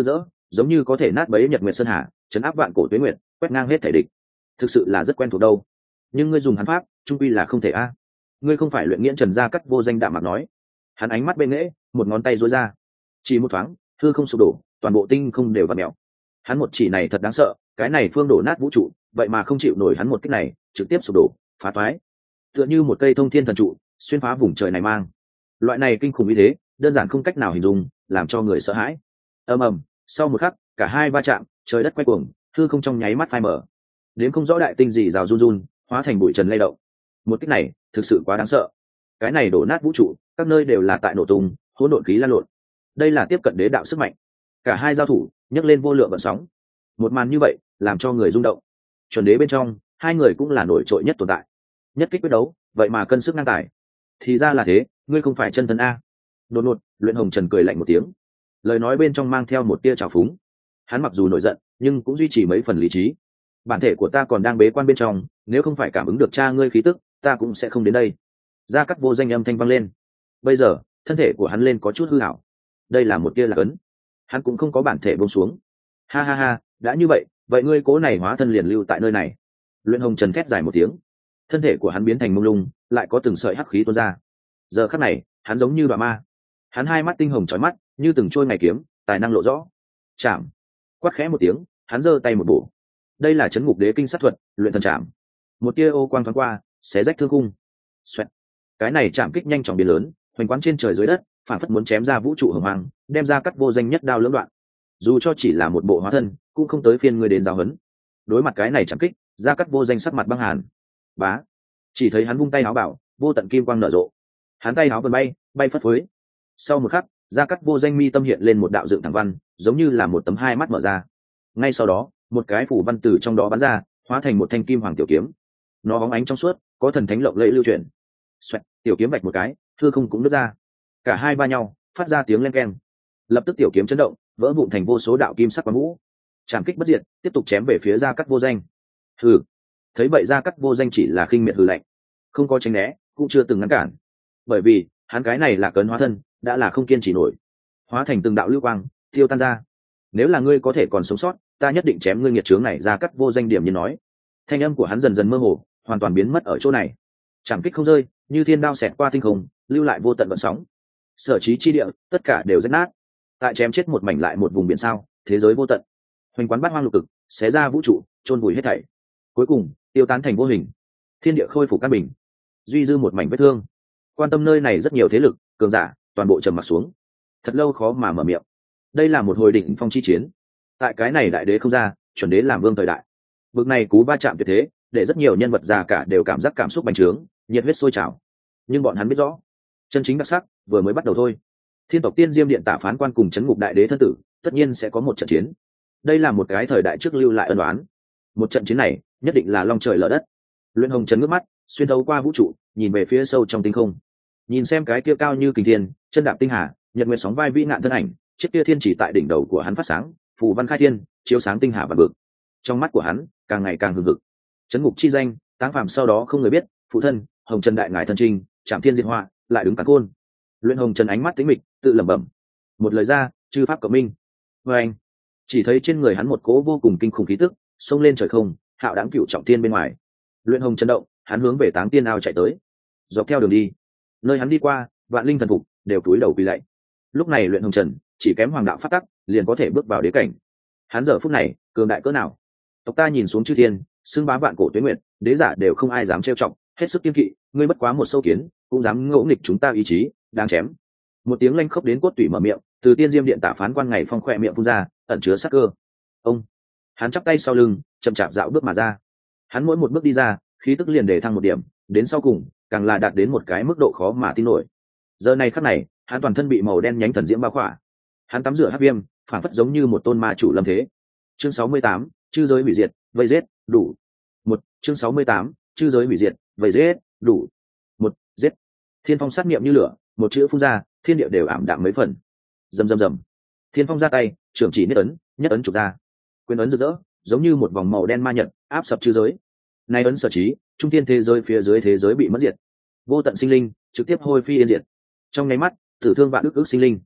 giống như có thể nát bấy nhật nguyệt sơn hà, chấn áp vạn cổ tuế nguyệt, quét ngang hết thể địch. Thực sự là rất quen thuộc đâu. Nhưng ngươi dùng hắn pháp trung quy là không thể a. Ngươi không phải luyện nghiễn Trần Gia Cắt vô danh đạm mặt nói. Hắn ánh mắt bên nghễ, một ngón tay duỗi ra, chỉ một thoáng hư không sụp đổ, toàn bộ tinh không đều vặn mèo. Hắn một chỉ này thật đáng sợ, cái này phương đổ nát vũ trụ, vậy mà không chịu nổi hắn một kích này, trực tiếp sụp đổ, phá toái, tựa như một cây thông thiên thần trụ xuyên phá vùng trời này mang. Loại này kinh khủng như thế, đơn giản không cách nào hình dung, làm cho người sợ hãi. Ầm ầm, sau một khắc, cả hai va chạm, trời đất quay cuồng, hư không trong nháy mắt phai mở. Đến không rõ đại tinh gì rào run run, hóa thành bụi trần lay động. Một kích này, thực sự quá đáng sợ. Cái này đổ nát vũ trụ, các nơi đều là tại nổ tung, hỗn độn khí lan lộn. Đây là tiếp cận đế đạo sức mạnh. Cả hai giao thủ, nhấc lên vô lượng gợn sóng. Một màn như vậy, làm cho người rung động. Chuẩn đế bên trong, hai người cũng là nổi trội nhất tồn tại. Nhất kích quyết đấu, vậy mà cân sức ngang tài. Thì ra là thế, ngươi không phải chân thân a. Đột ngột, Luyện Hồng Trần cười lạnh một tiếng, lời nói bên trong mang theo một tia trào phúng. Hắn mặc dù nổi giận, nhưng cũng duy trì mấy phần lý trí. Bản thể của ta còn đang bế quan bên trong, nếu không phải cảm ứng được cha ngươi khí tức, ta cũng sẽ không đến đây. Gia Cát vô danh âm thanh vang lên. Bây giờ, thân thể của hắn lên có chút hư ảo. Đây là một tia lạc ấn. Hắn cũng không có bản thể buông xuống. Ha ha ha, đã như vậy, vậy ngươi cố này hóa thân liền lưu tại nơi này. Luyện Hồng Trần thét dài một tiếng, thân thể của hắn biến thành mông lung, lại có từng sợi hắc khí tuôn ra. Giờ khắc này, hắn giống như đoạn ma. Hắn hai mắt tinh hồng chói mắt, như từng trôi ngày kiếm, tài năng lộ rõ. Chạm, quát khẽ một tiếng, hắn giơ tay một bổ. Đây là chấn ngục đế kinh sát thuật, luyện thần chạm. Một tia ô quang thoáng qua, xé rách thương khung. Xoẹt. Cái này chạm kích nhanh chóng biến lớn, hoành quán trên trời dưới đất, phản phất muốn chém ra vũ trụ hồng hoàng, đem ra cắt vô danh nhất đao lưỡng đoạn. Dù cho chỉ là một bộ hóa thân, cũng không tới phiên ngươi đến giáo huấn. Đối mặt cái này chạm kích, ra cắt vô danh sắc mặt băng hàn. Bá. Chỉ thấy hắn vung tay áo bảo, vô tận kim quang nở rộ. Hắn tay áo vần bay, bay phất phới. Sau một khắc, gia cắt vô danh mi tâm hiện lên một đạo dựng thẳng văn, giống như là một tấm hai mắt mở ra. Ngay sau đó, một cái phủ văn từ trong đó bắn ra, hóa thành một thanh kim hoàng tiểu kiếm. Nó bóng ánh trong suốt, có thần thánh lộng lẫy lưu chuyển. Xoẹt, tiểu kiếm vạch một cái, hư không cũng nứt ra. Cả hai va nhau, phát ra tiếng len keng. Lập tức tiểu kiếm chấn động, vỡ vụn thành vô số đạo kim sắc quang vũ. Trảm kích bất diệt, tiếp tục chém về phía gia cắt vô danh. Hừ. Thấy vậy gia cắt vô danh chỉ là khinh miệt hừ lạnh, không có tránh né, cũng chưa từng ngăn cản. Bởi vì hắn cái này là cấn hóa thân, đã là không kiên trì nổi, hóa thành từng đạo lưu quang tiêu tan ra. Nếu là ngươi có thể còn sống sót, ta nhất định chém ngươi nghiệt chướng này. Ra cắt vô danh điểm như nói. Thanh âm của hắn dần dần mơ hồ, hoàn toàn biến mất ở chỗ này. Trảm kích không rơi, như thiên đao xẹt qua tinh không, lưu lại vô tận vận sóng. Sở trí chi địa, tất cả đều rách nát. Tại chém chết một mảnh lại một vùng biển sao, thế giới vô tận. Hoành quán bát hoang lục cực, xé ra vũ trụ, chôn vùi hết thảy. Cuối cùng, tiêu tán thành vô hình. Thiên địa khôi phục căn bình, duy dư một mảnh vết thương. Quan tâm nơi này rất nhiều thế lực, cường giả, toàn bộ trầm mặc xuống. Thật lâu khó mà mở miệng. Đây là một hồi đỉnh phong chi chiến. Tại cái này đại đế không ra, chuẩn đế làm vương thời đại. Vực này cú va chạm tuyệt thế, để rất nhiều nhân vật già cả đều cảm giác cảm xúc bành trướng, nhiệt huyết sôi trào. Nhưng bọn hắn biết rõ, chân chính đặc sắc vừa mới bắt đầu thôi. Thiên tộc Tiên Diêm Điện Tả phán quan cùng chấn ngục đại đế thân tử, tất nhiên sẽ có một trận chiến. Đây là một cái thời đại trước lưu lại ân oán. Một trận chiến này, nhất định là long trời lở đất. Luyện Hồng Trần ngước mắt, xuyên thấu qua vũ trụ, nhìn về phía sâu trong tinh không. Nhìn xem cái kia cao như kình thiên, chân đạp tinh hà, nhật nguyệt sóng vai vĩ nạn thân ảnh, chiếc kia thiên chỉ tại đỉnh đầu của hắn phát sáng, phù văn khai thiên, chiếu sáng tinh hà và vực. Trong mắt của hắn, càng ngày càng hừng hực. Chấn ngục chi danh, táng phàm sau đó không người biết, phụ thân, Hồng Trần đại ngài thân trinh, Trảm Thiên diệt họa, lại đứng cắn côn. Luyện Hồng Trần ánh mắt tĩnh mịch, tự lẩm bẩm. Một lời ra, chư pháp cộng minh. Và anh, chỉ thấy trên người hắn một cỗ vô cùng kinh khủng khí tức, xông lên trời không, hạo đáng cửu trọng thiên bên ngoài. Luyện Hồng chấn động, hắn hướng về Táng Tiên ao chạy tới. Dọc theo đường đi, nơi hắn đi qua, vạn linh thần phục đều cúi đầu quỳ lạy. Lúc này Luyện Hồng Trần chỉ kém hoàng đạo phát tắc, liền có thể bước vào đế cảnh. Hắn giờ phút này cường đại cỡ nào? Tộc ta nhìn xuống chư thiên, xưng bá vạn cổ tuế nguyệt, đế giả đều không ai dám trêu chọc, hết sức kiên kỵ. Ngươi bất quá một sâu kiến, cũng dám ngỗ nghịch chúng ta ý chí, đang chém. Một tiếng lanh khốc đến cốt tủy mở miệng, từ Tiên Diêm Điện Tả phán quan ngày phong khỏe miệng phun ra, ẩn chứa sát cơ. Ông, hắn chắp tay sau lưng, chậm chạp dạo bước mà ra. Hắn mỗi một bước đi ra, khí tức liền để thăng một điểm, đến sau cùng càng là đạt đến một cái mức độ khó mà tin nổi. Giờ này khắc này, hắn toàn thân bị màu đen nhánh thần diễm bao khỏa. Hắn tắm rửa hắc viêm, phản phất giống như một tôn ma chủ lâm thế. Chương 68, chư giới hủy diệt, vây giết, đủ. Chương 68, chư giới hủy diệt, vây giết, đủ. Giết. Thiên phong sát niệm như lửa, một chữ phun ra, thiên địa đều ảm đạm mấy phần. Rầm rầm rầm. Thiên phong ra tay, trưởng chỉ nhất ấn chụp ra. Quyền ấn rực rỡ, giống như một vòng màu đen ma nhật, áp sập chư giới. Nay ấn sở trí, trung thiên thế giới phía dưới thế giới bị mất diệt. Vô tận sinh linh, trực tiếp hôi phi yên diệt. Trong nháy mắt, tử thương vạn ức ức sinh linh.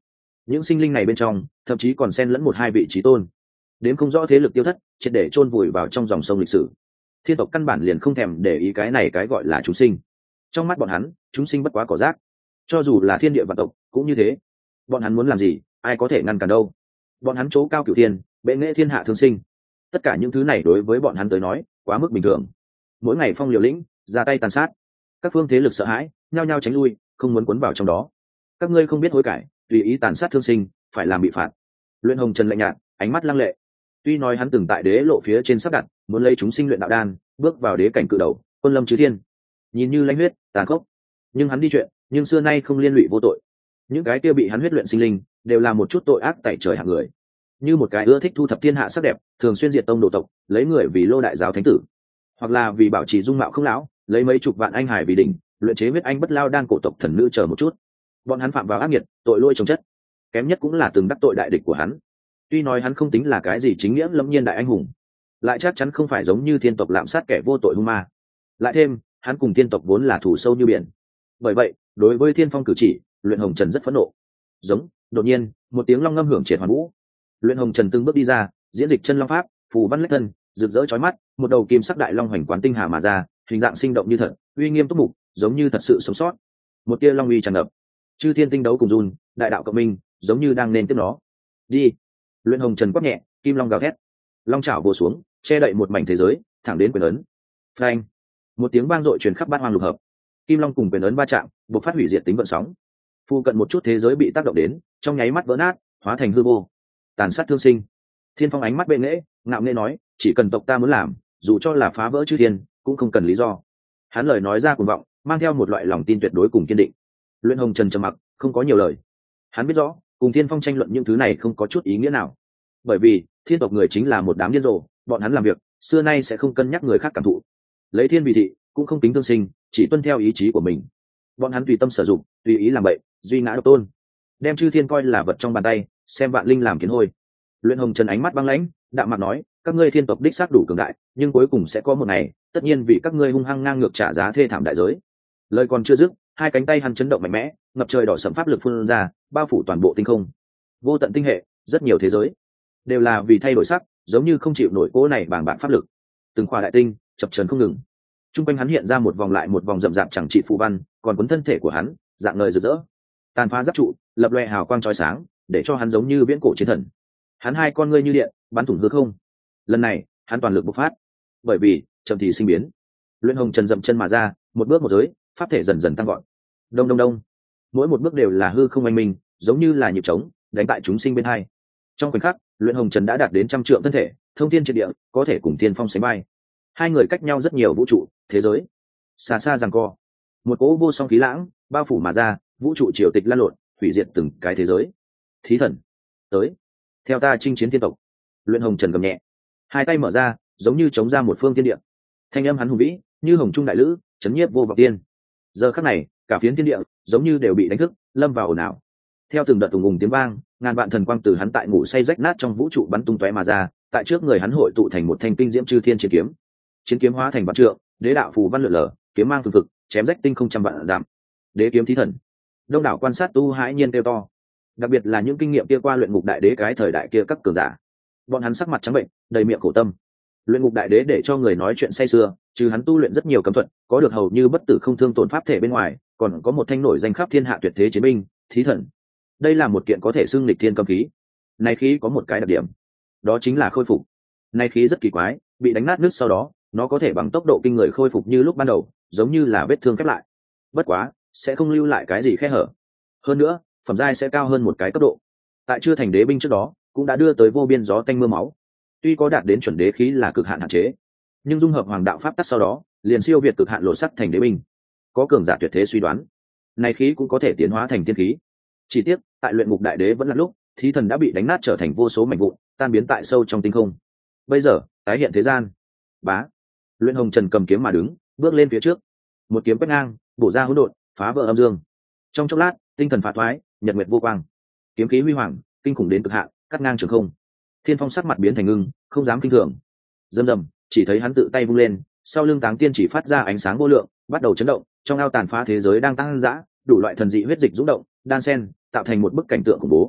những sinh linh này bên trong thậm chí còn xen lẫn một hai vị trí tôn, đến không rõ thế lực tiêu thất, triệt để chôn vùi vào trong dòng sông lịch sử. Thiên tộc căn bản liền không thèm để ý cái này cái gọi là chúng sinh. Trong mắt bọn hắn, chúng sinh bất quá cỏ rác. Cho dù là thiên địa vạn tộc cũng như thế. Bọn hắn muốn làm gì, ai có thể ngăn cản đâu. Bọn hắn chỗ cao cửu thiên, bệ nghệ thiên hạ thương sinh. Tất cả những thứ này đối với bọn hắn tới nói quá mức bình thường. Mỗi ngày phong liều lĩnh, ra tay tàn sát, các phương thế lực sợ hãi, nhao nhao tránh lui, không muốn cuốn vào trong đó. Các ngươi không biết hối cải, tùy ý tàn sát thương sinh, phải làm bị phạt. Luyện Hồng Trần lạnh nhạt, ánh mắt lăng lệ. Tuy nói hắn từng tại đế lộ phía trên sắp đặt, muốn lấy chúng sinh luyện đạo đan, bước vào đế cảnh cự đầu, quân lâm chư thiên, nhìn như lãnh huyết, tàn khốc, nhưng hắn đi chuyện, nhưng xưa nay không liên lụy vô tội. Những cái kia bị hắn huyết luyện sinh linh, đều là một chút tội ác tẩy trời hạng người. Như một cái ưa thích thu thập thiên hạ sắc đẹp, thường xuyên diệt tông độ tộc, lấy người vì lô đại giáo thánh tử, hoặc là vì bảo trì dung mạo không lão, lấy mấy chục vạn anh hải vì đỉnh, luyện chế huyết anh bất lao đan cổ tộc thần nữ chờ một chút. Bọn hắn phạm vào ác nghiệt, tội lỗi chồng chất, kém nhất cũng là từng đắc tội đại địch của hắn. Tuy nói hắn không tính là cái gì chính nghĩa lâm nhiên đại anh hùng, lại chắc chắn không phải giống như thiên tộc lạm sát kẻ vô tội hung ma. Lại thêm hắn cùng thiên tộc vốn là thù sâu như biển. Bởi vậy đối với thiên phong cử chỉ, Luyện Hồng Trần rất phẫn nộ. Giống. Đột nhiên một tiếng long ngâm hưởng triệt hoàn vũ. Luyện Hồng Trần từng bước đi ra, diễn dịch chân long pháp, phù văn lách thân, rực rỡ chói mắt, một đầu kim sắc đại long hoành quán tinh hà mà ra, hình dạng sinh động như thật, uy nghiêm túc mục, giống như thật sự sống sót. Một tia long uy tràn ngập, chư thiên tinh đấu cùng run, đại đạo cộng minh, giống như đang nên tiếp nó. Đi. Luyện Hồng Trần quát nhẹ, kim long gào thét, long chảo bổ xuống, che đậy một mảnh thế giới, thẳng đến quyền ấn. Phanh. Một tiếng vang dội truyền khắp bát hoang lục hợp, kim long cùng quyền ấn va chạm, bộc phát hủy diệt tính vận sóng. Phu cận một chút thế giới bị tác động đến, trong nháy mắt vỡ nát, hóa thành hư vô, tàn sát thương sinh. Thiên Phong ánh mắt bệ nghễ, ngạo nghễ nói, chỉ cần tộc ta muốn làm, dù cho là phá vỡ chư thiên, cũng không cần lý do. Hắn lời nói ra cuồng vọng, mang theo một loại lòng tin tuyệt đối cùng kiên định. Luyện Hồng Trần trầm mặc, không có nhiều lời. Hắn biết rõ, cùng Thiên Phong tranh luận những thứ này không có chút ý nghĩa nào. Bởi vì thiên tộc người chính là một đám điên rồ, bọn hắn làm việc xưa nay sẽ không cân nhắc người khác cảm thụ, lấy thiên vì thị, cũng không tính thương sinh, chỉ tuân theo ý chí của mình. Bọn hắn tùy tâm sử dụng, tùy ý làm bậy, duy ngã độc tôn, đem chư thiên coi là vật trong bàn tay, xem vạn linh làm kiến hôi. Luyện Hồng Trần ánh mắt băng lãnh, đạm mạc nói, các ngươi thiên tộc đích xác đủ cường đại, nhưng cuối cùng sẽ có một ngày, tất nhiên vì các ngươi hung hăng ngang ngược trả giá thê thảm đại giới. Lời còn chưa dứt, hai cánh tay hắn chấn động mạnh mẽ, ngập trời đỏ sẫm pháp lực phun ra, bao phủ toàn bộ tinh không. Vô tận tinh hệ, rất nhiều thế giới, đều là vì thay đổi sắc, giống như không chịu nổi cỗ này bàng bạc pháp lực. Từng khoa đại tinh chập chờn không ngừng. Trung quanh hắn hiện ra một vòng lại một vòng rậm rạp chẳng trị phù văn, còn cuốn thân thể của hắn, dạng ngời rực rỡ, tàn phá giáp trụ, lập loè hào quang chói sáng, để cho hắn giống như viễn cổ chiến thần. Hắn hai con ngươi như điện, bắn thủng hư không. Lần này, hắn toàn lực bộc phát, bởi vì chậm thì sinh biến. Luyện Hồng Trần dậm chân mà ra, một bước một giới, pháp thể dần dần tăng gọn. Đông đông đông, mỗi một bước đều là hư không anh minh, giống như là nhịp trống, đánh tại chúng sinh bên hai. Trong khoảnh khắc, Luyện Hồng Trần đã đạt đến trăm trượng thân thể, thông thiên triệt địa, có thể cùng Thiên Phong sánh vai. Hai người cách nhau rất nhiều vũ trụ, thế giới, xa xa giằng co. Một cỗ vô song khí lãng bao phủ mà ra, vũ trụ triều tịch lan lộn, hủy diệt từng cái thế giới. Thí thần, tới, theo ta chinh chiến thiên tộc. Luyện Hồng Trần gầm nhẹ, hai tay mở ra, giống như chống ra một phương thiên địa. Thanh âm hắn hùng vĩ, như hồng trung đại lữ, chấn nhiếp vô vọng tiên. Giờ khắc này, cả phiến thiên địa giống như đều bị đánh thức, lâm vào ồn ào. Theo từng đợt ùng ùng tiếng vang, ngàn vạn thần quang từ hắn tại ngủ say rách nát trong vũ trụ bắn tung tóe mà ra, tại trước người hắn hội tụ thành một thanh kinh diễm chư thiên chiến kiếm. Chiến kiếm hóa thành vạn trượng, đế đạo phù văn lượn lờ, kiếm mang phương thực, chém rách tinh không trăm vạn dặm. Đế kiếm thí thần. Đông đảo quan sát tu hãi nhiên kêu to. Đặc biệt là những kinh nghiệm kia qua luyện ngục đại đế cái thời đại kia các cường giả, bọn hắn sắc mặt trắng bệnh, đầy miệng khổ tâm. Luyện ngục đại đế để cho người nói chuyện say sưa, trừ hắn tu luyện rất nhiều cấm thuật, có được hầu như bất tử không thương tổn pháp thể bên ngoài, còn có một thanh nổi danh khắp thiên hạ tuyệt thế chiến binh, thí thần. Đây là một kiện có thể xưng lịch thiên cấm khí. Này khí có một cái đặc điểm, đó chính là khôi phục. Này khí rất kỳ quái, bị đánh nát nước sau đó, nó có thể bằng tốc độ kinh người khôi phục như lúc ban đầu, giống như là vết thương khép lại. Bất quá, sẽ không lưu lại cái gì khe hở. Hơn nữa, phẩm giai sẽ cao hơn một cái cấp độ. Tại chưa thành đế binh trước đó, cũng đã đưa tới vô biên gió tanh mưa máu. Tuy có đạt đến chuẩn đế khí là cực hạn hạn chế, nhưng dung hợp hoàng đạo pháp tắc sau đó, liền siêu việt cực hạn lộ sắc thành đế binh. Có cường giả tuyệt thế suy đoán, này khí cũng có thể tiến hóa thành tiên khí. Chỉ tiếc, tại luyện ngục đại đế vẫn là lúc, thí thần đã bị đánh nát trở thành vô số mảnh vụn, tan biến tại sâu trong tinh không. Bây giờ, tái hiện thế gian. Bá. Luyện Hồng Trần cầm kiếm mà đứng, bước lên phía trước, một kiếm quét ngang, bổ ra hỗn độn, phá vỡ âm dương. Trong chốc lát, tinh thần phá thoái, nhật nguyệt vô quang, kiếm khí huy hoàng, kinh khủng đến cực hạn, cắt ngang trường không. Thiên Phong sắc mặt biến thành ngưng, không dám kinh thường. Rầm rầm, chỉ thấy hắn tự tay vung lên, sau lưng Táng Tiên chỉ phát ra ánh sáng vô lượng, bắt đầu chấn động, trong ao tàn phá thế giới đang tăng dã, đủ loại thần dị huyết dịch rung động, đan sen, tạo thành một bức cảnh tượng khủng bố.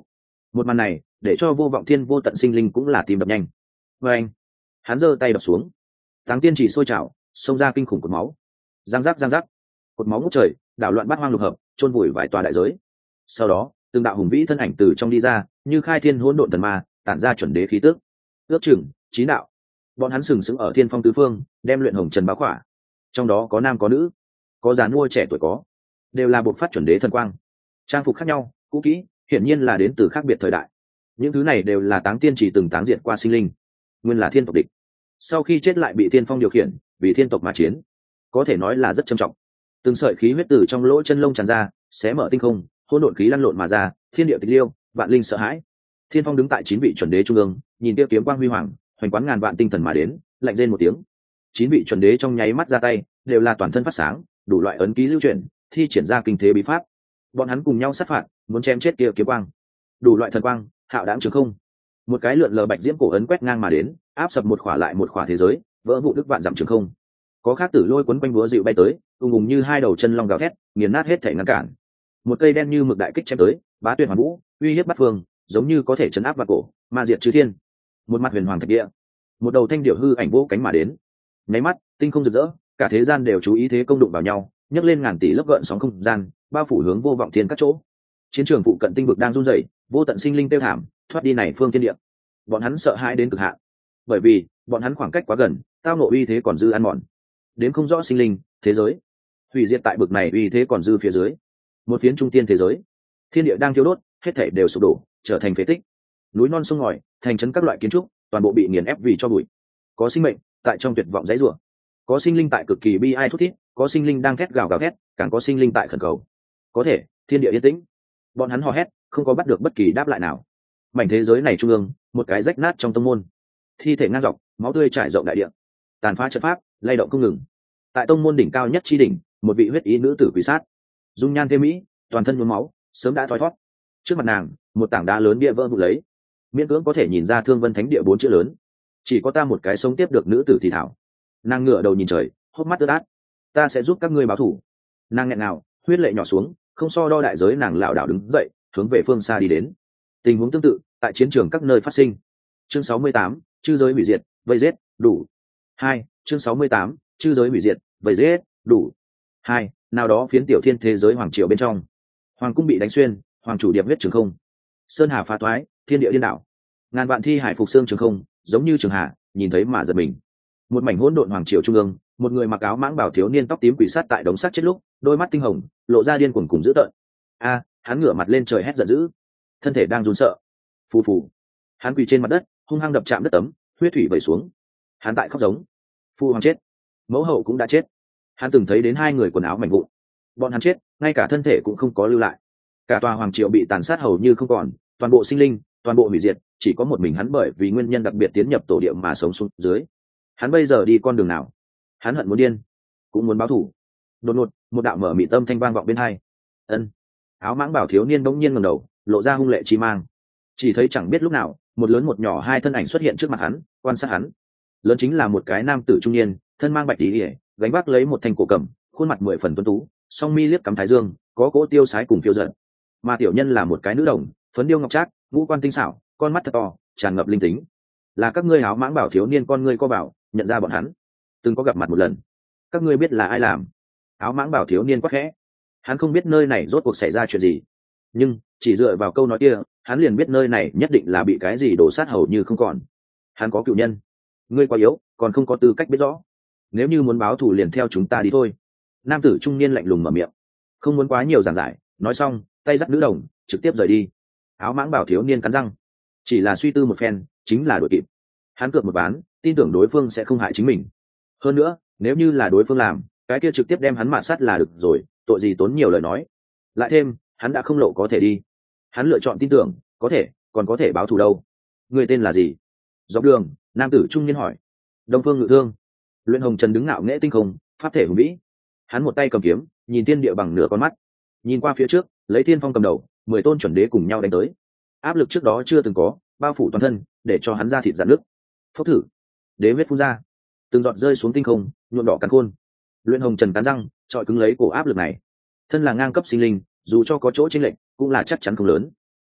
Một màn này để cho Vô Vọng Thiên vô tận sinh linh cũng là tim đập nhanh. Và anh, hắn giơ tay đập xuống, Táng Tiên chỉ sôi trào, xông ra kinh khủng cột máu. Giang giác, cột máu ngút trời, đảo loạn bát hoang lục hợp, chôn vùi vài tòa đại giới. Sau đó, từng đạo hùng vĩ thân ảnh từ trong đi ra, như khai thiên hỗn độn thần ma, tản ra chuẩn đế khí tức. Ước chừng chín đạo, bọn hắn sừng sững ở thiên phong tứ phương, đem luyện hồng trần báo khỏa. Trong đó có nam có nữ, có già mua trẻ tuổi có, đều là bộc phát chuẩn đế thần quang. Trang phục khác nhau, cũ kỹ, hiển nhiên là đến từ khác biệt thời đại. Những thứ này đều là Táng Tiên chỉ từng táng diệt qua sinh linh, nguyên là thiên tộc địch. Sau khi chết lại bị thiên phong điều khiển, vì thiên tộc mà chiến, có thể nói là rất trầm trọng. Từng sợi khí huyết từ trong lỗ chân lông tràn ra, xé mở tinh không, hỗn độn khí lăn lộn mà ra, thiên địa tịch liêu, vạn linh sợ hãi. Thiên phong đứng tại 9 vị chuẩn đế trung ương, nhìn tiêu kiếm quang huy hoàng, hoành quán ngàn vạn tinh thần mà đến, lạnh rên một tiếng. 9 vị chuẩn đế trong nháy mắt ra tay, đều là toàn thân phát sáng, đủ loại ấn ký lưu truyền, thi triển ra kinh thế bí pháp. Bọn hắn cùng nhau sát phạt, muốn chém chết kia kiếm quang. Đủ loại thần quang, hạo đãng trường không. Một cái lượn lờ bạch diễm cổ ấn quét ngang mà đến, áp sập một khỏa lại một khỏa thế giới, vỡ vụ đức vạn dặm trường không. Có khác tử lôi quấn quanh búa dịu bay tới, ung ung như hai đầu chân long gào thét, nghiền nát hết thể ngăn cản. Một cây đen như mực đại kích chém tới, bá tuyệt hoàn vũ, uy hiếp bát phương, giống như có thể chấn áp vào cổ, ma diệt chư thiên. Một mặt huyền hoàng thạch địa, một đầu thanh điểu hư ảnh vỗ cánh mà đến. Nháy mắt, tinh không rực rỡ, cả thế gian đều chú ý thế công đụng vào nhau, nhấc lên ngàn tỷ lớp gợn sóng không gian, bao phủ hướng Vô Vọng Thiên các chỗ. Chiến trường phụ cận tinh vực đang run rẩy, vô tận sinh linh tiêu thảm, thoát đi này phương thiên địa. Bọn hắn sợ hãi đến cực hạn, bởi vì bọn hắn khoảng cách quá gần, tao ngộ uy thế còn dư ăn mòn. Đến không rõ sinh linh, thế giới hủy diệt tại bực này uy thế còn dư phía dưới. Một phiến trung tiên thế giới, thiên địa đang thiêu đốt, hết thảy đều sụp đổ, trở thành phế tích. Núi non sông ngòi, thành trấn các loại kiến trúc, toàn bộ bị nghiền ép vì cho bụi. Có sinh mệnh tại trong tuyệt vọng giãy giụa, có sinh linh tại cực kỳ bi ai thút thít, có sinh linh đang thét gào gào thét, càng có sinh linh tại khẩn cầu. Có thể, thiên địa yên tĩnh. Bọn hắn hò hét, không có bắt được bất kỳ đáp lại nào. Mảnh thế giới này trung ương, một cái rách nát trong tông môn, thi thể ngang dọc, máu tươi trải rộng đại địa, tàn phá trận pháp, lay động không ngừng. Tại tông môn đỉnh cao nhất chi đỉnh, một vị huyết ý nữ tử quỷ sát, dung nhan thêm mỹ, toàn thân nhuốm máu, sớm đã thoi thoát. Trước mặt nàng, một tảng đá lớn bia vỡ vụn lấy, miễn cưỡng có thể nhìn ra Thương Vân Thánh Địa 4 chữ lớn. Chỉ có ta một cái sống tiếp được nữ tử thì thảo. Nàng ngửa đầu nhìn trời, hốc mắt ướt át. Ta sẽ giúp các ngươi báo thù. Nàng nghẹn ngào, huyết lệ nhỏ xuống, không so đo đại giới, nàng lảo đảo đứng dậy, hướng về phương xa đi đến. Tình huống tương tự tại chiến trường các nơi phát sinh. Chương 68, chư giới hủy diệt, vây giết, đủ. 2, chương 68, chư giới hủy diệt, vây giết, đủ. 2, nào đó phiến tiểu thiên thế giới hoàng triều bên trong. Hoàng cung bị đánh xuyên, hoàng chủ điệp huyết trường không. Sơn hà phá toái, thiên địa điên đảo. Ngàn vạn thi hải phục xương trường không, giống như trường hạ, nhìn thấy mà giật mình. Một mảnh hỗn độn hoàng triều trung ương, một người mặc áo mãng bảo thiếu niên tóc tím quỷ sát tại đống xác chết lúc, đôi mắt tinh hồng, lộ ra điên cuồng cùng dữ tợn. A, hắn ngửa mặt lên trời hét giận dữ, thân thể đang run sợ. Phù phù. Hắn quỳ trên mặt đất, hung hăng đập chạm đất tấm, huyết thủy vẩy xuống. Hắn tại khóc giống. Phu hoàng chết, mẫu hậu cũng đã chết. Hắn từng thấy đến hai người quần áo mảnh vụn. Bọn hắn chết, ngay cả thân thể cũng không có lưu lại. Cả tòa hoàng triều bị tàn sát hầu như không còn, toàn bộ sinh linh, toàn bộ hủy diệt, chỉ có một mình hắn bởi vì nguyên nhân đặc biệt tiến nhập tổ địa mà sống xuống dưới. Hắn bây giờ đi con đường nào? Hắn hận muốn điên, cũng muốn báo thù. Đột ngột, một đạo mở mị tâm thanh vang vọng bên hai. Ân. Áo mãng bảo thiếu niên bỗng nhiên ngẩng đầu, lộ ra hung lệ chi mang. Chỉ thấy chẳng biết lúc nào, một lớn một nhỏ hai thân ảnh xuất hiện trước mặt hắn, quan sát hắn. Lớn chính là một cái nam tử trung niên, thân mang bạch tí, gánh vác lấy một thanh cổ cầm, khuôn mặt 10 phần tuấn tú, song mi liếc cắm thái dương, có cỗ tiêu sái cùng phiêu dật. Mà tiểu nhân là một cái nữ đồng, phấn điêu ngọc trác, ngũ quan tinh xảo, con mắt thật to, tràn ngập linh tính. Là các ngươi áo mãng bảo thiếu niên con ngươi co bảo, nhận ra bọn hắn, từng có gặp mặt một lần. Các ngươi biết là ai làm? Áo mãng bảo thiếu niên quắc khẽ. Hắn không biết nơi này rốt cuộc xảy ra chuyện gì, nhưng chỉ dựa vào câu nói kia, hắn liền biết nơi này nhất định là bị cái gì đổ sát hầu như không còn. Hắn có cựu nhân. Ngươi quá yếu, còn không có tư cách biết rõ. Nếu như muốn báo thù liền theo chúng ta đi thôi. Nam tử trung niên lạnh lùng mở miệng, không muốn quá nhiều giảng giải. Nói xong, tay dắt nữ đồng, trực tiếp rời đi. Áo mãng bảo thiếu niên cắn răng, chỉ là suy tư một phen, chính là đuổi kịp. Hắn cược một ván, tin tưởng đối phương sẽ không hại chính mình. Hơn nữa, nếu như là đối phương làm, cái kia trực tiếp đem hắn mạt sát là được rồi, tội gì tốn nhiều lời nói. Lại thêm, hắn đã không lộ có thể đi. Hắn lựa chọn tin tưởng, có thể, còn có thể báo thù đâu. Người tên là gì? Dọc đường, nam tử trung niên hỏi. Đông Phương Ngự Thương. Luyện Hồng Trần đứng ngạo nghễ tinh không, pháp thể hùng vĩ. Hắn một tay cầm kiếm, nhìn thiên địa bằng nửa con mắt. Nhìn qua phía trước, lấy Thiên Phong cầm đầu, 10 tôn chuẩn đế cùng nhau đánh tới. Áp lực trước đó chưa từng có, bao phủ toàn thân, để cho hắn ra thịt dạn nước. Phốc thử, đế huyết phun ra, từng giọt rơi xuống tinh không, nhuộm đỏ cắn khôn. Luyện Hồng Trần cắn răng, trọi cứng lấy cổ áp lực này. Thân là ngang cấp sinh linh, dù cho có chỗ chênh lệch, cũng là chắc chắn không lớn.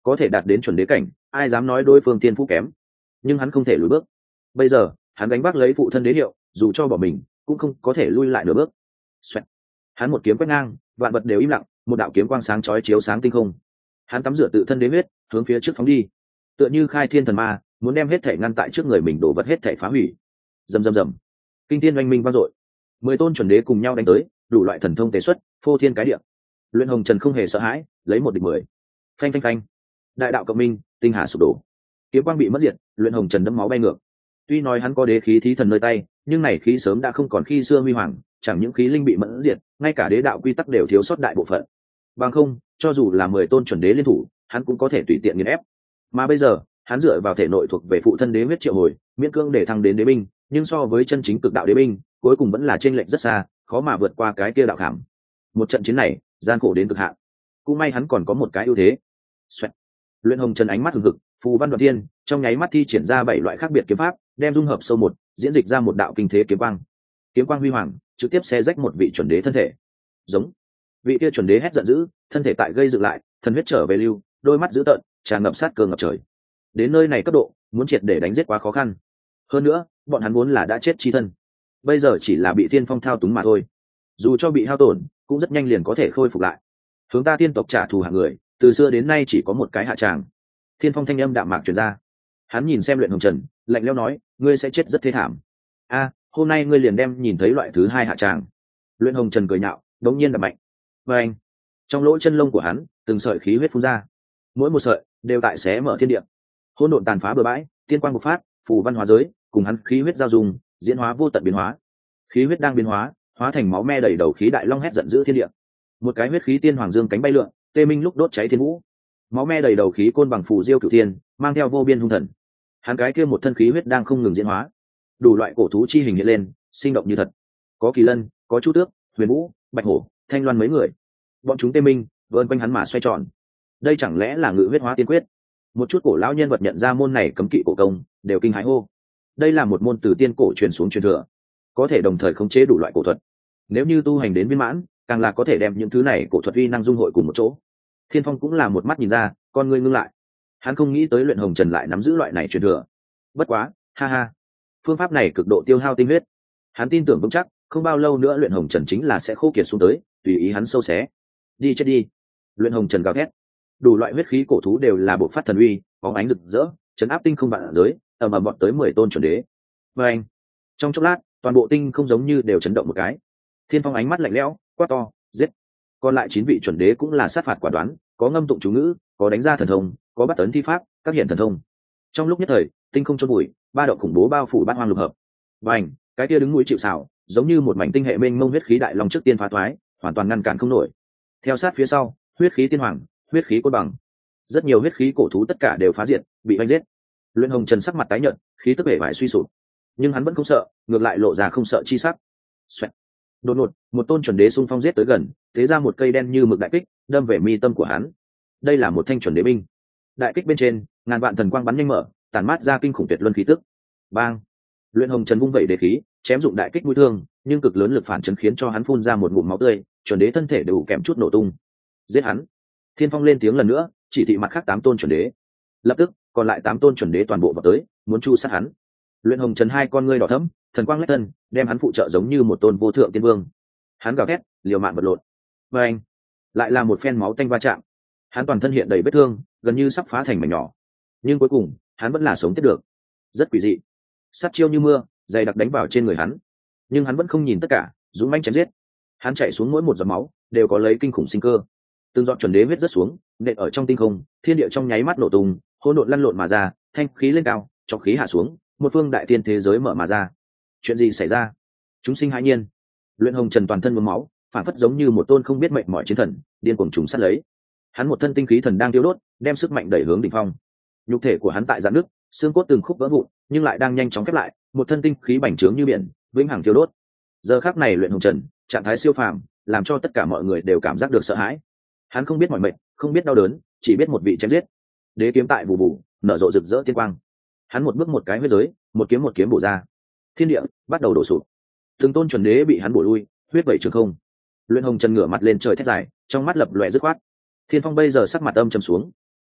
có thể đạt đến chuẩn đế cảnh, ai dám nói đối phương tiên phú kém. Nhưng hắn không thể lùi bước. Bây giờ hắn gánh vác lấy phụ thân đế hiệu, dù cho bỏ mình cũng không có thể lui lại nửa bước. Xoẹt. Hắn một kiếm quét ngang, vạn vật đều im lặng, một đạo kiếm quang sáng chói chiếu sáng tinh không. Hắn tắm rửa tự thân đế huyết, hướng phía trước phóng đi, tựa như khai thiên thần ma, muốn đem hết thể ngăn tại trước người mình đổ vật hết thể phá hủy. Rầm rầm rầm, kinh thiên oanh minh vang dội, 10 tôn chuẩn đế cùng nhau đánh tới, đủ loại thần thông tế xuất, phô thiên cái địa. Luyện Hồng Trần không hề sợ hãi, lấy một địch 10. Phanh phanh phanh, đại đạo cộng minh, tinh hà sụp đổ, kiếm quang bị mất diệt, Luyện Hồng Trần đẫm máu bay ngược. Tuy nói hắn có đế khí thí thần nơi tay, nhưng này khí sớm đã không còn khi xưa huy hoàng, chẳng những khí linh bị mẫn diệt, ngay cả đế đạo quy tắc đều thiếu sót đại bộ phận. Bằng không, cho dù là 10 tôn chuẩn đế liên thủ, hắn cũng có thể tùy tiện nghiền ép. Mà bây giờ, hắn dựa vào thể nội thuộc về phụ thân đế huyết triệu hồi, miễn cưỡng để thăng đến đế binh, nhưng so với chân chính cực đạo đế binh, cuối cùng vẫn là chênh lệch rất xa, khó mà vượt qua cái kia đạo khảm. Một trận chiến này, gian khổ đến cực hạn. Cũng may hắn còn có một cái ưu thế. Xoẹt. Luyện Hồng Trần ánh mắt hừng hực, phù văn đoạn thiên, trong nháy mắt thi triển ra 7 loại khác biệt kiếm pháp, đem dung hợp sâu một, diễn dịch ra một đạo kinh thế kiếm quang. Kiếm quang huy hoàng, trực tiếp xé rách một vị chuẩn đế thân thể. Giống. Vị kia chuẩn đế hét giận dữ, thân thể tại gây dựng lại, thần huyết trở về lưu, đôi mắt dữ tợn, tràn ngập sát cơ ngập trời. Đến nơi này cấp độ, muốn triệt để đánh giết quá khó khăn. Hơn nữa, bọn hắn vốn là đã chết chi thân, bây giờ chỉ là bị Tiên Phong thao túng mà thôi. Dù cho bị hao tổn, cũng rất nhanh liền có thể khôi phục lại. Hướng ta tiên tộc trả thù hạng người, từ xưa đến nay chỉ có một cái hạ tràng. Thiên Phong thanh âm đạm mạc truyền ra. Hắn nhìn xem Luyện Hồng Trần, lạnh lẽo nói, ngươi sẽ chết rất thê thảm. Hôm nay ngươi liền đem nhìn thấy loại thứ hai hạ tràng. Luyện Hồng Trần cười nhạo, đống nhiên đập mạnh. Và anh, trong lỗ chân lông của hắn, từng sợi khí huyết phun ra, mỗi một sợi đều tại xé mở thiên địa. Hỗn độn tàn phá bừa bãi, tiên quang bộc phát, phù văn hóa giới, cùng hắn khí huyết giao dung, diễn hóa vô tận biến hóa. Khí huyết đang biến hóa, hóa thành máu me đầy đầu khí đại long hét giận dữ thiên địa. Một cái huyết khí tiên hoàng dương cánh bay lượn, tê minh lúc đốt cháy thiên vũ. Máu me đầy đầu khí côn bằng phù diêu cửu thiên, mang theo vô biên hung thần. Hắn cái kia một thân khí huyết đang không ngừng diễn hóa, đủ loại cổ thú chi hình hiện lên, sinh động như thật. Có kỳ lân, có chu tước, huyền vũ, bạch hổ, thanh loan mấy người. Bọn chúng tê minh, vờn quanh hắn mà xoay tròn. Đây chẳng lẽ là ngự huyết hóa tiên quyết? Một chút cổ lão nhân vật nhận ra môn này cấm kỵ cổ công, đều kinh hãi hô. Đây là một môn từ tiên cổ truyền xuống truyền thừa, có thể đồng thời khống chế đủ loại cổ thuật. Nếu như tu hành đến viên mãn, càng là có thể đem những thứ này cổ thuật uy năng dung hội cùng một chỗ. Thiên Phong cũng là một mắt nhìn ra, con ngươi ngưng lại. Hắn không nghĩ tới Luyện Hồng Trần lại nắm giữ loại này truyền thừa. Bất quá, ha ha, phương pháp này cực độ tiêu hao tinh huyết. Hắn tin tưởng vững chắc, không bao lâu nữa Luyện Hồng Trần chính là sẽ khô kiệt xuống tới, tùy ý hắn sâu xé. Đi chết đi! Luyện Hồng Trần gào thét. Đủ loại huyết khí cổ thú đều là bộ phát thần uy, bóng ánh rực rỡ, chấn áp tinh không vạn giới, ầm ầm bọn tới 10 tôn chuẩn đế. Và anh, trong chốc lát, toàn bộ tinh không giống như đều chấn động một cái. Thiên Phong ánh mắt lạnh lẽo, quát to, giết! Còn lại 9 vị chuẩn đế cũng là sát phạt quả đoán, có ngâm tụng chú ngữ, có đánh ra thần thông, có bắt tấn thi pháp, các hiện thần thông. Trong lúc nhất thời, tinh không chôn bụi, ba động khủng bố bao phủ bát hoang lục hợp. Và ảnh, cái kia đứng núi chịu sào, giống như một mảnh tinh hệ mênh mông huyết khí đại long trước tiên phá thoái, hoàn toàn ngăn cản không nổi. Theo sát phía sau, huyết khí tiên hoàng, huyết khí côn bằng, rất nhiều huyết khí cổ thú tất cả đều phá diệt, bị vây giết. Luyện Hồng Trần sắc mặt tái nhợt, khí tức bể bại suy sụp, nhưng hắn vẫn không sợ, ngược lại lộ ra không sợ chi sắc. Xoẹt. Đột ngột, một tôn chuẩn đế xung phong giết tới gần, thế ra một cây đen như mực đại kích, đâm về mi tâm của hắn. Đây là một thanh chuẩn đế binh. Đại kích bên trên, ngàn vạn thần quang bắn nhanh mở, tản mát ra kinh khủng tuyệt luân khí tức. Bang! Luyện Hồng Trần vung vẩy đế khí, chém dụng đại kích mũi thương, nhưng cực lớn lực phản chấn khiến cho hắn phun ra một ngụm máu tươi, chuẩn đế thân thể đều kèm chút nổ tung. Giết hắn! Thiên Phong lên tiếng lần nữa, chỉ thị mặt khác 8 tôn chuẩn đế. Lập tức, còn lại 8 tôn chuẩn đế toàn bộ vào tới, muốn chu sát hắn. Luyện Hồng Trần hai con ngươi đỏ thẫm, thần quang lách thân, đem hắn phụ trợ giống như một tôn vô thượng tiên vương. Hắn gào thét, liều mạng vật lộn. Và anh, lại là một phen máu tanh va chạm. Hắn toàn thân hiện đầy vết thương, gần như sắp phá thành mảnh nhỏ. Nhưng cuối cùng, hắn vẫn là sống tiếp được. Rất quỷ dị. Sát chiêu như mưa, dày đặc đánh vào trên người hắn. Nhưng hắn vẫn không nhìn tất cả, dũng mãnh chém giết. Hắn chạy xuống mỗi một giọt máu, đều có lấy kinh khủng sinh cơ. Từng giọt chuẩn đế huyết rớt xuống, nện ở trong tinh không, thiên địa trong nháy mắt nổ tung, hỗn độn lăn lộn mà ra, thanh khí lên cao, trọng khí hạ xuống, một phương đại thiên thế giới mở mà ra. Chuyện gì xảy ra? Chúng sinh hãi nhiên. Luyện Hồng Trần toàn thân nhuốm máu, phản phất giống như một tôn không biết mệnh mỏi chiến thần, điên cuồng trùng sát lấy. Hắn một thân tinh khí thần đang tiêu đốt, đem sức mạnh đẩy hướng đỉnh phong. Nhục thể của hắn tại rạn nứt, xương cốt từng khúc vỡ vụn, nhưng lại đang nhanh chóng khép lại, một thân tinh khí bành trướng như biển, vĩnh hằng tiêu đốt. Giờ khắc này Luyện Hồng Trần, trạng thái siêu phàm, làm cho tất cả mọi người đều cảm giác được sợ hãi. Hắn không biết mỏi mệt, không biết đau đớn, chỉ biết một vị chém giết. Đế kiếm tại vụ vụ, nở rộ rực rỡ tiên quang. Hắn một bước một cái huyết giới, một kiếm bổ ra. Thiên địa bắt đầu đổ sụp. Từng tôn chuẩn đế bị hắn bổ lui, huyết vẩy trường không. Luyện Hồng Trần ngửa mặt lên trời thét dài, trong mắt lập lòe dứt khoát. Thiên Phong bây giờ sắc mặt âm trầm xuống.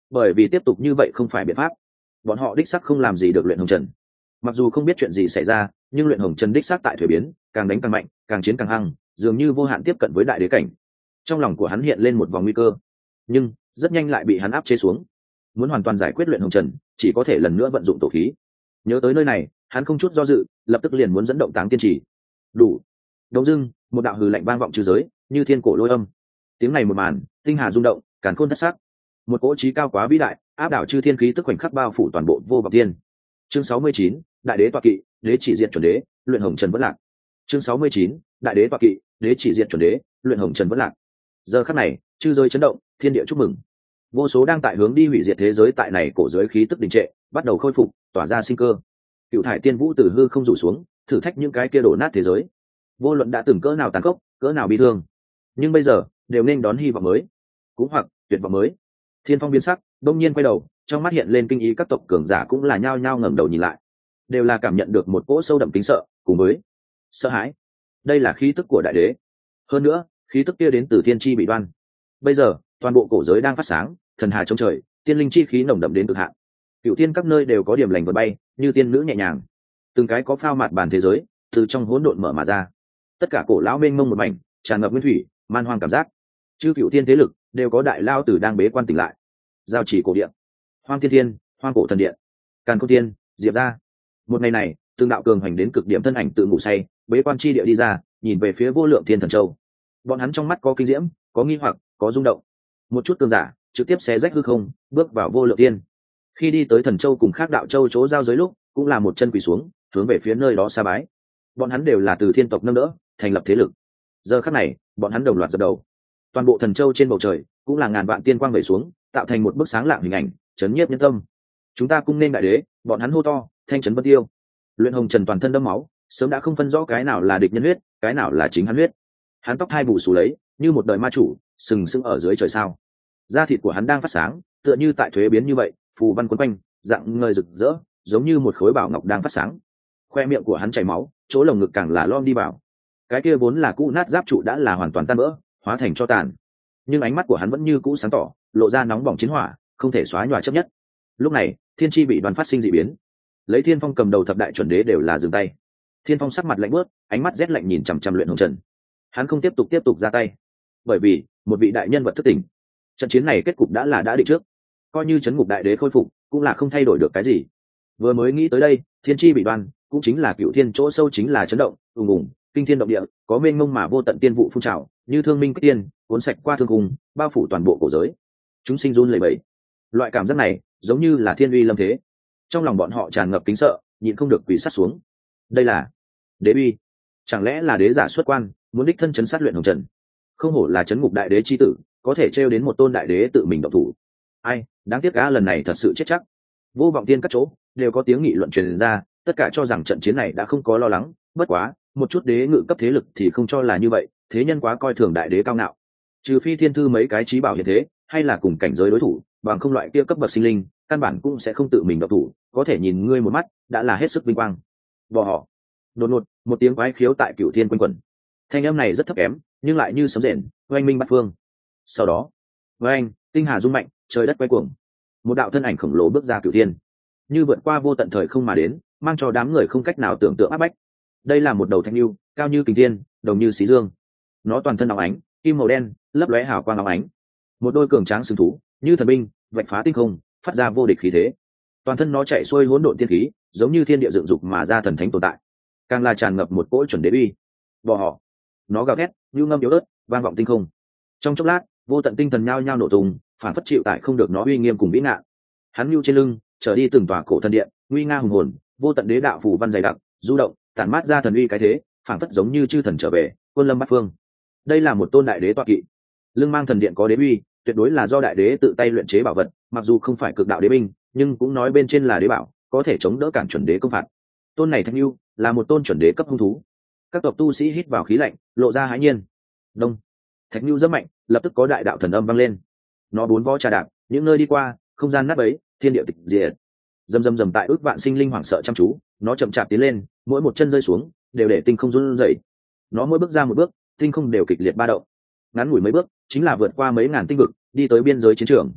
bởi vì tiếp tục như vậy không phải biện pháp. Bọn họ đích xác không làm gì được luyện hồng trần. Mặc dù không biết chuyện gì xảy ra, nhưng luyện hồng trần đích xác tại thuế biến, càng đánh càng mạnh, càng chiến càng hăng, dường như vô hạn tiếp cận với đại đế cảnh. Trong lòng của hắn hiện lên một vòng nguy cơ, nhưng rất nhanh lại bị hắn áp chế xuống. Muốn hoàn toàn giải quyết luyện hồng trần, chỉ có thể lần nữa vận dụng tổ khí. Nhớ tới nơi này, hắn không chút do dự, lập tức liền muốn dẫn động Táng Tiên Chỉ. Đủ. Đống dưng, một đạo hừ lạnh vang vọng trừ giới, như thiên cổ lôi âm. Tiếng này một màn, tinh hà rung động, càn khôn thất sắc. Một cỗ trí cao quá vĩ đại, áp đảo chư thiên khí tức khoảnh khắc bao phủ toàn bộ vô vọng thiên. Chương 69, đại đế tọa kỵ, đế chỉ diện chuẩn đế, luyện hồng trần vẫn lạc. Chương 69, đại đế tọa kỵ, đế chỉ diện chuẩn đế, luyện hồng trần vẫn lạc. Giờ khắc này, chư giới chấn động, thiên địa chúc mừng. Vô số đang tại hướng đi hủy diệt thế giới tại này cổ giới khí tức đình trệ, bắt đầu khôi phục, tỏa ra sinh cơ. Cựu thải tiên vũ từ hư không rủ xuống, thử thách những cái kia đổ nát thế giới. Vô luận đã từng cỡ nào tàn khốc, cỡ nào bi thương, nhưng bây giờ đều nên đón hy vọng mới, cũng hoặc tuyệt vọng mới. Thiên Phong biến sắc, đông nhiên quay đầu, trong mắt hiện lên kinh ý, các tộc cường giả cũng là nhao nhao ngẩng đầu nhìn lại, đều là cảm nhận được một cỗ sâu đậm kính sợ cùng với sợ hãi. Đây là khí tức của đại đế, hơn nữa khí tức kia đến từ thiên chi bị đoan. Bây giờ toàn bộ cổ giới đang phát sáng, thần hà trong trời, tiên linh chi khí nồng đậm đến cực hạn. Cựu tiên các nơi đều có điểm lành vượt bay, như tiên nữ nhẹ nhàng. Từng cái có phao mạt bàn thế giới từ trong hỗn độn mở mà ra. Tất cả cổ lão mênh mông một mảnh, tràn ngập nguyên thủy, man hoang cảm giác. Chư cựu tiên thế lực đều có đại lao tử đang bế quan tỉnh lại. Giao chỉ cổ điện, hoang thiên thiên, hoang cổ thần điện, càn khôn tiên, diệp ra. Một ngày này, từng đạo cường hành đến cực điểm thân ảnh tự ngủ say, bế quan chi địa đi ra, nhìn về phía vô lượng thiên thần châu. Bọn hắn trong mắt có kinh diễm, có nghi hoặc, có rung động. Một chút cường giả trực tiếp xé rách hư không, bước vào vô lượng tiên. Khi đi tới thần châu cùng khác đạo châu chỗ giao giới lúc, cũng là một chân quỳ xuống, hướng về phía nơi đó sa bái. Bọn hắn đều là từ thiên tộc nâng đỡ, thành lập thế lực. Giờ khắc này, bọn hắn đồng loạt dập đầu. Toàn bộ thần châu trên bầu trời cũng là ngàn vạn tiên quang vẩy xuống, tạo thành một bức sáng lạng hình ảnh, chấn nhiếp nhân tâm. Chúng ta cung nên đại đế, bọn hắn hô to, thanh trấn vân tiêu. Luyện hồng trần toàn thân đẫm máu, sớm đã không phân rõ cái nào là địch nhân huyết, cái nào là chính hắn huyết. Hắn tóc hai bù xù lấy, như một đời ma chủ, sừng sững ở dưới trời sao. Da thịt của hắn đang phát sáng, tựa như tại thuế biến như vậy, phù văn quấn quanh, dạng ngời rực rỡ, giống như một khối bảo ngọc đang phát sáng. Khoe miệng của hắn chảy máu, chỗ lồng ngực càng là lom đi vào. Cái kia vốn là cũ nát giáp trụ đã là hoàn toàn tan vỡ, hóa thành tro tàn. Nhưng ánh mắt của hắn vẫn như cũ sáng tỏ, lộ ra nóng bỏng chiến hỏa, không thể xóa nhòa chấp nhất. Lúc này, thiên chi bị đoàn phát sinh dị biến. Lấy Thiên Phong cầm đầu thập đại chuẩn đế đều là dừng tay. Thiên Phong sắc mặt lạnh bước, ánh mắt rét lạnh nhìn chằm chằm Luyện Hồng Trần. Hắn không tiếp tục ra tay, bởi vì một vị đại nhân vật thức tỉnh. Trận chiến này kết cục đã định trước, coi như chấn ngục đại đế khôi phục, cũng là không thay đổi được cái gì. Vừa mới nghĩ tới đây, thiên chi bị đoan, cũng chính là cựu thiên chỗ sâu chính là chấn động, ùng ùng, kinh thiên động địa, có mênh mông mà vô tận tiên vụ phun trào, như thương minh kích tiên, cuốn sạch qua thương cùng, bao phủ toàn bộ cổ giới. Chúng sinh run lẩy bẩy. Loại cảm giác này, giống như là thiên uy lâm thế. Trong lòng bọn họ tràn ngập kính sợ, nhịn không được quỳ sát xuống. Đây là đế uy, chẳng lẽ là đế giả xuất quan, muốn đích thân chấn sát Luyện Hồng Trần? Không hổ là chấn ngục đại đế chi tử, có thể trêu đến một tôn đại đế tự mình động thủ. Ai, đáng tiếc cá lần này thật sự chết chắc. Vô vọng tiên các chỗ đều có tiếng nghị luận truyền ra, tất cả cho rằng trận chiến này đã không có lo lắng. Bất quá, một chút đế ngự cấp thế lực thì không cho là như vậy, thế nhân quá coi thường đại đế cao ngạo. Trừ phi thiên thư mấy cái trí bảo hiện thế, hay là cùng cảnh giới đối thủ, bằng không loại kia cấp bậc sinh linh, căn bản cũng sẽ không tự mình động thủ, có thể nhìn ngươi một mắt, đã là hết sức vinh quang. Bỏ họ. Đột ngột, một tiếng quái khiếu tại Cửu Thiên quanh quẩn. Thanh âm này rất thấp kém, nhưng lại như sấm rền, oanh minh bát phương. Sau đó, oanh, tinh hà rung mạnh, trời đất quay cuồng. Một đạo thân ảnh khổng lồ bước ra Cửu Thiên, như vượt qua vô tận thời không mà đến, mang cho đám người không cách nào tưởng tượng áp bách. Đây là một đầu thanh lưu, cao như kình thiên, đồng như xí dương. Nó toàn thân óng ánh, kim màu đen, lấp lóe hào quang óng ánh. Một đôi cường tráng sừng thú, như thần binh, vạch phá tinh không, phát ra vô địch khí thế. Toàn thân nó chạy xuôi hỗn độn tiên khí, giống như thiên địa dựng dục mà ra thần thánh tồn tại. Càng là tràn ngập một cỗ chuẩn đế uy. Bỏ họ. Nó gào thét, như ngâm yếu ớt, vang vọng tinh không. Trong chốc lát, vô tận tinh thần nhao nhao nổ tung, phản phất chịu tại không được nó uy nghiêm cùng vĩ ngạn. Hắn nhu trên lưng, trở đi từng tòa cổ thần điện, nguy nga hùng hồn, vô tận đế đạo phù văn dày đặc, du động, tản mát ra thần uy cái thế, phản phất giống như chư thần trở về, quân lâm bát phương. Đây là một tôn đại đế tọa kỵ. Lưng mang thần điện có đế uy, tuyệt đối là do đại đế tự tay luyện chế bảo vật, mặc dù không phải cực đạo đế binh, nhưng cũng nói bên trên là đế bảo, có thể chống đỡ cản chuẩn đế công phạt. Tôn này thanh lưu là một tôn chuẩn đế cấp hung thú. Các tộc tu sĩ hít vào khí lạnh, lộ ra hãi nhiên. Đông, thạch lưu rất mạnh, lập tức có đại đạo thần âm vang lên. Nó bốn vó trà đạp, những nơi đi qua, không gian nát bấy, thiên địa tịch diệt. Rầm tại ước vạn sinh linh hoảng sợ chăm chú, nó chậm chạp tiến lên, mỗi một chân rơi xuống, đều để tinh không run rẩy. Nó mỗi bước ra một bước, tinh không đều kịch liệt ba động. Ngắn ngủi mấy bước, chính là vượt qua mấy ngàn tinh vực, đi tới biên giới chiến trường.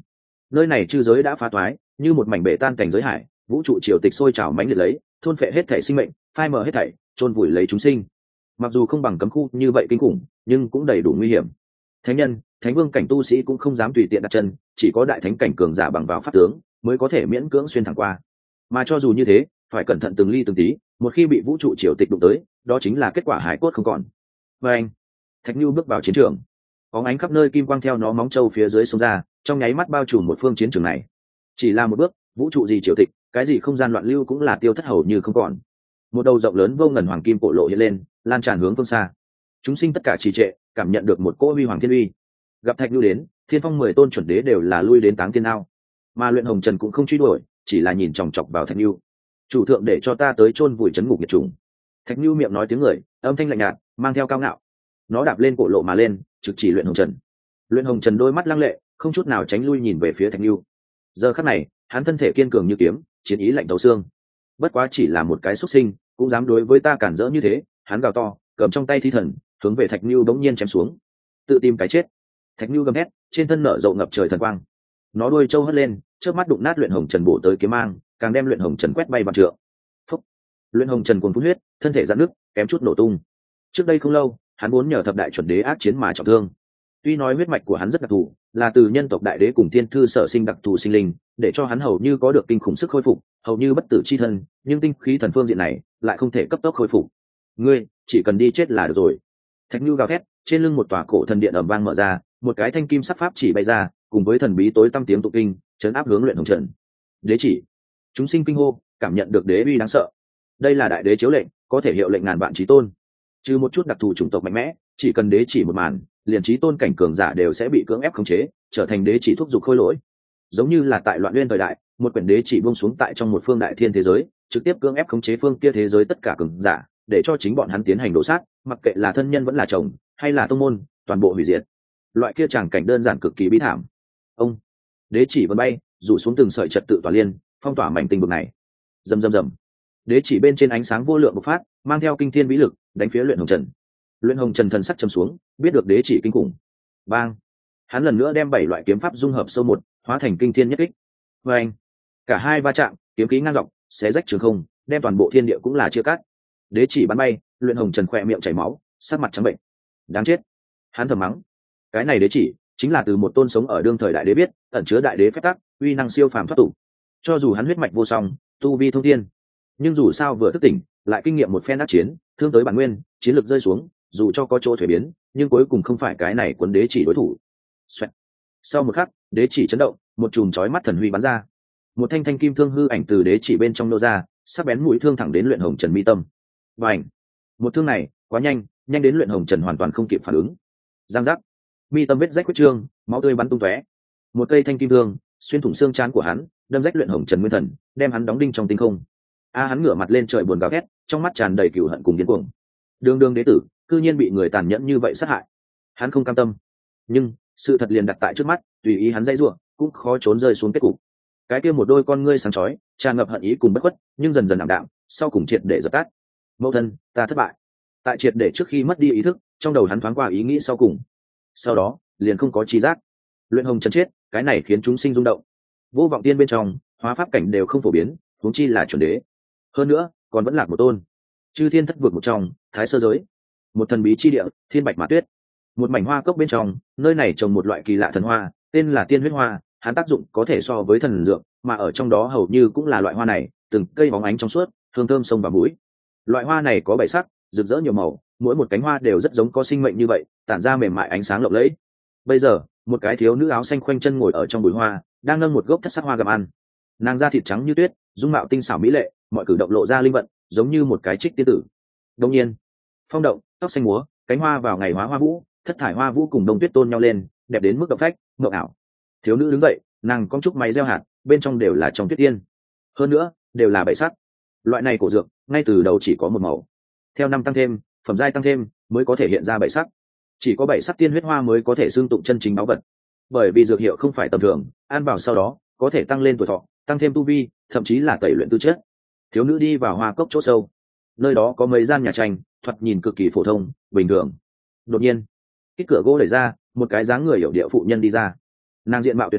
Nơi này chư giới đã phá toái, như một mảnh bể tan cảnh giới hải, vũ trụ triều tịch sôi trào mãnh liệt lấy, thôn phệ hết thảy sinh mệnh, phai mờ hết thảy, chôn vùi lấy chúng sinh. Mặc dù không bằng cấm khu như vậy kinh khủng, nhưng cũng đầy đủ nguy hiểm. Thánh nhân, thánh vương cảnh tu sĩ cũng không dám tùy tiện đặt chân, chỉ có đại thánh cảnh cường giả bằng vào pháp tướng mới có thể miễn cưỡng xuyên thẳng qua. Mà cho dù như thế, phải cẩn thận từng ly từng tí, một khi bị vũ trụ triều tịch đụng tới, đó chính là kết quả hải cốt không còn. Và anh, Thạch Nưu bước vào chiến trường, bóng ánh khắp nơi kim quang theo nó móng trâu phía dưới xông ra, trong nháy mắt bao trùm một phương chiến trường này. Chỉ là một bước, vũ trụ gì triều tịch, cái gì không gian loạn lưu cũng là tiêu thất hầu như không còn. Một đầu rộng lớn vô ngần hoàng kim cổ lộ hiện lên, lan tràn hướng phương xa. Chúng sinh tất cả trì trệ, cảm nhận được một cỗ huy hoàng thiên uy. Gặp Thạch Nưu đến, thiên phong 10 tôn chuẩn đế đều là lui đến táng thiên ao, mà luyện hồng trần cũng không truy đuổi, chỉ là nhìn chòng chọc vào Thạch Nưu. Chủ thượng để cho ta tới chôn vùi chấn ngục nhiệt trùng. Thạch Nưu miệng nói tiếng người, âm thanh lạnh nhạt, mang theo cao ngạo. Nó đạp lên cổ lộ mà lên, trực chỉ luyện hồng trần. Luyện hồng trần đôi mắt lăng lệ, không chút nào tránh lui nhìn về phía Thạch Nưu. Giờ khắc này, hắn thân thể kiên cường như kiếm, chiến ý lạnh thấu xương. Bất quá chỉ là một cái xuất sinh, cũng dám đối với ta cản rỡ như thế. Hắn gào to, cầm trong tay thi thần, hướng về Thạch Nưu bỗng nhiên chém xuống. Tự tìm cái chết. Thạch Nưu gầm hét, trên thân nở rộng ngập trời thần quang. Nó đuôi trâu hất lên, chớp mắt đụng nát luyện hồng trần bổ tới kiếm mang, càng đem luyện hồng trần quét bay vạn trượng. Phúc! Luyện hồng trần cuồng phun huyết, thân thể giãn nứt, kém chút nổ tung. Trước đây không lâu, hắn muốn nhờ thập đại chuẩn đế ác chiến mà trọng thương. Tuy nói huyết mạch của hắn rất đặc thù, là từ nhân tộc đại đế cùng tiên thư sở sinh đặc thù sinh linh, để cho hắn hầu như có được kinh khủng sức khôi phục, hầu như bất tử chi thân, nhưng tinh khí thần phương diện này lại không thể cấp tốc khôi phục. Ngươi chỉ cần đi chết là được rồi. Thạch Nưu gào thét, trên lưng một tòa cổ thần điện ầm vang mở ra, một cái thanh kim sắc pháp chỉ bay ra, cùng với thần bí tối tăm tiếng tụng kinh, chấn áp hướng luyện hồng trần. Đế chỉ. Chúng sinh kinh hô, cảm nhận được đế uy đáng sợ. Đây là đại đế chiếu lệnh, có thể hiệu lệnh ngàn vạn chí tôn. Trừ một chút đặc thù chủng tộc mạnh mẽ, chỉ cần đế chỉ một màn, liền chí tôn cảnh cường giả đều sẽ bị cưỡng ép khống chế, trở thành đế chỉ thúc giục khôi lỗi. Giống như là tại Loạn Nguyên thời đại, một quyển đế chỉ buông xuống tại trong một phương đại thiên thế giới, trực tiếp cưỡng ép khống chế phương kia thế giới tất cả cường giả, để cho chính bọn hắn tiến hành đổ sát, mặc kệ là thân nhân vẫn là chồng, hay là tông môn, toàn bộ hủy diệt. Loại kia tràng cảnh đơn giản cực kỳ bi thảm. Ông, đế chỉ vân bay, rủ xuống từng sợi trật tự tỏa liên, phong tỏa mảnh tinh vực này. Rầm rầm rầm. Đế chỉ bên trên ánh sáng vô lượng bộc phát, mang theo kinh thiên vĩ lực, đánh phía luyện hồng trần. Luyện hồng trần thần sắc trầm xuống, biết được đế chỉ kinh khủng. Bang! Hắn lần nữa đem 7 loại kiếm pháp dung hợp sâu một, hóa thành kinh thiên nhất kích. Và anh, cả hai va chạm, kiếm khí ngang dọc, xé rách trường không, đem toàn bộ thiên địa cũng là chia cắt. Đế chỉ bắn bay, luyện hồng trần khỏe miệng chảy máu, sắc mặt trắng bệnh. Đáng chết! Hắn thầm mắng. Cái này đế chỉ chính là từ một tôn sống ở đương thời đại đế biết, ẩn chứa đại đế phép tắc, uy năng siêu phàm thoát tục. Cho dù hắn huyết mạch vô song, tu vi thông thiên, nhưng dù sao vừa thức tỉnh, lại kinh nghiệm một phen đắc chiến, thương tới bản nguyên, chiến lực rơi xuống, dù cho có chỗ thuế biến, nhưng cuối cùng không phải cái này quấn đế chỉ đối thủ. Xoẹt. Sau một khắc, đế chỉ chấn động, một chùm chói mắt thần huy bắn ra, một thanh thanh kim thương hư ảnh từ đế chỉ bên trong nô ra, sắc bén mũi thương thẳng đến luyện hồng trần mi tâm. Và ảnh, một thương này quá nhanh, nhanh đến luyện hồng trần hoàn toàn không kịp phản ứng. Giang giác, mi tâm vết rách huyết trương, máu tươi bắn tung tóe. Một cây thanh kim thương xuyên thủng xương trán của hắn, đâm rách luyện hồng trần nguyên thần, đem hắn đóng đinh trong tinh không. Hắn ngửa mặt lên trời buồn gào thét, trong mắt tràn đầy cừu hận cùng điên cuồng. Đường đường đế tử, cư nhiên bị người tàn nhẫn như vậy sát hại. Hắn không cam tâm, nhưng sự thật liền đặt tại trước mắt, tùy ý hắn dãy rủa, cũng khó trốn rơi xuống kết cục. Cái kia một đôi con ngươi sáng chói, tràn ngập hận ý cùng bất khuất, nhưng dần dần ảm đạm, sau cùng triệt để dập tắt. Mẫu thân, ta thất bại. Tại triệt để trước khi mất đi ý thức, trong đầu hắn thoáng qua ý nghĩ sau cùng. Sau đó, liền không có trí giác. Luyện hồng trần chết, cái này khiến chúng sinh rung động. Vô vọng tiên bên trong, hóa pháp cảnh đều không phổ biến, huống chi là chuẩn đế. Hơn nữa, còn vẫn lạc một tôn. Chư thiên thất vực một trong, thái sơ giới. Một thần bí chi địa, thiên bạch mã tuyết. Một mảnh hoa cốc bên trong, nơi này trồng một loại kỳ lạ thần hoa, tên là tiên huyết hoa, hắn tác dụng có thể so với thần dược, mà ở trong đó hầu như cũng là loại hoa này, từng cây bóng ánh trong suốt, hương thơm sông vào mũi. Loại hoa này có 7 sắc, rực rỡ nhiều màu, mỗi một cánh hoa đều rất giống có sinh mệnh như vậy, tản ra mềm mại ánh sáng lộng lẫy. Bây giờ, một cái thiếu nữ áo xanh khoanh chân ngồi ở trong bụi hoa, đang nâng một gốc thất sắc hoa gặm ăn. Nàng da thịt trắng như tuyết, dung mạo tinh xảo mỹ lệ, mọi cử động lộ ra linh vận, giống như một cái trích tiên tử. Đương nhiên, phong động, tóc xanh múa, cánh hoa vào ngày hóa hoa vũ, thất thải hoa vũ cùng đông tuyết tôn nhau lên, đẹp đến mức động phách, mộng ảo. Thiếu nữ đứng dậy, nàng cong trúc máy gieo hạt, bên trong đều là trong tuyết tiên. Hơn nữa, đều là 7 sắc. Loại này cổ dược, ngay từ đầu chỉ có một màu. Theo năm tăng thêm, phẩm giai tăng thêm, mới có thể hiện ra 7 sắc. Chỉ có 7 sắc tiên huyết hoa mới có thể xương tụng chân chính báu vật. Bởi vì dược hiệu không phải tầm thường, ăn vào sau đó, có thể tăng lên tuổi thọ, tăng thêm tu vi, thậm chí là tẩy luyện tư chất. Thiếu nữ đi vào hoa cốc chỗ sâu. Nơi đó có mấy gian nhà tranh, thoạt nhìn cực kỳ phổ thông, bình thường. Đột nhiên, cái cửa gỗ đẩy ra, một cái dáng người hiểu điệu phụ nhân đi ra. Nàng diện mạo tuyệt thế,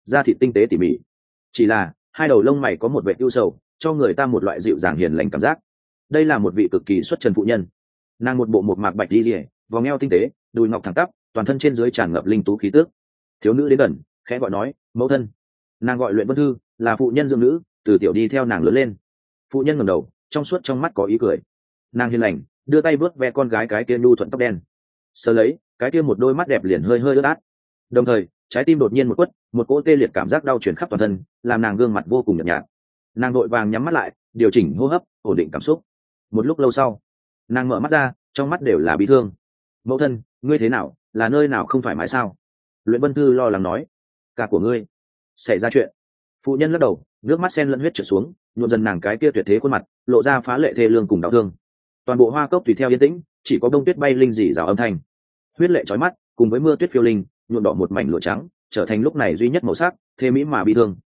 da thịt tinh tế tỉ mỉ, chỉ là hai đầu lông mày có một vẻ ưu sầu, cho người ta một loại dịu dàng hiền lành cảm giác. Đây là một vị cực kỳ xuất trần phụ nhân. Nàng một bộ một mạc bạch đi rỉa, vòng eo tinh tế, đùi ngọc thẳng tắp, toàn thân trên dưới tràn ngập linh tú khí tước. Thiếu nữ đến gần, khẽ gọi nói, mẫu thân. Nàng gọi Luyện Vân Thư, là phụ nhân dưỡng nữ, từ tiểu đi theo nàng lớn lên. Phụ nhân ngẩng đầu, trong suốt trong mắt có ý cười. Nàng hiền lành, đưa tay vớt ve con gái cái kia nhu thuận tóc đen, sờ lấy cái kia một đôi mắt đẹp liền hơi hơi ướt át. Đồng thời trái tim đột nhiên một quất, một cỗ tê liệt cảm giác đau truyền khắp toàn thân, làm nàng gương mặt vô cùng nhợt nhạt. Nàng vội vàng nhắm mắt lại, điều chỉnh hô hấp, ổn định cảm xúc. Một lúc lâu sau, nàng mở mắt ra, trong mắt đều là bi thương. Mẫu thân, ngươi thế nào, là nơi nào không thoải mái sao? Luyện Vân Thư lo lắng nói. Cả của ngươi xảy ra chuyện. Phụ nhân lắc đầu, nước mắt sen lẫn huyết trượt xuống, nhuộm dần nàng cái kia tuyệt thế khuôn mặt, lộ ra phá lệ thê lương cùng đau thương. Toàn bộ hoa cốc tùy theo yên tĩnh, chỉ có bông tuyết bay linh rỉ rào âm thanh. Huyết lệ chói mắt, cùng với mưa tuyết phiêu linh, nhuộm đỏ một mảnh lụa trắng, trở thành lúc này duy nhất màu sắc, thê mỹ mà bi thương.